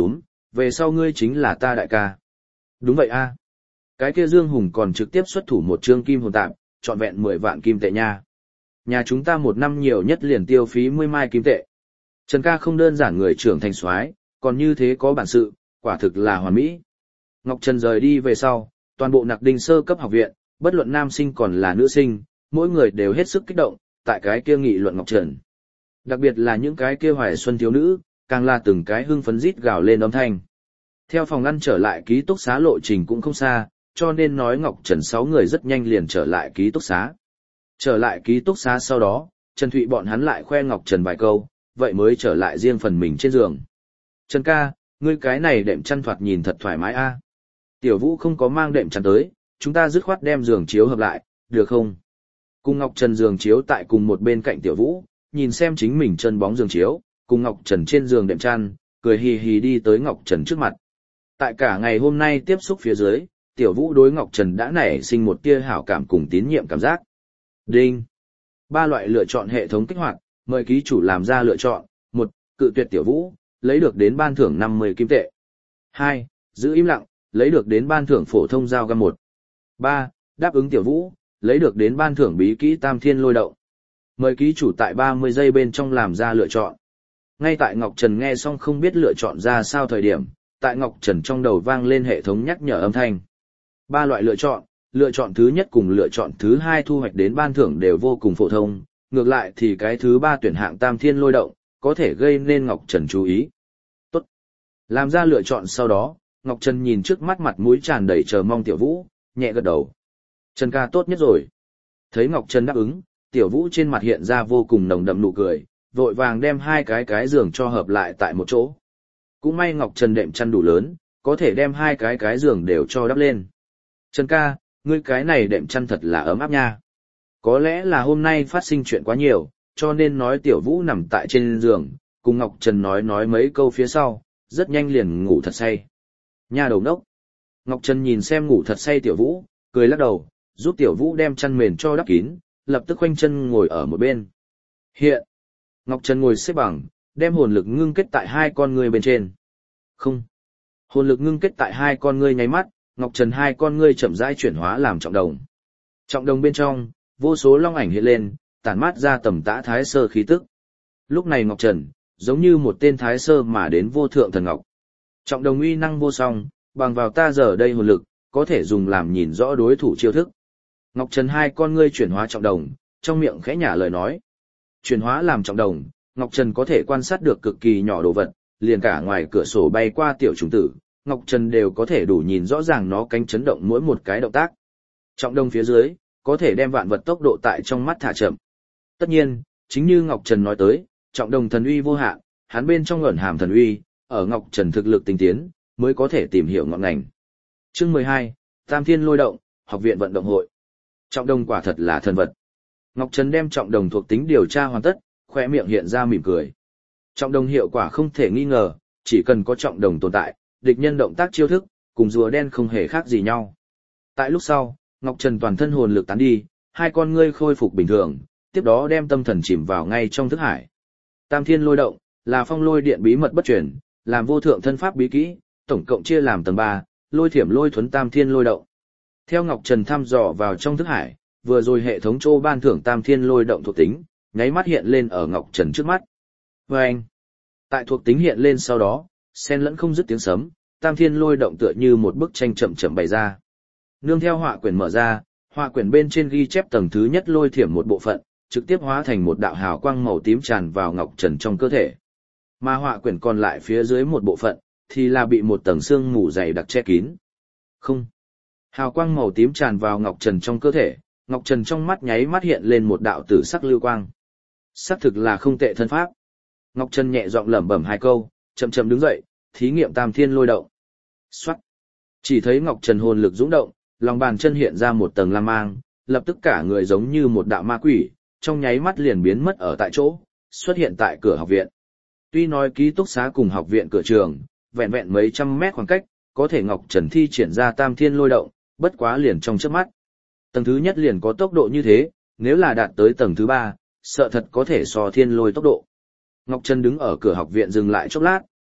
về sau ngươi chính là ta đại ca. Đúng vậy a. Cái kia Dương Hùng còn trực tiếp xuất thủ một trương kim hồn tạm, trọn vẹn mười vạn kim tệ nha. Nhà chúng ta một năm nhiều nhất liền tiêu phí mười mai kim tệ. Trần ca không đơn giản người trưởng thành soái, còn như thế có bản sự, quả thực là hoàn mỹ. Ngọc Trần rời đi về sau, toàn bộ Nặc Đinh sơ cấp học viện, bất luận nam sinh còn là nữ sinh, mỗi người đều hết sức kích động, tại cái kia nghị luận Ngọc Trần. Đặc biệt là những cái kia hoài xuân thiếu nữ, càng là từng cái hưng phấn rít gào lên âm thanh. Theo phòng ăn trở lại ký túc xá lộ trình cũng không xa, cho nên nói Ngọc Trần sáu người rất nhanh liền trở lại ký túc xá. Trở lại ký túc xá sau đó, Trần Thụy bọn hắn lại khoe Ngọc Trần vài câu, vậy mới trở lại riêng phần mình trên giường. Trần ca, ngươi cái này đệm chăn thoạt nhìn thật thoải mái a. Tiểu Vũ không có mang đệm chăn tới, chúng ta dứt khoát đem giường chiếu hợp lại, được không? Cùng Ngọc Trần giường chiếu tại cùng một bên cạnh Tiểu Vũ, nhìn xem chính mình chân bóng giường chiếu, cùng Ngọc Trần trên giường đệm chăn, cười hì hì đi tới Ngọc Trần trước mặt. Tại cả ngày hôm nay tiếp xúc phía dưới, Tiểu Vũ đối Ngọc Trần đã nảy sinh một tia hảo cảm cùng tín nhiệm cảm giác. Đinh. Ba loại lựa chọn hệ thống kích hoạt, mời ký chủ làm ra lựa chọn. Một, cự tuyệt Tiểu Vũ, lấy được đến ban thưởng năm mươi kim tệ. Hai, giữ im lặng, lấy được đến ban thưởng phổ thông dao găm một. Ba, đáp ứng Tiểu Vũ, lấy được đến ban thưởng bí kỹ Tam Thiên Lôi Động. Mời ký chủ tại ba mươi giây bên trong làm ra lựa chọn. Ngay tại Ngọc Trần nghe xong không biết lựa chọn ra sao thời điểm, tại Ngọc Trần trong đầu vang lên hệ thống nhắc nhở âm thanh. Ba loại lựa chọn, lựa chọn thứ nhất cùng lựa chọn thứ hai thu hoạch đến ban thưởng đều vô cùng phổ thông, ngược lại thì cái thứ ba tuyển hạng Tam Thiên Lôi Động, có thể gây nên Ngọc Trần chú ý. Tốt. Làm ra lựa chọn sau đó, Ngọc Trần nhìn trước mắt mặt mũi tràn đầy chờ mong Tiểu Vũ, nhẹ gật đầu. Trần ca tốt nhất rồi. Thấy Ngọc Trần đáp ứng, Tiểu Vũ trên mặt hiện ra vô cùng nồng đậm nụ cười, vội vàng đem hai cái cái giường cho hợp lại tại một chỗ. Cũng may Ngọc Trần đệm chăn đủ lớn, có thể đem hai cái cái giường đều cho đắp lên. Trần ca, ngươi cái này đệm chăn thật là ấm áp nha. Có lẽ là hôm nay phát sinh chuyện quá nhiều, cho nên nói Tiểu Vũ nằm tại trên giường, cùng Ngọc Trần nói nói mấy câu phía sau, rất nhanh liền ngủ thật say. Nha đầu đốc. Ngọc Trần nhìn xem ngủ thật say Tiểu Vũ, cười lắc đầu, giúp Tiểu Vũ đem chăn mền cho đắp kín, lập tức khoanh chân ngồi ở một bên. Hiện. Ngọc Trần ngồi xếp bằng, đem hồn lực ngưng kết tại hai con ngươi bên trên. Không. Hồn lực ngưng kết tại hai con ngươi nháy mắt, Ngọc Trần hai con ngươi chậm rãi chuyển hóa làm trọng đồng. Trọng đồng bên trong, vô số long ảnh hiện lên, tản mát ra tầm tã thái sơ khí tức. Lúc này Ngọc Trần, giống như một tên thái sơ mà đến vô thượng thần ngọc. Trọng đồng uy năng vô song, bằng vào ta giờ đây hồn lực, có thể dùng làm nhìn rõ đối thủ chiêu thức. Ngọc Trần hai con ngươi chuyển hóa trọng đồng, trong miệng khẽ nhả lời nói. Chuyển hóa làm trọng đồng, Ngọc Trần có thể quan sát được cực kỳ nhỏ đồ vật, liền cả ngoài cửa sổ bay qua tiểu trùng tử, Ngọc Trần đều có thể đủ nhìn rõ ràng nó cánh chấn động mỗi một cái động tác. Trọng đồng phía dưới, có thể đem vạn vật tốc độ tại trong mắt thả chậm. Tất nhiên, chính như Ngọc Trần nói tới, trọng đồng thần uy vô hạn, hắn bên trong ẩn hàm thần uy, ở Ngọc Trần thực lực tinh tiến, mới có thể tìm hiểu ngọn ngành. Chương mười hai, Tam Thiên Lôi Động, Học viện vận động hội. Trọng đồng quả thật là thần vật. Ngọc Trần đem trọng đồng thuộc tính điều tra hoàn tất, khóe miệng hiện ra mỉm cười. Trọng đồng hiệu quả không thể nghi ngờ, chỉ cần có trọng đồng tồn tại, địch nhân động tác chiêu thức, cùng rùa đen không hề khác gì nhau. Tại lúc sau, Ngọc Trần toàn thân hồn lực tán đi, hai con ngươi khôi phục bình thường, tiếp đó đem tâm thần chìm vào ngay trong thức hải. Tam Thiên Lôi Động là phong lôi điện bí mật bất truyền, làm vô thượng thân pháp bí kỹ, tổng cộng chia làm tầng ba, lôi thiểm lôi thuấn Tam Thiên Lôi Động. Theo Ngọc Trần thăm dò vào trong thức hải, vừa rồi hệ thống trô ban thưởng Tam Thiên Lôi Động thuộc tính, nháy mắt hiện lên ở Ngọc Trần trước mắt. Vâng! Tại thuộc tính hiện lên sau đó, xen lẫn không dứt tiếng sấm, Tam Thiên Lôi Động tựa như một bức tranh chậm chậm bày ra. Nương theo họa quyển mở ra, họa quyển bên trên ghi chép tầng thứ nhất lôi thiểm một bộ phận, trực tiếp hóa thành một đạo hào quang màu tím tràn vào Ngọc Trần trong cơ thể. Mà họa quyển còn lại phía dưới một bộ phận, thì là bị một tầng sương mù dày đặc che kín. Không. Hào quang màu tím tràn vào Ngọc Trần trong cơ thể, Ngọc Trần trong mắt nháy mắt hiện lên một đạo tử sắc lưu quang. Sắc thực là không tệ thân pháp. Ngọc Trần nhẹ giọng lẩm bẩm hai câu, chậm chậm đứng dậy, thí nghiệm Tam Thiên Lôi Động. Soát. Chỉ thấy Ngọc Trần hồn lực dũng động, lòng bàn chân hiện ra một tầng lam mang, lập tức cả người giống như một đạo ma quỷ, trong nháy mắt liền biến mất ở tại chỗ, xuất hiện tại cửa học viện. Tuy nói ký túc xá cùng học viện cửa trường, vẹn vẹn mấy trăm mét khoảng cách, có thể Ngọc Trần thi triển ra Tam Thiên Lôi Động, bất quá liền trong chớp mắt. Tầng thứ nhất liền có tốc độ như thế, nếu là đạt tới tầng thứ ba, sợ thật có thể so thiên lôi tốc độ. Ngọc Trần đứng ở cửa học viện dừng lại chốc lát,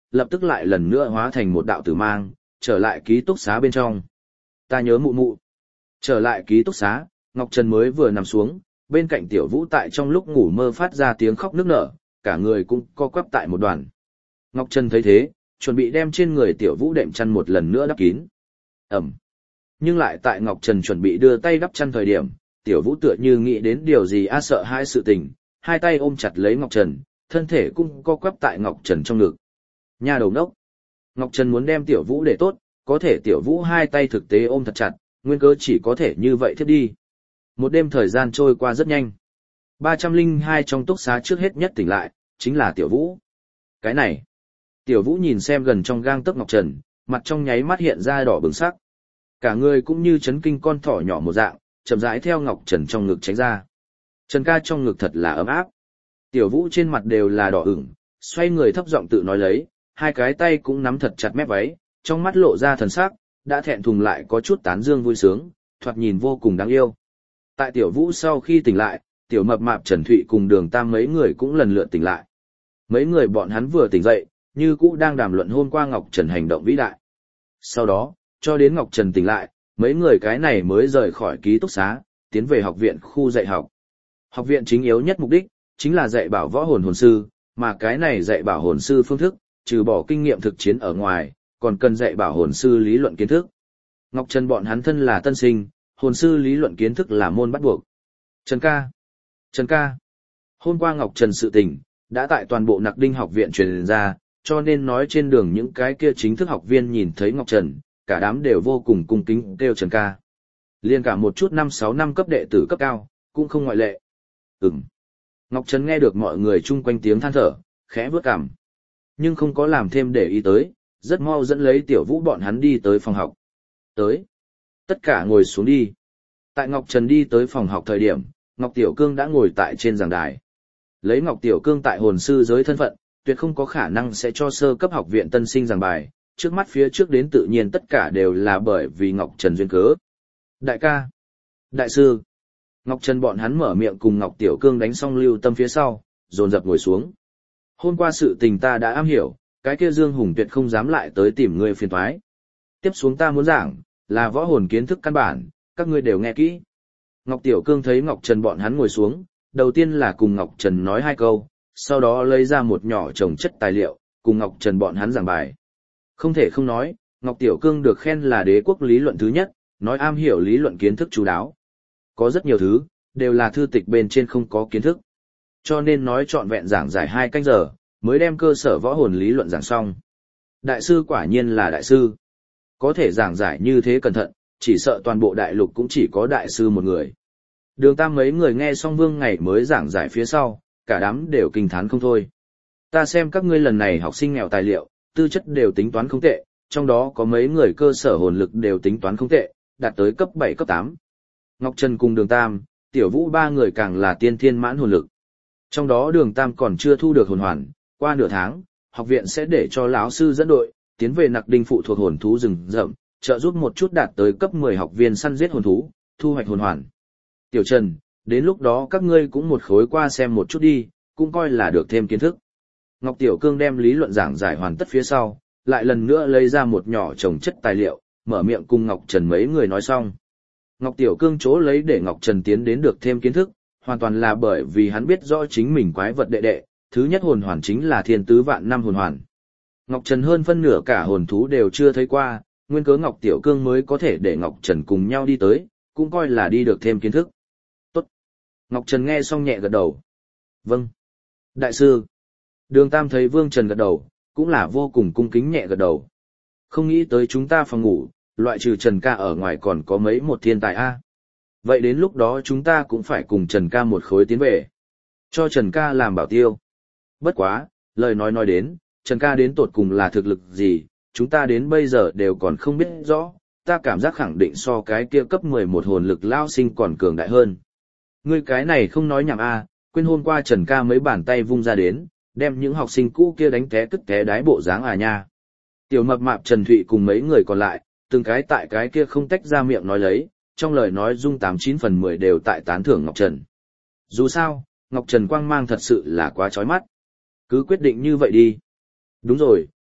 lập tức lại lần nữa hóa thành một đạo tử mang, trở lại ký túc xá bên trong. Ta nhớ mụ mụ. Trở lại ký túc xá, Ngọc Trần mới vừa nằm xuống, bên cạnh Tiểu Vũ tại trong lúc ngủ mơ phát ra tiếng khóc nức nở, cả người cũng co quắp tại một đoàn. Ngọc Trần thấy thế, chuẩn bị đem trên người Tiểu Vũ đệm chăn một lần nữa đắp kín. Ẩm. Nhưng lại tại Ngọc Trần chuẩn bị đưa tay đắp chăn thời điểm, Tiểu Vũ tựa như nghĩ đến điều gì a sợ hai sự tình, hai tay ôm chặt lấy Ngọc Trần, thân thể cũng co quắp tại Ngọc Trần trong ngực. Nha đầu đốc. Ngọc Trần muốn đem Tiểu Vũ để tốt, có thể Tiểu Vũ hai tay thực tế ôm thật chặt, nguyên cớ chỉ có thể như vậy thiết đi. Một đêm thời gian trôi qua rất nhanh. ba trăm lẻ hai trong túc xá trước hết nhất tỉnh lại, chính là Tiểu Vũ. Cái này. Tiểu Vũ nhìn xem gần trong gang tấc Ngọc Trần, mặt trong nháy mắt hiện ra đỏ bừng sắc. Cả người cũng như chấn kinh con thỏ nhỏ một dạng, chậm rãi theo Ngọc Trần trong ngực tránh ra. Trần ca trong ngực thật là ấm áp. Tiểu Vũ trên mặt đều là đỏ ửng, xoay người thấp giọng tự nói lấy, hai cái tay cũng nắm thật chặt mép váy, trong mắt lộ ra thần sắc, đã thẹn thùng lại có chút tán dương vui sướng, thoạt nhìn vô cùng đáng yêu. Tại Tiểu Vũ sau khi tỉnh lại, Tiểu Mập Mạp Trần Thụy cùng Đường Tam mấy người cũng lần lượt tỉnh lại. Mấy người bọn hắn vừa tỉnh dậy, như cũ đang đàm luận hôm qua Ngọc Trần hành động vĩ đại. Sau đó, cho đến Ngọc Trần tỉnh lại, mấy người cái này mới rời khỏi ký túc xá, tiến về học viện khu dạy học. Học viện chính yếu nhất mục đích, chính là dạy bảo võ hồn hồn sư, mà cái này dạy bảo hồn sư phương thức, trừ bỏ kinh nghiệm thực chiến ở ngoài, còn cần dạy bảo hồn sư lý luận kiến thức. Ngọc Trần bọn hắn thân là tân sinh, hồn sư lý luận kiến thức là môn bắt buộc. Trần ca. Trần ca. Hôm qua Ngọc Trần sự tình, đã tại toàn bộ Nặc Đinh học viện truyền ra, cho nên nói trên đường những cái kia chính thức học viên nhìn thấy Ngọc Trần, cả đám đều vô cùng cung kính kêu Trần ca. Liên cả một chút năm sáu năm cấp đệ tử cấp cao, cũng không ngoại lệ. Ừm. Ngọc Trần nghe được mọi người chung quanh tiếng than thở, khẽ vướt cằm. Nhưng không có làm thêm để ý tới, rất mau dẫn lấy Tiểu Vũ bọn hắn đi tới phòng học. Tới. Tất cả ngồi xuống đi. Tại Ngọc Trần đi tới phòng học thời điểm, Ngọc Tiểu Cương đã ngồi tại trên giảng đài. Lấy Ngọc Tiểu Cương tại hồn sư giới thân phận, tuyệt không có khả năng sẽ cho sơ cấp học viện tân sinh giảng bài, trước mắt phía trước đến tự nhiên tất cả đều là bởi vì Ngọc Trần duyên cớ. Đại ca. Đại sư. Ngọc Trần bọn hắn mở miệng cùng Ngọc Tiểu Cương đánh xong lưu tâm phía sau, dồn dập ngồi xuống. Hôm qua sự tình ta đã am hiểu, cái kia Dương Hùng tuyệt không dám lại tới tìm ngươi phiền toái. Tiếp xuống ta muốn giảng, là võ hồn kiến thức căn bản, các ngươi đều nghe kỹ. Ngọc Tiểu Cương thấy Ngọc Trần bọn hắn ngồi xuống, đầu tiên là cùng Ngọc Trần nói hai câu, sau đó lấy ra một nhỏ chồng chất tài liệu, cùng Ngọc Trần bọn hắn giảng bài. Không thể không nói, Ngọc Tiểu Cương được khen là đế quốc lý luận thứ nhất, nói am hiểu lý luận kiến thức chú đáo. Có rất nhiều thứ, đều là thư tịch bên trên không có kiến thức. Cho nên nói trọn vẹn giảng giải hai canh giờ, mới đem cơ sở võ hồn lý luận giảng xong. Đại sư quả nhiên là đại sư. Có thể giảng giải như thế cẩn thận, chỉ sợ toàn bộ đại lục cũng chỉ có đại sư một người. Đường Tam mấy người nghe xong Vương Ngày mới giảng giải phía sau, cả đám đều kinh thán không thôi. Ta xem các ngươi lần này học sinh nghèo tài liệu, tư chất đều tính toán không tệ, trong đó có mấy người cơ sở hồn lực đều tính toán không tệ, đạt tới cấp bảy cấp tám. Ngọc Trần cùng Đường Tam, Tiểu Vũ ba người càng là tiên thiên mãn hồn lực. Trong đó Đường Tam còn chưa thu được hồn hoàn, qua nửa tháng, học viện sẽ để cho lão sư dẫn đội, tiến về Nặc Đinh phụ thuộc hồn thú rừng rậm, trợ giúp một chút đạt tới cấp mười học viên săn giết hồn thú, thu hoạch hồn hoàn. Tiểu Trần, đến lúc đó các ngươi cũng một khối qua xem một chút đi, cũng coi là được thêm kiến thức. Ngọc Tiểu Cương đem lý luận giảng giải hoàn tất phía sau, lại lần nữa lấy ra một nhỏ chồng chất tài liệu, mở miệng cùng Ngọc Trần mấy người nói xong. Ngọc Tiểu Cương chỗ lấy để Ngọc Trần tiến đến được thêm kiến thức, hoàn toàn là bởi vì hắn biết rõ chính mình quái vật đệ đệ, thứ nhất hồn hoàn chính là thiên tứ vạn năm hồn hoàn. Ngọc Trần hơn phân nửa cả hồn thú đều chưa thấy qua, nguyên cớ Ngọc Tiểu Cương mới có thể để Ngọc Trần cùng nhau đi tới, cũng coi là đi được thêm kiến thức. Tốt. Ngọc Trần nghe xong nhẹ gật đầu. Vâng. Đại sư. Đường Tam thấy Vương Trần gật đầu, cũng là vô cùng cung kính nhẹ gật đầu. Không nghĩ tới chúng ta phòng ngủ, loại trừ Trần ca ở ngoài còn có mấy một thiên tài a. Vậy đến lúc đó chúng ta cũng phải cùng Trần ca một khối tiến về. Cho Trần ca làm bảo tiêu. Bất quá, lời nói nói đến, Trần ca đến tột cùng là thực lực gì, chúng ta đến bây giờ đều còn không biết rõ, ta cảm giác khẳng định so cái kia cấp mười một hồn lực lao sinh còn cường đại hơn. Ngươi cái này không nói nhảm a, quên hôm qua Trần ca mấy bàn tay vung ra đến, đem những học sinh cũ kia đánh té cứt té đái bộ dáng à nha. Tiểu Mập Mạp Trần Thụy cùng mấy người còn lại, từng cái tại cái kia không tách ra miệng nói lấy, trong lời nói dung tám chín phần mười đều tại tán thưởng Ngọc Trần. Dù sao, Ngọc Trần quang mang thật sự là quá chói mắt. Cứ quyết định như vậy đi. Đúng rồi,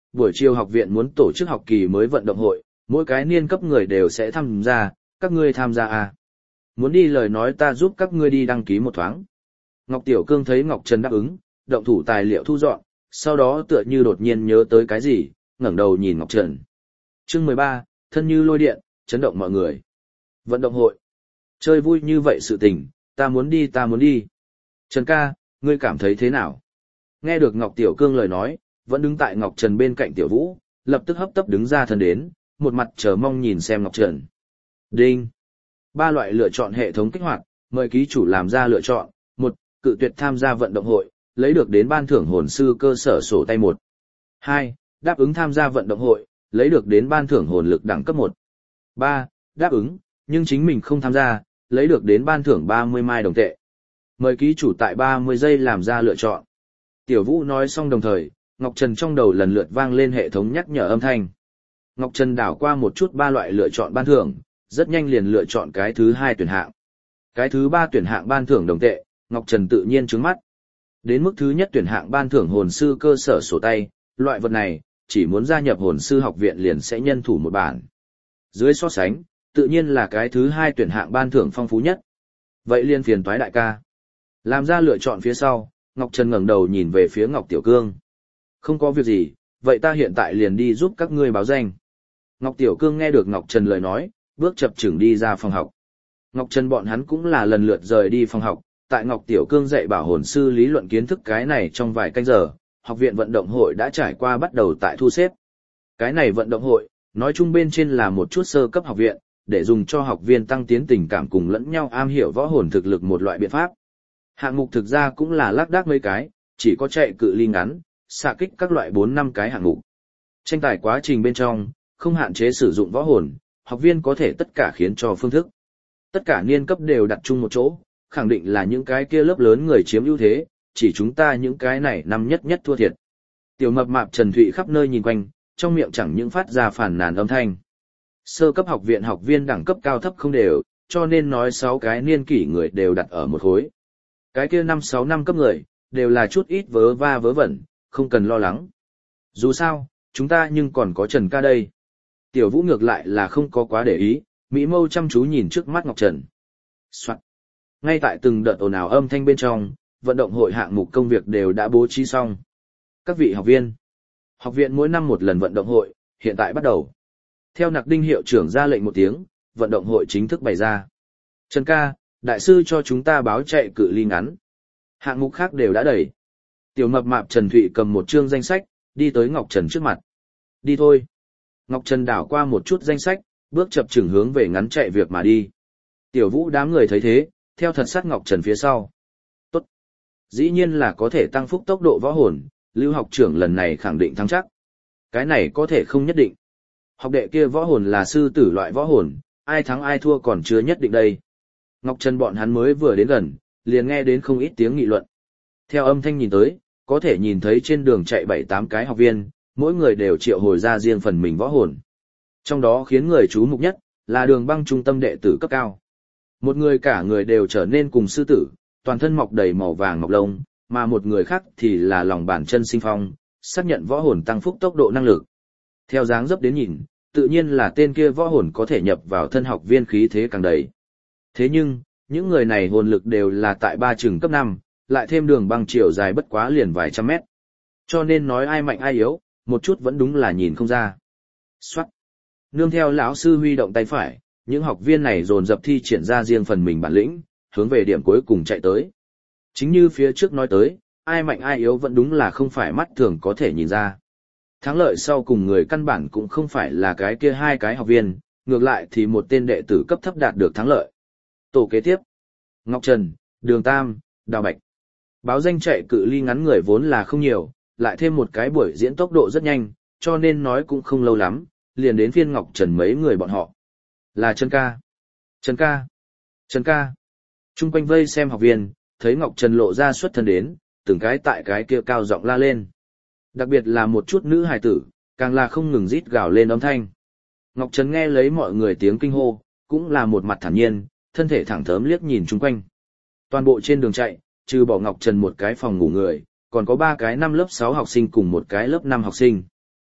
buổi chiều học viện muốn tổ chức học kỳ mới vận động hội, mỗi cái niên cấp người đều sẽ tham gia, các ngươi tham gia à? Muốn đi lời nói ta giúp các ngươi đi đăng ký một thoáng. Ngọc Tiểu Cương thấy Ngọc Trần đáp ứng, động thủ tài liệu thu dọn, sau đó tựa như đột nhiên nhớ tới cái gì, ngẩng đầu nhìn Ngọc Trần. Chương mười ba, thân như lôi điện, chấn động mọi người. Vận động hội. Chơi vui như vậy sự tình, ta muốn đi ta muốn đi. Trần ca, ngươi cảm thấy thế nào? Nghe được Ngọc Tiểu Cương lời nói, vẫn đứng tại Ngọc Trần bên cạnh Tiểu Vũ, lập tức hấp tấp đứng ra thân đến, một mặt chờ mong nhìn xem Ngọc Trần. Đinh. Ba loại lựa chọn hệ thống kích hoạt, mời ký chủ làm ra lựa chọn. Một, cự tuyệt tham gia vận động hội, lấy được đến ban thưởng hồn sư cơ sở sổ tay một. Hai, đáp ứng tham gia vận động hội, lấy được đến ban thưởng hồn lực đẳng cấp một. Ba, đáp ứng, nhưng chính mình không tham gia, lấy được đến ban thưởng ba mươi mai đồng tệ. Mời ký chủ tại ba mươi giây làm ra lựa chọn. Tiểu Vũ nói xong đồng thời, Ngọc Trần trong đầu lần lượt vang lên hệ thống nhắc nhở âm thanh. Ngọc Trần đảo qua một chút ba loại lựa chọn ban thưởng, rất nhanh liền lựa chọn cái thứ hai tuyển hạng. Cái thứ ba tuyển hạng ban thưởng đồng tệ, Ngọc Trần tự nhiên trứng mắt. Đến mức thứ nhất tuyển hạng ban thưởng hồn sư cơ sở sổ tay, loại vật này, chỉ muốn gia nhập hồn sư học viện liền sẽ nhân thủ một bản. Dưới so sánh, tự nhiên là cái thứ hai tuyển hạng ban thưởng phong phú nhất. Vậy liên phiền toái đại ca. Làm ra lựa chọn phía sau, Ngọc Trần ngẩng đầu nhìn về phía Ngọc Tiểu Cương. Không có việc gì, vậy ta hiện tại liền đi giúp các ngươi báo danh. Ngọc Tiểu Cương nghe được Ngọc Trần lời nói, bước chập chững đi ra phòng học. Ngọc Trần bọn hắn cũng là lần lượt rời đi phòng học, tại Ngọc Tiểu Cương dạy bảo hồn sư lý luận kiến thức cái này trong vài canh giờ, học viện vận động hội đã trải qua bắt đầu tại thu xếp. Cái này vận động hội, nói chung bên trên là một chút sơ cấp học viện, để dùng cho học viên tăng tiến tình cảm cùng lẫn nhau am hiểu võ hồn thực lực một loại biện pháp. Hạng mục thực ra cũng là lác đác mấy cái, chỉ có chạy cự ly ngắn, xạ kích các loại bốn năm cái hạng mục. Tranh tài quá trình bên trong, không hạn chế sử dụng võ hồn, học viên có thể tất cả khiến cho phương thức. Tất cả niên cấp đều đặt chung một chỗ, khẳng định là những cái kia lớp lớn người chiếm ưu thế, chỉ chúng ta những cái này năm nhất nhất thua thiệt. Tiểu mập mạp Trần Thụy khắp nơi nhìn quanh, trong miệng chẳng những phát ra phản nàn âm thanh. Sơ cấp học viện học viên đẳng cấp cao thấp không đều, cho nên nói sáu cái niên kỷ người đều đặt ở một khối. Cái kia năm sáu năm cấp người, đều là chút ít vớ va vớ vẩn, không cần lo lắng. Dù sao, chúng ta nhưng còn có Trần ca đây. Tiểu Vũ ngược lại là không có quá để ý, mỹ mâu chăm chú nhìn trước mắt Ngọc Trần. Soạn. Ngay tại từng đợt ồn ào âm thanh bên trong, vận động hội hạng mục công việc đều đã bố trí xong. Các vị học viên, học viện mỗi năm một lần vận động hội, hiện tại bắt đầu. Theo Nặc Đinh hiệu trưởng ra lệnh một tiếng, vận động hội chính thức bày ra. Trần ca, đại sư cho chúng ta báo chạy cự ly ngắn. Hạng mục khác đều đã đầy. Tiểu mập mạp Trần Thụy cầm một chương danh sách, đi tới Ngọc Trần trước mặt. Đi thôi. Ngọc Trần đảo qua một chút danh sách, bước chập chững hướng về ngắn chạy việc mà đi. Tiểu Vũ đám người thấy thế, theo thật sát Ngọc Trần phía sau. Tốt. Dĩ nhiên là có thể tăng phúc tốc độ võ hồn, Lưu học trưởng lần này khẳng định thắng chắc. Cái này có thể không nhất định. Học đệ kia võ hồn là sư tử loại võ hồn, ai thắng ai thua còn chưa nhất định đây. Ngọc Trần bọn hắn mới vừa đến gần, liền nghe đến không ít tiếng nghị luận. Theo âm thanh nhìn tới, có thể nhìn thấy trên đường chạy bảy tám cái học viên, mỗi người đều triệu hồi ra riêng phần mình võ hồn. Trong đó khiến người chú mục nhất, là Đường Băng trung tâm đệ tử cấp cao. Một người cả người đều trở nên cùng sư tử, toàn thân mọc đầy màu vàng ngọc lông, mà một người khác thì là lòng bàn chân sinh phong, xác nhận võ hồn tăng phúc tốc độ năng lực. Theo dáng dấp đến nhìn, tự nhiên là tên kia võ hồn có thể nhập vào thân học viên khí thế càng đầy. Thế nhưng, những người này hồn lực đều là tại ba chừng cấp năm, lại thêm Đường Băng chiều dài bất quá liền vài trăm mét. Cho nên nói ai mạnh ai yếu, một chút vẫn đúng là nhìn không ra. Soát. Nương theo lão sư huy động tay phải, những học viên này dồn dập thi triển ra riêng phần mình bản lĩnh, hướng về điểm cuối cùng chạy tới. Chính như phía trước nói tới, ai mạnh ai yếu vẫn đúng là không phải mắt thường có thể nhìn ra. Thắng lợi sau cùng người căn bản cũng không phải là cái kia hai cái học viên, ngược lại thì một tên đệ tử cấp thấp đạt được thắng lợi. Tổ kế tiếp, Ngọc Trần, Đường Tam, Đào Bạch. Báo danh chạy cự ly ngắn người vốn là không nhiều, lại thêm một cái buổi diễn tốc độ rất nhanh, cho nên nói cũng không lâu lắm, liền đến phiên Ngọc Trần mấy người bọn họ. Là Trần ca, Trần ca, Trần ca. Trung quanh vây xem học viên, thấy Ngọc Trần lộ ra xuất thân đến, từng cái tại cái kia cao giọng la lên. Đặc biệt là một chút nữ hài tử, càng là không ngừng rít gào lên âm thanh. Ngọc Trần nghe lấy mọi người tiếng kinh hô, cũng là một mặt thản nhiên, thân thể thẳng thớm liếc nhìn chung quanh. Toàn bộ trên đường chạy, trừ bỏ Ngọc Trần một cái phòng ngủ người, còn có ba cái năm lớp sáu học sinh cùng một cái lớp năm học sinh.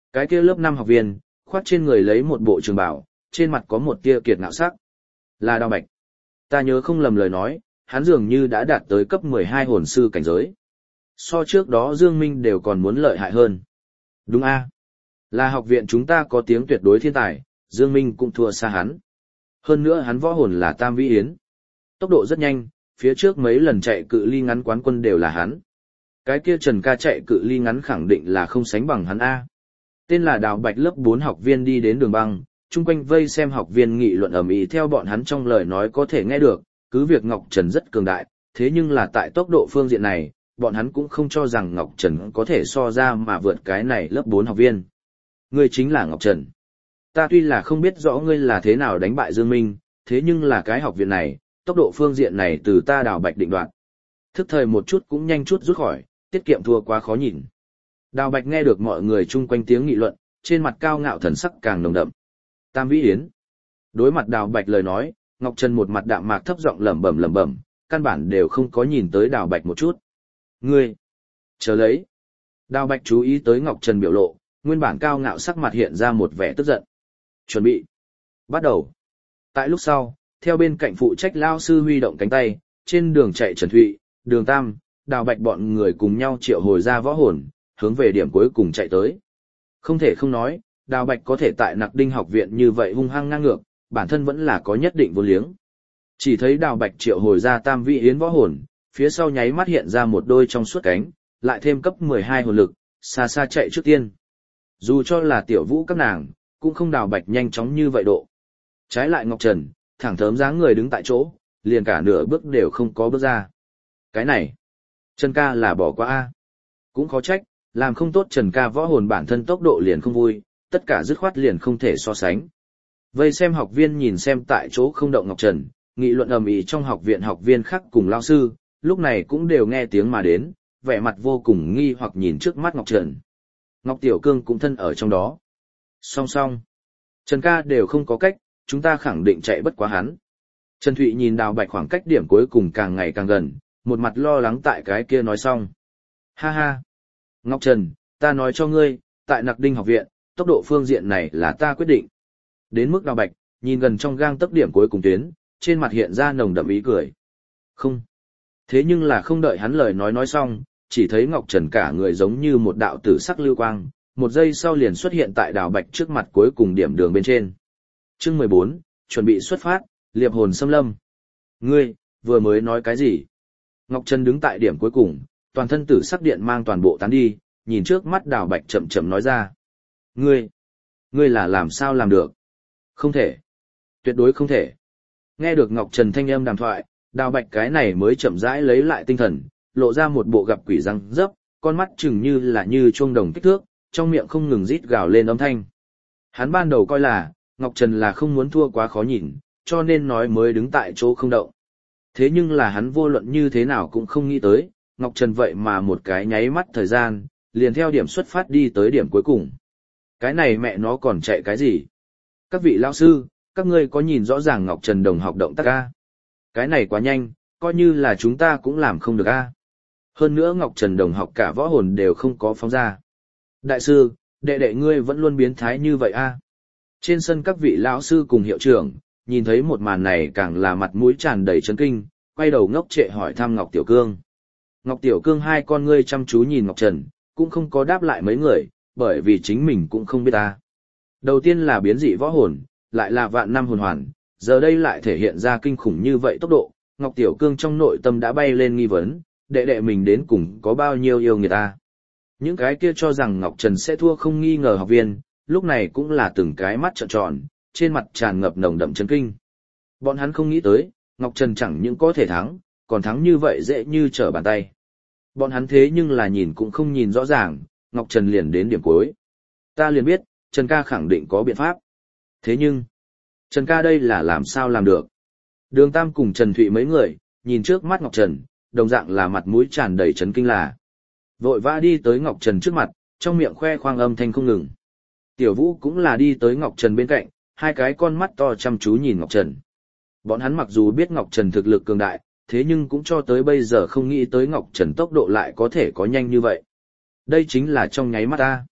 Cái kia lớp năm học viên, khoác trên người lấy một bộ trường bào, trên mặt có một tia kiệt ngạo sắc. Là Đào Bạch. Ta nhớ không lầm lời nói, hắn dường như đã đạt tới cấp mười hai hồn sư cảnh giới. So trước đó Dương Minh đều còn muốn lợi hại hơn. Đúng a, là học viện chúng ta có tiếng tuyệt đối thiên tài, Dương Minh cũng thua xa hắn. Hơn nữa hắn võ hồn là Tam Vĩ Yến. Tốc độ rất nhanh, phía trước mấy lần chạy cự ly ngắn quán quân đều là hắn. Cái kia Trần ca chạy cự ly ngắn khẳng định là không sánh bằng hắn a. Tên là Đào Bạch lớp bốn học viên đi đến đường băng, chung quanh vây xem học viên nghị luận ầm ĩ theo bọn hắn trong lời nói có thể nghe được, cứ việc Ngọc Trần rất cường đại, thế nhưng là tại tốc độ phương diện này, bọn hắn cũng không cho rằng Ngọc Trần có thể so ra mà vượt cái này lớp bốn học viên. Ngươi chính là Ngọc Trần. Ta tuy là không biết rõ ngươi là thế nào đánh bại Dương Minh, thế nhưng là cái học viện này, tốc độ phương diện này từ ta Đào Bạch định đoạt. Thức thời một chút cũng nhanh chút rút khỏi, tiết kiệm thua quá khó nhìn. Đào Bạch nghe được mọi người chung quanh tiếng nghị luận, trên mặt cao ngạo thần sắc càng nồng đậm. Tam Vĩ Yến. Đối mặt Đào Bạch lời nói, Ngọc Trần một mặt đạm mạc thấp giọng lẩm bẩm lẩm bẩm, căn bản đều không có nhìn tới Đào Bạch một chút. Ngươi, chờ lấy. Đào Bạch chú ý tới Ngọc Trần biểu lộ, nguyên bản cao ngạo sắc mặt hiện ra một vẻ tức giận. Chuẩn bị. Bắt đầu. Tại lúc sau, theo bên cạnh phụ trách lao sư huy động cánh tay, trên đường chạy Trần Thụy, Đường Tam, Đào Bạch bọn người cùng nhau triệu hồi ra võ hồn, hướng về điểm cuối cùng chạy tới. Không thể không nói, Đào Bạch có thể tại Nặc Đinh học viện như vậy hung hăng ngang ngược, bản thân vẫn là có nhất định vô liếng. Chỉ thấy Đào Bạch triệu hồi ra Tam Vĩ Yến võ hồn, phía sau nháy mắt hiện ra một đôi trong suốt cánh, lại thêm cấp mười hai hồn lực, xa xa chạy trước tiên. Dù cho là tiểu vũ các nàng, cũng không Đào Bạch nhanh chóng như vậy độ. Trái lại Ngọc Trần, thẳng thớm dáng người đứng tại chỗ, liền cả nửa bước đều không có bước ra. Cái này, Trần ca là bỏ qua a. Cũng khó trách, làm không tốt Trần ca võ hồn bản thân tốc độ liền không vui, tất cả dứt khoát liền không thể so sánh. Vây xem học viên nhìn xem tại chỗ không động Ngọc Trần, nghị luận ầm ĩ trong học viện học viên khác cùng lao sư, lúc này cũng đều nghe tiếng mà đến, vẻ mặt vô cùng nghi hoặc nhìn trước mắt Ngọc Trần. Ngọc Tiểu Cương cũng thân ở trong đó. Song song. Trần ca đều không có cách, chúng ta khẳng định chạy bất quá hắn. Trần Thụy nhìn Đào Bạch khoảng cách điểm cuối cùng càng ngày càng gần, một mặt lo lắng tại cái kia nói xong. Ha ha. Ngọc Trần, ta nói cho ngươi, tại Nặc Đinh học viện, tốc độ phương diện này là ta quyết định. Đến mức Đào Bạch, nhìn gần trong gang tấc điểm cuối cùng tuyến, trên mặt hiện ra nồng đậm ý cười. Không. Thế nhưng là không đợi hắn lời nói nói xong, chỉ thấy Ngọc Trần cả người giống như một đạo tử sắc lưu quang, một giây sau liền xuất hiện tại Đào Bạch trước mặt cuối cùng điểm đường bên trên. Chương mười bốn, chuẩn bị xuất phát, liệp hồn xâm lâm. Ngươi, vừa mới nói cái gì? Ngọc Trần đứng tại điểm cuối cùng, toàn thân tử sắc điện mang toàn bộ tán đi, nhìn trước mắt Đào Bạch chậm chậm nói ra. Ngươi, ngươi là làm sao làm được? Không thể. Tuyệt đối không thể. Nghe được Ngọc Trần thanh âm đàm thoại, Đào Bạch cái này mới chậm rãi lấy lại tinh thần, lộ ra một bộ gặp quỷ răng dấp, con mắt chừng như là như chuông đồng kích thước, trong miệng không ngừng rít gào lên âm thanh. Hắn ban đầu coi là, Ngọc Trần là không muốn thua quá khó nhìn, cho nên nói mới đứng tại chỗ không động. Thế nhưng là hắn vô luận như thế nào cũng không nghĩ tới, Ngọc Trần vậy mà một cái nháy mắt thời gian, liền theo điểm xuất phát đi tới điểm cuối cùng. Cái này mẹ nó còn chạy cái gì? Các vị lão sư, các ngươi có nhìn rõ ràng Ngọc Trần đồng học động tác a? Cái này quá nhanh, coi như là chúng ta cũng làm không được a. Hơn nữa Ngọc Trần đồng học cả võ hồn đều không có phóng ra. Đại sư, đệ đệ ngươi vẫn luôn biến thái như vậy a? Trên sân các vị lão sư cùng hiệu trưởng, nhìn thấy một màn này càng là mặt mũi tràn đầy chấn kinh, quay đầu ngốc trệ hỏi thăm Ngọc Tiểu Cương. Ngọc Tiểu Cương hai con ngươi chăm chú nhìn Ngọc Trần, cũng không có đáp lại mấy người, bởi vì chính mình cũng không biết ta. Đầu tiên là biến dị võ hồn, lại là vạn năm hồn hoàn, giờ đây lại thể hiện ra kinh khủng như vậy tốc độ, Ngọc Tiểu Cương trong nội tâm đã bay lên nghi vấn, đệ đệ mình đến cùng có bao nhiêu yêu người ta. Những cái kia cho rằng Ngọc Trần sẽ thua không nghi ngờ học viên, lúc này cũng là từng cái mắt trợn tròn, trên mặt tràn ngập nồng đậm chấn kinh. Bọn hắn không nghĩ tới, Ngọc Trần chẳng những có thể thắng, còn thắng như vậy dễ như trở bàn tay. Bọn hắn thế nhưng là nhìn cũng không nhìn rõ ràng, Ngọc Trần liền đến điểm cuối. Ta liền biết, Trần ca khẳng định có biện pháp. Thế nhưng, Trần ca đây là làm sao làm được? Đường Tam cùng Trần Thụy mấy người, nhìn trước mắt Ngọc Trần, đồng dạng là mặt mũi tràn đầy chấn kinh là. Vội vã đi tới Ngọc Trần trước mặt, trong miệng khoe khoang âm thanh không ngừng. Tiểu Vũ cũng là đi tới Ngọc Trần bên cạnh, hai cái con mắt to chăm chú nhìn Ngọc Trần. Bọn hắn mặc dù biết Ngọc Trần thực lực cường đại, thế nhưng cũng cho tới bây giờ không nghĩ tới Ngọc Trần tốc độ lại có thể có nhanh như vậy. Đây chính là trong nháy mắt ta.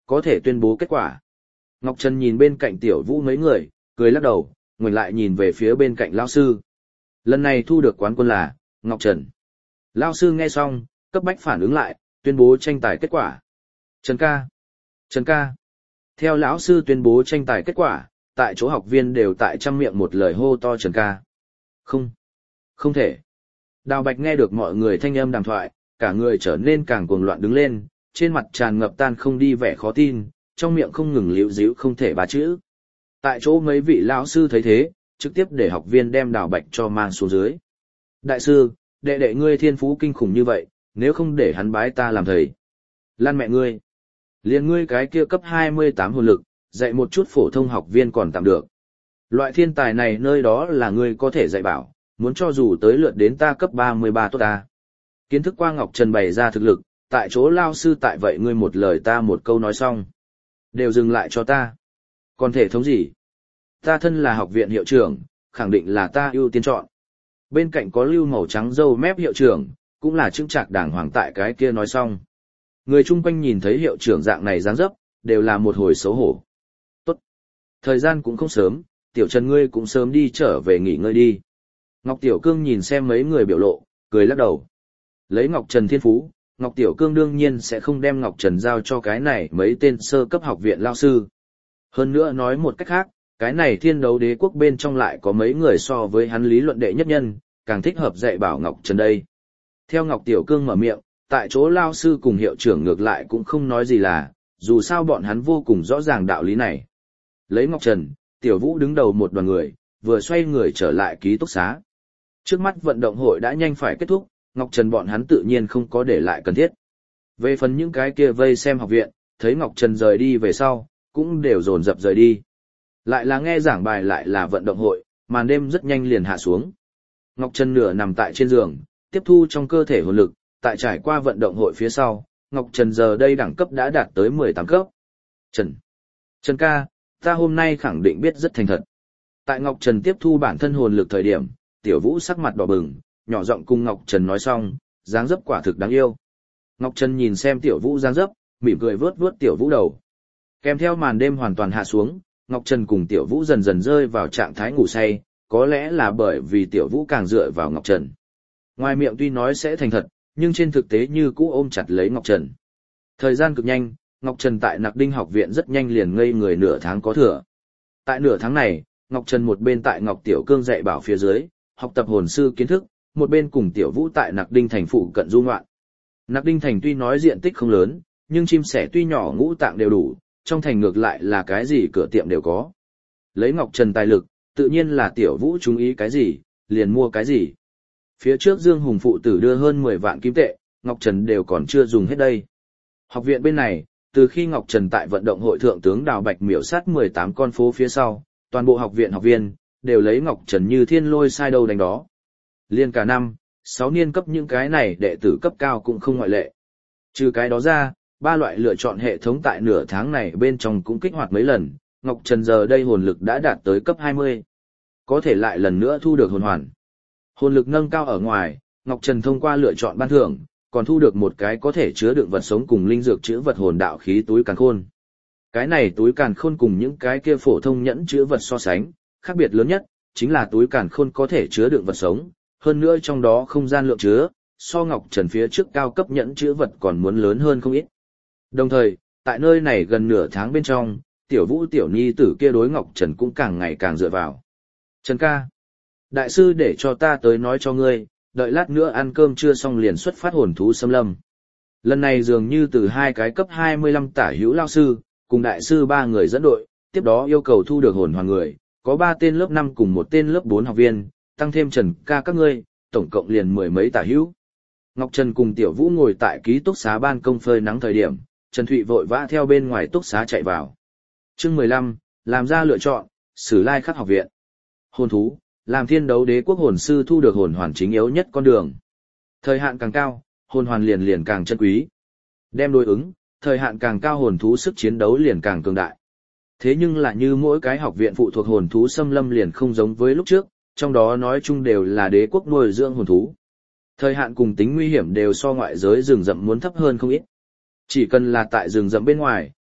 có thể tuyên bố kết quả. Ngọc Trần nhìn bên cạnh Tiểu Vũ mấy người, cười lắc đầu, ngoảnh lại nhìn về phía bên cạnh lão sư. Lần này thu được quán quân là Ngọc Trần. Lão sư nghe xong, cấp bách phản ứng lại, tuyên bố tranh tài kết quả. Trần ca, Trần ca. Theo lão sư tuyên bố tranh tài kết quả, tại chỗ học viên đều tại trăm miệng một lời hô to Trần ca. Không, không thể. Đào Bạch nghe được mọi người thanh âm đàm thoại, cả người trở nên càng cuồng loạn đứng lên, trên mặt tràn ngập tan không đi vẻ khó tin, trong miệng không ngừng líu díu không thể ba chữ. Tại chỗ mấy vị lão sư thấy thế, trực tiếp để học viên đem Đào Bạch cho mang xuống dưới. Đại sư, đệ đệ ngươi thiên phú kinh khủng như vậy, nếu không để hắn bái ta làm thầy. Lan mẹ ngươi. Liền ngươi cái kia cấp hai mươi tám hồn lực, dạy một chút phổ thông học viên còn tạm được. Loại thiên tài này nơi đó là ngươi có thể dạy bảo, muốn cho dù tới lượt đến ta cấp ba mươi ba tốt ta. Kiến thức qua Ngọc Trần bày ra thực lực, tại chỗ lao sư tại vậy ngươi một lời ta một câu nói xong. Đều dừng lại cho ta. Còn thể thống gì? Ta thân là học viện hiệu trưởng, khẳng định là ta ưu tiên chọn. Bên cạnh có lưu màu trắng râu mép hiệu trưởng, cũng là chững chạc đàng hoàng tại cái kia nói xong. Người chung quanh nhìn thấy hiệu trưởng dạng này dáng dấp, đều là một hồi xấu hổ. Tốt. Thời gian cũng không sớm, Tiểu Trần ngươi cũng sớm đi trở về nghỉ ngơi đi. Ngọc Tiểu Cương nhìn xem mấy người biểu lộ, cười lắc đầu. Lấy Ngọc Trần thiên phú, Ngọc Tiểu Cương đương nhiên sẽ không đem Ngọc Trần giao cho cái này mấy tên sơ cấp học viện lao sư. Hơn nữa nói một cách khác, cái này thiên đấu đế quốc bên trong lại có mấy người so với hắn lý luận đệ nhất nhân, càng thích hợp dạy bảo Ngọc Trần đây. Theo Ngọc Tiểu Cương mở miệng, tại chỗ lao sư cùng hiệu trưởng ngược lại cũng không nói gì là, dù sao bọn hắn vô cùng rõ ràng đạo lý này. Lấy Ngọc Trần, Tiểu Vũ đứng đầu một đoàn người, vừa xoay người trở lại ký túc xá. Trước mắt vận động hội đã nhanh phải kết thúc, Ngọc Trần bọn hắn tự nhiên không có để lại cần thiết. Về phần những cái kia vây xem học viện, thấy Ngọc Trần rời đi về sau, cũng đều dồn dập rời đi. Lại là nghe giảng bài lại là vận động hội, màn đêm rất nhanh liền hạ xuống. Ngọc Trần nửa nằm tại trên giường, tiếp thu trong cơ thể hồn lực, tại trải qua vận động hội phía sau, Ngọc Trần giờ đây đẳng cấp đã đạt tới mười tám cấp. Trần, Trần ca, ta hôm nay khẳng định biết rất thành thật. Tại Ngọc Trần tiếp thu bản thân hồn lực thời điểm, Tiểu Vũ sắc mặt đỏ bừng, nhỏ giọng cùng Ngọc Trần nói xong, dáng dấp quả thực đáng yêu. Ngọc Trần nhìn xem Tiểu Vũ dáng dấp, mỉm cười vớt vớt Tiểu Vũ đầu. Kèm theo màn đêm hoàn toàn hạ xuống, Ngọc Trần cùng Tiểu Vũ dần dần rơi vào trạng thái ngủ say, có lẽ là bởi vì Tiểu Vũ càng dựa vào Ngọc Trần. Ngoài miệng tuy nói sẽ thành thật, nhưng trên thực tế như cũ ôm chặt lấy Ngọc Trần. Thời gian cực nhanh, Ngọc Trần tại Nặc Đinh học viện rất nhanh liền ngây người nửa tháng có thừa. Tại nửa tháng này, Ngọc Trần một bên tại Ngọc Tiểu Cương dạy bảo phía dưới, học tập hồn sư kiến thức, một bên cùng Tiểu Vũ tại Nặc Đinh thành phụ cận du ngoạn. Nặc Đinh thành tuy nói diện tích không lớn, nhưng chim sẻ tuy nhỏ ngũ tạng đều đủ, trong thành ngược lại là cái gì cửa tiệm đều có. Lấy Ngọc Trần tài lực, tự nhiên là Tiểu Vũ chú ý cái gì, liền mua cái gì. Phía trước Dương Hùng phụ tử đưa hơn mười vạn kim tệ, Ngọc Trần đều còn chưa dùng hết đây. Học viện bên này, từ khi Ngọc Trần tại vận động hội thượng tướng Đào Bạch miểu sát mười tám con phố phía sau, toàn bộ học viện học viên đều lấy Ngọc Trần như thiên lôi sai đâu đánh đó. Liên cả năm, sáu niên cấp những cái này đệ tử cấp cao cũng không ngoại lệ. Trừ cái đó ra, ba loại lựa chọn hệ thống tại nửa tháng này bên trong cũng kích hoạt mấy lần, Ngọc Trần giờ đây hồn lực đã đạt tới cấp hai mươi. Có thể lại lần nữa thu được hồn hoàn. Hồn lực nâng cao ở ngoài, Ngọc Trần thông qua lựa chọn ban thưởng, còn thu được một cái có thể chứa đựng vật sống cùng linh dược chứa vật hồn đạo khí túi càn khôn. Cái này túi càn khôn cùng những cái kia phổ thông nhẫn chứa vật so sánh, khác biệt lớn nhất chính là túi càn khôn có thể chứa đựng vật sống, hơn nữa trong đó không gian lượng chứa, so Ngọc Trần phía trước cao cấp nhẫn chứa vật còn muốn lớn hơn không ít. Đồng thời, tại nơi này gần nửa tháng bên trong, Tiểu Vũ tiểu nhi tử kia đối Ngọc Trần cũng càng ngày càng dựa vào. Trần ca, đại sư để cho ta tới nói cho ngươi, đợi lát nữa ăn cơm trưa xong liền xuất phát hồn thú xâm lâm. Lần này dường như từ hai cái cấp hai mươi lăm tả hữu lao sư, cùng đại sư ba người dẫn đội, tiếp đó yêu cầu thu được hồn hoàn người, có ba tên lớp năm cùng một tên lớp bốn học viên, tăng thêm Trần ca các ngươi, tổng cộng liền mười mấy tả hữu. Ngọc Trần cùng Tiểu Vũ ngồi tại ký túc xá ban công phơi nắng thời điểm, Trần Thụy vội vã theo bên ngoài túc xá chạy vào. Chương mười lăm, làm ra lựa chọn, Sử Lai Khắc học viện. Hồn thú, làm thiên đấu đế quốc hồn sư thu được hồn hoàn chính yếu nhất con đường. Thời hạn càng cao, hồn hoàn liền liền càng chân quý. Đem đối ứng, thời hạn càng cao hồn thú sức chiến đấu liền càng cường đại. Thế nhưng là như mỗi cái học viện phụ thuộc hồn thú xâm lâm liền không giống với lúc trước, trong đó nói chung đều là đế quốc nuôi dưỡng hồn thú. Thời hạn cùng tính nguy hiểm đều so ngoại giới rừng rậm muốn thấp hơn không ít. Chỉ cần là tại rừng rậm bên ngoài,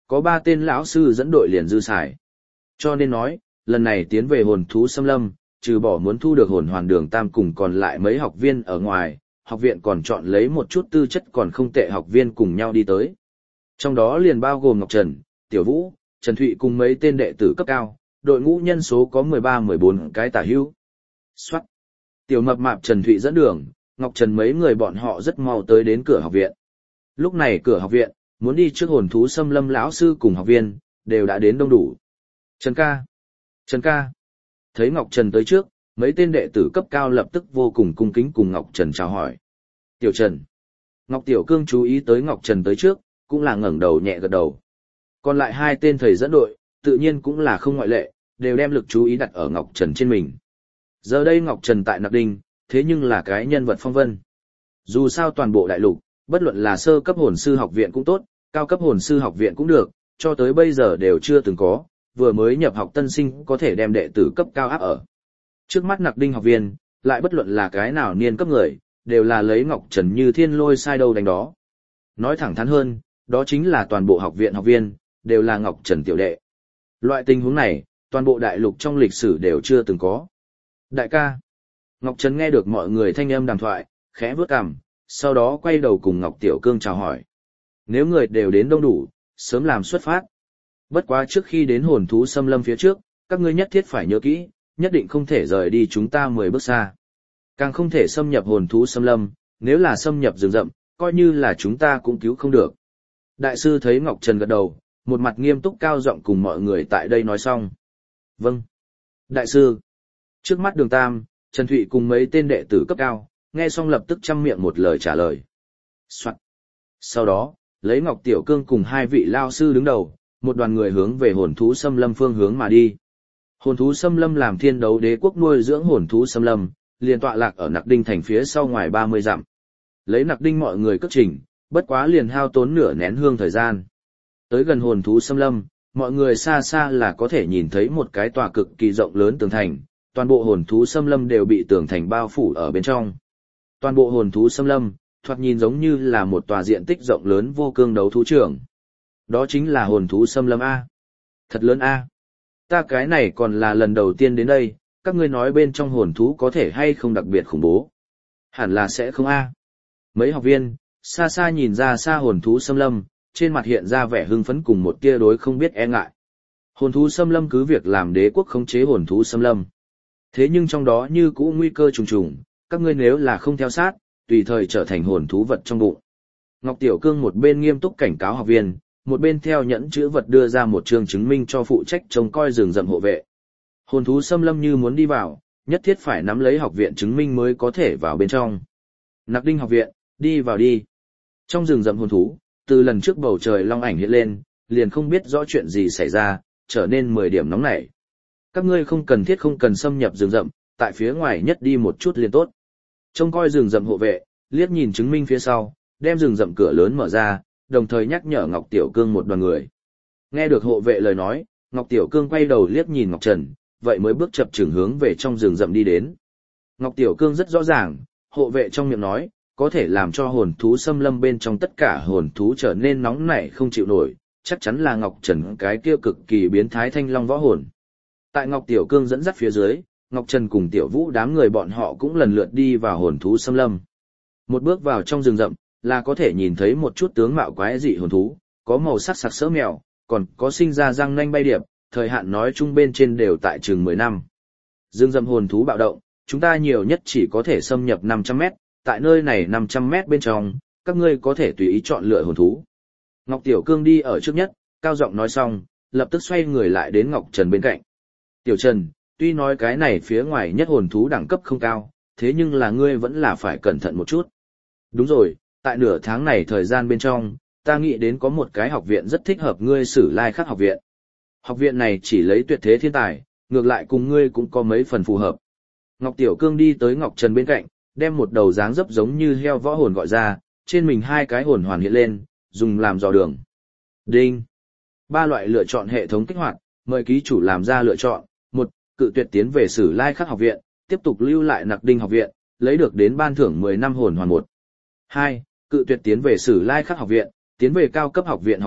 có ba tên lão sư dẫn đội liền dư xài. Cho nên nói, lần này tiến về hồn thú xâm lâm, trừ bỏ muốn thu được hồn hoàn đường tam cùng còn lại mấy học viên ở ngoài, học viện còn chọn lấy một chút tư chất còn không tệ học viên cùng nhau đi tới. Trong đó liền bao gồm Ngọc Trần, Tiểu Vũ, Trần Thụy cùng mấy tên đệ tử cấp cao, đội ngũ nhân số có mười ba mười bốn cái tả hữu. Soát. Tiểu mập mạp Trần Thụy dẫn đường, Ngọc Trần mấy người bọn họ rất mau tới đến cửa học viện. Lúc này cửa học viện, muốn đi trước hồn thú xâm lâm lão sư cùng học viên, đều đã đến đông đủ. Trần ca. Trần ca. Thấy Ngọc Trần tới trước, mấy tên đệ tử cấp cao lập tức vô cùng cung kính cùng Ngọc Trần chào hỏi. Tiểu Trần. Ngọc Tiểu Cương chú ý tới Ngọc Trần tới trước, cũng là ngẩng đầu nhẹ gật đầu. Còn lại hai tên thầy dẫn đội, tự nhiên cũng là không ngoại lệ, đều đem lực chú ý đặt ở Ngọc Trần trên mình. Giờ đây Ngọc Trần tại Nặc Đinh, thế nhưng là cái nhân vật phong vân. Dù sao toàn bộ đại lục, bất luận là sơ cấp hồn sư học viện cũng tốt, cao cấp hồn sư học viện cũng được, cho tới bây giờ đều chưa từng có, vừa mới nhập học tân sinh có thể đem đệ tử cấp cao áp ở. Trước mắt Nặc Đinh học viên, lại bất luận là cái nào niên cấp người, đều là lấy Ngọc Trần như thiên lôi sai đâu đánh đó. Nói thẳng thắn hơn, đó chính là toàn bộ học viện học viên, đều là Ngọc Trần tiểu đệ. Loại tình huống này, toàn bộ đại lục trong lịch sử đều chưa từng có. Đại ca. Ngọc Trần nghe được mọi người thanh âm đàm thoại, khẽ vướt cằm, sau đó quay đầu cùng Ngọc Tiểu Cương chào hỏi. Nếu người đều đến đông đủ, sớm làm xuất phát. Bất quá trước khi đến hồn thú xâm lâm phía trước, các ngươi nhất thiết phải nhớ kỹ, nhất định không thể rời đi chúng ta mười bước xa. Càng không thể xâm nhập hồn thú xâm lâm, nếu là xâm nhập rừng rậm, coi như là chúng ta cũng cứu không được. Đại sư thấy Ngọc Trần gật đầu, một mặt nghiêm túc cao giọng cùng mọi người tại đây nói xong. Vâng. Đại sư. Trước mắt Đường Tam, Trần Thụy cùng mấy tên đệ tử cấp cao, nghe xong lập tức chăm miệng một lời trả lời. Soạn. Sau đó, lấy Ngọc Tiểu Cương cùng hai vị lao sư đứng đầu, một đoàn người hướng về hồn thú xâm lâm phương hướng mà đi. Hồn thú xâm lâm làm thiên đấu đế quốc nuôi dưỡng hồn thú xâm lâm, liền tọa lạc ở Nặc Đinh thành phía sau ngoài ba mươi dặm. Lấy Nặc Đinh mọi người cất trình, bất quá liền hao tốn nửa nén hương thời gian. Tới gần hồn thú xâm lâm, mọi người xa xa là có thể nhìn thấy một cái tòa cực kỳ rộng lớn tường thành, toàn bộ hồn thú xâm lâm đều bị tường thành bao phủ ở bên trong. Toàn bộ hồn thú xâm lâm, thoạt nhìn giống như là một tòa diện tích rộng lớn vô cương đấu thú trường. Đó chính là hồn thú xâm lâm A. Thật lớn A. Ta cái này còn là lần đầu tiên đến đây, các ngươi nói bên trong hồn thú có thể hay không đặc biệt khủng bố. Hẳn là sẽ không A. Mấy học viên, xa xa nhìn ra xa hồn thú xâm lâm, trên mặt hiện ra vẻ hưng phấn cùng một tia đối không biết e ngại. Hồn thú xâm lâm cứ việc làm đế quốc khống chế hồn thú xâm lâm. Thế nhưng trong đó như cũ nguy cơ trùng trùng, các ngươi nếu là không theo sát, tùy thời trở thành hồn thú vật trong bụng. Ngọc Tiểu Cương một bên nghiêm túc cảnh cáo học viên, một bên theo nhẫn chữ vật đưa ra một chương chứng minh cho phụ trách trông coi rừng rậm hộ vệ. Hồn thú xâm lâm như muốn đi vào, nhất thiết phải nắm lấy học viện chứng minh mới có thể vào bên trong. Nặc Đinh học viện, đi vào đi. Trong rừng rậm hồn thú, từ lần trước bầu trời long ảnh hiện lên, liền không biết rõ chuyện gì xảy ra, trở nên mười điểm nóng nảy. Các ngươi không cần thiết không cần xâm nhập rừng rậm, tại phía ngoài nhất đi một chút liền tốt. Trông coi rừng rậm hộ vệ, liếc nhìn chứng minh phía sau, đem rừng rậm cửa lớn mở ra, đồng thời nhắc nhở Ngọc Tiểu Cương một đoàn người. Nghe được hộ vệ lời nói, Ngọc Tiểu Cương quay đầu liếc nhìn Ngọc Trần, vậy mới bước chập chững hướng về trong rừng rậm đi đến. Ngọc Tiểu Cương rất rõ ràng, hộ vệ trong miệng nói, có thể làm cho hồn thú xâm lâm bên trong tất cả hồn thú trở nên nóng nảy không chịu nổi, chắc chắn là Ngọc Trần cái kia cực kỳ biến thái thanh long võ hồn. Tại Ngọc Tiểu Cương dẫn dắt phía dưới, Ngọc Trần cùng Tiểu Vũ đám người bọn họ cũng lần lượt đi vào hồn thú xâm lâm. Một bước vào trong rừng rậm, là có thể nhìn thấy một chút tướng mạo quái dị hồn thú, có màu sắc sặc sỡ mèo, còn có sinh ra răng nanh bay điệp, thời hạn nói chung bên trên đều tại chừng mười năm. Rừng rậm hồn thú bạo động, chúng ta nhiều nhất chỉ có thể xâm nhập năm trăm mét, tại nơi này năm trăm mét bên trong, các ngươi có thể tùy ý chọn lựa hồn thú. Ngọc Tiểu Cương đi ở trước nhất, cao giọng nói xong, lập tức xoay người lại đến Ngọc Trần bên cạnh. Tiểu Trần, tuy nói cái này phía ngoài nhất hồn thú đẳng cấp không cao, thế nhưng là ngươi vẫn là phải cẩn thận một chút. Đúng rồi, tại nửa tháng này thời gian bên trong, ta nghĩ đến có một cái học viện rất thích hợp ngươi Sử Lai Khắc học viện. Học viện này chỉ lấy tuyệt thế thiên tài, ngược lại cùng ngươi cũng có mấy phần phù hợp. Ngọc Tiểu Cương đi tới Ngọc Trần bên cạnh, đem một đầu dáng dấp giống như heo võ hồn gọi ra, trên mình hai cái hồn hoàn hiện lên, dùng làm dò đường. Đinh. Ba loại lựa chọn hệ thống kích hoạt, mời ký chủ làm ra lựa chọn. Một, cự tuyệt tiến về Sử Lai Khắc học viện, tiếp tục lưu lại Nặc Đinh học viện, lấy được đến ban thưởng mười năm hồn hoàn một. Hai, cự tuyệt tiến về Sử Lai Khắc học viện, tiến về cao cấp học viện học tập,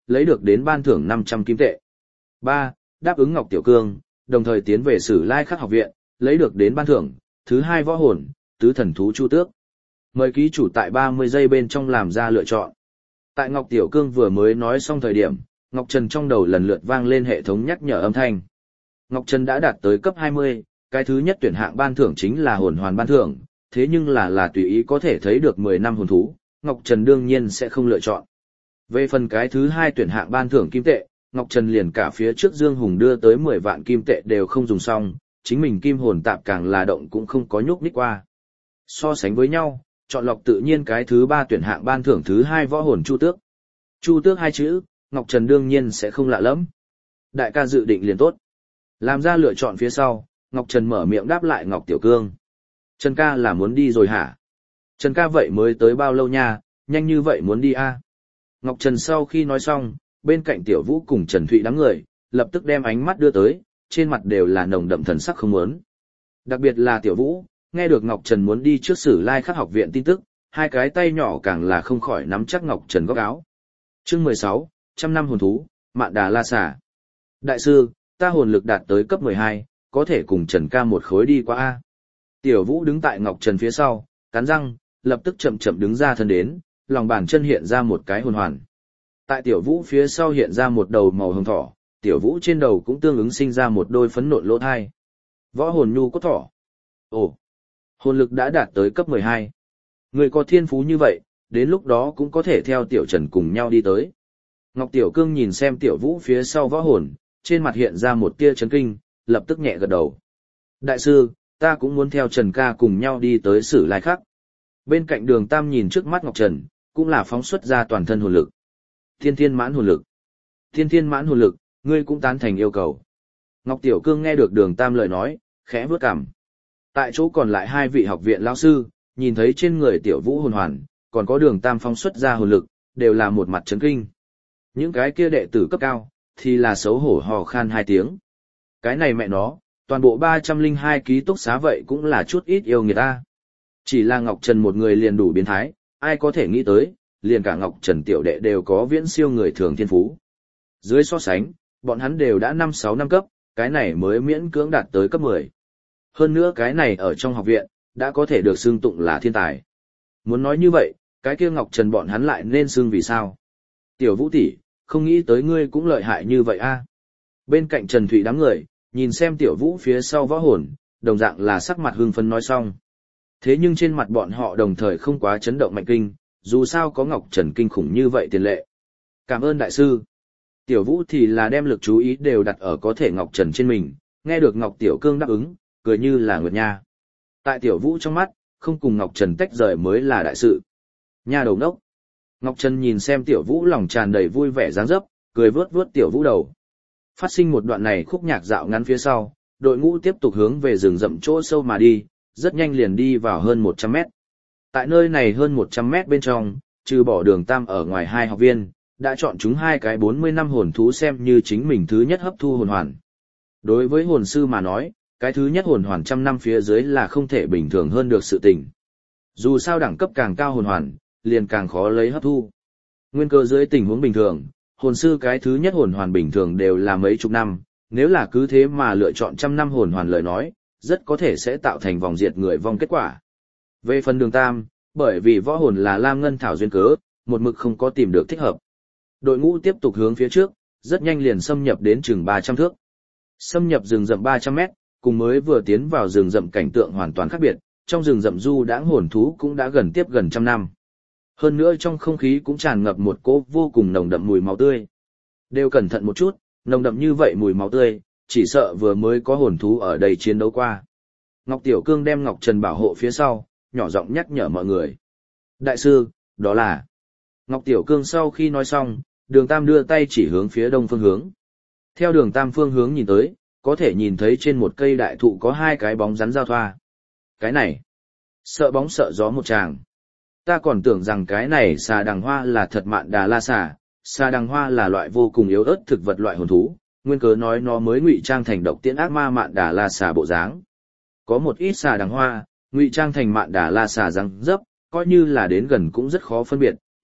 lấy được đến ban thưởng năm trăm kim tệ. ba. Đáp ứng Ngọc Tiểu Cương, đồng thời tiến về Sử Lai Khắc học viện, lấy được đến ban thưởng, thứ hai võ hồn, tứ thần thú chu tước. Mời ký chủ tại ba mươi giây bên trong làm ra lựa chọn. Tại Ngọc Tiểu Cương vừa mới nói xong thời điểm, Ngọc Trần trong đầu lần lượt vang lên hệ thống nhắc nhở âm thanh. Ngọc Trần đã đạt tới cấp hai mươi, cái thứ nhất tuyển hạng ban thưởng chính là hồn hoàn ban thưởng, thế nhưng là là tùy ý có thể thấy được mười năm hồn thú, Ngọc Trần đương nhiên sẽ không lựa chọn. Về phần cái thứ hai tuyển hạng ban thưởng kim tệ, Ngọc Trần liền cả phía trước Dương Hùng đưa tới mười vạn kim tệ đều không dùng xong, chính mình kim hồn tạp càng là động cũng không có nhúc nhích qua. So sánh với nhau, chọn lọc tự nhiên cái thứ ba tuyển hạng ban thưởng thứ hai võ hồn Chu Tước. Chu Tước hai chữ, Ngọc Trần đương nhiên sẽ không lạ lẫm. Đại ca dự định liền tốt. Làm ra lựa chọn phía sau, Ngọc Trần mở miệng đáp lại Ngọc Tiểu Cương. Trần ca là muốn đi rồi hả? Trần ca vậy mới tới bao lâu nha, nhanh như vậy muốn đi a? À? Ngọc Trần sau khi nói xong, bên cạnh Tiểu Vũ cùng Trần Thụy đám người, lập tức đem ánh mắt đưa tới, trên mặt đều là nồng đậm thần sắc không muốn. Đặc biệt là Tiểu Vũ, nghe được Ngọc Trần muốn đi trước Sử Lai Khắc học viện tin tức, hai cái tay nhỏ càng là không khỏi nắm chắc Ngọc Trần góc áo. Chương mười sáu, trăm năm hồn thú, Mạn Đà La Xà. Đại sư, ta hồn lực đạt tới cấp mười hai, có thể cùng Trần ca một khối đi qua a. Tiểu Vũ đứng tại Ngọc Trần phía sau, cắn răng, lập tức chậm chậm đứng ra thân đến, lòng bàn chân hiện ra một cái hồn hoàn. Tại Tiểu Vũ phía sau hiện ra một đầu màu hồng thỏ, Tiểu Vũ trên đầu cũng tương ứng sinh ra một đôi phấn nộn lỗ thai. Võ hồn nhu cốt thỏ. Ồ, hồn lực đã đạt tới cấp mười hai. Người có thiên phú như vậy, đến lúc đó cũng có thể theo Tiểu Trần cùng nhau đi tới. Ngọc Tiểu Cương nhìn xem Tiểu Vũ phía sau võ hồn, trên mặt hiện ra một tia chấn kinh, lập tức nhẹ gật đầu. Đại sư, ta cũng muốn theo Trần ca cùng nhau đi tới Sử Lai Khắc. Bên cạnh Đường Tam nhìn trước mắt Ngọc Trần, cũng là phóng xuất ra toàn thân hồn lực. Thiên thiên mãn hồn lực. Thiên thiên mãn hồn lực, ngươi cũng tán thành yêu cầu. Ngọc Tiểu Cương nghe được Đường Tam lời nói, khẽ vướt cằm. Tại chỗ còn lại hai vị học viện lão sư, nhìn thấy trên người Tiểu Vũ hồn hoàn, còn có Đường Tam phóng xuất ra hồn lực, đều là một mặt chấn kinh. Những cái kia đệ tử cấp cao, thì là xấu hổ hò khan hai tiếng. Cái này mẹ nó, toàn bộ ba trăm lẻ hai ký túc xá vậy cũng là chút ít yêu người ta. Chỉ là Ngọc Trần một người liền đủ biến thái, ai có thể nghĩ tới, liền cả Ngọc Trần tiểu đệ đều có viễn siêu người thường thiên phú. Dưới so sánh, bọn hắn đều đã năm sáu năm cấp, cái này mới miễn cưỡng đạt tới cấp mười. Hơn nữa cái này ở trong học viện, đã có thể được xưng tụng là thiên tài. Muốn nói như vậy, cái kia Ngọc Trần bọn hắn lại nên xưng vì sao? Tiểu Vũ tỷ, không nghĩ tới ngươi cũng lợi hại như vậy a. Bên cạnh Trần Thụy đám người, nhìn xem Tiểu Vũ phía sau võ hồn, đồng dạng là sắc mặt hưng phấn nói xong. Thế nhưng trên mặt bọn họ đồng thời không quá chấn động mạnh kinh, dù sao có Ngọc Trần kinh khủng như vậy tiền lệ. Cảm ơn đại sư. Tiểu Vũ thì là đem lực chú ý đều đặt ở có thể Ngọc Trần trên mình, nghe được Ngọc Tiểu Cương đáp ứng, cười như là nguyệt nha. Tại Tiểu Vũ trong mắt, không cùng Ngọc Trần tách rời mới là đại sự. Nha đầu đốc. Ngọc Trần nhìn xem Tiểu Vũ lòng tràn đầy vui vẻ dáng dấp, cười vớt vớt Tiểu Vũ đầu. Phát sinh một đoạn này khúc nhạc dạo ngắn phía sau, đội ngũ tiếp tục hướng về rừng rậm chỗ sâu mà đi, rất nhanh liền đi vào hơn một trăm mét. Tại nơi này hơn một trăm mét bên trong, trừ bỏ Đường Tam ở ngoài hai học viên, đã chọn chúng hai cái bốn mươi năm hồn thú xem như chính mình thứ nhất hấp thu hồn hoàn. Đối với hồn sư mà nói, cái thứ nhất hồn hoàn trăm năm phía dưới là không thể bình thường hơn được sự tình. Dù sao đẳng cấp càng cao hồn hoàn, liền càng khó lấy hấp thu. Nguyên cơ dưới tình huống bình thường, hồn sư cái thứ nhất hồn hoàn bình thường đều là mấy chục năm, nếu là cứ thế mà lựa chọn trăm năm hồn hoàn lời nói, rất có thể sẽ tạo thành vòng diệt người vong kết quả. Về phần Đường Tam, bởi vì võ hồn là Lam Ngân Thảo duyên cớ, một mực không có tìm được thích hợp. Đội ngũ tiếp tục hướng phía trước, rất nhanh liền xâm nhập đến chừng ba trăm thước. Xâm nhập rừng rậm ba trăm mét, cùng mới vừa tiến vào rừng rậm cảnh tượng hoàn toàn khác biệt, trong rừng rậm du đãng hồn thú cũng đã gần tiếp gần trăm năm. Hơn nữa trong không khí cũng tràn ngập một cỗ vô cùng nồng đậm mùi máu tươi. Đều cẩn thận một chút, nồng đậm như vậy mùi máu tươi, chỉ sợ vừa mới có hồn thú ở đây chiến đấu qua. Ngọc Tiểu Cương đem Ngọc Trần bảo hộ phía sau, nhỏ giọng nhắc nhở mọi người. Đại sư, đó là... Ngọc Tiểu Cương sau khi nói xong, Đường Tam đưa tay chỉ hướng phía đông phương hướng. Theo Đường Tam phương hướng nhìn tới, có thể nhìn thấy trên một cây đại thụ có hai cái bóng rắn giao thoa. Cái này, sợ bóng sợ gió một tràng. Ta còn tưởng rằng cái này xà đằng hoa là thật Mạn Đà La xà, xà đằng hoa là loại vô cùng yếu ớt thực vật loại hồn thú, nguyên cớ nói nó mới ngụy trang thành độc tiễn ác ma Mạn Đà La xà bộ dáng. Có một ít xà đằng hoa, ngụy trang thành Mạn Đà La xà răng dấp, coi như là đến gần cũng rất khó phân biệt,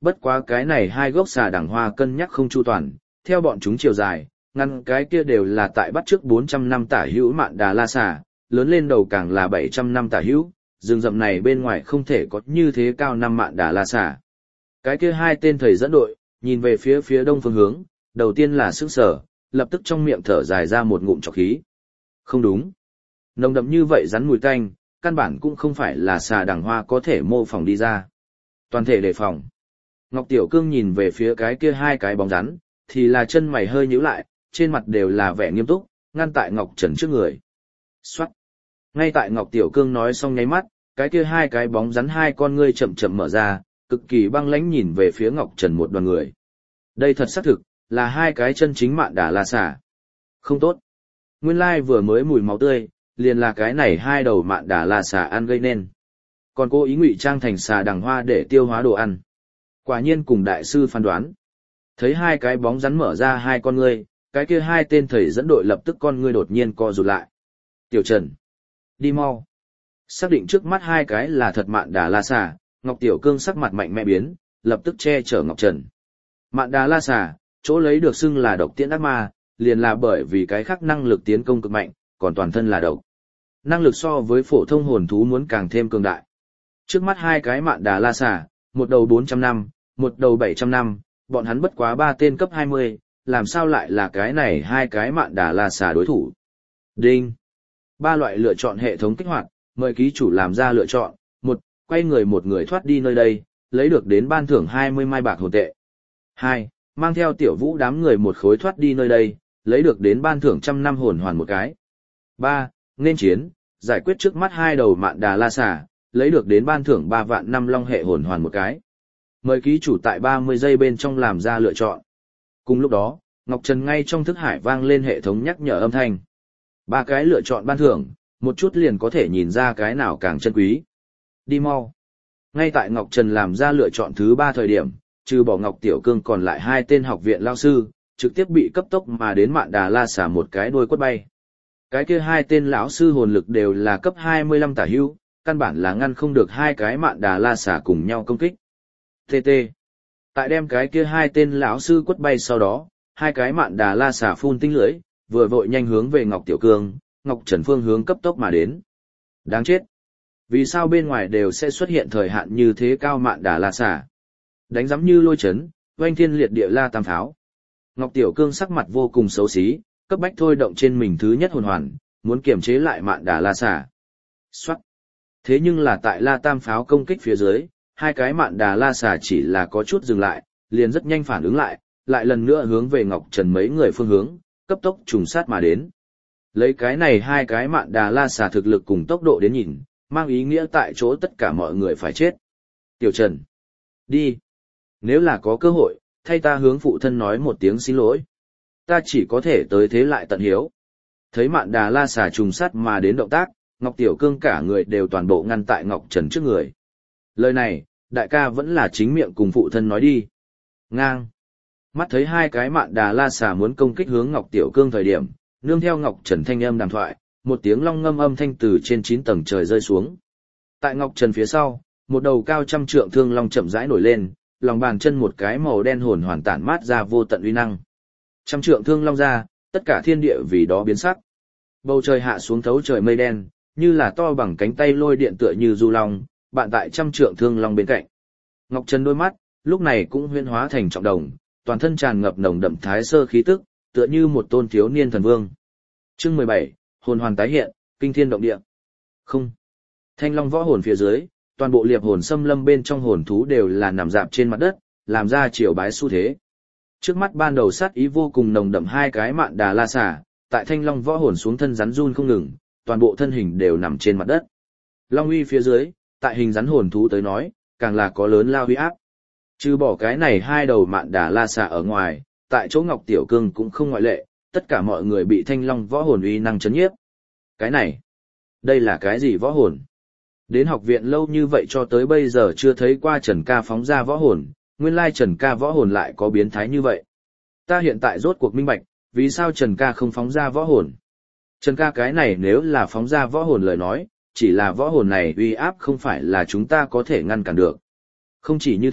bất quá cái này hai gốc xà đằng hoa cân nhắc không chu toàn, theo bọn chúng chiều dài, ngăn cái kia đều là tại bắt trước bốn trăm năm tả hữu mạn đà la xà, lớn lên đầu càng là bảy trăm năm tả hữu, rừng rậm này bên ngoài không thể có như thế cao năm mạn đà la xà. Cái kia hai tên thầy dẫn đội, nhìn về phía phía đông phương hướng, đầu tiên là sững sờ, lập tức trong miệng thở dài ra một ngụm trọc khí. Không đúng. Nồng đậm như vậy rắn mùi tanh, căn bản cũng không phải là xà đằng hoa có thể mô phỏng đi ra. Toàn thể đề phòng. Ngọc Tiểu Cương nhìn về phía cái kia hai cái bóng rắn, thì là chân mày hơi nhíu lại, trên mặt đều là vẻ nghiêm túc, ngăn tại Ngọc Trần trước người. Xoát. Ngay tại Ngọc Tiểu Cương nói xong nháy mắt, cái kia hai cái bóng rắn hai con ngươi chậm chậm mở ra, cực kỳ băng lãnh nhìn về phía Ngọc Trần một đoàn người. Đây thật xác thực, là hai cái chân chính mạn đà la xà. Không tốt. Nguyên lai vừa mới mùi máu tươi, liền là cái này hai đầu mạn đà la xà ăn gây nên. Còn cô ý ngụy trang thành xà đằng hoa để tiêu hóa đồ ăn. Quả nhiên cùng đại sư phán đoán. Thấy hai cái bóng rắn mở ra hai con ngươi, cái kia hai tên thầy dẫn đội lập tức con ngươi đột nhiên co rụt lại. Tiểu Trần, đi mau. Xác định trước mắt hai cái là thật mạn đà la xà, Ngọc Tiểu Cương sắc mặt mạnh mẽ biến, lập tức che chở Ngọc Trần. Mạn đà la xà, chỗ lấy được xưng là độc tiễn ác ma, liền là bởi vì cái khác năng lực tiến công cực mạnh, còn toàn thân là độc. Năng lực so với phổ thông hồn thú muốn càng thêm cường đại. Trước mắt hai cái mạn đà la xà, một đầu bốn trăm năm, một đầu bảy trăm năm, bọn hắn bất quá ba tên cấp hai mươi, làm sao lại là cái này hai cái mạn đà la xà đối thủ. Đinh. Ba loại lựa chọn hệ thống kích hoạt, mời ký chủ làm ra lựa chọn. Một, quay người một người thoát đi nơi đây, lấy được đến ban thưởng hai mươi mai bạc hồn tệ. Hai, mang theo tiểu vũ đám người một khối thoát đi nơi đây, lấy được đến ban thưởng trăm năm hồn hoàn một cái. Ba, nên chiến, giải quyết trước mắt hai đầu mạn đà la xà, lấy được đến ban thưởng ba vạn năm long hệ hồn hoàn một cái. Mời ký chủ tại ba mươi giây bên trong làm ra lựa chọn. Cùng lúc đó, Ngọc Trần ngay trong thức hải vang lên hệ thống nhắc nhở âm thanh. Ba cái lựa chọn ban thưởng, một chút liền có thể nhìn ra cái nào càng chân quý. Đi mau. Ngay tại Ngọc Trần làm ra lựa chọn thứ ba thời điểm, trừ bỏ Ngọc Tiểu Cương còn lại hai tên học viện lao sư, trực tiếp bị cấp tốc mà đến mạn đà la xả một cái đuôi quất bay. Cái kia hai tên lão sư hồn lực đều là cấp hai mươi lăm tả hữu, căn bản là ngăn không được hai cái mạn đà la xả cùng nhau công kích. tê tê. Tại đem cái kia hai tên lão sư quất bay sau đó, hai cái mạn đà la xả phun tinh lưỡi, vừa vội nhanh hướng về Ngọc Tiểu Cương, Ngọc Trần phương hướng cấp tốc mà đến. Đáng chết. Vì sao bên ngoài đều sẽ xuất hiện thời hạn như thế cao mạn đà la xả? Đánh giấm như lôi chấn, oanh thiên liệt địa la tam pháo. Ngọc Tiểu Cương sắc mặt vô cùng xấu xí, cấp bách thôi động trên mình thứ nhất hồn hoàn, muốn kiềm chế lại mạn đà la xả. Xoát. Thế nhưng là tại la tam pháo công kích phía dưới, hai cái mạn đà la xả chỉ là có chút dừng lại, liền rất nhanh phản ứng lại, lại lần nữa hướng về Ngọc Trần mấy người phương hướng, cấp tốc trùng sát mà đến. Lấy cái này hai cái mạn đà la xả thực lực cùng tốc độ đến nhìn, mang ý nghĩa tại chỗ tất cả mọi người phải chết. Tiểu Trần, đi. Nếu là có cơ hội, thay ta hướng phụ thân nói một tiếng xin lỗi. Ta chỉ có thể tới thế lại tận hiếu. Thấy mạn đà la xả trùng sát mà đến động tác, Ngọc Tiểu Cương cả người đều toàn bộ ngăn tại Ngọc Trần trước người. Lời này, đại ca vẫn là chính miệng cùng phụ thân nói đi. Ngang. Mắt thấy hai cái mạn đà la xả muốn công kích hướng Ngọc Tiểu Cương thời điểm, nương theo Ngọc Trần thanh âm đàm thoại, một tiếng long ngâm âm thanh từ trên chín tầng trời rơi xuống. Tại Ngọc Trần phía sau, một đầu cao trăm trượng thương long chậm rãi nổi lên, lòng bàn chân một cái màu đen hồn hoàn tản mát ra vô tận uy năng. Trăm trượng thương long ra, tất cả thiên địa vì đó biến sắc. Bầu trời hạ xuống thấu trời mây đen, như là to bằng cánh tay lôi điện tựa như du long, bạn tại trăm trượng thương long bên cạnh. Ngọc Trần đôi mắt, lúc này cũng huyễn hóa thành trọng đồng, toàn thân tràn ngập nồng đậm thái sơ khí tức, tựa như một tôn thiếu niên thần vương. Chương mười bảy, hồn hoàn tái hiện, kinh thiên động địa. Không. Thanh long võ hồn phía dưới, toàn bộ liệp hồn xâm lâm bên trong hồn thú đều là nằm dạp trên mặt đất, làm ra triều bái xu thế. Trước mắt ban đầu sát ý vô cùng nồng đậm hai cái mạn đà la xả, tại thanh long võ hồn xuống thân rắn run không ngừng, toàn bộ thân hình đều nằm trên mặt đất. Long uy phía dưới, tại hình rắn hồn thú tới nói, càng là có lớn lao uy áp. Trừ bỏ cái này hai đầu mạn đà la xả ở ngoài, tại chỗ Ngọc Tiểu Cương cũng không ngoại lệ, tất cả mọi người bị thanh long võ hồn uy năng chấn nhiếp. Cái này, đây là cái gì võ hồn? Đến học viện lâu như vậy cho tới bây giờ chưa thấy qua Trần Ca phóng ra võ hồn, nguyên lai Trần Ca võ hồn lại có biến thái như vậy. Ta hiện tại rốt cuộc minh bạch, vì sao Trần Ca không phóng ra võ hồn? Trần Ca cái này nếu là phóng ra võ hồn lời nói, chỉ là võ hồn này uy áp không phải là chúng ta có thể ngăn cản được. Không chỉ như thế,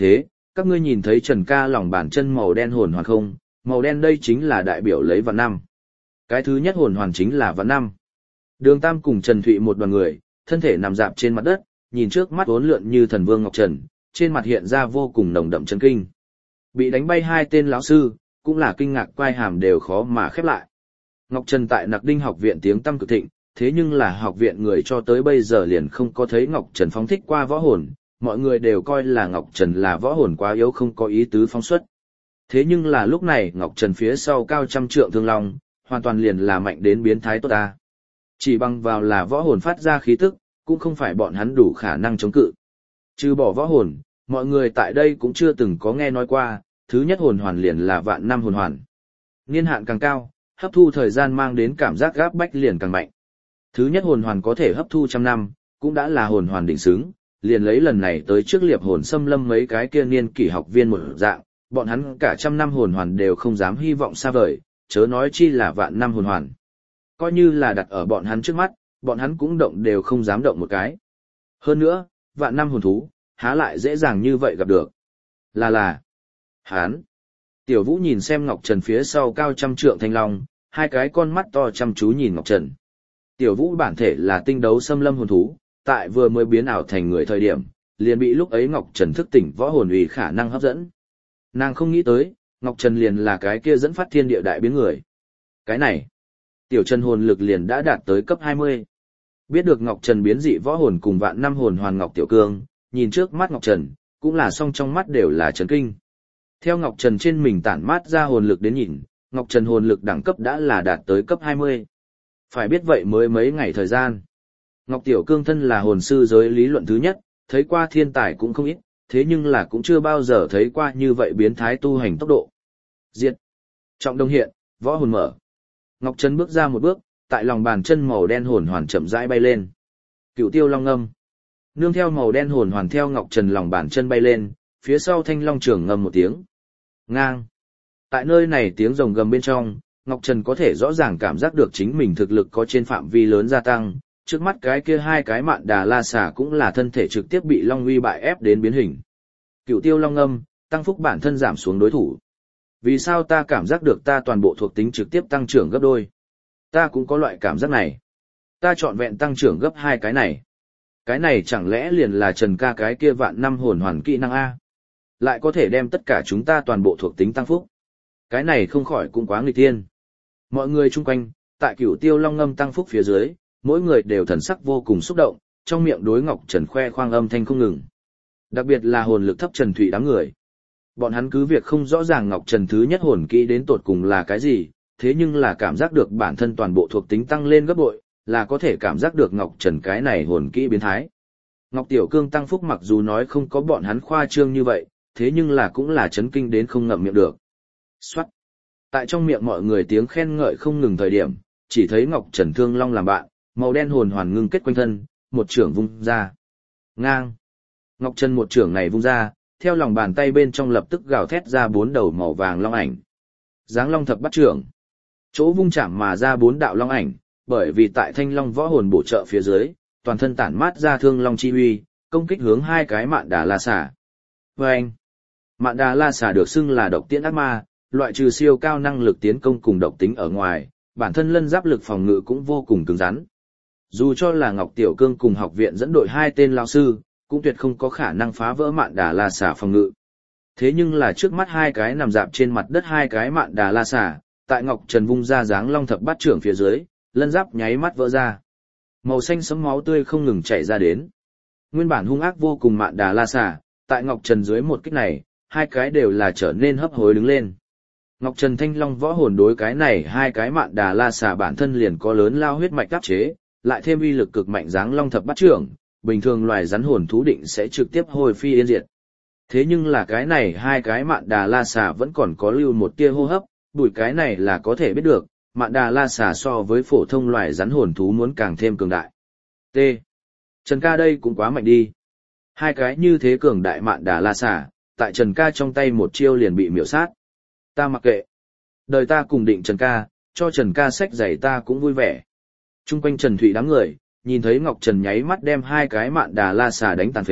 các ngươi nhìn thấy Trần ca lòng bàn chân màu đen hồn hoàn không? Màu đen đây chính là đại biểu lấy vạn năm. Cái thứ nhất hồn hoàn chính là vạn năm. Đường Tam cùng Trần Thụy một đoàn người, thân thể nằm dạp trên mặt đất, nhìn trước mắt uốn lượn như thần vương Ngọc Trần, trên mặt hiện ra vô cùng nồng đậm chấn kinh. Bị đánh bay hai tên lão sư, cũng là kinh ngạc quai hàm đều khó mà khép lại. Ngọc Trần tại Nặc Đinh học viện tiếng tăm cực thịnh, thế nhưng là học viện người cho tới bây giờ liền không có thấy Ngọc Trần phóng thích qua võ hồn, mọi người đều coi là Ngọc Trần là võ hồn quá yếu không có ý tứ phóng xuất. Thế nhưng là lúc này Ngọc Trần phía sau cao trăm trượng thương long, hoàn toàn liền là mạnh đến biến thái tốt ta. Chỉ bằng vào là võ hồn phát ra khí tức, cũng không phải bọn hắn đủ khả năng chống cự. Trừ bỏ võ hồn, mọi người tại đây cũng chưa từng có nghe nói qua, thứ nhất hồn hoàn liền là vạn năm hồn hoàn. Niên hạn càng cao, hấp thu thời gian mang đến cảm giác gáp bách liền càng mạnh. Thứ nhất hồn hoàn có thể hấp thu trăm năm, cũng đã là hồn hoàn định xứng, liền lấy lần này tới trước liệp hồn xâm lâm mấy cái kia niên kỷ học viên một dạng, bọn hắn cả trăm năm hồn hoàn đều không dám hy vọng xa vời, chớ nói chi là vạn năm hồn hoàn. Coi như là đặt ở bọn hắn trước mắt, bọn hắn cũng động đều không dám động một cái. Hơn nữa, vạn năm hồn thú, há lại dễ dàng như vậy gặp được. Là là, hán. Tiểu Vũ nhìn xem Ngọc Trần phía sau cao trăm trượng thanh long, hai cái con mắt to chăm chú nhìn Ngọc Trần. Tiểu Vũ bản thể là tinh đấu xâm lâm hồn thú, tại vừa mới biến ảo thành người thời điểm, liền bị lúc ấy Ngọc Trần thức tỉnh võ hồn uy khả năng hấp dẫn. Nàng không nghĩ tới, Ngọc Trần liền là cái kia dẫn phát thiên địa đại biến người. Cái này, Tiểu Trần hồn lực liền đã đạt tới cấp hai mươi. Biết được Ngọc Trần biến dị võ hồn cùng vạn năm hồn hoàn Ngọc Tiểu Cương, nhìn trước mắt Ngọc Trần, cũng là song trong mắt đều là chấn kinh. Theo Ngọc Trần trên mình tản mát ra hồn lực đến nhìn, Ngọc Trần hồn lực đẳng cấp đã là đạt tới cấp hai mươi. Phải biết vậy mới mấy ngày thời gian. Ngọc Tiểu Cương thân là hồn sư giới lý luận thứ nhất, thấy qua thiên tài cũng không ít, thế nhưng là cũng chưa bao giờ thấy qua như vậy biến thái tu hành tốc độ. Diệt. Trọng đông hiện, võ hồn mở. Ngọc Trần bước ra một bước, tại lòng bàn chân màu đen hồn hoàn chậm rãi bay lên. Cửu Tiêu Long ngâm. Nương theo màu đen hồn hoàn theo Ngọc Trần lòng bàn chân bay lên, phía sau thanh long trường ngâm một tiếng. Ngang. Tại nơi này tiếng rồng gầm bên trong, Ngọc Trần có thể rõ ràng cảm giác được chính mình thực lực có trên phạm vi lớn gia tăng, trước mắt cái kia hai cái mạn đà la xà cũng là thân thể trực tiếp bị long uy bại ép đến biến hình. Cửu Tiêu Long ngâm, tăng phúc bản thân giảm xuống đối thủ. Vì sao ta cảm giác được ta toàn bộ thuộc tính trực tiếp tăng trưởng gấp đôi? Ta cũng có loại cảm giác này. Ta trọn vẹn tăng trưởng gấp hai cái này. Cái này chẳng lẽ liền là Trần ca cái kia vạn năm hồn hoàn kỹ năng A? Lại có thể đem tất cả chúng ta toàn bộ thuộc tính tăng phúc. Cái này không khỏi cũng quá nghịch thiên. Mọi người chung quanh, tại Cửu Tiêu Long ngâm tăng phúc phía dưới, mỗi người đều thần sắc vô cùng xúc động, trong miệng đối Ngọc Trần khoe khoang âm thanh không ngừng. Đặc biệt là hồn lực thấp Trần Thụy đám người. Bọn hắn cứ việc không rõ ràng Ngọc Trần thứ nhất hồn kỹ đến tột cùng là cái gì, thế nhưng là cảm giác được bản thân toàn bộ thuộc tính tăng lên gấp bội, là có thể cảm giác được Ngọc Trần cái này hồn kỹ biến thái. Ngọc Tiểu Cương tăng phúc mặc dù nói không có bọn hắn khoa trương như vậy, thế nhưng là cũng là chấn kinh đến không ngậm miệng được. Soát. Tại trong miệng mọi người tiếng khen ngợi không ngừng thời điểm, chỉ thấy Ngọc Trần thương long làm bạn, màu đen hồn hoàn ngưng kết quanh thân, một chưởng vung ra. Ngang. Ngọc Trần một chưởng này vung ra, theo lòng bàn tay bên trong lập tức gào thét ra bốn đầu màu vàng long ảnh. Giáng long thập bắt chưởng. Chỗ vung chạm mà ra bốn đạo long ảnh, bởi vì tại thanh long võ hồn bổ trợ phía dưới, toàn thân tản mát ra thương long chi uy, công kích hướng hai cái mạn đà la xà. Vâng! Mạn đà la xà được xưng là độc tiễn ác ma, loại trừ siêu cao năng lực tiến công cùng độc tính ở ngoài, bản thân lân giáp lực phòng ngự cũng vô cùng cứng rắn. Dù cho là Ngọc Tiểu Cương cùng học viện dẫn đội hai tên lao sư, cũng tuyệt không có khả năng phá vỡ mạn đà la xà phòng ngự. Thế nhưng là trước mắt hai cái nằm dạp trên mặt đất hai cái mạn đà la xà, tại Ngọc Trần vung ra dáng long thập bát trưởng phía dưới, lân giáp nháy mắt vỡ ra. Màu xanh sẫm máu tươi không ngừng chảy ra đến. Nguyên bản hung ác vô cùng mạn đà la xà, tại Ngọc Trần dưới một kích này, hai cái đều là trở nên hấp hối đứng lên. Ngọc Trần thanh long võ hồn đối cái này hai cái mạn đà la xà bản thân liền có lớn lao huyết mạch áp chế, lại thêm uy lực cực mạnh dáng long thập bát trưởng, bình thường loài rắn hồn thú định sẽ trực tiếp hồi phi yên diệt. Thế nhưng là cái này hai cái mạn đà la xà vẫn còn có lưu một tia hô hấp, bùi cái này là có thể biết được, mạn đà la xà so với phổ thông loài rắn hồn thú muốn càng thêm cường đại. T. Trần ca đây cũng quá mạnh đi. Hai cái như thế cường đại mạn đà la xà, tại Trần ca trong tay một chiêu liền bị miểu sát. Ta mặc kệ. Đời ta cùng định Trần ca, cho Trần ca xách giày ta cũng vui vẻ. Trung quanh Trần Thụy đám người, nhìn thấy Ngọc Trần nháy mắt đem hai cái mạn đà la xà đánh tàn phế,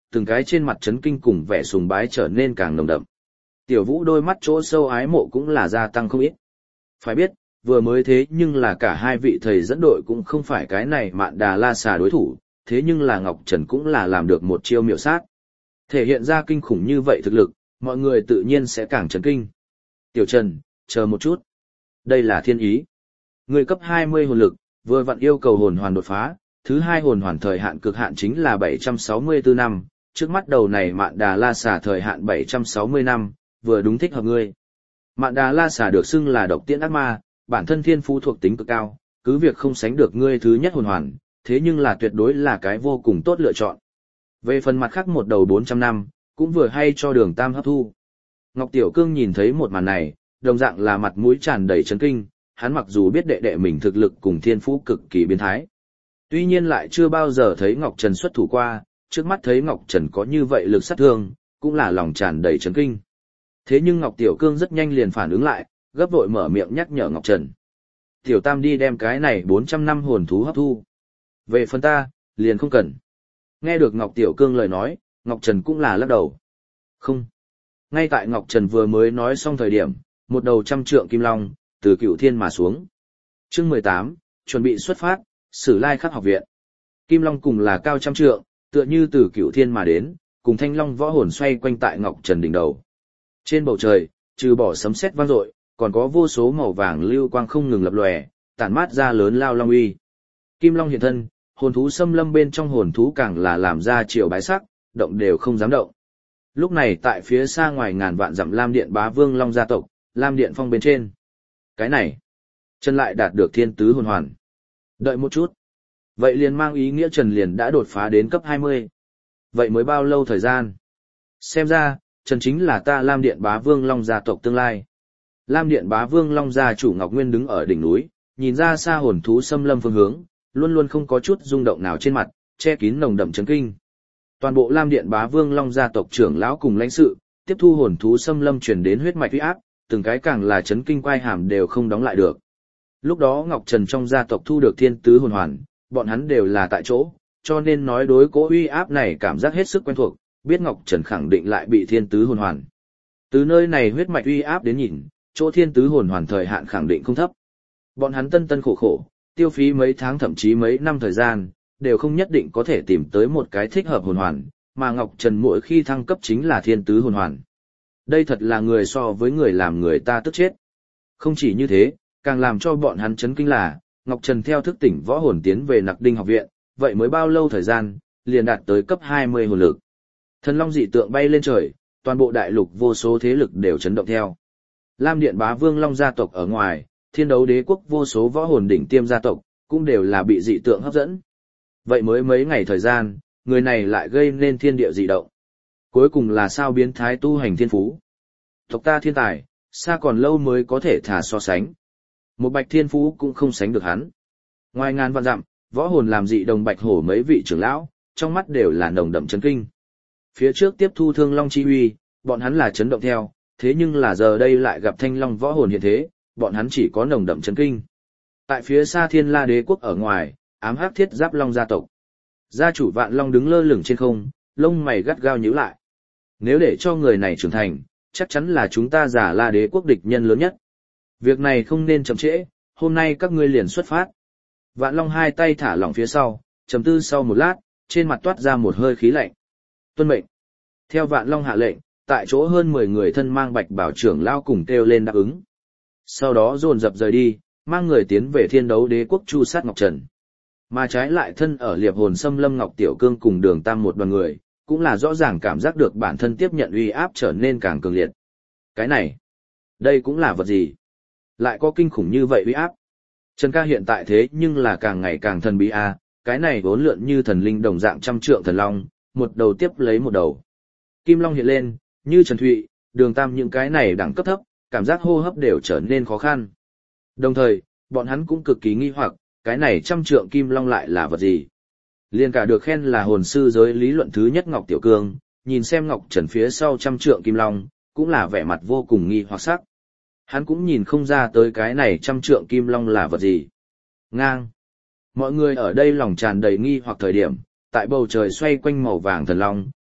từng cái trên mặt chấn kinh cùng vẻ sùng bái trở nên càng nồng đậm. Tiểu Vũ đôi mắt chỗ sâu ái mộ cũng là gia tăng không ít. Phải biết, vừa mới thế nhưng là cả hai vị thầy dẫn đội cũng không phải cái này Mạn Đà La Xà đối thủ, thế nhưng là Ngọc Trần cũng là làm được một chiêu miểu sát. Thể hiện ra kinh khủng như vậy thực lực, mọi người tự nhiên sẽ càng chấn kinh. Tiểu Trần, chờ một chút. Đây là thiên ý. Người cấp hai mươi hồn lực, vừa vặn yêu cầu hồn hoàn đột phá, thứ hai hồn hoàn thời hạn cực hạn chính là bảy trăm sáu mươi tư năm, trước mắt đầu này Mạn Đà La Xà thời hạn bảy trăm sáu mươi năm, vừa đúng thích hợp ngươi. Mạn Đà La Xà được xưng là độc tiễn ác ma, bản thân thiên phú thuộc tính cực cao, cứ việc không sánh được ngươi thứ nhất hồn hoàn, thế nhưng là tuyệt đối là cái vô cùng tốt lựa chọn. Về phần mặt khác một đầu bốn trăm năm, cũng vừa hay cho Đường Tam hấp thu. Ngọc Tiểu Cương nhìn thấy một màn này, đồng dạng là mặt mũi tràn đầy chấn kinh, hắn mặc dù biết đệ đệ mình thực lực cùng thiên phú cực kỳ biến thái. Tuy nhiên lại chưa bao giờ thấy Ngọc Trần xuất thủ qua, trước mắt thấy Ngọc Trần có như vậy lực sát thương, cũng là lòng tràn đầy chấn kinh. Thế nhưng Ngọc Tiểu Cương rất nhanh liền phản ứng lại, gấp vội mở miệng nhắc nhở Ngọc Trần. Tiểu Tam đi đem cái này bốn trăm năm hồn thú hấp thu. Về phần ta, liền không cần. Nghe được Ngọc Tiểu Cương lời nói, Ngọc Trần cũng là lắc đầu. Không. Ngay tại Ngọc Trần vừa mới nói xong thời điểm, một đầu trăm trượng kim long, từ Cửu Thiên mà xuống. Chương mười tám, chuẩn bị xuất phát, Sử Lai Khắc học viện. Kim long cùng là cao trăm trượng, tựa như từ Cửu Thiên mà đến, cùng thanh long võ hồn xoay quanh tại Ngọc Trần đỉnh đầu. Trên bầu trời, trừ bỏ sấm sét vang dội, còn có vô số màu vàng lưu quang không ngừng lập lòe, tản mát ra lớn lao long uy. Kim long hiện thân, hồn thú xâm lâm bên trong hồn thú càng là làm ra chiều bái sắc, động đều không dám động. Lúc này tại phía xa ngoài ngàn vạn dặm Lam Điện Bá Vương Long gia tộc, Lam Điện Phong bên trên. Cái này, Trần lại đạt được thiên tứ hồn hoàn. Đợi một chút. Vậy liền mang ý nghĩa Trần liền đã đột phá đến cấp hai mươi. Vậy mới bao lâu thời gian? Xem ra, Trần chính là ta Lam Điện Bá Vương Long gia tộc tương lai. Lam Điện Bá Vương Long gia chủ Ngọc Nguyên đứng ở đỉnh núi, nhìn ra xa hồn thú xâm lâm phương hướng, luôn luôn không có chút rung động nào trên mặt, che kín nồng đậm chấn kinh. Toàn bộ Lam Điện Bá Vương Long gia tộc trưởng lão cùng lãnh sự, tiếp thu hồn thú xâm lâm truyền đến huyết mạch uy áp, từng cái càng là chấn kinh quai hàm đều không đóng lại được. Lúc đó Ngọc Trần trong gia tộc thu được thiên tứ hồn hoàn, bọn hắn đều là tại chỗ, cho nên nói đối cố uy áp này cảm giác hết sức quen thuộc, biết Ngọc Trần khẳng định lại bị thiên tứ hồn hoàn. Từ nơi này huyết mạch uy áp đến nhìn, chỗ thiên tứ hồn hoàn thời hạn khẳng định không thấp. Bọn hắn tân tân khổ khổ, tiêu phí mấy tháng thậm chí mấy năm thời gian, đều không nhất định có thể tìm tới một cái thích hợp hồn hoàn, mà Ngọc Trần mỗi khi thăng cấp chính là thiên tứ hồn hoàn. Đây thật là người so với người làm người ta tức chết. Không chỉ như thế, càng làm cho bọn hắn chấn kinh là, Ngọc Trần theo thức tỉnh võ hồn tiến về Nặc Đinh học viện, vậy mới bao lâu thời gian, liền đạt tới cấp hai mươi hồn lực. Thần long dị tượng bay lên trời, toàn bộ đại lục vô số thế lực đều chấn động theo. Lam Điện Bá Vương Long gia tộc ở ngoài, Thiên Đấu Đế quốc vô số võ hồn đỉnh tiêm gia tộc, cũng đều là bị dị tượng hấp dẫn. Vậy mới mấy ngày thời gian, người này lại gây nên thiên địa dị động. Cuối cùng là sao biến thái tu hành thiên phú. Tộc ta thiên tài, xa còn lâu mới có thể thả so sánh. Một bạch thiên phú cũng không sánh được hắn. Ngoài ngàn vạn dặm, võ hồn làm dị đồng bạch hổ mấy vị trưởng lão, trong mắt đều là nồng đậm chấn kinh. Phía trước tiếp thu thương long chi uy, bọn hắn là chấn động theo, thế nhưng là giờ đây lại gặp thanh long võ hồn hiện thế, bọn hắn chỉ có nồng đậm chấn kinh. Tại phía xa Thiên La Đế quốc ở ngoài, ám hắc thiết giáp long gia tộc. Gia chủ Vạn Long đứng lơ lửng trên không, lông mày gắt gao nhíu lại. Nếu để cho người này trưởng thành, chắc chắn là chúng ta Giả La Đế quốc địch nhân lớn nhất. Việc này không nên chậm trễ, hôm nay các ngươi liền xuất phát. Vạn Long hai tay thả lỏng phía sau, trầm tư sau một lát, trên mặt toát ra một hơi khí lạnh. Tuân mệnh. Theo Vạn Long hạ lệnh, tại chỗ hơn mười người thân mang bạch bảo trưởng lao cùng kêu lên đáp ứng. Sau đó dồn dập rời đi, mang người tiến về Thiên Đấu Đế quốc chu sát Ngọc Trần. Mà trái lại thân ở liệp hồn xâm lâm Ngọc Tiểu Cương cùng Đường Tam một đoàn người, cũng là rõ ràng cảm giác được bản thân tiếp nhận uy áp trở nên càng cường liệt. Cái này, đây cũng là vật gì? Lại có kinh khủng như vậy uy áp. Trần ca hiện tại thế nhưng là càng ngày càng thần bí a, cái này vốn lượn như thần linh đồng dạng trăm trượng thần long, một đầu tiếp lấy một đầu. Kim long hiện lên, như Trần Thụy, Đường Tam những cái này đẳng cấp thấp, cảm giác hô hấp đều trở nên khó khăn. Đồng thời, bọn hắn cũng cực kỳ nghi hoặc, cái này trăm trượng kim long lại là vật gì? Liên cả được khen là hồn sư giới lý luận thứ nhất Ngọc Tiểu Cương, nhìn xem Ngọc Trần phía sau trăm trượng kim long, cũng là vẻ mặt vô cùng nghi hoặc sắc. Hắn cũng nhìn không ra tới cái này trăm trượng kim long là vật gì. Ngang. Mọi người ở đây lòng tràn đầy nghi hoặc thời điểm, tại bầu trời xoay quanh màu vàng thần long,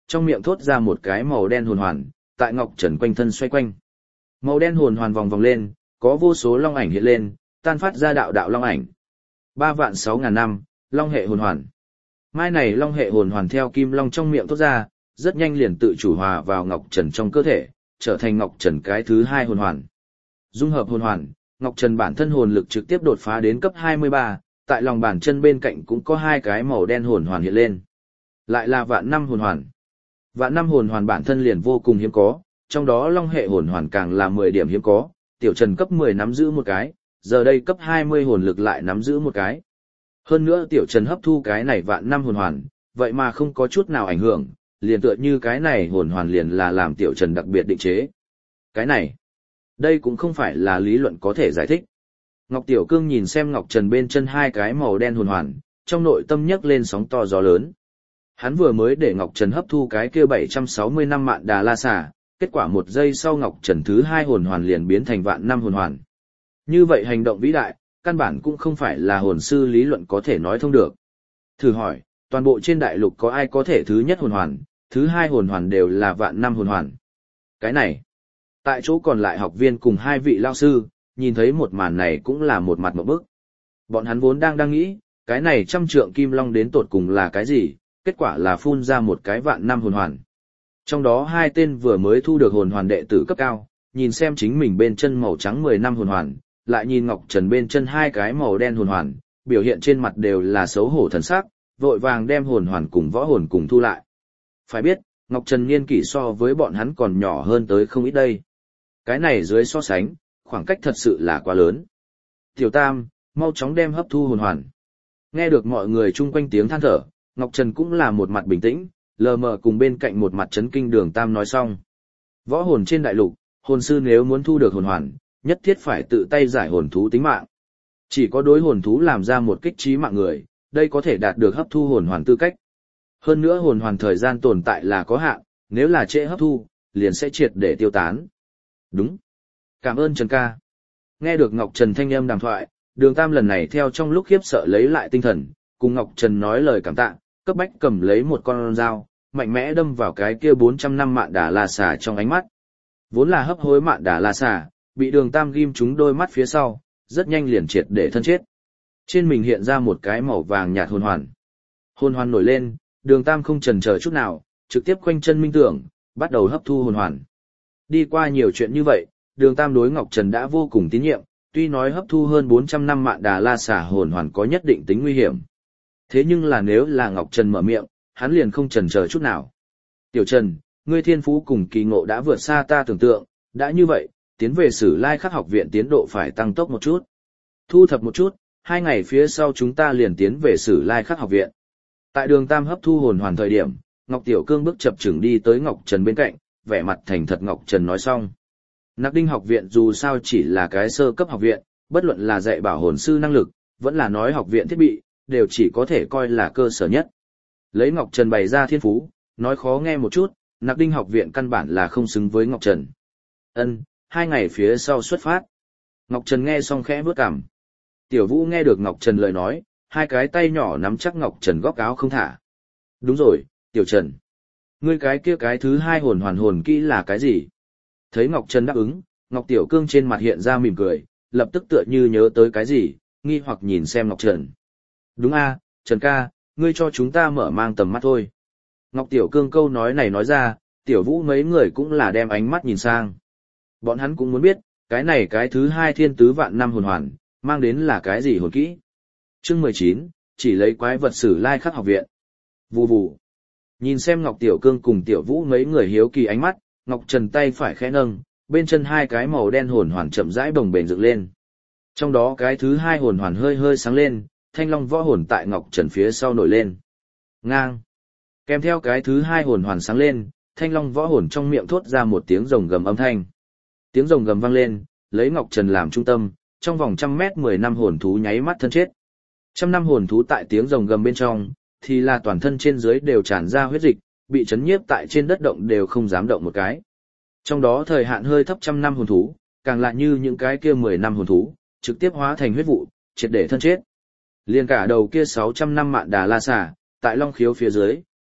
trong miệng thốt ra một cái màu đen hồn hoàn, tại Ngọc Trần quanh thân xoay quanh. Màu đen hồn hoàn vòng vòng lên, có vô số long ảnh hiện lên, tan phát ra đạo đạo long ảnh. Ba vạn sáu ngàn năm, long hệ hồn hoàn. Mai này long hệ hồn hoàn theo kim long trong miệng thốt ra, rất nhanh liền tự chủ hòa vào Ngọc Trần trong cơ thể, trở thành Ngọc Trần cái thứ hai hồn hoàn. Dung hợp hồn hoàn, Ngọc Trần bản thân hồn lực trực tiếp đột phá đến cấp hai mươi ba, tại lòng bàn chân bên cạnh cũng có hai cái màu đen hồn hoàn hiện lên. Lại là vạn năm hồn hoàn. Vạn năm hồn hoàn bản thân liền vô cùng hiếm có, trong đó long hệ hồn hoàn càng là mười điểm hiếm có, Tiểu Trần cấp mười nắm giữ một cái, giờ đây cấp hai mươi hồn lực lại nắm giữ một cái. Hơn nữa Tiểu Trần hấp thu cái này vạn năm hồn hoàn, vậy mà không có chút nào ảnh hưởng, liền tựa như cái này hồn hoàn liền là làm Tiểu Trần đặc biệt định chế. Cái này, đây cũng không phải là lý luận có thể giải thích. Ngọc Tiểu Cương nhìn xem Ngọc Trần bên chân hai cái màu đen hồn hoàn, trong nội tâm nhấc lên sóng to gió lớn. Hắn vừa mới để Ngọc Trần hấp thu cái kia bảy trăm sáu mươi năm mạn đà la xà, kết quả một giây sau Ngọc Trần thứ hai hồn hoàn liền biến thành vạn năm hồn hoàn. Như vậy hành động vĩ đại, căn bản cũng không phải là hồn sư lý luận có thể nói thông được. Thử hỏi, toàn bộ trên đại lục có ai có thể thứ nhất hồn hoàn, thứ hai hồn hoàn đều là vạn năm hồn hoàn. Cái này, tại chỗ còn lại học viên cùng hai vị lao sư, nhìn thấy một màn này cũng là một mặt một bức. Bọn hắn vốn đang đang nghĩ, cái này trăm trượng kim long đến tột cùng là cái gì, kết quả là phun ra một cái vạn năm hồn hoàn. Trong đó hai tên vừa mới thu được hồn hoàn đệ tử cấp cao, nhìn xem chính mình bên chân màu trắng mười năm hồn hoàn, lại nhìn Ngọc Trần bên chân hai cái màu đen hồn hoàn, biểu hiện trên mặt đều là xấu hổ thần sắc, vội vàng đem hồn hoàn cùng võ hồn cùng thu lại. Phải biết, Ngọc Trần niên kỷ so với bọn hắn còn nhỏ hơn tới không ít đây. Cái này dưới so sánh, khoảng cách thật sự là quá lớn. Tiểu Tam, mau chóng đem hấp thu hồn hoàn. Nghe được mọi người chung quanh tiếng than thở, Ngọc Trần cũng là một mặt bình tĩnh, lờ mờ cùng bên cạnh một mặt chấn kinh Đường Tam nói xong. Võ hồn trên đại lục, hồn sư nếu muốn thu được hồn hoàn, nhất thiết phải tự tay giải hồn thú tính mạng. Chỉ có đối hồn thú làm ra một kích trí mạng người, đây có thể đạt được hấp thu hồn hoàn tư cách. Hơn nữa hồn hoàn thời gian tồn tại là có hạn, nếu là trễ hấp thu, liền sẽ triệt để tiêu tán. Đúng. Cảm ơn Trần ca. Nghe được Ngọc Trần thanh âm đàm thoại, Đường Tam lần này theo trong lúc khiếp sợ lấy lại tinh thần, cùng Ngọc Trần nói lời cảm tạ, cấp bách cầm lấy một con dao, mạnh mẽ đâm vào cái kia bốn trăm năm mạn đà la xà trong ánh mắt. Vốn là hấp hối mạn đà la xà, bị Đường Tam ghim trúng đôi mắt phía sau, rất nhanh liền triệt để thân chết. Trên mình hiện ra một cái màu vàng nhạt hồn hoàn. Hồn hoàn nổi lên, Đường Tam không chần chờ chút nào, trực tiếp khoanh chân minh tưởng, bắt đầu hấp thu hồn hoàn. Đi qua nhiều chuyện như vậy, Đường Tam đối Ngọc Trần đã vô cùng tín nhiệm, tuy nói hấp thu hơn bốn trăm năm mạn đà la xà hồn hoàn có nhất định tính nguy hiểm. Thế nhưng là nếu là Ngọc Trần mở miệng, hắn liền không chần chờ chút nào. Tiểu Trần, ngươi thiên phú cùng kỳ ngộ đã vượt xa ta tưởng tượng, đã như vậy, tiến về Sử Lai Khắc học viện tiến độ phải tăng tốc một chút. Thu thập một chút, hai ngày phía sau chúng ta liền tiến về Sử Lai Khắc học viện. Tại Đường Tam hấp thu hồn hoàn thời điểm, Ngọc Tiểu Cương bước chập chững đi tới Ngọc Trần bên cạnh, vẻ mặt thành thật Ngọc Trần nói xong. Nặc Đinh học viện dù sao chỉ là cái sơ cấp học viện, bất luận là dạy bảo hồn sư năng lực, vẫn là nói học viện thiết bị, đều chỉ có thể coi là cơ sở nhất. Lấy Ngọc Trần bày ra thiên phú, nói khó nghe một chút, Nặc Đinh học viện căn bản là không xứng với Ngọc Trần. Ân, hai ngày phía sau xuất phát. Ngọc Trần nghe xong khẽ bước cằm. Tiểu Vũ nghe được Ngọc Trần lời nói, hai cái tay nhỏ nắm chắc Ngọc Trần góc áo không thả. Đúng rồi, Tiểu Trần. Ngươi cái kia cái thứ hai hồn hoàn hồn kỹ là cái gì? Thấy Ngọc Trần đáp ứng, Ngọc Tiểu Cương trên mặt hiện ra mỉm cười, lập tức tựa như nhớ tới cái gì, nghi hoặc nhìn xem Ngọc Trần. Đúng a, Trần ca, ngươi cho chúng ta mở mang tầm mắt thôi. Ngọc Tiểu Cương câu nói này nói ra, Tiểu Vũ mấy người cũng là đem ánh mắt nhìn sang. Bọn hắn cũng muốn biết, cái này cái thứ hai thiên tứ vạn năm hồn hoàn, mang đến là cái gì hồn kỹ. Chương mười chín, chỉ lấy quái vật Sử Lai Khắc học viện. Vù vù. Nhìn xem Ngọc Tiểu Cương cùng Tiểu Vũ mấy người hiếu kỳ ánh mắt, Ngọc Trần tay phải khẽ nâng, bên chân hai cái màu đen hồn hoàn chậm rãi bồng bềnh dựng lên. Trong đó cái thứ hai hồn hoàn hơi hơi sáng lên, thanh long võ hồn tại Ngọc Trần phía sau nổi lên. Ngang. Kèm theo cái thứ hai hồn hoàn sáng lên, thanh long võ hồn trong miệng thốt ra một tiếng rồng gầm âm thanh. Tiếng rồng gầm vang lên, lấy Ngọc Trần làm trung tâm, trong vòng trăm mét mười năm hồn thú nháy mắt thân chết. Trăm năm hồn thú tại tiếng rồng gầm bên trong, thì là toàn thân trên dưới đều tràn ra huyết dịch, bị chấn nhiếp tại trên đất động đều không dám động một cái. Trong đó thời hạn hơi thấp trăm năm hồn thú, càng lại như những cái kia mười năm hồn thú, trực tiếp hóa thành huyết vụ, triệt để thân chết. Liên cả đầu kia sáu trăm năm mạn đà la xà, tại long khiếu phía dưới,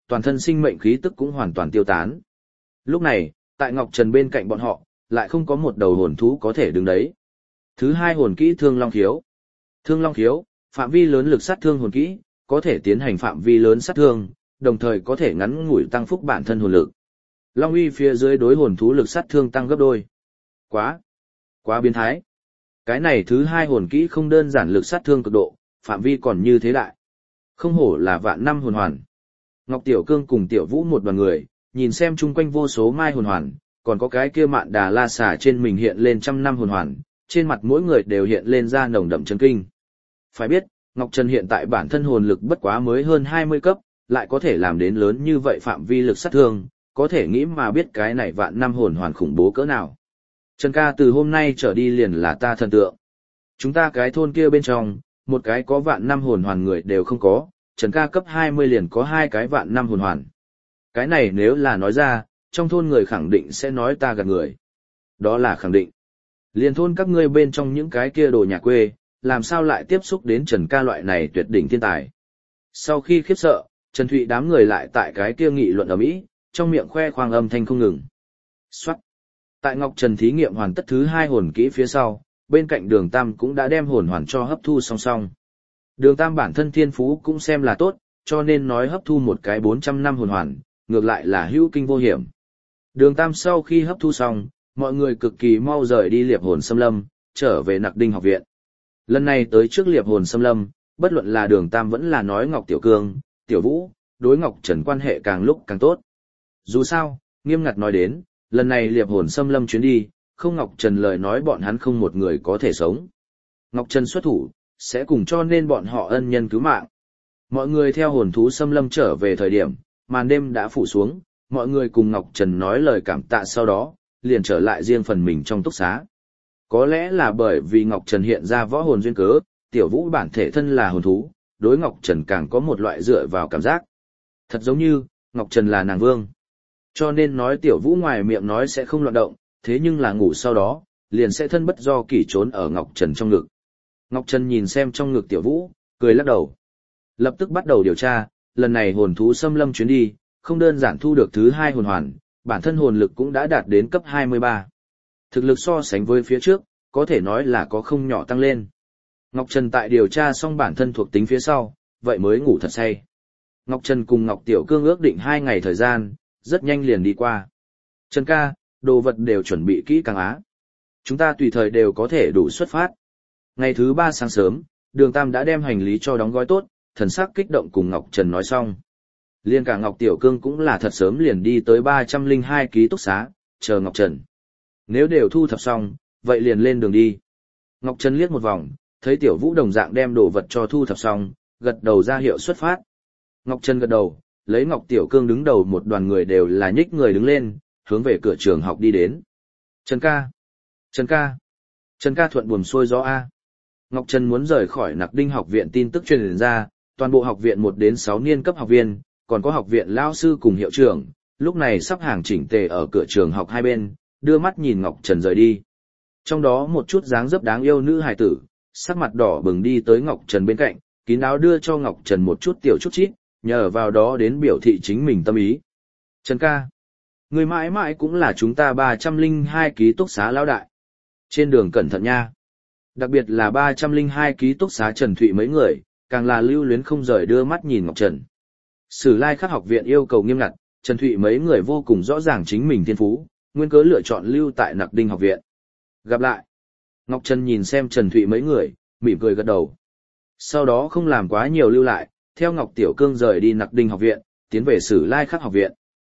toàn thân sinh mệnh khí tức cũng hoàn toàn tiêu tán. Lúc này, tại Ngọc Trần bên cạnh bọn họ, lại không có một đầu hồn thú có thể đứng đấy. Thứ hai hồn kỹ Thương Long Khiếu. Thương Long Khiếu, phạm vi lớn lực sát thương hồn kỹ, có thể tiến hành phạm vi lớn sát thương, đồng thời có thể ngắn ngủi tăng phúc bản thân hồn lực. Long uy phía dưới đối hồn thú lực sát thương tăng gấp đôi. Quá, quá biến thái. Cái này thứ hai hồn kỹ không đơn giản lực sát thương cực độ, phạm vi còn như thế đại. Không hổ là vạn năm hồn hoàn. Ngọc Tiểu Cương cùng Tiểu Vũ một đoàn người, nhìn xem chung quanh vô số mai hồn hoàn, còn có cái kia Mạn Đà La Xà trên mình hiện lên trăm năm hồn hoàn, trên mặt mỗi người đều hiện lên ra nồng đậm chấn kinh. Phải biết, Ngọc Trần hiện tại bản thân hồn lực bất quá mới hơn hai mươi cấp, lại có thể làm đến lớn như vậy phạm vi lực sát thương, có thể nghĩ mà biết cái này vạn năm hồn hoàn khủng bố cỡ nào. Trần ca từ hôm nay trở đi liền là ta thần tượng. Chúng ta cái thôn kia bên trong, một cái có vạn năm hồn hoàn người đều không có, Trần ca cấp hai mươi liền có hai cái vạn năm hồn hoàn. Cái này nếu là nói ra, trong thôn người khẳng định sẽ nói ta gạt người. Đó là khẳng định. Liền thôn các ngươi bên trong những cái kia đồ nhà quê, làm sao lại tiếp xúc đến Trần ca loại này tuyệt đỉnh thiên tài. Sau khi khiếp sợ, Trần Thụy đám người lại tại cái kia nghị luận ầm ĩ, trong miệng khoe khoang âm thanh không ngừng. Soát. Tại Ngọc Trần thí nghiệm hoàn tất thứ hai hồn kỹ phía sau, bên cạnh Đường Tam cũng đã đem hồn hoàn cho hấp thu song song. Đường Tam bản thân thiên phú cũng xem là tốt, cho nên nói hấp thu một cái bốn trăm năm hồn hoàn, ngược lại là hữu kinh vô hiểm. Đường Tam sau khi hấp thu xong, mọi người cực kỳ mau rời đi Liệp Hồn Xâm Lâm, trở về Nặc Đinh học viện. Lần này tới trước Liệp Hồn Xâm Lâm, bất luận là Đường Tam vẫn là nói Ngọc Tiểu Cương, Tiểu Vũ, đối Ngọc Trần quan hệ càng lúc càng tốt. Dù sao, nghiêm ngặt nói đến, lần này Liệp Hồn Xâm Lâm chuyến đi, không Ngọc Trần lời nói bọn hắn không một người có thể sống. Ngọc Trần xuất thủ, sẽ cùng cho nên bọn họ ân nhân cứu mạng. Mọi người theo hồn thú xâm lâm trở về thời điểm, màn đêm đã phủ xuống, mọi người cùng Ngọc Trần nói lời cảm tạ sau đó, liền trở lại riêng phần mình trong túc xá. Có lẽ là bởi vì Ngọc Trần hiện ra võ hồn duyên cớ, Tiểu Vũ bản thể thân là hồn thú, đối Ngọc Trần càng có một loại dựa vào cảm giác. Thật giống như, Ngọc Trần là nàng vương. Cho nên nói Tiểu Vũ ngoài miệng nói sẽ không loạn động, thế nhưng là ngủ sau đó, liền sẽ thân bất do kỷ trốn ở Ngọc Trần trong ngực. Ngọc Trần nhìn xem trong ngực Tiểu Vũ, cười lắc đầu. Lập tức bắt đầu điều tra, lần này hồn thú xâm lâm chuyến đi, không đơn giản thu được thứ hai hồn hoàn, bản thân hồn lực cũng đã đạt đến cấp hai mươi ba. Thực lực so sánh với phía trước, có thể nói là có không nhỏ tăng lên. Ngọc Trần tại điều tra xong bản thân thuộc tính phía sau, vậy mới ngủ thật say. Ngọc Trần cùng Ngọc Tiểu Cương ước định hai ngày thời gian, rất nhanh liền đi qua. Trần ca, đồ vật đều chuẩn bị kỹ càng á. Chúng ta tùy thời đều có thể đủ xuất phát. Ngày thứ ba sáng sớm, Đường Tam đã đem hành lý cho đóng gói tốt, thần sắc kích động cùng Ngọc Trần nói xong. Liên cả Ngọc Tiểu Cương cũng là thật sớm liền đi tới ba trăm lẻ hai ký túc xá, chờ Ngọc Trần. Nếu đều thu thập xong, vậy liền lên đường đi. Ngọc Trần liếc một vòng, thấy Tiểu Vũ đồng dạng đem đồ vật cho thu thập xong, gật đầu ra hiệu xuất phát. Ngọc Trần gật đầu, lấy Ngọc Tiểu Cương đứng đầu một đoàn người đều là nhích người đứng lên, hướng về cửa trường học đi đến. Trần ca! Trần ca! Trần ca thuận buồm xuôi gió A. Ngọc Trần muốn rời khỏi Nặc Đinh học viện tin tức truyền ra, toàn bộ học viện một đến sáu niên cấp học viên, còn có học viện lao sư cùng hiệu trưởng, lúc này sắp hàng chỉnh tề ở cửa trường học hai bên, đưa mắt nhìn Ngọc Trần rời đi. Trong đó một chút dáng dấp đáng yêu nữ hài tử, sắc mặt đỏ bừng đi tới Ngọc Trần bên cạnh, kín đáo đưa cho Ngọc Trần một chút tiểu chút chít, nhờ vào đó đến biểu thị chính mình tâm ý. Trần ca, người mãi mãi cũng là chúng ta ba trăm lẻ hai ký túc xá lão đại. Trên đường cẩn thận nha. Đặc biệt là ba trăm lẻ hai ký túc xá Trần Thụy mấy người, càng là lưu luyến không rời đưa mắt nhìn Ngọc Trần. Sử Lai Khắc học viện yêu cầu nghiêm ngặt, Trần Thụy mấy người vô cùng rõ ràng chính mình thiên phú, nguyên cớ lựa chọn lưu tại Nặc Đinh học viện. Gặp lại. Ngọc Trần nhìn xem Trần Thụy mấy người, mỉm cười gật đầu. Sau đó không làm quá nhiều lưu lại, theo Ngọc Tiểu Cương rời đi Nặc Đinh học viện, tiến về Sử Lai Khắc học viện.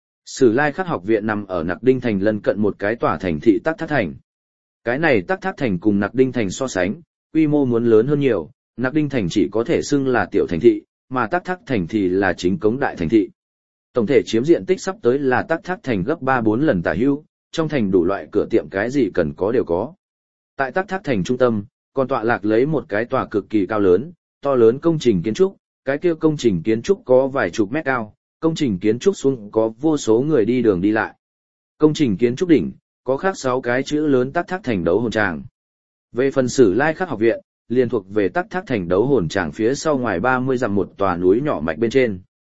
Sử Lai Khắc học viện nằm ở Nặc Đinh thành lân cận một cái tòa thành thị Tắc Thác thành. Cái này Tắc Thác thành cùng Nặc Đinh thành so sánh, quy mô muốn lớn hơn nhiều, Nặc Đinh thành chỉ có thể xưng là tiểu thành thị, mà Tắc Thác thành thì là chính cống đại thành thị. Tổng thể chiếm diện tích sắp tới là Tắc Thác thành gấp ba bốn lần tả hữu, trong thành đủ loại cửa tiệm cái gì cần có đều có. Tại Tắc Thác thành trung tâm, còn tọa lạc lấy một cái tòa cực kỳ cao lớn, to lớn công trình kiến trúc, cái kia công trình kiến trúc có vài chục mét cao, công trình kiến trúc xuống có vô số người đi đường đi lại. Công trình kiến trúc đỉnh, có khắc sáu cái chữ lớn Tắc Thác thành đấu hồn tràng. Về phần Sử Lai Khắc học viện, liền thuộc về Tắc Thác thành đấu hồn tràng phía sau ngoài ba mươi dặm một tòa núi nhỏ mạch bên trên.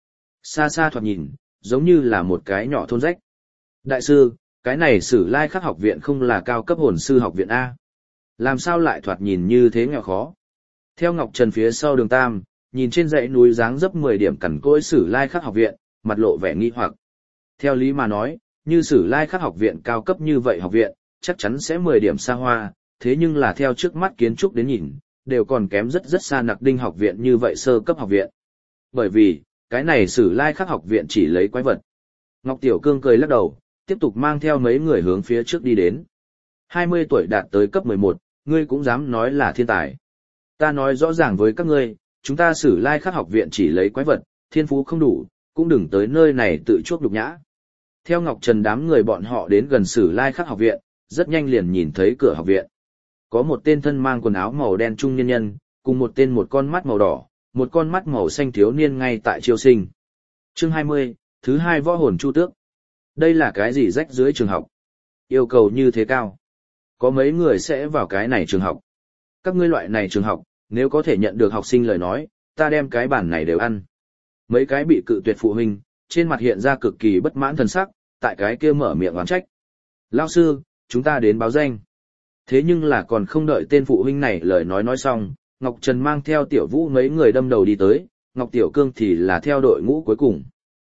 Xa xa thoạt nhìn, giống như là một cái nhỏ thôn rách. Đại sư, cái này Sử Lai Khắc học viện không là cao cấp hồn sư học viện A. Làm sao lại thoạt nhìn như thế nghèo khó? Theo Ngọc Trần phía sau Đường Tam, nhìn trên dãy núi dáng dấp mười điểm cằn cỗi Sử Lai Khắc học viện, mặt lộ vẻ nghi hoặc. Theo lý mà nói, như Sử Lai Khắc học viện cao cấp như vậy học viện, chắc chắn sẽ mười điểm xa hoa, thế nhưng là theo trước mắt kiến trúc đến nhìn, đều còn kém rất rất xa Nặc Đinh học viện như vậy sơ cấp học viện. Bởi vì, cái này Sử Lai Khắc học viện chỉ lấy quái vật. Ngọc Tiểu Cương cười lắc đầu, tiếp tục mang theo mấy người hướng phía trước đi đến. hai mươi tuổi đạt tới cấp mười một, ngươi cũng dám nói là thiên tài. Ta nói rõ ràng với các ngươi, chúng ta Sử Lai Khắc học viện chỉ lấy quái vật, thiên phú không đủ, cũng đừng tới nơi này tự chuốc nhục nhã. Theo Ngọc Trần đám người bọn họ đến gần Sử Lai Khắc học viện, rất nhanh liền nhìn thấy cửa học viện. Có một tên thân mang quần áo màu đen trung niên nhân, cùng một tên một con mắt màu đỏ, một con mắt màu xanh thiếu niên ngay tại chiêu sinh. Chương hai mươi, thứ hai võ hồn chu tước. Đây là cái gì rách dưới trường học? Yêu cầu như thế cao. Có mấy người sẽ vào cái này trường học. Các ngươi loại này trường học, nếu có thể nhận được học sinh lời nói, ta đem cái bản này đều ăn. Mấy cái bị cự tuyệt phụ huynh, trên mặt hiện ra cực kỳ bất mãn thần sắc, tại cái kia mở miệng oán trách. Lao sư, chúng ta đến báo danh. Thế nhưng là còn không đợi tên phụ huynh này lời nói nói xong, Ngọc Trần mang theo Tiểu Vũ mấy người đâm đầu đi tới, Ngọc Tiểu Cương thì là theo đội ngũ cuối cùng.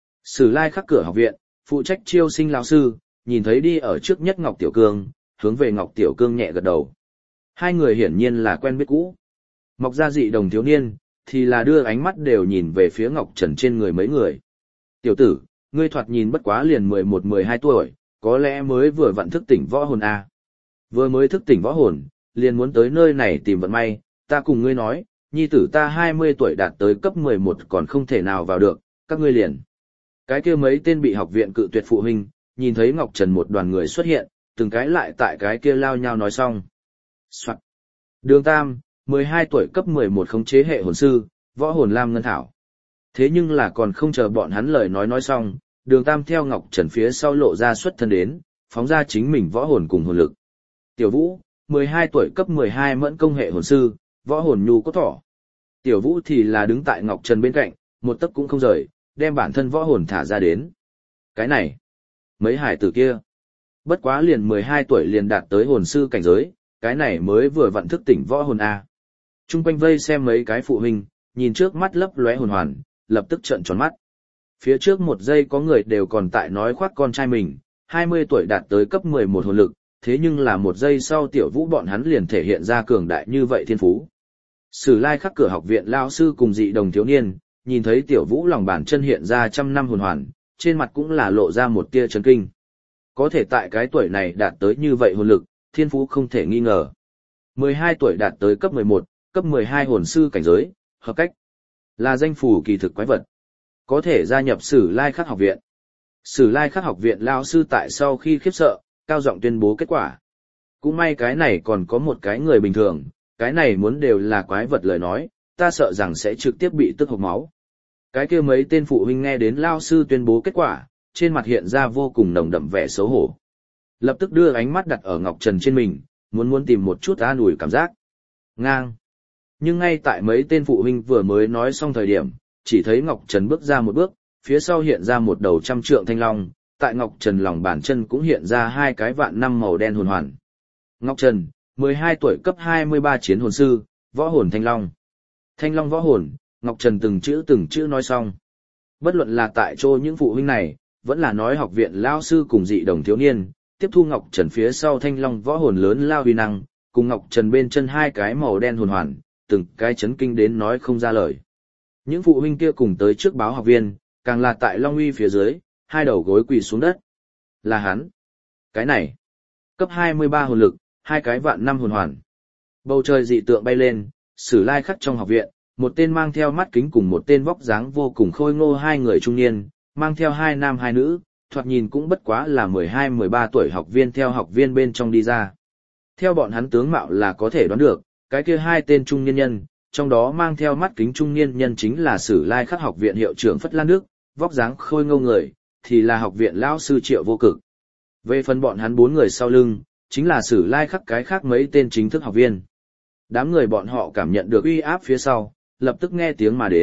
Sử Lai Khắc cửa học viện, phụ trách chiêu sinh lão sư, nhìn thấy đi ở trước nhất Ngọc Tiểu Cương, hướng về Ngọc Tiểu Cương nhẹ gật đầu. Hai người hiển nhiên là quen biết cũ. Mọc ra dị đồng thiếu niên, thì là đưa ánh mắt đều nhìn về phía Ngọc Trần trên người mấy người. Tiểu tử, ngươi thoạt nhìn bất quá liền mười một mười hai tuổi, có lẽ mới vừa vặn thức tỉnh võ hồn à. Vừa mới thức tỉnh võ hồn, liền muốn tới nơi này tìm vận may, ta cùng ngươi nói, nhi tử ta hai mươi tuổi đạt tới cấp mười một còn không thể nào vào được, các ngươi liền. Cái kia mấy tên bị học viện cự tuyệt phụ huynh, nhìn thấy Ngọc Trần một đoàn người xuất hiện, từng cái lại tại cái kia lao nhau nói xong. Soạn. Đường Tam, mười hai tuổi cấp mười một khống chế hệ hồn sư, võ hồn lam ngân thảo. Thế nhưng là còn không chờ bọn hắn lời nói nói xong, Đường Tam theo Ngọc Trần phía sau lộ ra xuất thân đến, phóng ra chính mình võ hồn cùng hồn lực. Tiểu Vũ, mười hai tuổi cấp mười hai mẫn công hệ hồn sư, võ hồn nhu cốt thỏ. Tiểu Vũ thì là đứng tại Ngọc Trần bên cạnh, một tấc cũng không rời, đem bản thân võ hồn thả ra đến. Cái này, mấy hải tử kia, bất quá liền mười hai tuổi liền đạt tới hồn sư cảnh giới, cái này mới vừa vặn thức tỉnh võ hồn A. Trung quanh vây xem mấy cái phụ huynh, nhìn trước mắt lấp lóe hồn hoàn, lập tức trợn tròn mắt. Phía trước một giây có người đều còn tại nói khoác con trai mình, hai mươi tuổi đạt tới cấp mười một hồn lực, thế nhưng là một giây sau Tiểu Vũ bọn hắn liền thể hiện ra cường đại như vậy thiên phú. Sử Lai Khắc cửa học viện lao sư cùng dị đồng thiếu niên, nhìn thấy Tiểu Vũ lòng bàn chân hiện ra trăm năm hồn hoàn, trên mặt cũng là lộ ra một tia chấn kinh. Có thể tại cái tuổi này đạt tới như vậy hồn lực, thiên phú không thể nghi ngờ. mười hai tuổi đạt tới cấp mười một, cấp mười hai hồn sư cảnh giới, hợp cách. Là danh phủ kỳ thực quái vật. Có thể gia nhập Sử Lai Khắc học viện. Sử Lai Khắc học viện lao sư tại sau khi khiếp sợ, cao giọng tuyên bố kết quả. Cũng may cái này còn có một cái người bình thường, cái này muốn đều là quái vật lời nói, ta sợ rằng sẽ trực tiếp bị tức hộc máu. Cái kia mấy tên phụ huynh nghe đến lao sư tuyên bố kết quả, trên mặt hiện ra vô cùng nồng đậm vẻ xấu hổ. Lập tức đưa ánh mắt đặt ở Ngọc Trần trên mình, muốn muốn tìm một chút an ủi cảm giác. Ngang. Nhưng ngay tại mấy tên phụ huynh vừa mới nói xong thời điểm, chỉ thấy Ngọc Trần bước ra một bước, phía sau hiện ra một đầu trăm trượng thanh long, tại Ngọc Trần lòng bàn chân cũng hiện ra hai cái vạn năm màu đen hồn hoàn. Ngọc Trần, mười hai tuổi cấp hai mươi ba chiến hồn sư, võ hồn thanh long. Thanh long võ hồn, Ngọc Trần từng chữ từng chữ nói xong. Bất luận là tại chỗ những phụ huynh này, vẫn là nói học viện lao sư cùng dị đồng thiếu niên, tiếp thu Ngọc Trần phía sau thanh long võ hồn lớn lao huy năng, cùng Ngọc Trần bên chân hai cái màu đen hồn hoàn, từng cái chấn kinh đến nói không ra lời. Những phụ huynh kia cùng tới trước báo học viên, càng là tại Long Uy phía dưới, hai đầu gối quỳ xuống đất. Là hắn. Cái này. Cấp hai mươi ba hồn lực, hai cái vạn năm hồn hoàn. Bầu trời dị tượng bay lên, Sử Lai Khắc trong học viện, một tên mang theo mắt kính cùng một tên vóc dáng vô cùng khôi ngô hai người trung niên, mang theo hai nam hai nữ, thoạt nhìn cũng bất quá là mười hai mười ba tuổi học viên theo học viên bên trong đi ra. Theo bọn hắn tướng mạo là có thể đoán được, cái kia hai tên trung niên nhân, trong đó mang theo mắt kính trung niên nhân chính là Sử Lai Khắc học viện hiệu trưởng Phất Lan Đức, vóc dáng khôi ngô người, thì là học viện lão sư Triệu Vô Cực. Về phần bọn hắn bốn người sau lưng, chính là Sử Lai Khắc cái khác mấy tên chính thức học viên. Đám người bọn họ cảm nhận được uy áp phía sau, lập tức nghe tiếng mà đến,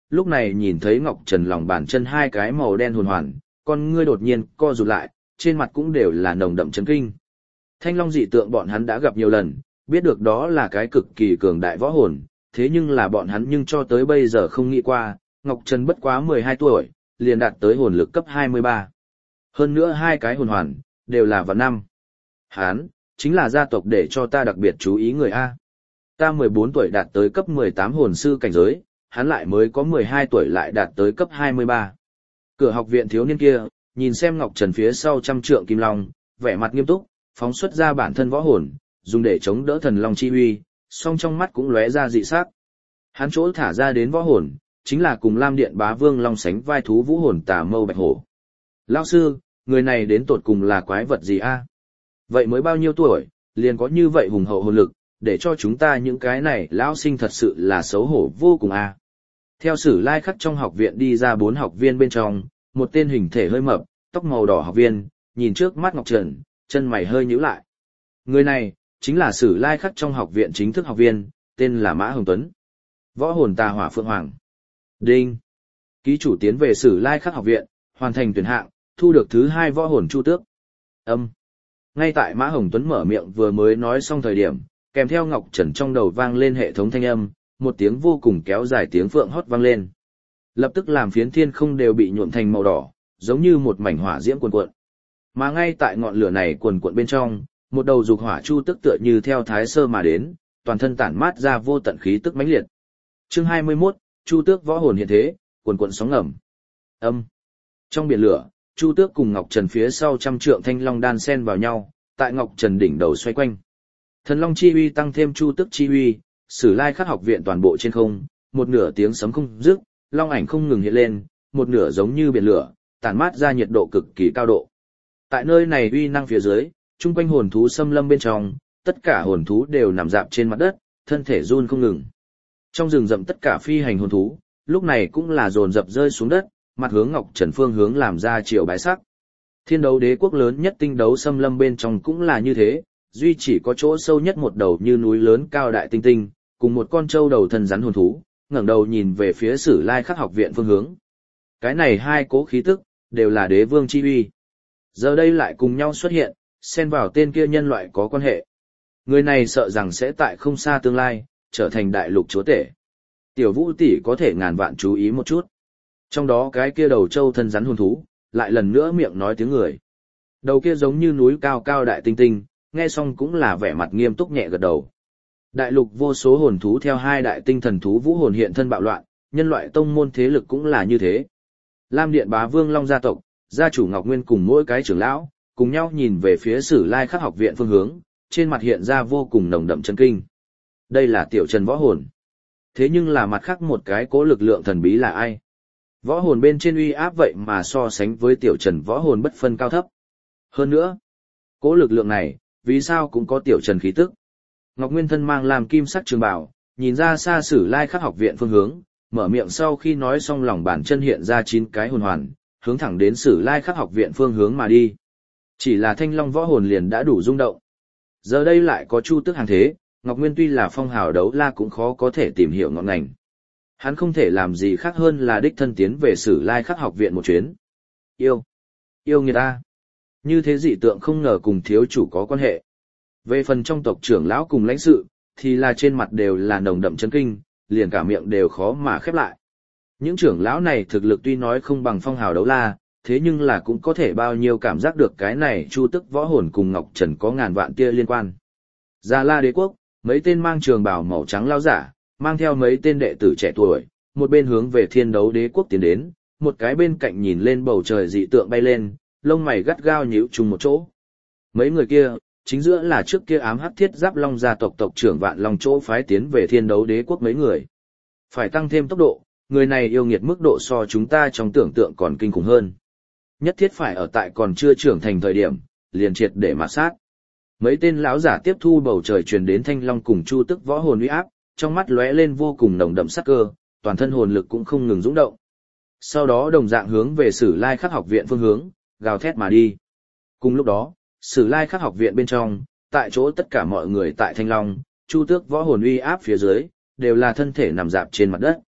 lúc này nhìn thấy Ngọc Trần lòng bàn chân hai cái màu đen hồn hoàn, con ngươi đột nhiên co rụt lại, trên mặt cũng đều là nồng đậm chấn kinh. Thanh long dị tượng bọn hắn đã gặp nhiều lần, biết được đó là cái cực kỳ cường đại võ hồn, thế nhưng là bọn hắn nhưng cho tới bây giờ không nghĩ qua, Ngọc Trần bất quá mười hai tuổi, liền đạt tới hồn lực cấp hai mươi ba. Hơn nữa hai cái hồn hoàn, đều là vạn năm. Hán, chính là gia tộc để cho ta đặc biệt chú ý người A. Ta mười bốn tuổi đạt tới cấp mười tám hồn sư cảnh giới, hắn lại mới có mười hai tuổi lại đạt tới cấp hai mươi ba. Cửa học viện thiếu niên kia, nhìn xem Ngọc Trần phía sau trăm trượng kim long, vẻ mặt nghiêm túc, phóng xuất ra bản thân võ hồn, dùng để chống đỡ thần long chi uy, song trong mắt cũng lóe ra dị sắc. Hắn chỗ thả ra đến võ hồn, chính là cùng Lam Điện Bá Vương long sánh vai thú vũ hồn Tà Mâu Bạch Hổ. Lão sư, người này đến tột cùng là quái vật gì a? Vậy mới bao nhiêu tuổi, liền có như vậy hùng hậu hồn lực, để cho chúng ta những cái này lão sinh thật sự là xấu hổ vô cùng a. Theo Sử Lai Khắc trong học viện đi ra bốn học viên bên trong, một tên hình thể hơi mập, tóc màu đỏ học viên, nhìn trước mắt Ngọc Trần, chân mày hơi nhíu lại. Người này, chính là Sử Lai Khắc trong học viện chính thức học viên, tên là Mã Hồng Tuấn. Võ hồn Tà Hỏa Phượng Hoàng. Đinh. Ký chủ tiến về Sử Lai Khắc học viện, hoàn thành tuyển hạng, thu được thứ hai võ hồn Chu Tước. Âm. Ngay tại Mã Hồng Tuấn mở miệng vừa mới nói xong thời điểm, kèm theo Ngọc Trần trong đầu vang lên hệ thống thanh âm, một tiếng vô cùng kéo dài tiếng phượng hót vang lên. Lập tức làm phiến thiên không đều bị nhuộm thành màu đỏ, giống như một mảnh hỏa diễm cuồn cuộn. Mà ngay tại ngọn lửa này cuồn cuộn bên trong, một đầu dục hỏa chu tức tựa như theo thái sơ mà đến, toàn thân tản mát ra vô tận khí tức mãnh liệt. Chương hai mươi mốt, Chu Tước võ hồn hiện thế, cuồn cuộn sóng ngầm. Âm. Trong biển lửa, Chu Tước cùng Ngọc Trần phía sau trăm trượng thanh long đan xen vào nhau, tại Ngọc Trần đỉnh đầu xoay quanh. Thần long chi uy tăng thêm Chu Tước chi uy, Sử Lai Khắc học viện toàn bộ trên không, một nửa tiếng sấm không dứt, long ảnh không ngừng hiện lên, một nửa giống như biển lửa, tản mát ra nhiệt độ cực kỳ cao độ. Tại nơi này uy năng phía dưới, chung quanh hồn thú xâm lâm bên trong, tất cả hồn thú đều nằm dạp trên mặt đất, thân thể run không ngừng. Trong rừng rậm tất cả phi hành hồn thú, lúc này cũng là dồn dập rơi xuống đất, mặt hướng Ngọc Trần phương hướng làm ra chiều bái sắc. Thiên đấu đế quốc lớn nhất tinh đấu xâm lâm bên trong cũng là như thế, duy chỉ có chỗ sâu nhất một đầu như núi lớn cao đại tinh tinh, cùng một con trâu đầu thân rắn hồn thú, ngẩng đầu nhìn về phía Sử Lai Khắc học viện phương hướng. Cái này hai cố khí tức, đều là đế vương chi uy. Giờ đây lại cùng nhau xuất hiện, xen vào tên kia nhân loại có quan hệ. Người này sợ rằng sẽ tại không xa tương lai, trở thành đại lục chúa tể. Tiểu Vũ tỷ có thể ngàn vạn chú ý một chút. Trong đó cái kia đầu trâu thân rắn hồn thú, lại lần nữa miệng nói tiếng người. Đầu kia giống như núi cao cao đại tinh tinh, nghe xong cũng là vẻ mặt nghiêm túc nhẹ gật đầu. Đại lục vô số hồn thú theo hai đại tinh thần thú vũ hồn hiện thân bạo loạn, nhân loại tông môn thế lực cũng là như thế. Lam Điện Bá Vương Long gia tộc, gia chủ Ngọc Nguyên cùng mỗi cái trưởng lão, cùng nhau nhìn về phía Sử Lai Khắc học viện phương hướng, trên mặt hiện ra vô cùng nồng đậm chấn kinh. Đây là Tiểu Trần võ hồn. Thế nhưng là mặt khác một cái cố lực lượng thần bí là ai? Võ hồn bên trên uy áp vậy mà so sánh với Tiểu Trần võ hồn bất phân cao thấp. Hơn nữa, cố lực lượng này, vì sao cũng có Tiểu Trần khí tức? Ngọc Nguyên thân mang làm kim sắc trường bào, nhìn ra xa Sử Lai Khắc học viện phương hướng, mở miệng sau khi nói xong lòng bàn chân hiện ra chín cái hồn hoàn, hướng thẳng đến Sử Lai Khắc học viện phương hướng mà đi. Chỉ là thanh long võ hồn liền đã đủ rung động. Giờ đây lại có Chu Tước hàng thế, Ngọc Nguyên tuy là phong hào đấu la cũng khó có thể tìm hiểu ngọn ngành. Hắn không thể làm gì khác hơn là đích thân tiến về Sử Lai Khắc học viện một chuyến. Yêu. Yêu người ta. Như thế dị tượng không ngờ cùng thiếu chủ có quan hệ. Về phần trong tộc trưởng lão cùng lãnh sự, thì là trên mặt đều là nồng đậm chấn kinh, liền cả miệng đều khó mà khép lại. Những trưởng lão này thực lực tuy nói không bằng phong hào đấu la, thế nhưng là cũng có thể bao nhiêu cảm giác được cái này Chu Tước võ hồn cùng Ngọc Trần có ngàn vạn tia liên quan. Gia La đế quốc, mấy tên mang trường bào màu trắng lão giả, mang theo mấy tên đệ tử trẻ tuổi, một bên hướng về Thiên đấu đế quốc tiến đến, một cái bên cạnh nhìn lên bầu trời dị tượng bay lên, lông mày gắt gao nhíu chung một chỗ. Mấy người kia, chính giữa là trước kia ám hắc thiết giáp long gia tộc tộc trưởng Vạn Long chỗ phái tiến về Thiên đấu đế quốc mấy người. Phải tăng thêm tốc độ, người này yêu nghiệt mức độ so chúng ta trong tưởng tượng còn kinh khủng hơn. Nhất thiết phải ở tại còn chưa trưởng thành thời điểm, liền triệt để mạt sát. Mấy tên lão giả tiếp thu bầu trời truyền đến thanh long cùng Chu Tước võ hồn uy áp, trong mắt lóe lên vô cùng nồng đậm sát cơ, toàn thân hồn lực cũng không ngừng dũng động. Sau đó đồng dạng hướng về Sử Lai Khắc học viện phương hướng, gào thét mà đi. Cùng lúc đó, Sử Lai Khắc học viện bên trong, tại chỗ tất cả mọi người tại thanh long, Chu Tước võ hồn uy áp phía dưới, đều là thân thể nằm dạp trên mặt đất.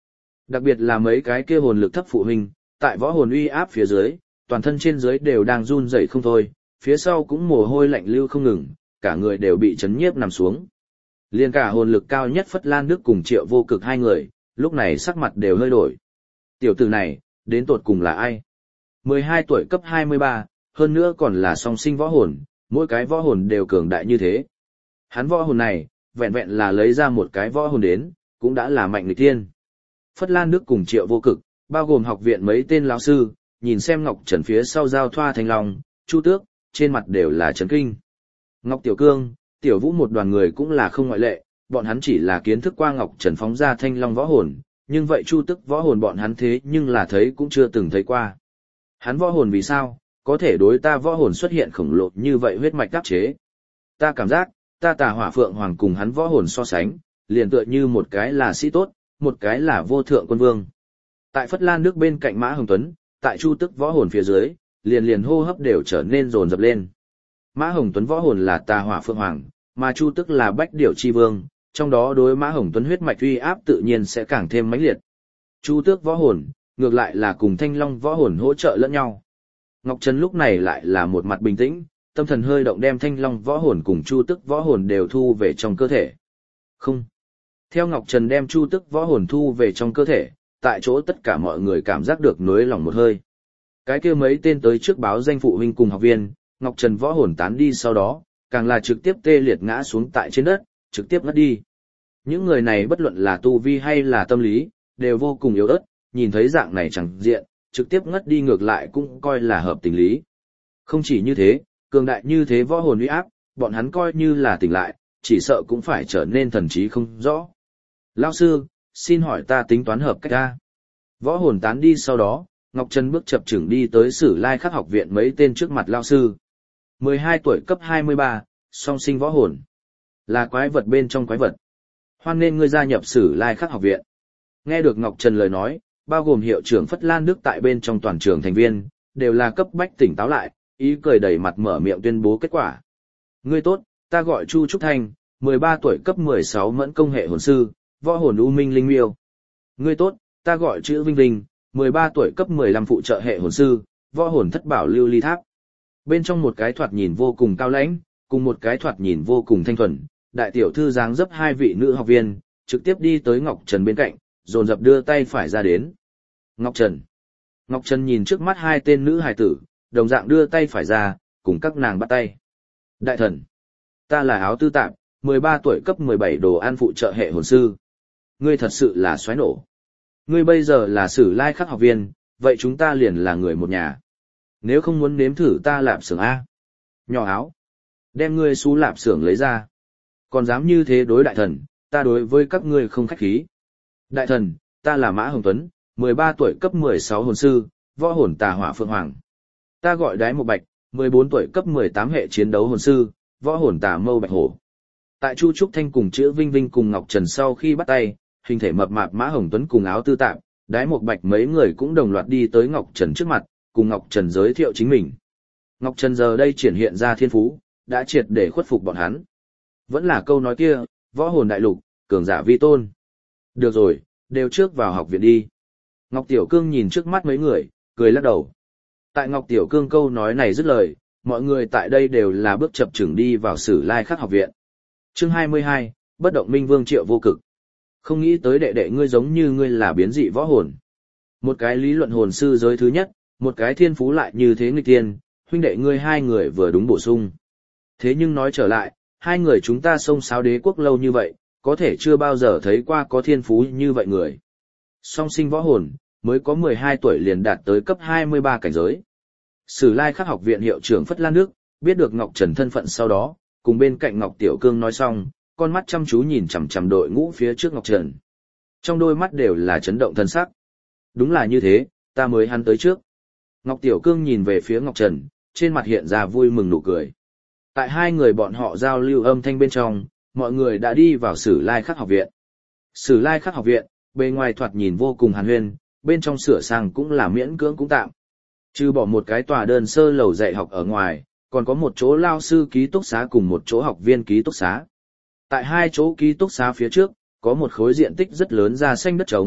Đặc biệt là mấy cái kia hồn lực thấp phụ huynh, tại võ hồn uy áp phía dưới, toàn thân trên dưới đều đang run rẩy không thôi, phía sau cũng mồ hôi lạnh lưu không ngừng, cả người đều bị chấn nhiếp nằm xuống. Liên cả hồn lực cao nhất Phất Lan Đức cùng Triệu Vô Cực hai người, lúc này sắc mặt đều hơi đổi. Tiểu tử này, đến tột cùng là ai? mười hai tuổi cấp hai mươi ba, hơn nữa còn là song sinh võ hồn, mỗi cái võ hồn đều cường đại như thế. Hắn võ hồn này, vẹn vẹn là lấy ra một cái võ hồn đến, cũng đã là mạnh nghịch thiên. Phất Lan Đức cùng Triệu Vô Cực, bao gồm học viện mấy tên lão sư, nhìn xem Ngọc Trần phía sau giao thoa thanh long, Chu Tước, trên mặt đều là chấn kinh. Ngọc Tiểu Cương, Tiểu Vũ một đoàn người cũng là không ngoại lệ, bọn hắn chỉ là kiến thức qua Ngọc Trần phóng ra thanh long võ hồn, nhưng vậy Chu Tước võ hồn bọn hắn thế nhưng là thấy cũng chưa từng thấy qua. Hắn võ hồn vì sao, có thể đối ta võ hồn xuất hiện khổng lồ như vậy huyết mạch đáp chế. Ta cảm giác, ta Tà Hỏa Phượng Hoàng cùng hắn võ hồn so sánh, liền tựa như một cái là sĩ tốt, một cái là vô thượng quân vương. Tại Phất Lan Đức bên cạnh Mã Hồng Tuấn, tại Chu Tước võ hồn phía dưới, liền liền hô hấp đều trở nên dồn dập lên. Mã Hồng Tuấn võ hồn là Tà Hỏa Phượng Hoàng, mà Chu Tước là Bách Điểu Chi Vương, trong đó đối Mã Hồng Tuấn huyết mạch uy áp tự nhiên sẽ càng thêm mãnh liệt. Chu Tước võ hồn, ngược lại là cùng Thanh Long võ hồn hỗ trợ lẫn nhau. Ngọc Trần lúc này lại là một mặt bình tĩnh, tâm thần hơi động đem Thanh Long võ hồn cùng Chu Tước võ hồn đều thu về trong cơ thể. Không. Theo Ngọc Trần đem Chu Tước võ hồn thu về trong cơ thể, tại chỗ tất cả mọi người cảm giác được nối lòng một hơi. Cái kia mấy tên tới trước báo danh phụ huynh cùng học viên, Ngọc Trần võ hồn tán đi sau đó, càng là trực tiếp tê liệt ngã xuống tại trên đất, trực tiếp ngất đi. Những người này bất luận là tu vi hay là tâm lý, đều vô cùng yếu ớt, nhìn thấy dạng này chẳng diện, trực tiếp ngất đi ngược lại cũng coi là hợp tình lý. Không chỉ như thế, cường đại như thế võ hồn uy áp, bọn hắn coi như là tỉnh lại, chỉ sợ cũng phải trở nên thần trí không rõ. Lão sư, xin hỏi ta tính toán hợp cách ta. Võ hồn tán đi sau đó, Ngọc Trần bước chập chững đi tới Sử Lai Khắc học viện mấy tên trước mặt lão sư. mười hai tuổi cấp hai mươi ba, song sinh võ hồn. Là quái vật bên trong quái vật. Hoan nên ngươi gia nhập Sử Lai Khắc học viện. Nghe được Ngọc Trần lời nói, bao gồm hiệu trưởng Phất Lan Đức tại bên trong toàn trường thành viên, đều là cấp bách tỉnh táo lại, ý cười đầy mặt mở miệng tuyên bố kết quả. Ngươi tốt, ta gọi Chu Trúc Thanh, mười ba tuổi cấp mười sáu mẫn công hệ hồn sư, võ hồn U Minh Linh Miêu. Ngươi tốt, ta gọi chữ Vinh Vinh, mười ba tuổi cấp mười lăm phụ trợ hệ hồn sư, võ hồn Thất Bảo Lưu Ly Tháp. Bên trong một cái thoạt nhìn vô cùng cao lãnh, cùng một cái thoạt nhìn vô cùng thanh thuần, đại tiểu thư dáng dấp hai vị nữ học viên, trực tiếp đi tới Ngọc Trần bên cạnh, dồn dập đưa tay phải ra đến. Ngọc Trần. Ngọc Trần nhìn trước mắt hai tên nữ hài tử, đồng dạng đưa tay phải ra, cùng các nàng bắt tay. Đại thần. Ta là Áo Tư Tạp, mười ba tuổi cấp mười bảy đồ an phụ trợ hệ hồn sư. Ngươi thật sự là xoáy nổ. Ngươi bây giờ là Sử Lai Khắc học viên, vậy chúng ta liền là người một nhà. Nếu không muốn nếm thử ta lạp xưởng A. Nhỏ Áo. Đem ngươi xú lạp xưởng lấy ra. Còn dám như thế đối đại thần, ta đối với các ngươi không khách khí. Đại thần, ta là Mã Hồng Tuấn, mười ba tuổi cấp mười sáu hồn sư, võ hồn Tà Hỏa Phượng Hoàng. Ta gọi Đái Một Bạch, mười bốn tuổi cấp mười tám hệ chiến đấu hồn sư, võ hồn Tà Mâu Bạch Hổ. Tại Chu Trúc Thanh cùng chữ Vinh Vinh cùng Ngọc Trần sau khi bắt tay, hình thể mập mạp Mã Hồng Tuấn cùng Áo Tư Tạp, Đái Một Bạch mấy người cũng đồng loạt đi tới Ngọc Trần trước mặt, cùng Ngọc Trần giới thiệu chính mình. Ngọc Trần giờ đây triển hiện ra thiên phú, đã triệt để khuất phục bọn hắn. Vẫn là câu nói kia, võ hồn đại lục, cường giả vi tôn. Được rồi, đều trước vào học viện đi. Ngọc Tiểu Cương nhìn trước mắt mấy người, cười lắc đầu. Tại Ngọc Tiểu Cương câu nói này dứt lời, mọi người tại đây đều là bước chập chững đi vào Sử Lai Khắc học viện. Chương hai mươi hai, Bất động minh vương Triệu Vô Cực. Không nghĩ tới đệ đệ ngươi giống như ngươi là biến dị võ hồn. Một cái lý luận hồn sư giới thứ nhất, một cái thiên phú lại như thế nghịch tiên, huynh đệ ngươi hai người vừa đúng bổ sung. Thế nhưng nói trở lại, hai người chúng ta xông xáo đế quốc lâu như vậy, có thể chưa bao giờ thấy qua có thiên phú như vậy người. Song sinh võ hồn, mới có mười hai tuổi liền đạt tới cấp hai mươi ba cảnh giới. Sử Lai Khắc học viện hiệu trưởng Phất Lan Đức, biết được Ngọc Trần thân phận sau đó, cùng bên cạnh Ngọc Tiểu Cương nói xong, con mắt chăm chú nhìn chằm chằm đội ngũ phía trước Ngọc Trần. Trong đôi mắt đều là chấn động thân sắc. Đúng là như thế, ta mới hắn tới trước. Ngọc Tiểu Cương nhìn về phía Ngọc Trần, trên mặt hiện ra vui mừng nụ cười. Tại hai người bọn họ giao lưu âm thanh bên trong, mọi người đã đi vào Sử Lai Khắc học viện. Sử Lai Khắc học viện, bề ngoài thoạt nhìn vô cùng hàn huyên, bên trong sửa sang cũng là miễn cưỡng cũng tạm. Trừ bỏ một cái tòa đơn sơ lầu dạy học ở ngoài, còn có một chỗ lao sư ký túc xá cùng một chỗ học viên ký túc xá. Tại hai chỗ ký túc xá phía trước, có một khối diện tích rất lớn da xanh đất trống,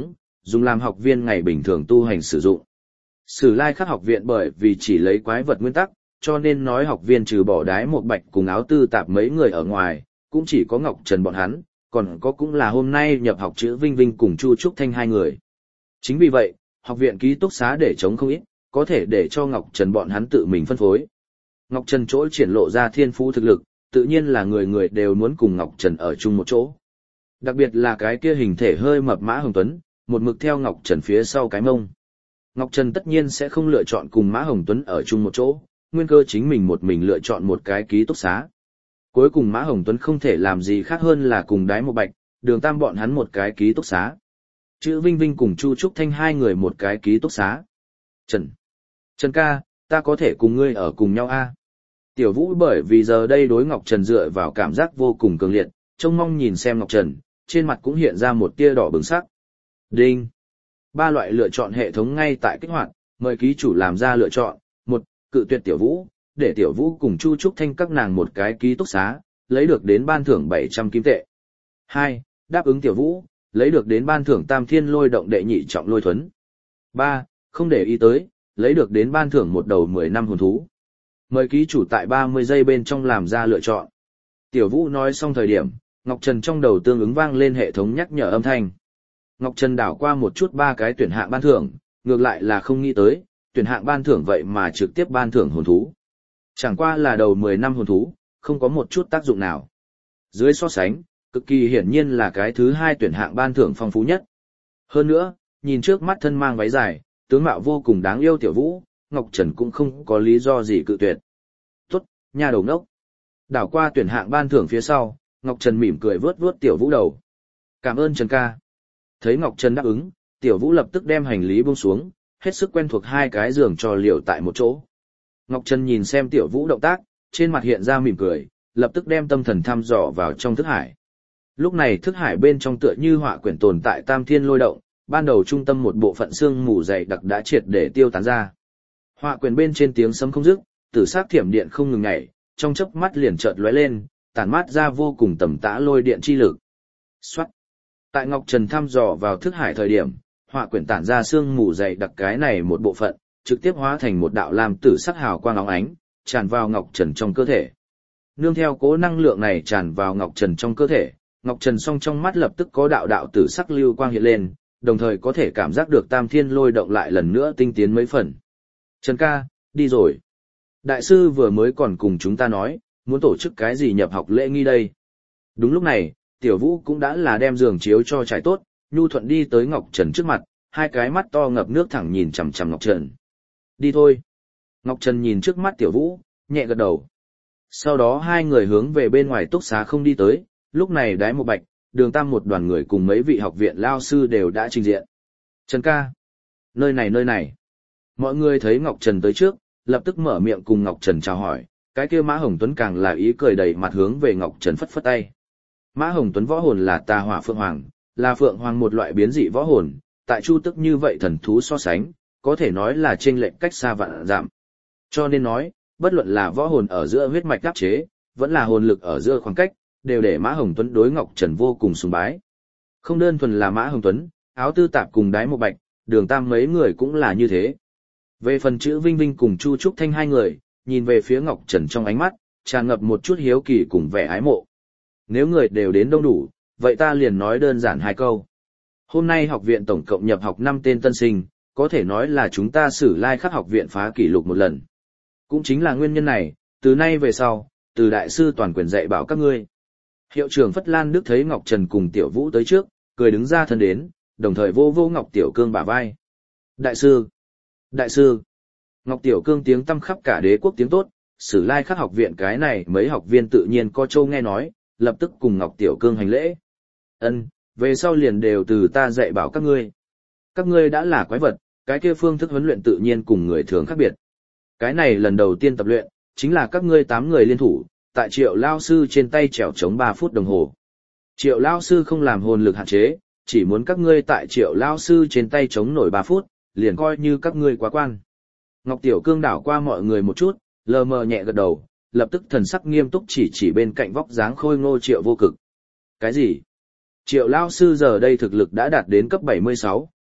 dùng làm học viên ngày bình thường tu hành sử dụng. Sử Lai Khắc học viện bởi vì chỉ lấy quái vật nguyên tắc, cho nên nói học viên trừ bỏ Đái Một Bạch cùng Áo Tư Tạp mấy người ở ngoài, cũng chỉ có Ngọc Trần bọn hắn, còn có cũng là hôm nay nhập học chữ Vinh Vinh cùng Chu Trúc Thanh hai người. Chính vì vậy, học viện ký túc xá để chống không ít, có thể để cho Ngọc Trần bọn hắn tự mình phân phối. Ngọc Trần chỗ triển lộ ra thiên phú thực lực, tự nhiên là người người đều muốn cùng Ngọc Trần ở chung một chỗ. Đặc biệt là cái kia hình thể hơi mập Mã Hồng Tuấn, một mực theo Ngọc Trần phía sau cái mông. Ngọc Trần tất nhiên sẽ không lựa chọn cùng Mã Hồng Tuấn ở chung một chỗ, nguyên cơ chính mình một mình lựa chọn một cái ký túc xá. Cuối cùng Mã Hồng Tuấn không thể làm gì khác hơn là cùng Đái Một Bạch, Đường Tam bọn hắn một cái ký túc xá. Chữ Vinh Vinh cùng Chu Trúc Thanh hai người một cái ký túc xá. Trần. Trần ca, ta có thể cùng ngươi ở cùng nhau a? Tiểu Vũ bởi vì giờ đây đối Ngọc Trần dựa vào cảm giác vô cùng cường liệt, trông mong nhìn xem Ngọc Trần, trên mặt cũng hiện ra một tia đỏ bừng sắc. Đinh. Ba loại lựa chọn hệ thống ngay tại kích hoạt, mời ký chủ làm ra lựa chọn. Một, cự tuyệt Tiểu Vũ, để Tiểu Vũ cùng Chu Trúc Thanh các nàng một cái ký túc xá, lấy được đến ban thưởng bảy trăm kim tệ. Hai, đáp ứng Tiểu Vũ, lấy được đến ban thưởng Tam Thiên Lôi Động đệ nhị trọng lôi thuấn. Ba, không để ý tới, lấy được đến ban thưởng một đầu mười năm hồn thú. Mời ký chủ tại ba mươi giây bên trong làm ra lựa chọn. Tiểu Vũ nói xong thời điểm, Ngọc Trần trong đầu tương ứng vang lên hệ thống nhắc nhở âm thanh. Ngọc Trần đảo qua một chút ba cái tuyển hạng ban thưởng, ngược lại là không nghĩ tới, tuyển hạng ban thưởng vậy mà trực tiếp ban thưởng hồn thú. Chẳng qua là đầu mười năm hồn thú, không có một chút tác dụng nào. Dưới so sánh, cực kỳ hiển nhiên là cái thứ hai tuyển hạng ban thưởng phong phú nhất. Hơn nữa, nhìn trước mắt thân mang váy dài, tướng mạo vô cùng đáng yêu Tiểu Vũ, Ngọc Trần cũng không có lý do gì cự tuyệt. Tốt, nhà đầu ngốc. Đảo qua tuyển hạng ban thưởng phía sau, Ngọc Trần mỉm cười vớt vớt Tiểu Vũ đầu. Cảm ơn Trần ca. Thấy Ngọc Trần đáp ứng, Tiểu Vũ lập tức đem hành lý buông xuống, hết sức quen thuộc hai cái giường trò liều tại một chỗ. Ngọc Trần nhìn xem Tiểu Vũ động tác, trên mặt hiện ra mỉm cười, lập tức đem tâm thần thăm dò vào trong thức hải. Lúc này thức hải bên trong tựa như họa quyển tồn tại Tam Thiên Lôi Động, ban đầu trung tâm một bộ phận xương mù dày đặc đã triệt để tiêu tán ra. Họa quyển bên trên tiếng sấm không dứt, tử sắc thiểm điện không ngừng nhảy, trong chớp mắt liền chợt lóe lên, tản mát ra vô cùng tầm tã lôi điện chi lực. Soát. Tại Ngọc Trần thăm dò vào thức hải thời điểm, họa quyển tản ra xương mù dày đặc cái này một bộ phận, trực tiếp hóa thành một đạo lam tử sắc hào quang óng ánh, tràn vào Ngọc Trần trong cơ thể. Nương theo cố năng lượng này tràn vào Ngọc Trần trong cơ thể, Ngọc Trần song trong mắt lập tức có đạo đạo tử sắc lưu quang hiện lên, đồng thời có thể cảm giác được Tam Thiên Lôi Động lại lần nữa tinh tiến mấy phần. Trần ca, đi rồi. Đại sư vừa mới còn cùng chúng ta nói, muốn tổ chức cái gì nhập học lễ nghi đây. Đúng lúc này, Tiểu Vũ cũng đã là đem giường chiếu cho trải tốt, nhu thuận đi tới Ngọc Trần trước mặt, hai cái mắt to ngập nước thẳng nhìn chằm chằm Ngọc Trần. Đi thôi. Ngọc Trần nhìn trước mắt Tiểu Vũ, nhẹ gật đầu. Sau đó hai người hướng về bên ngoài túc xá không đi tới, lúc này Đái Một Bạch, Đường Tam một đoàn người cùng mấy vị học viện lao sư đều đã trình diện. Trần ca. Nơi này nơi này. Mọi người thấy Ngọc Trần tới trước, lập tức mở miệng cùng Ngọc Trần chào hỏi, cái kia Mã Hồng Tuấn càng là ý cười đầy mặt hướng về Ngọc Trần phất phất tay. Mã Hồng Tuấn võ hồn là Tà Hỏa Phượng Hoàng, là Phượng Hoàng một loại biến dị võ hồn, tại Chu Tức như vậy thần thú so sánh, có thể nói là chênh lệch cách xa vạn dặm. Cho nên nói, bất luận là võ hồn ở giữa huyết mạch áp chế, vẫn là hồn lực ở giữa khoảng cách, đều để Mã Hồng Tuấn đối Ngọc Trần vô cùng sùng bái. Không đơn thuần là Mã Hồng Tuấn, Áo Tư Tạp cùng Đái Một Bạch, Đường Tam mấy người cũng là như thế. Về phần chữ Vinh Vinh cùng Chu Trúc Thanh hai người, nhìn về phía Ngọc Trần trong ánh mắt, tràn ngập một chút hiếu kỳ cùng vẻ ái mộ. Nếu người đều đến đông đủ, vậy ta liền nói đơn giản hai câu. Hôm nay học viện tổng cộng nhập học năm tên tân sinh, có thể nói là chúng ta Sử Lai Khắc học viện phá kỷ lục một lần. Cũng chính là nguyên nhân này, từ nay về sau, từ đại sư toàn quyền dạy bảo các ngươi. Hiệu trưởng Phất Lan Đức thấy Ngọc Trần cùng Tiểu Vũ tới trước, cười đứng ra thân đến, đồng thời vô vô Ngọc Tiểu Cương bả vai. Đại sư! Đại sư! Ngọc Tiểu Cương tiếng tăm khắp cả đế quốc tiếng tốt, Sử Lai Khắc học viện cái này mấy học viên tự nhiên có châu nghe nói, lập tức cùng Ngọc Tiểu Cương hành lễ. Ân, về sau liền đều từ ta dạy bảo các ngươi. Các ngươi đã là quái vật, cái kia phương thức huấn luyện tự nhiên cùng người thường khác biệt. Cái này lần đầu tiên tập luyện, chính là các ngươi tám người liên thủ, tại Triệu lao sư trên tay trèo chống ba phút đồng hồ. Triệu lao sư không làm hồn lực hạn chế, chỉ muốn các ngươi tại Triệu lao sư trên tay chống nổi ba phút, liền coi như các ngươi quá quan. Ngọc Tiểu Cương đảo qua mọi người một chút, lờ mờ nhẹ gật đầu, lập tức thần sắc nghiêm túc chỉ chỉ bên cạnh vóc dáng khôi ngô Triệu Vô Cực. Cái gì? Triệu lao sư giờ đây thực lực đã đạt đến cấp bảy mươi sáu,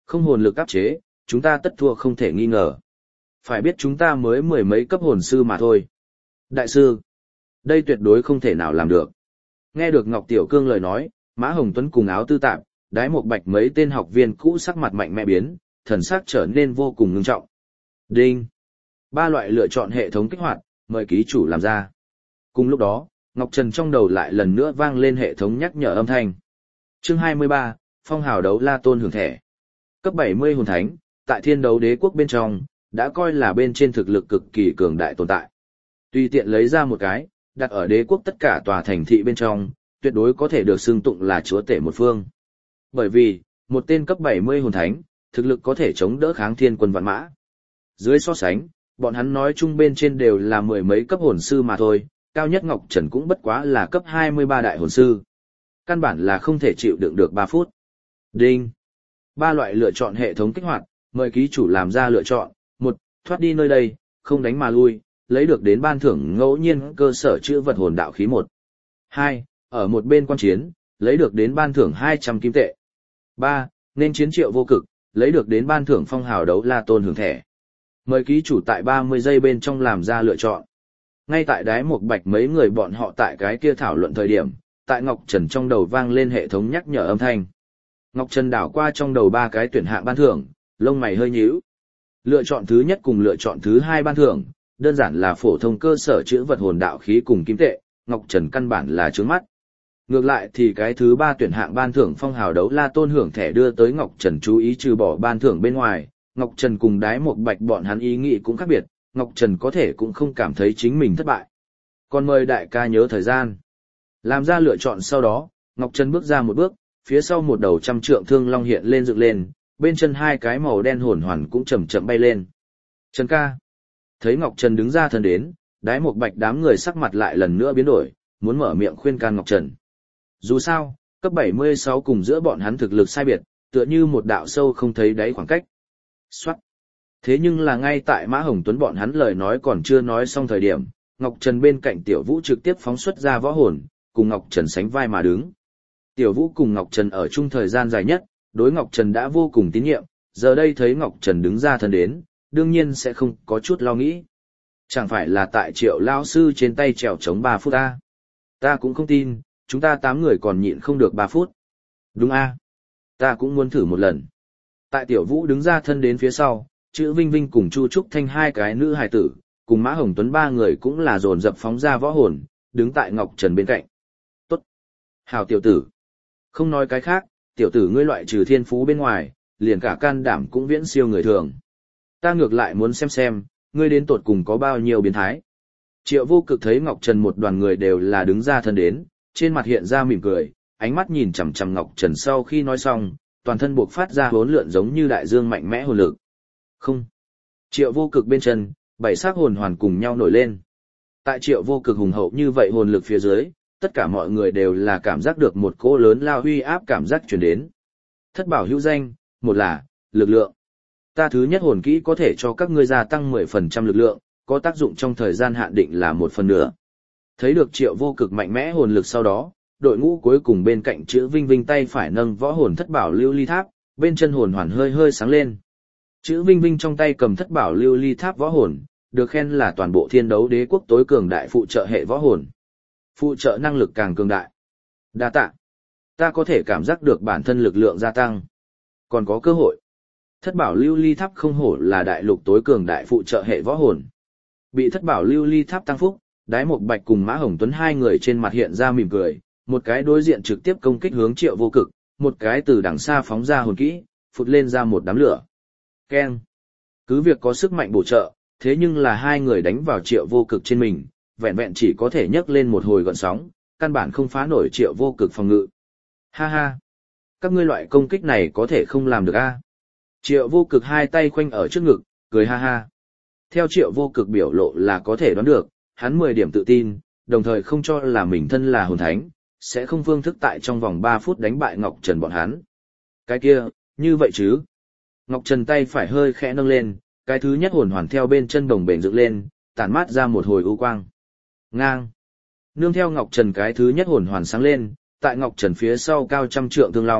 Không hồn lực áp chế, chúng ta tất thua không thể nghi ngờ. Phải biết chúng ta mới mười mấy cấp hồn sư mà thôi. Đại sư, đây tuyệt đối không thể nào làm được. Nghe được Ngọc Tiểu Cương lời nói, Mã Hồng Tuấn cùng Áo Tư Tạp, Đái Một Bạch mấy tên học viên cũ sắc mặt mạnh mẽ biến, thần sắc trở nên vô cùng ngưng trọng. Đinh. Ba loại lựa chọn hệ thống kích hoạt, mời ký chủ làm ra. Cùng lúc đó, Ngọc Trần trong đầu lại lần nữa vang lên hệ thống nhắc nhở âm thanh. Chương hai mươi ba, Phong hào đấu La Tôn hưởng thẻ. Cấp bảy mươi hồn thánh, tại Thiên Đấu Đế quốc bên trong, đã coi là bên trên thực lực cực kỳ cường đại tồn tại. Tùy tiện lấy ra một cái, đặt ở đế quốc tất cả tòa thành thị bên trong, tuyệt đối có thể được xưng tụng là chúa tể một phương. Bởi vì, một tên cấp bảy mươi hồn thánh, thực lực có thể chống đỡ kháng thiên quân vạn mã. Dưới so sánh, bọn hắn nói chung bên trên đều là mười mấy cấp hồn sư mà thôi, cao nhất Ngọc Trần cũng bất quá là cấp hai mươi ba đại hồn sư. Căn bản là không thể chịu đựng được ba phút. Đinh. Ba loại lựa chọn hệ thống kích hoạt, mời ký chủ làm ra lựa chọn. Một, thoát đi nơi đây, không đánh mà lui, lấy được đến ban thưởng ngẫu nhiên cơ sở chữ vật hồn đạo khí một. Hai, ở một bên quan chiến, lấy được đến ban thưởng hai trăm kim tệ. Ba, nên chiến Triệu Vô Cực, lấy được đến ban thưởng phong hào đấu La Tôn hưởng thẻ. Mời ký chủ tại ba mươi giây bên trong làm ra lựa chọn. Ngay tại Đái Một Bạch mấy người bọn họ tại cái kia thảo luận thời điểm, tại Ngọc Trần trong đầu vang lên hệ thống nhắc nhở âm thanh. Ngọc Trần đảo qua trong đầu ba cái tuyển hạng ban thưởng, lông mày hơi nhíu. Lựa chọn thứ nhất cùng lựa chọn thứ hai ban thưởng, đơn giản là phổ thông cơ sở chữ vật hồn đạo khí cùng kim tệ, Ngọc Trần căn bản là trướng mắt. Ngược lại thì cái thứ ba tuyển hạng ban thưởng phong hào đấu La Tôn hưởng thẻ đưa tới Ngọc Trần chú ý trừ bỏ ban thưởng bên ngoài, Ngọc Trần cùng Đái Một Bạch bọn hắn ý nghĩ cũng khác biệt, Ngọc Trần có thể cũng không cảm thấy chính mình thất bại. Còn mời đại ca nhớ thời gian. Làm ra lựa chọn sau đó, Ngọc Trần bước ra một bước, phía sau một đầu trăm trượng thương long hiện lên dựng lên, bên chân hai cái màu đen hồn hoàn cũng chậm chậm bay lên. Trần ca. Thấy Ngọc Trần đứng ra thân đến, Đái Một Bạch đám người sắc mặt lại lần nữa biến đổi, muốn mở miệng khuyên can Ngọc Trần. Dù sao, cấp bảy mươi sáu cùng giữa bọn hắn thực lực sai biệt, tựa như một đạo sâu không thấy đáy khoảng cách. Soát. Thế nhưng là ngay tại Mã Hồng Tuấn bọn hắn lời nói còn chưa nói xong thời điểm, Ngọc Trần bên cạnh Tiểu Vũ trực tiếp phóng xuất ra võ hồn, cùng Ngọc Trần sánh vai mà đứng. Tiểu Vũ cùng Ngọc Trần ở chung thời gian dài nhất, đối Ngọc Trần đã vô cùng tín nhiệm, giờ đây thấy Ngọc Trần đứng ra thân đến, đương nhiên sẽ không có chút lo nghĩ. Chẳng phải là tại Triệu lao sư trên tay trèo chống ba phút ta. Ta cũng không tin, chúng ta tám người còn nhịn không được ba phút. Đúng a, ta cũng muốn thử một lần. Tại Tiểu Vũ đứng ra thân đến phía sau, chữ Vinh Vinh cùng Chu Trúc Thanh hai cái nữ hài tử, cùng Mã Hồng Tuấn ba người cũng là dồn dập phóng ra võ hồn, đứng tại Ngọc Trần bên cạnh. Tốt. Hào tiểu tử. Không nói cái khác, tiểu tử ngươi loại trừ thiên phú bên ngoài, liền cả can đảm cũng viễn siêu người thường. Ta ngược lại muốn xem xem, ngươi đến tột cùng có bao nhiêu biến thái. Triệu Vô Cực thấy Ngọc Trần một đoàn người đều là đứng ra thân đến, trên mặt hiện ra mỉm cười, ánh mắt nhìn chằm chằm Ngọc Trần sau khi nói xong, toàn thân buộc phát ra hỗn lượn giống như đại dương mạnh mẽ hồn lực. Không. Triệu Vô Cực bên chân, bảy xác hồn hoàn cùng nhau nổi lên. Tại Triệu Vô Cực hùng hậu như vậy hồn lực phía dưới, tất cả mọi người đều là cảm giác được một cỗ lớn lao uy áp cảm giác truyền đến. Thất bảo hữu danh, một là lực lượng. Ta thứ nhất hồn kỹ có thể cho các ngươi gia tăng mười phần trăm lực lượng, có tác dụng trong thời gian hạn định là một phần nữa. Thấy được Triệu Vô Cực mạnh mẽ hồn lực sau đó, đội ngũ cuối cùng bên cạnh chữ Vinh Vinh tay phải nâng võ hồn thất bảo lưu ly tháp, bên chân hồn hoàn hơi hơi sáng lên. Chữ Vinh Vinh trong tay cầm thất bảo lưu ly tháp võ hồn, được khen là toàn bộ Thiên Đấu Đế quốc tối cường đại phụ trợ hệ võ hồn. Phụ trợ năng lực càng cường đại. Đa tạ. Ta có thể cảm giác được bản thân lực lượng gia tăng. Còn có cơ hội. Thất bảo lưu ly tháp không hổ là đại lục tối cường đại phụ trợ hệ võ hồn. Bị thất bảo lưu ly tháp tăng phúc, Đái Một Bạch cùng Mã Hồng Tuấn hai người trên mặt hiện ra mỉm cười, một cái đối diện trực tiếp công kích hướng Triệu Vô Cực, một cái từ đằng xa phóng ra hồn kỹ, phụt lên ra một đám lửa. Keng. Cứ việc có sức mạnh bổ trợ, thế nhưng là hai người đánh vào Triệu Vô Cực trên mình, vẹn vẹn chỉ có thể nhấc lên một hồi gợn sóng, căn bản không phá nổi Triệu Vô Cực phòng ngự. Ha ha. Các ngươi loại công kích này có thể không làm được a? Triệu Vô Cực hai tay khoanh ở trước ngực, cười ha ha. Theo Triệu Vô Cực biểu lộ là có thể đoán được, hắn mười điểm tự tin, đồng thời không cho là mình thân là hồn thánh, sẽ không phương thức tại trong vòng ba phút đánh bại Ngọc Trần bọn hắn. Cái kia, như vậy chứ? Ngọc Trần tay phải hơi khẽ nâng lên, cái thứ nhất hồn hoàn theo bên chân đồng bền dựng lên, tản mát ra một hồi u quang. Ngang. Nương theo Ngọc Trần cái thứ nhất hồn hoàn sáng lên, tại Ngọc Trần phía sau cao trăm trượng thương long,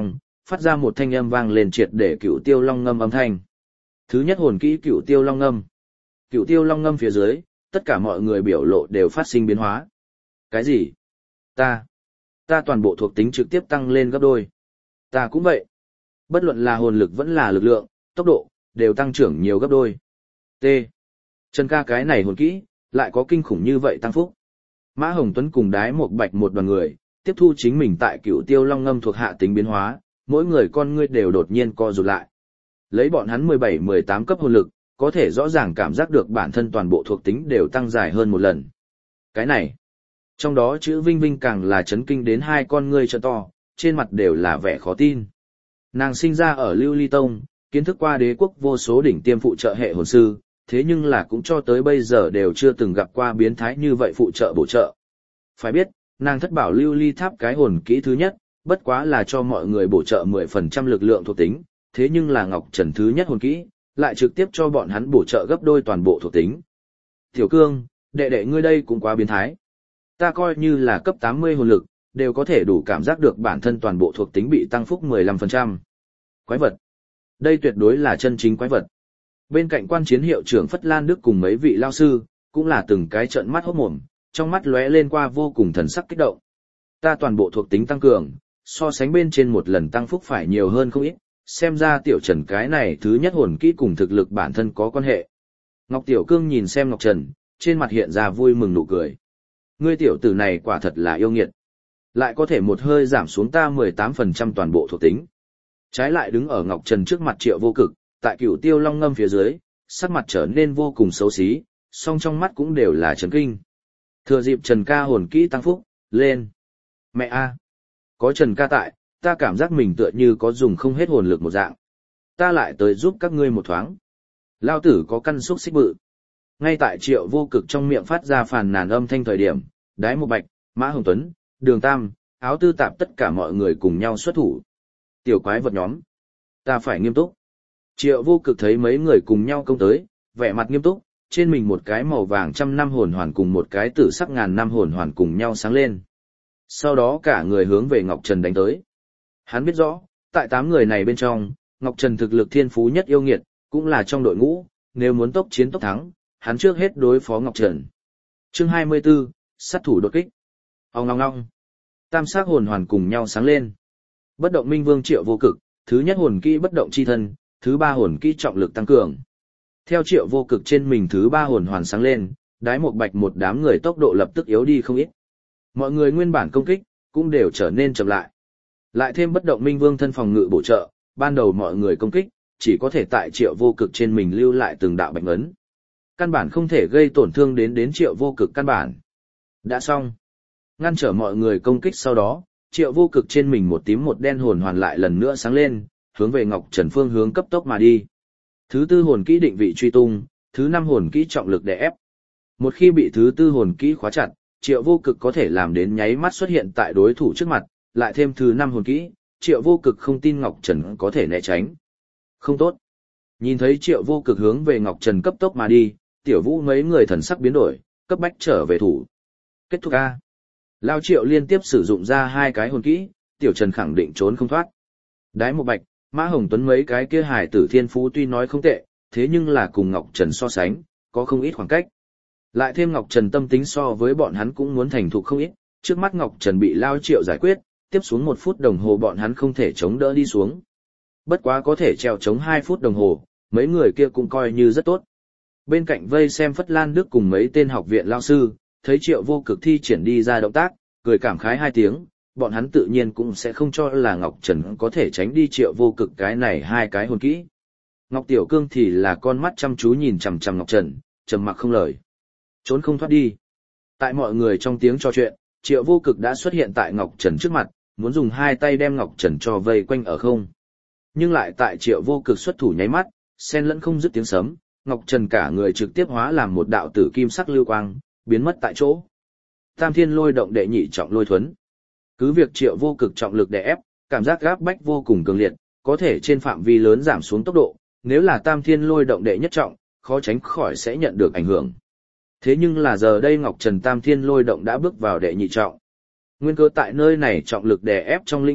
phát ra một thanh âm vang lên triệt để Cửu Tiêu Long Ngâm âm thanh. Thứ nhất hồn kỹ Cửu Tiêu Long Ngâm. Cửu Tiêu Long Ngâm phía dưới, tất cả mọi người biểu lộ đều phát sinh biến hóa. Cái gì? Ta, ta toàn bộ thuộc tính trực tiếp tăng lên gấp đôi. Ta cũng vậy. Bất luận là hồn lực vẫn là lực lượng, tốc độ, đều tăng trưởng nhiều gấp đôi. T. Trần ca cái này hồn kỹ, lại có kinh khủng như vậy tăng phúc. Mã Hồng Tuấn cùng Đái Một Bạch một đoàn người, tiếp thu chính mình tại Cửu Tiêu Long Ngâm thuộc hạ tính biến hóa, mỗi người con ngươi đều đột nhiên co rụt lại. Lấy bọn hắn mười bảy mười tám cấp hồn lực, có thể rõ ràng cảm giác được bản thân toàn bộ thuộc tính đều tăng dài hơn một lần. Cái này, trong đó chữ Vinh Vinh càng là chấn kinh đến hai con ngươi trợ to, trên mặt đều là vẻ khó tin. Nàng sinh ra ở Lưu Ly Tông, kiến thức qua đế quốc vô số đỉnh tiêm phụ trợ hệ hồn sư, thế nhưng là cũng cho tới bây giờ đều chưa từng gặp qua biến thái như vậy phụ trợ bổ trợ. Phải biết, nàng thất bảo Lưu Ly Tháp cái hồn kỹ thứ nhất, bất quá là cho mọi người bổ trợ mười phần trăm lực lượng thuộc tính, thế nhưng là Ngọc Trần thứ nhất hồn kỹ, lại trực tiếp cho bọn hắn bổ trợ gấp đôi toàn bộ thuộc tính. Tiểu Cương, đệ đệ ngươi đây cũng quá biến thái. Ta coi như là cấp tám mươi hồn lực, đều có thể đủ cảm giác được bản thân toàn bộ thuộc tính bị tăng phúc mười lăm phần trăm. Quái vật. Đây tuyệt đối là chân chính quái vật. Bên cạnh quan chiến hiệu trưởng Phất Lan Đức cùng mấy vị lao sư, cũng là từng cái trợn mắt hốt mồm, trong mắt lóe lên qua vô cùng thần sắc kích động. Ta toàn bộ thuộc tính tăng cường, so sánh bên trên một lần tăng phúc phải nhiều hơn không ít, xem ra Tiểu Trần cái này thứ nhất hồn kỹ cùng thực lực bản thân có quan hệ. Ngọc Tiểu Cương nhìn xem Ngọc Trần, trên mặt hiện ra vui mừng nụ cười. Ngươi tiểu tử này quả thật là yêu nghiệt. Lại có thể một hơi giảm xuống ta mười tám phần trăm toàn bộ thuộc tính. Trái lại đứng ở Ngọc Trần trước mặt Triệu Vô Cực, tại Cửu Tiêu Long Ngâm phía dưới, sắc mặt trở nên vô cùng xấu xí, song trong mắt cũng đều là chấn kinh. Thừa dịp Trần ca hồn kỹ tăng phúc, lên. Mẹ a, có Trần ca tại, ta cảm giác mình tựa như có dùng không hết hồn lực một dạng. Ta lại tới giúp các ngươi một thoáng. Lao tử có căn xúc xích bự. Ngay tại Triệu Vô Cực trong miệng phát ra phàn nàn âm thanh thời điểm, Đái Một Bạch, Mã Hồng Tuấn, Đường Tam, Áo Tư Tạp tất cả mọi người cùng nhau xuất thủ. Tiểu quái vật nhóm, ta phải nghiêm túc. Triệu Vô Cực thấy mấy người cùng nhau công tới, vẻ mặt nghiêm túc, trên mình một cái màu vàng trăm năm hồn hoàn cùng một cái tử sắc ngàn năm hồn hoàn cùng nhau sáng lên. Sau đó cả người hướng về Ngọc Trần đánh tới. Hắn biết rõ, tại tám người này bên trong, Ngọc Trần thực lực thiên phú nhất yêu nghiệt, cũng là trong đội ngũ, nếu muốn tốc chiến tốc thắng, hắn trước hết đối phó Ngọc Trần. Chương hai mươi 24, sát thủ đột kích. Ong ong ong. Tam sắc hồn hoàn cùng nhau sáng lên. Bất động minh vương Triệu Vô Cực, thứ nhất hồn kỹ bất động chi thân, thứ ba hồn kỹ trọng lực tăng cường. Theo Triệu Vô Cực trên mình thứ ba hồn hoàn sáng lên, Đái Một Bạch một đám người tốc độ lập tức yếu đi không ít. Mọi người nguyên bản công kích cũng đều trở nên chậm lại. Lại thêm bất động minh vương thân phòng ngự bổ trợ, ban đầu mọi người công kích chỉ có thể tại Triệu Vô Cực trên mình lưu lại từng đạo bạch ấn. Căn bản không thể gây tổn thương đến đến Triệu Vô Cực căn bản. Đã xong. Ngăn trở mọi người công kích sau đó, Triệu Vô Cực trên mình một tím một đen hồn hoàn lại lần nữa sáng lên, hướng về Ngọc Trần phương hướng cấp tốc mà đi. Thứ tư hồn kỹ định vị truy tung, thứ năm hồn kỹ trọng lực đè ép. Một khi bị thứ tư hồn kỹ khóa chặt, Triệu Vô Cực có thể làm đến nháy mắt xuất hiện tại đối thủ trước mặt, lại thêm thứ năm hồn kỹ, Triệu Vô Cực không tin Ngọc Trần có thể né tránh. Không tốt. Nhìn thấy Triệu Vô Cực hướng về Ngọc Trần cấp tốc mà đi, Tiểu Vũ mấy người thần sắc biến đổi, cấp bách trở về thủ. Kết thúc A. Lao Triệu liên tiếp sử dụng ra hai cái hồn kỹ, Tiểu Trần khẳng định trốn không thoát. Đái Một Bạch, Mã Hồng Tuấn mấy cái kia hải tử thiên phú tuy nói không tệ, thế nhưng là cùng Ngọc Trần so sánh, có không ít khoảng cách. Lại thêm Ngọc Trần tâm tính so với bọn hắn cũng muốn thành thục không ít, trước mắt Ngọc Trần bị Lao Triệu giải quyết, tiếp xuống một phút đồng hồ bọn hắn không thể chống đỡ đi xuống. Bất quá có thể trèo chống hai phút đồng hồ, mấy người kia cũng coi như rất tốt. Bên cạnh vây xem Phất Lan Đức cùng mấy tên học viện lao sư, thấy Triệu Vô Cực thi triển đi ra động tác, cười cảm khái hai tiếng, bọn hắn tự nhiên cũng sẽ không cho là Ngọc Trần có thể tránh đi Triệu Vô Cực cái này hai cái hồn kỹ. Ngọc Tiểu Cương thì là con mắt chăm chú nhìn chằm chằm Ngọc Trần, trầm mặc không lời. Trốn không thoát đi. Tại mọi người trong tiếng trò chuyện, Triệu Vô Cực đã xuất hiện tại Ngọc Trần trước mặt, muốn dùng hai tay đem Ngọc Trần cho vây quanh ở không. Nhưng lại tại Triệu Vô Cực xuất thủ nháy mắt, xen lẫn không dứt tiếng sấm, Ngọc Trần cả người trực tiếp hóa làm một đạo tử kim sắc lưu quang, biến mất tại chỗ. Tam Thiên Lôi Động đệ nhị trọng lôi thuấn. Cứ việc Triệu Vô Cực trọng lực đè ép, cảm giác gáp bách vô cùng cường liệt, có thể trên phạm vi lớn giảm xuống tốc độ, nếu là Tam Thiên Lôi Động đệ nhất trọng, khó tránh khỏi sẽ nhận được ảnh hưởng. Thế nhưng là giờ đây Ngọc Trần Tam Thiên Lôi Động đã bước vào đệ nhị trọng. Nguyên cơ tại nơi này trọng lực đè ép trong lĩnh vực,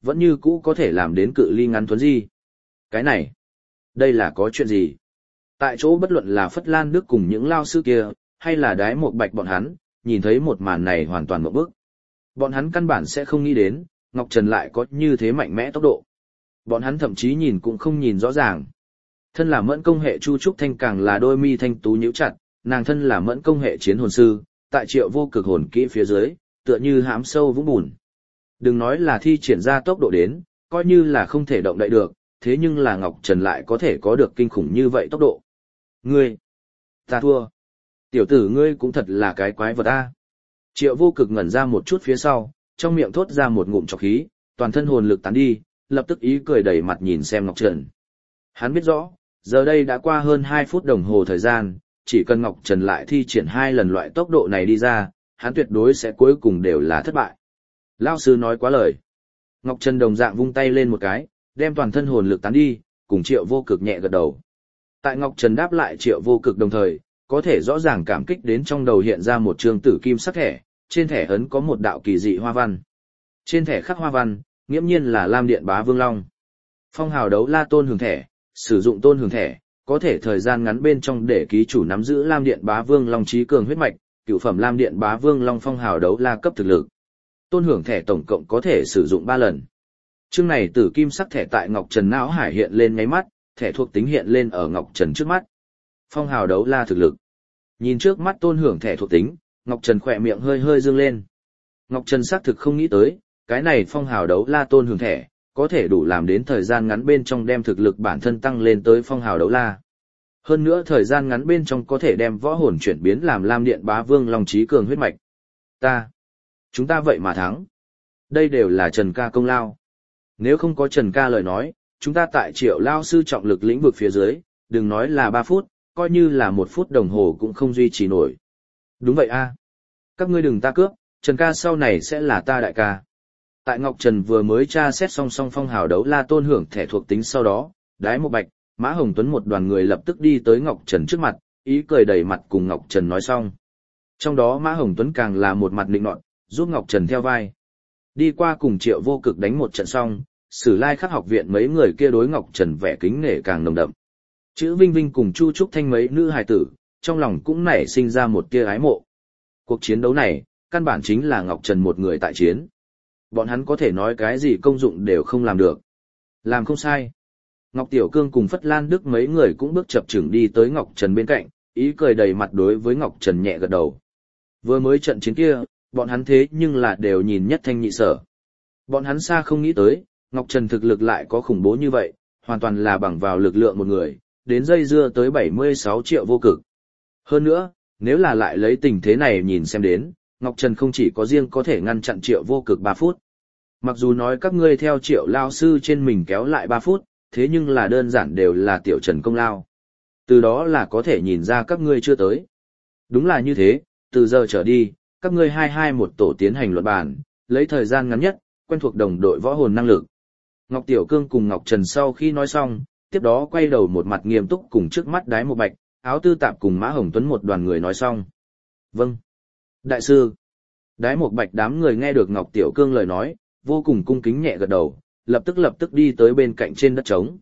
vẫn như cũ có thể làm đến cự ly ngắn thuấn di. Cái này, đây là có chuyện gì? Tại chỗ bất luận là Phất Lan Đức cùng những lao sư kia, hay là Đái Một Bạch bọn hắn, nhìn thấy một màn này hoàn toàn ngộp bức. Bọn hắn căn bản sẽ không nghĩ đến, Ngọc Trần lại có như thế mạnh mẽ tốc độ. Bọn hắn thậm chí nhìn cũng không nhìn rõ ràng. Thân là mẫn công hệ Chu Trúc Thanh càng là đôi mi thanh tú nhíu chặt, nàng thân là mẫn công hệ chiến hồn sư, tại Triệu Vô Cực hồn kỹ phía dưới, tựa như hãm sâu vũng bùn. Đừng nói là thi triển ra tốc độ đến, coi như là không thể động đậy được, thế nhưng là Ngọc Trần lại có thể có được kinh khủng như vậy tốc độ. Ngươi, ta thua. Tiểu tử ngươi cũng thật là cái quái vật a. Triệu Vô Cực ngẩn ra một chút phía sau, trong miệng thốt ra một ngụm trọc khí, toàn thân hồn lực tán đi, lập tức ý cười đầy mặt nhìn xem Ngọc Trần. Hắn biết rõ, giờ đây đã qua hơn hai phút đồng hồ thời gian, chỉ cần Ngọc Trần lại thi triển hai lần loại tốc độ này đi ra, hắn tuyệt đối sẽ cuối cùng đều là thất bại. Lão sư nói quá lời. Ngọc Trần đồng dạng vung tay lên một cái, đem toàn thân hồn lực tán đi, cùng Triệu Vô Cực nhẹ gật đầu. Tại Ngọc Trần đáp lại Triệu Vô Cực đồng thời, có thể rõ ràng cảm kích đến trong đầu hiện ra một trường tử kim sắc thẻ, trên thẻ ấn có một đạo kỳ dị hoa văn. Trên thẻ khắc hoa văn, nghiễm nhiên là Lam Điện Bá Vương Long. Phong hào đấu la tôn hưởng thẻ, sử dụng tôn hưởng thẻ, có thể thời gian ngắn bên trong để ký chủ nắm giữ Lam Điện Bá Vương Long trí cường huyết mạch, cửu phẩm Lam Điện Bá Vương Long phong hào đấu la cấp thực lực. Tôn hưởng thẻ tổng cộng có thể sử dụng ba lần. Chương này tử kim sắc thẻ tại Ngọc Trần não hải hiện lên nháy mắt, thẻ thuộc tính hiện lên ở Ngọc Trần trước mắt. Phong hào đấu la thực lực. Nhìn trước mắt tôn hưởng thẻ thuộc tính, Ngọc Trần khỏe miệng hơi hơi dương lên. Ngọc Trần xác thực không nghĩ tới, cái này phong hào đấu la tôn hưởng thẻ, có thể đủ làm đến thời gian ngắn bên trong đem thực lực bản thân tăng lên tới phong hào đấu la. Hơn nữa thời gian ngắn bên trong có thể đem võ hồn chuyển biến làm Lam Điện Bá Vương Long trí cường huyết mạch. Ta, chúng ta vậy mà thắng. Đây đều là Trần ca công lao. Nếu không có Trần ca lời nói, chúng ta tại Triệu lao sư trọng lực lĩnh vực phía dưới, đừng nói là ba phút, coi như là một phút đồng hồ cũng không duy trì nổi. Đúng vậy a. Các ngươi đừng ta cướp, Trần ca sau này sẽ là ta đại ca. Tại Ngọc Trần vừa mới tra xét song song phong hào đấu la tôn hưởng thẻ thuộc tính sau đó, Đái Một Bạch, Mã Hồng Tuấn một đoàn người lập tức đi tới Ngọc Trần trước mặt, ý cười đầy mặt cùng Ngọc Trần nói xong. Trong đó Mã Hồng Tuấn càng là một mặt nịnh nọt, giúp Ngọc Trần theo vai. Đi qua cùng Triệu Vô Cực đánh một trận xong, Sử Lai Khắc học viện mấy người kia đối Ngọc Trần vẻ kính nể càng nồng đậm. Chữ Vinh Vinh cùng Chu Trúc Thanh mấy nữ hài tử, trong lòng cũng nảy sinh ra một tia ái mộ. Cuộc chiến đấu này, căn bản chính là Ngọc Trần một người tại chiến. Bọn hắn có thể nói cái gì công dụng đều không làm được. Làm không sai. Ngọc Tiểu Cương cùng Phất Lan Đức mấy người cũng bước chập chững đi tới Ngọc Trần bên cạnh, ý cười đầy mặt đối với Ngọc Trần nhẹ gật đầu. Vừa mới trận chiến kia, bọn hắn thế nhưng là đều nhìn nhất thanh nhị sở. Bọn hắn xa không nghĩ tới, Ngọc Trần thực lực lại có khủng bố như vậy, hoàn toàn là bằng vào lực lượng một người, đến dây dưa tới bảy mươi sáu triệu vô cực. Hơn nữa, nếu là lại lấy tình thế này nhìn xem đến, Ngọc Trần không chỉ có riêng có thể ngăn chặn triệu vô cực ba phút. Mặc dù nói các ngươi theo triệu lao sư trên mình kéo lại ba phút, thế nhưng là đơn giản đều là tiểu Trần công lao. Từ đó là có thể nhìn ra các ngươi chưa tới. Đúng là như thế, từ giờ trở đi, các ngươi hai hai một tổ tiến hành luận bàn, lấy thời gian ngắn nhất, quen thuộc đồng đội võ hồn năng lực. Ngọc Tiểu Cương cùng Ngọc Trần sau khi nói xong, tiếp đó quay đầu một mặt nghiêm túc cùng trước mắt Đái Một Bạch, Áo Tư Tạp cùng Mã Hồng Tuấn một đoàn người nói xong. Vâng. Đại sư. Đái Một Bạch đám người nghe được Ngọc Tiểu Cương lời nói, vô cùng cung kính nhẹ gật đầu, lập tức lập tức đi tới bên cạnh trên đất trống.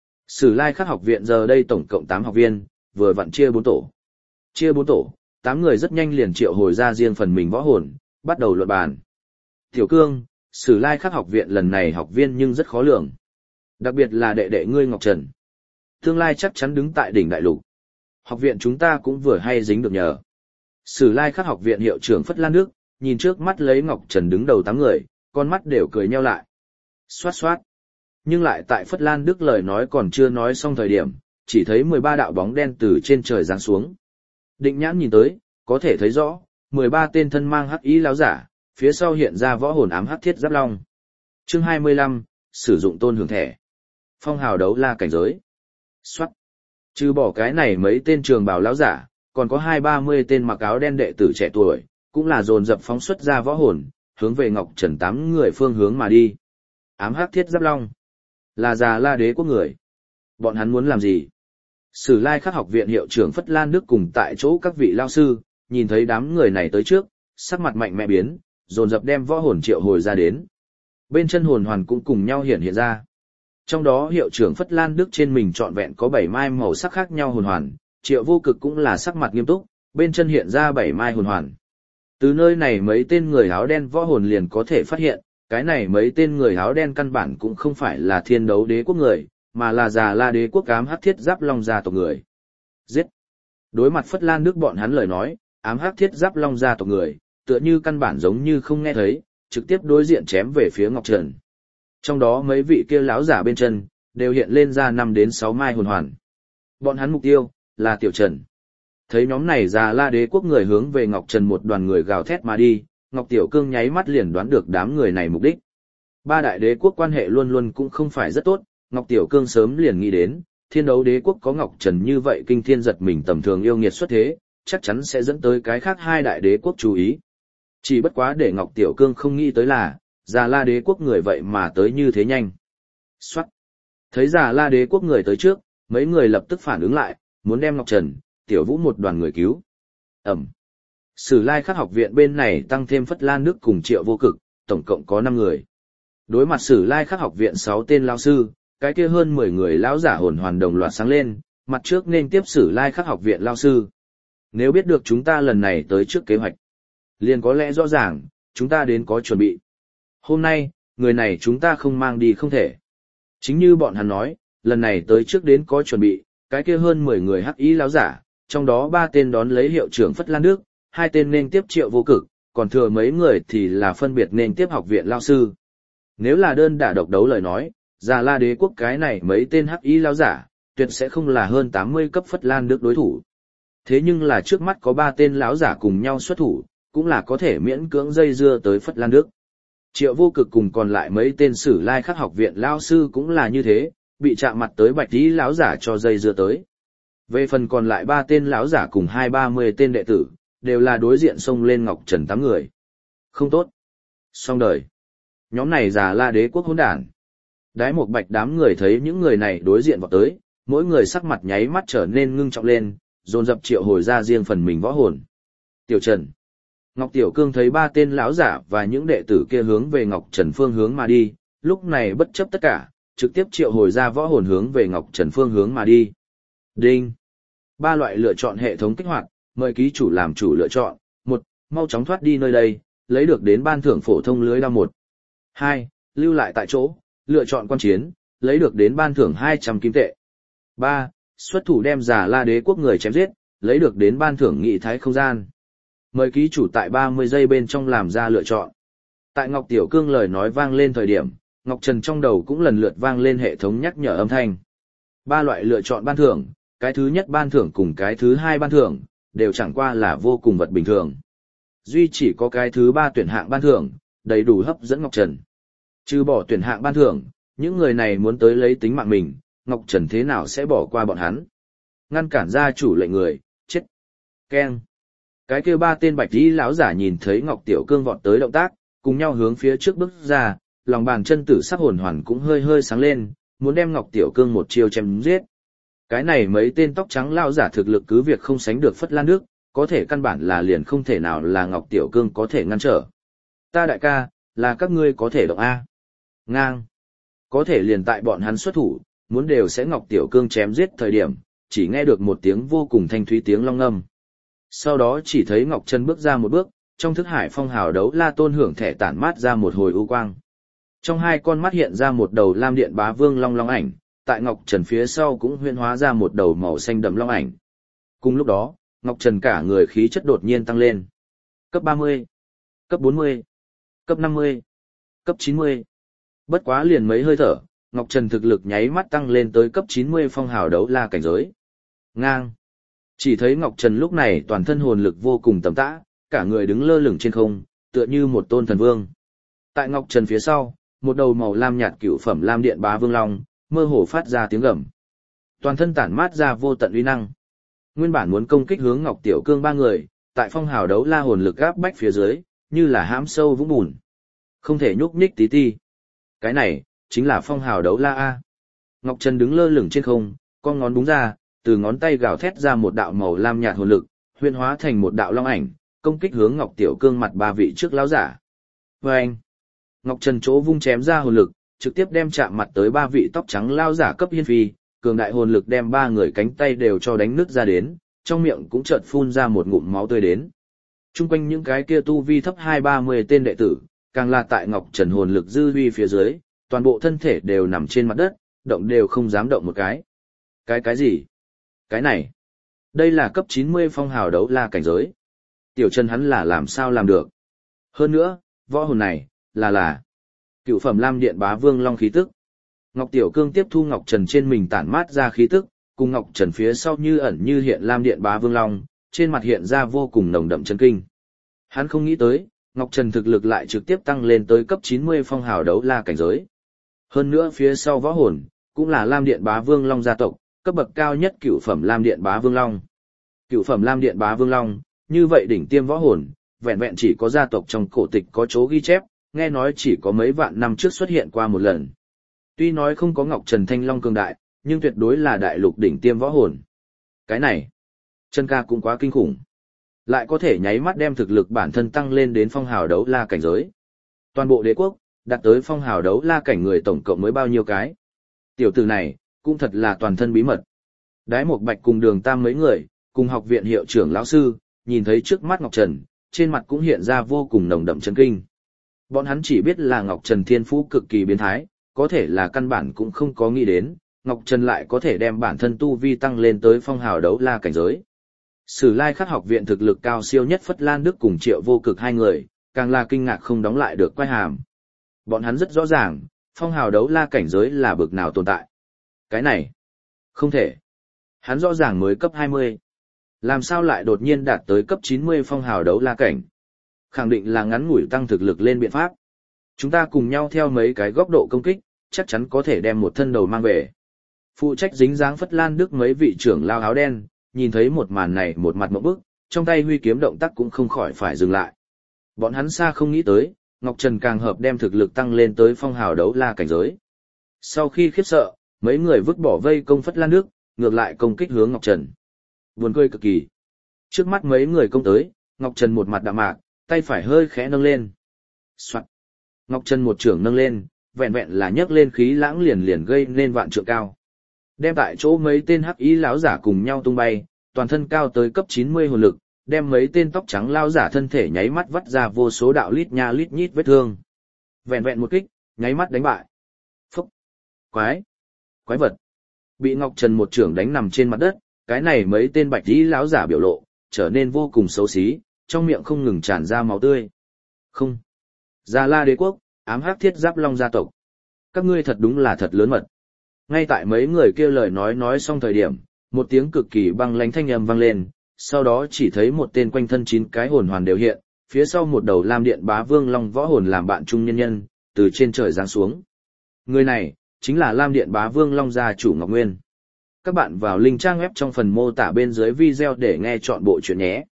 Sử Lai Khắc học viện giờ đây tổng cộng tám học viên, vừa vặn chia bốn tổ. Chia bốn tổ, tám người rất nhanh liền triệu hồi ra riêng phần mình võ hồn, bắt đầu luận bàn. Tiểu Cương, Sử Lai Khắc học viện lần này học viên nhưng rất khó lường. Đặc biệt là đệ đệ ngươi Ngọc Trần. Tương lai chắc chắn đứng tại đỉnh đại lục. Học viện chúng ta cũng vừa hay dính được nhờ. Sử Lai Khắc học viện hiệu trưởng Phất Lan Đức, nhìn trước mắt lấy Ngọc Trần đứng đầu tám người, con mắt đều cười nheo lại. Xoát xoát. Nhưng lại tại Phất Lan Đức lời nói còn chưa nói xong thời điểm, chỉ thấy mười ba đạo bóng đen từ trên trời giáng xuống. Định nhãn nhìn tới, có thể thấy rõ, mười ba tên thân mang hắc ý láo giả, phía sau hiện ra võ hồn ám hắc thiết giáp long. Chương hai mươi lăm, sử dụng tôn hưởng thẻ. Phong hào đấu la cảnh giới. Xoát. Trừ bỏ cái này mấy tên trường bào láo giả, còn có hai ba mươi tên mặc áo đen đệ tử trẻ tuổi, cũng là dồn dập phóng xuất ra võ hồn, hướng về Ngọc Trần tám người phương hướng mà đi. Ám hắc thiết giáp long. Là già La Đế quốc người. Bọn hắn muốn làm gì? Sử Lai Khắc học viện hiệu trưởng Phất Lan Đức cùng tại chỗ các vị lao sư, nhìn thấy đám người này tới trước, sắc mặt mạnh mẽ biến, dồn dập đem võ hồn triệu hồi ra đến. Bên chân hồn hoàn cũng cùng nhau hiện hiện ra. Trong đó hiệu trưởng Phất Lan Đức trên mình trọn vẹn có bảy mai màu sắc khác nhau hồn hoàn, Triệu Vô Cực cũng là sắc mặt nghiêm túc, bên chân hiện ra bảy mai hồn hoàn. Từ nơi này mấy tên người áo đen võ hồn liền có thể phát hiện, cái này mấy tên người áo đen căn bản cũng không phải là Thiên Đấu Đế quốc người, mà là Già La Đế quốc ám hắc thiết giáp long gia tộc người. Giết! Đối mặt Phất Lan Đức bọn hắn lời nói, ám hắc thiết giáp long gia tộc người, tựa như căn bản giống như không nghe thấy, trực tiếp đối diện chém về phía Ngọc Trần. Trong đó mấy vị kia lão giả bên chân, đều hiện lên ra năm đến sáu mai hồn hoàn. Bọn hắn mục tiêu, là Tiểu Trần. Thấy nhóm này Già La Đế quốc người hướng về Ngọc Trần một đoàn người gào thét mà đi, Ngọc Tiểu Cương nháy mắt liền đoán được đám người này mục đích. Ba đại đế quốc quan hệ luôn luôn cũng không phải rất tốt, Ngọc Tiểu Cương sớm liền nghĩ đến, Thiên Đấu Đế quốc có Ngọc Trần như vậy kinh thiên giật mình tầm thường yêu nghiệt xuất thế, chắc chắn sẽ dẫn tới cái khác hai đại đế quốc chú ý. Chỉ bất quá để Ngọc Tiểu Cương không nghĩ tới là, Già La Đế quốc người vậy mà tới như thế nhanh. Soát. Thấy Già La Đế quốc người tới trước, mấy người lập tức phản ứng lại, muốn đem Ngọc Trần, Tiểu Vũ một đoàn người cứu. Ẩm. Sử Lai Khắc học viện bên này tăng thêm Phất Lan Đức cùng Triệu Vô Cực, tổng cộng có năm người. Đối mặt Sử Lai Khắc học viện sáu tên lão sư, cái kia hơn mười người lão giả hồn hoàn đồng loạt sáng lên, mặt trước nên tiếp Sử Lai Khắc học viện lão sư. Nếu biết được chúng ta lần này tới trước kế hoạch, liền có lẽ rõ ràng, chúng ta đến có chuẩn bị. Hôm nay, người này chúng ta không mang đi không thể. Chính như bọn hắn nói, lần này tới trước đến có chuẩn bị, cái kia hơn mười người hắc ý lão giả, trong đó ba tên đón lấy hiệu trưởng Phất Lan Đức, hai tên nên tiếp Triệu Vô Cực, còn thừa mấy người thì là phân biệt nên tiếp học viện lão sư. Nếu là đơn đả độc đấu lời nói, Già La Đế quốc cái này mấy tên hắc ý lão giả, tuyệt sẽ không là hơn tám mươi cấp Phất Lan Đức đối thủ. Thế nhưng là trước mắt có ba tên lão giả cùng nhau xuất thủ, cũng là có thể miễn cưỡng dây dưa tới Phất Lan Đức. Triệu Vô Cực cùng còn lại mấy tên Sử Lai Khắc học viện lão sư cũng là như thế, bị chạm mặt tới bạch tí lão giả cho dây dưa tới. Về phần còn lại ba tên lão giả cùng hai ba mươi tên đệ tử, đều là đối diện xông lên Ngọc Trần tám người. Không tốt. Xong đời. Nhóm này Già La Đế quốc hỗn đản. Đái một bạch đám người thấy những người này đối diện vào tới, mỗi người sắc mặt nháy mắt trở nên ngưng trọng lên, dồn dập triệu hồi ra riêng phần mình võ hồn. Tiểu Trần. Ngọc Tiểu Cương thấy ba tên lão giả và những đệ tử kia hướng về Ngọc Trần phương hướng mà đi, lúc này bất chấp tất cả, trực tiếp triệu hồi ra võ hồn hướng về Ngọc Trần phương hướng mà đi. Đinh. Ba loại lựa chọn hệ thống kích hoạt, mời ký chủ làm chủ lựa chọn. Một, mau chóng thoát đi nơi đây, lấy được đến ban thưởng phổ thông lưới đao một. Hai, lưu lại tại chỗ, lựa chọn quan chiến, lấy được đến ban thưởng hai trăm kim tệ. Ba, xuất thủ đem Già La Đế quốc người chém giết, lấy được đến ban thưởng nghị thái không gian. Mời ký chủ tại ba mươi giây bên trong làm ra lựa chọn. Tại Ngọc Tiểu Cương lời nói vang lên thời điểm, Ngọc Trần trong đầu cũng lần lượt vang lên hệ thống nhắc nhở âm thanh. Ba loại lựa chọn ban thưởng, cái thứ nhất ban thưởng cùng cái thứ hai ban thưởng, đều chẳng qua là vô cùng vật bình thường. Duy chỉ có cái thứ ba tuyển hạng ban thưởng, đầy đủ hấp dẫn Ngọc Trần. Trừ bỏ tuyển hạng ban thưởng, những người này muốn tới lấy tính mạng mình, Ngọc Trần thế nào sẽ bỏ qua bọn hắn. Ngăn cản gia chủ lệnh người, chết. Keng. Cái kia ba tên bạch y lão giả nhìn thấy Ngọc Tiểu Cương vọt tới động tác, cùng nhau hướng phía trước bước ra, lòng bàn chân tử sắc hồn hoàn cũng hơi hơi sáng lên, muốn đem Ngọc Tiểu Cương một chiêu chém giết. Cái này mấy tên tóc trắng lão giả thực lực cứ việc không sánh được Phất Lan Đức, có thể căn bản là liền không thể nào là Ngọc Tiểu Cương có thể ngăn trở. Ta đại ca, là các ngươi có thể động A. Ngang. Có thể liền tại bọn hắn xuất thủ, muốn đều sẽ Ngọc Tiểu Cương chém giết thời điểm, chỉ nghe được một tiếng vô cùng thanh thúy tiếng long ngâm. Sau đó chỉ thấy Ngọc Trần bước ra một bước, trong thức hải phong hào đấu la tôn hưởng thẻ tản mát ra một hồi u quang. Trong hai con mắt hiện ra một đầu lam điện bá vương long long ảnh, tại Ngọc Trần phía sau cũng huyễn hóa ra một đầu màu xanh đậm long ảnh. Cùng lúc đó, Ngọc Trần cả người khí chất đột nhiên tăng lên. Cấp ba mươi, cấp bốn mươi, cấp năm mươi, cấp chín mươi. Bất quá liền mấy hơi thở, Ngọc Trần thực lực nháy mắt tăng lên tới cấp chín mươi phong hào đấu la cảnh giới. Ngang. Chỉ thấy Ngọc Trần lúc này toàn thân hồn lực vô cùng tầm tã, cả người đứng lơ lửng trên không, tựa như một tôn thần vương. Tại Ngọc Trần phía sau, một đầu màu lam nhạt cựu phẩm lam điện bá vương long, mơ hồ phát ra tiếng gầm. Toàn thân tản mát ra vô tận uy năng. Nguyên bản muốn công kích hướng Ngọc Tiểu Cương ba người, tại phong hào đấu la hồn lực áp bách phía dưới, như là hãm sâu vũng bùn. Không thể nhúc nhích tí ti. Cái này, chính là phong hào đấu la A. Ngọc Trần đứng lơ lửng trên không, con ngón búng ra, từ ngón tay gào thét ra một đạo màu lam nhạt hồn lực, huyễn hóa thành một đạo long ảnh, công kích hướng Ngọc Tiểu Cương mặt ba vị trước lão giả. Vâng! Ngọc Trần chỗ vung chém ra hồn lực, trực tiếp đem chạm mặt tới ba vị tóc trắng lao giả cấp hiên phi, cường đại hồn lực đem ba người cánh tay đều cho đánh nứt ra đến, trong miệng cũng chợt phun ra một ngụm máu tươi đến. Trung quanh những cái kia tu vi thấp hai ba mươi tên đệ tử, càng là tại Ngọc Trần hồn lực dư uy phía dưới, toàn bộ thân thể đều nằm trên mặt đất, động đều không dám động một cái. Cái cái gì? Cái này? Đây là cấp chín mươi phong hào đấu la cảnh giới. Tiểu Trần hắn là làm sao làm được? Hơn nữa, võ hồn này, là là cựu phẩm Lam Điện Bá Vương Long khí tức. Ngọc Tiểu Cương tiếp thu Ngọc Trần trên mình tản mát ra khí tức, cùng Ngọc Trần phía sau như ẩn như hiện Lam Điện Bá Vương Long, trên mặt hiện ra vô cùng nồng đậm chấn kinh. Hắn không nghĩ tới, Ngọc Trần thực lực lại trực tiếp tăng lên tới cấp chín mươi phong hào đấu la cảnh giới. Hơn nữa phía sau võ hồn, cũng là Lam Điện Bá Vương Long gia tộc, cấp bậc cao nhất cựu phẩm Lam Điện Bá Vương Long. Cựu phẩm Lam Điện Bá Vương Long, như vậy đỉnh tiêm võ hồn, vẹn vẹn chỉ có gia tộc trong cổ tịch có chỗ ghi chép, nghe nói chỉ có mấy vạn năm trước xuất hiện qua một lần. Tuy nói không có Ngọc Trần Thanh Long cường đại, nhưng tuyệt đối là đại lục đỉnh tiêm võ hồn. Cái này, chân ca cũng quá kinh khủng. Lại có thể nháy mắt đem thực lực bản thân tăng lên đến phong hào đấu la cảnh giới. Toàn bộ đế quốc, đạt tới phong hào đấu la cảnh người tổng cộng mới bao nhiêu cái. Tiểu tử này, cũng thật là toàn thân bí mật. Đái Mộc Bạch cùng Đường Tam mấy người, cùng học viện hiệu trưởng lão sư, nhìn thấy trước mắt Ngọc Trần, trên mặt cũng hiện ra vô cùng nồng đậm chấn kinh. Bọn hắn chỉ biết là Ngọc Trần thiên phú cực kỳ biến thái, có thể là căn bản cũng không có nghĩ đến, Ngọc Trần lại có thể đem bản thân tu vi tăng lên tới phong hào đấu la cảnh giới. Sử Lai Khắc học viện thực lực cao siêu nhất Phất Lan Đức cùng Triệu Vô Cực hai người, càng là kinh ngạc không đóng lại được quay hàm. Bọn hắn rất rõ ràng, phong hào đấu la cảnh giới là bực nào tồn tại. Cái này, không thể. Hắn rõ ràng mới cấp hai mươi. Làm sao lại đột nhiên đạt tới cấp chín mươi phong hào đấu la cảnh? Khẳng định là ngắn ngủi tăng thực lực lên biện pháp. Chúng ta cùng nhau theo mấy cái góc độ công kích, chắc chắn có thể đem một thân đầu mang về. Phụ trách dính dáng Phất Lan Đức mấy vị trưởng lao áo đen, nhìn thấy một màn này một mặt mộng bức, trong tay huy kiếm động tác cũng không khỏi phải dừng lại. Bọn hắn xa không nghĩ tới, Ngọc Trần càng hợp đem thực lực tăng lên tới phong hào đấu la cảnh giới. Sau khi khiếp sợ, mấy người vứt bỏ vây công Phất Lan Đức, ngược lại công kích hướng Ngọc Trần. Buồn cười cực kỳ. Trước mắt mấy người công tới, Ngọc Trần một mặt đạm mạc, tay phải hơi khẽ nâng lên. Soạn. Ngọc Trần một trưởng nâng lên, vẹn vẹn là nhấc lên khí lãng liền liền gây nên vạn trượng cao. Đem tại chỗ mấy tên hắc ý lão giả cùng nhau tung bay, toàn thân cao tới cấp chín mươi hồn lực, đem mấy tên tóc trắng lão giả thân thể nháy mắt vắt ra vô số đạo lít nha lít nhít vết thương. Vẹn vẹn một kích, nháy mắt đánh bại. Phúc! Quái! Quái vật! Bị Ngọc Trần một trưởng đánh nằm trên mặt đất, cái này mấy tên bạch ý lão giả biểu lộ, trở nên vô cùng xấu xí, trong miệng không ngừng tràn ra máu tươi. Không! Gia La Đế quốc, ám hắc thiết giáp long gia tộc. Các ngươi thật đúng là thật lớn mật. Ngay tại mấy người kia lời nói nói xong thời điểm, một tiếng cực kỳ băng lãnh thanh âm vang lên, sau đó chỉ thấy một tên quanh thân chín cái hồn hoàn đều hiện, phía sau một đầu Lam Điện Bá Vương Long võ hồn làm bạn trung nhân nhân, từ trên trời giáng xuống. Người này, chính là Lam Điện Bá Vương Long gia chủ Ngọc Nguyên. Các bạn vào link trang web trong phần mô tả bên dưới video để nghe trọn bộ chuyện nhé.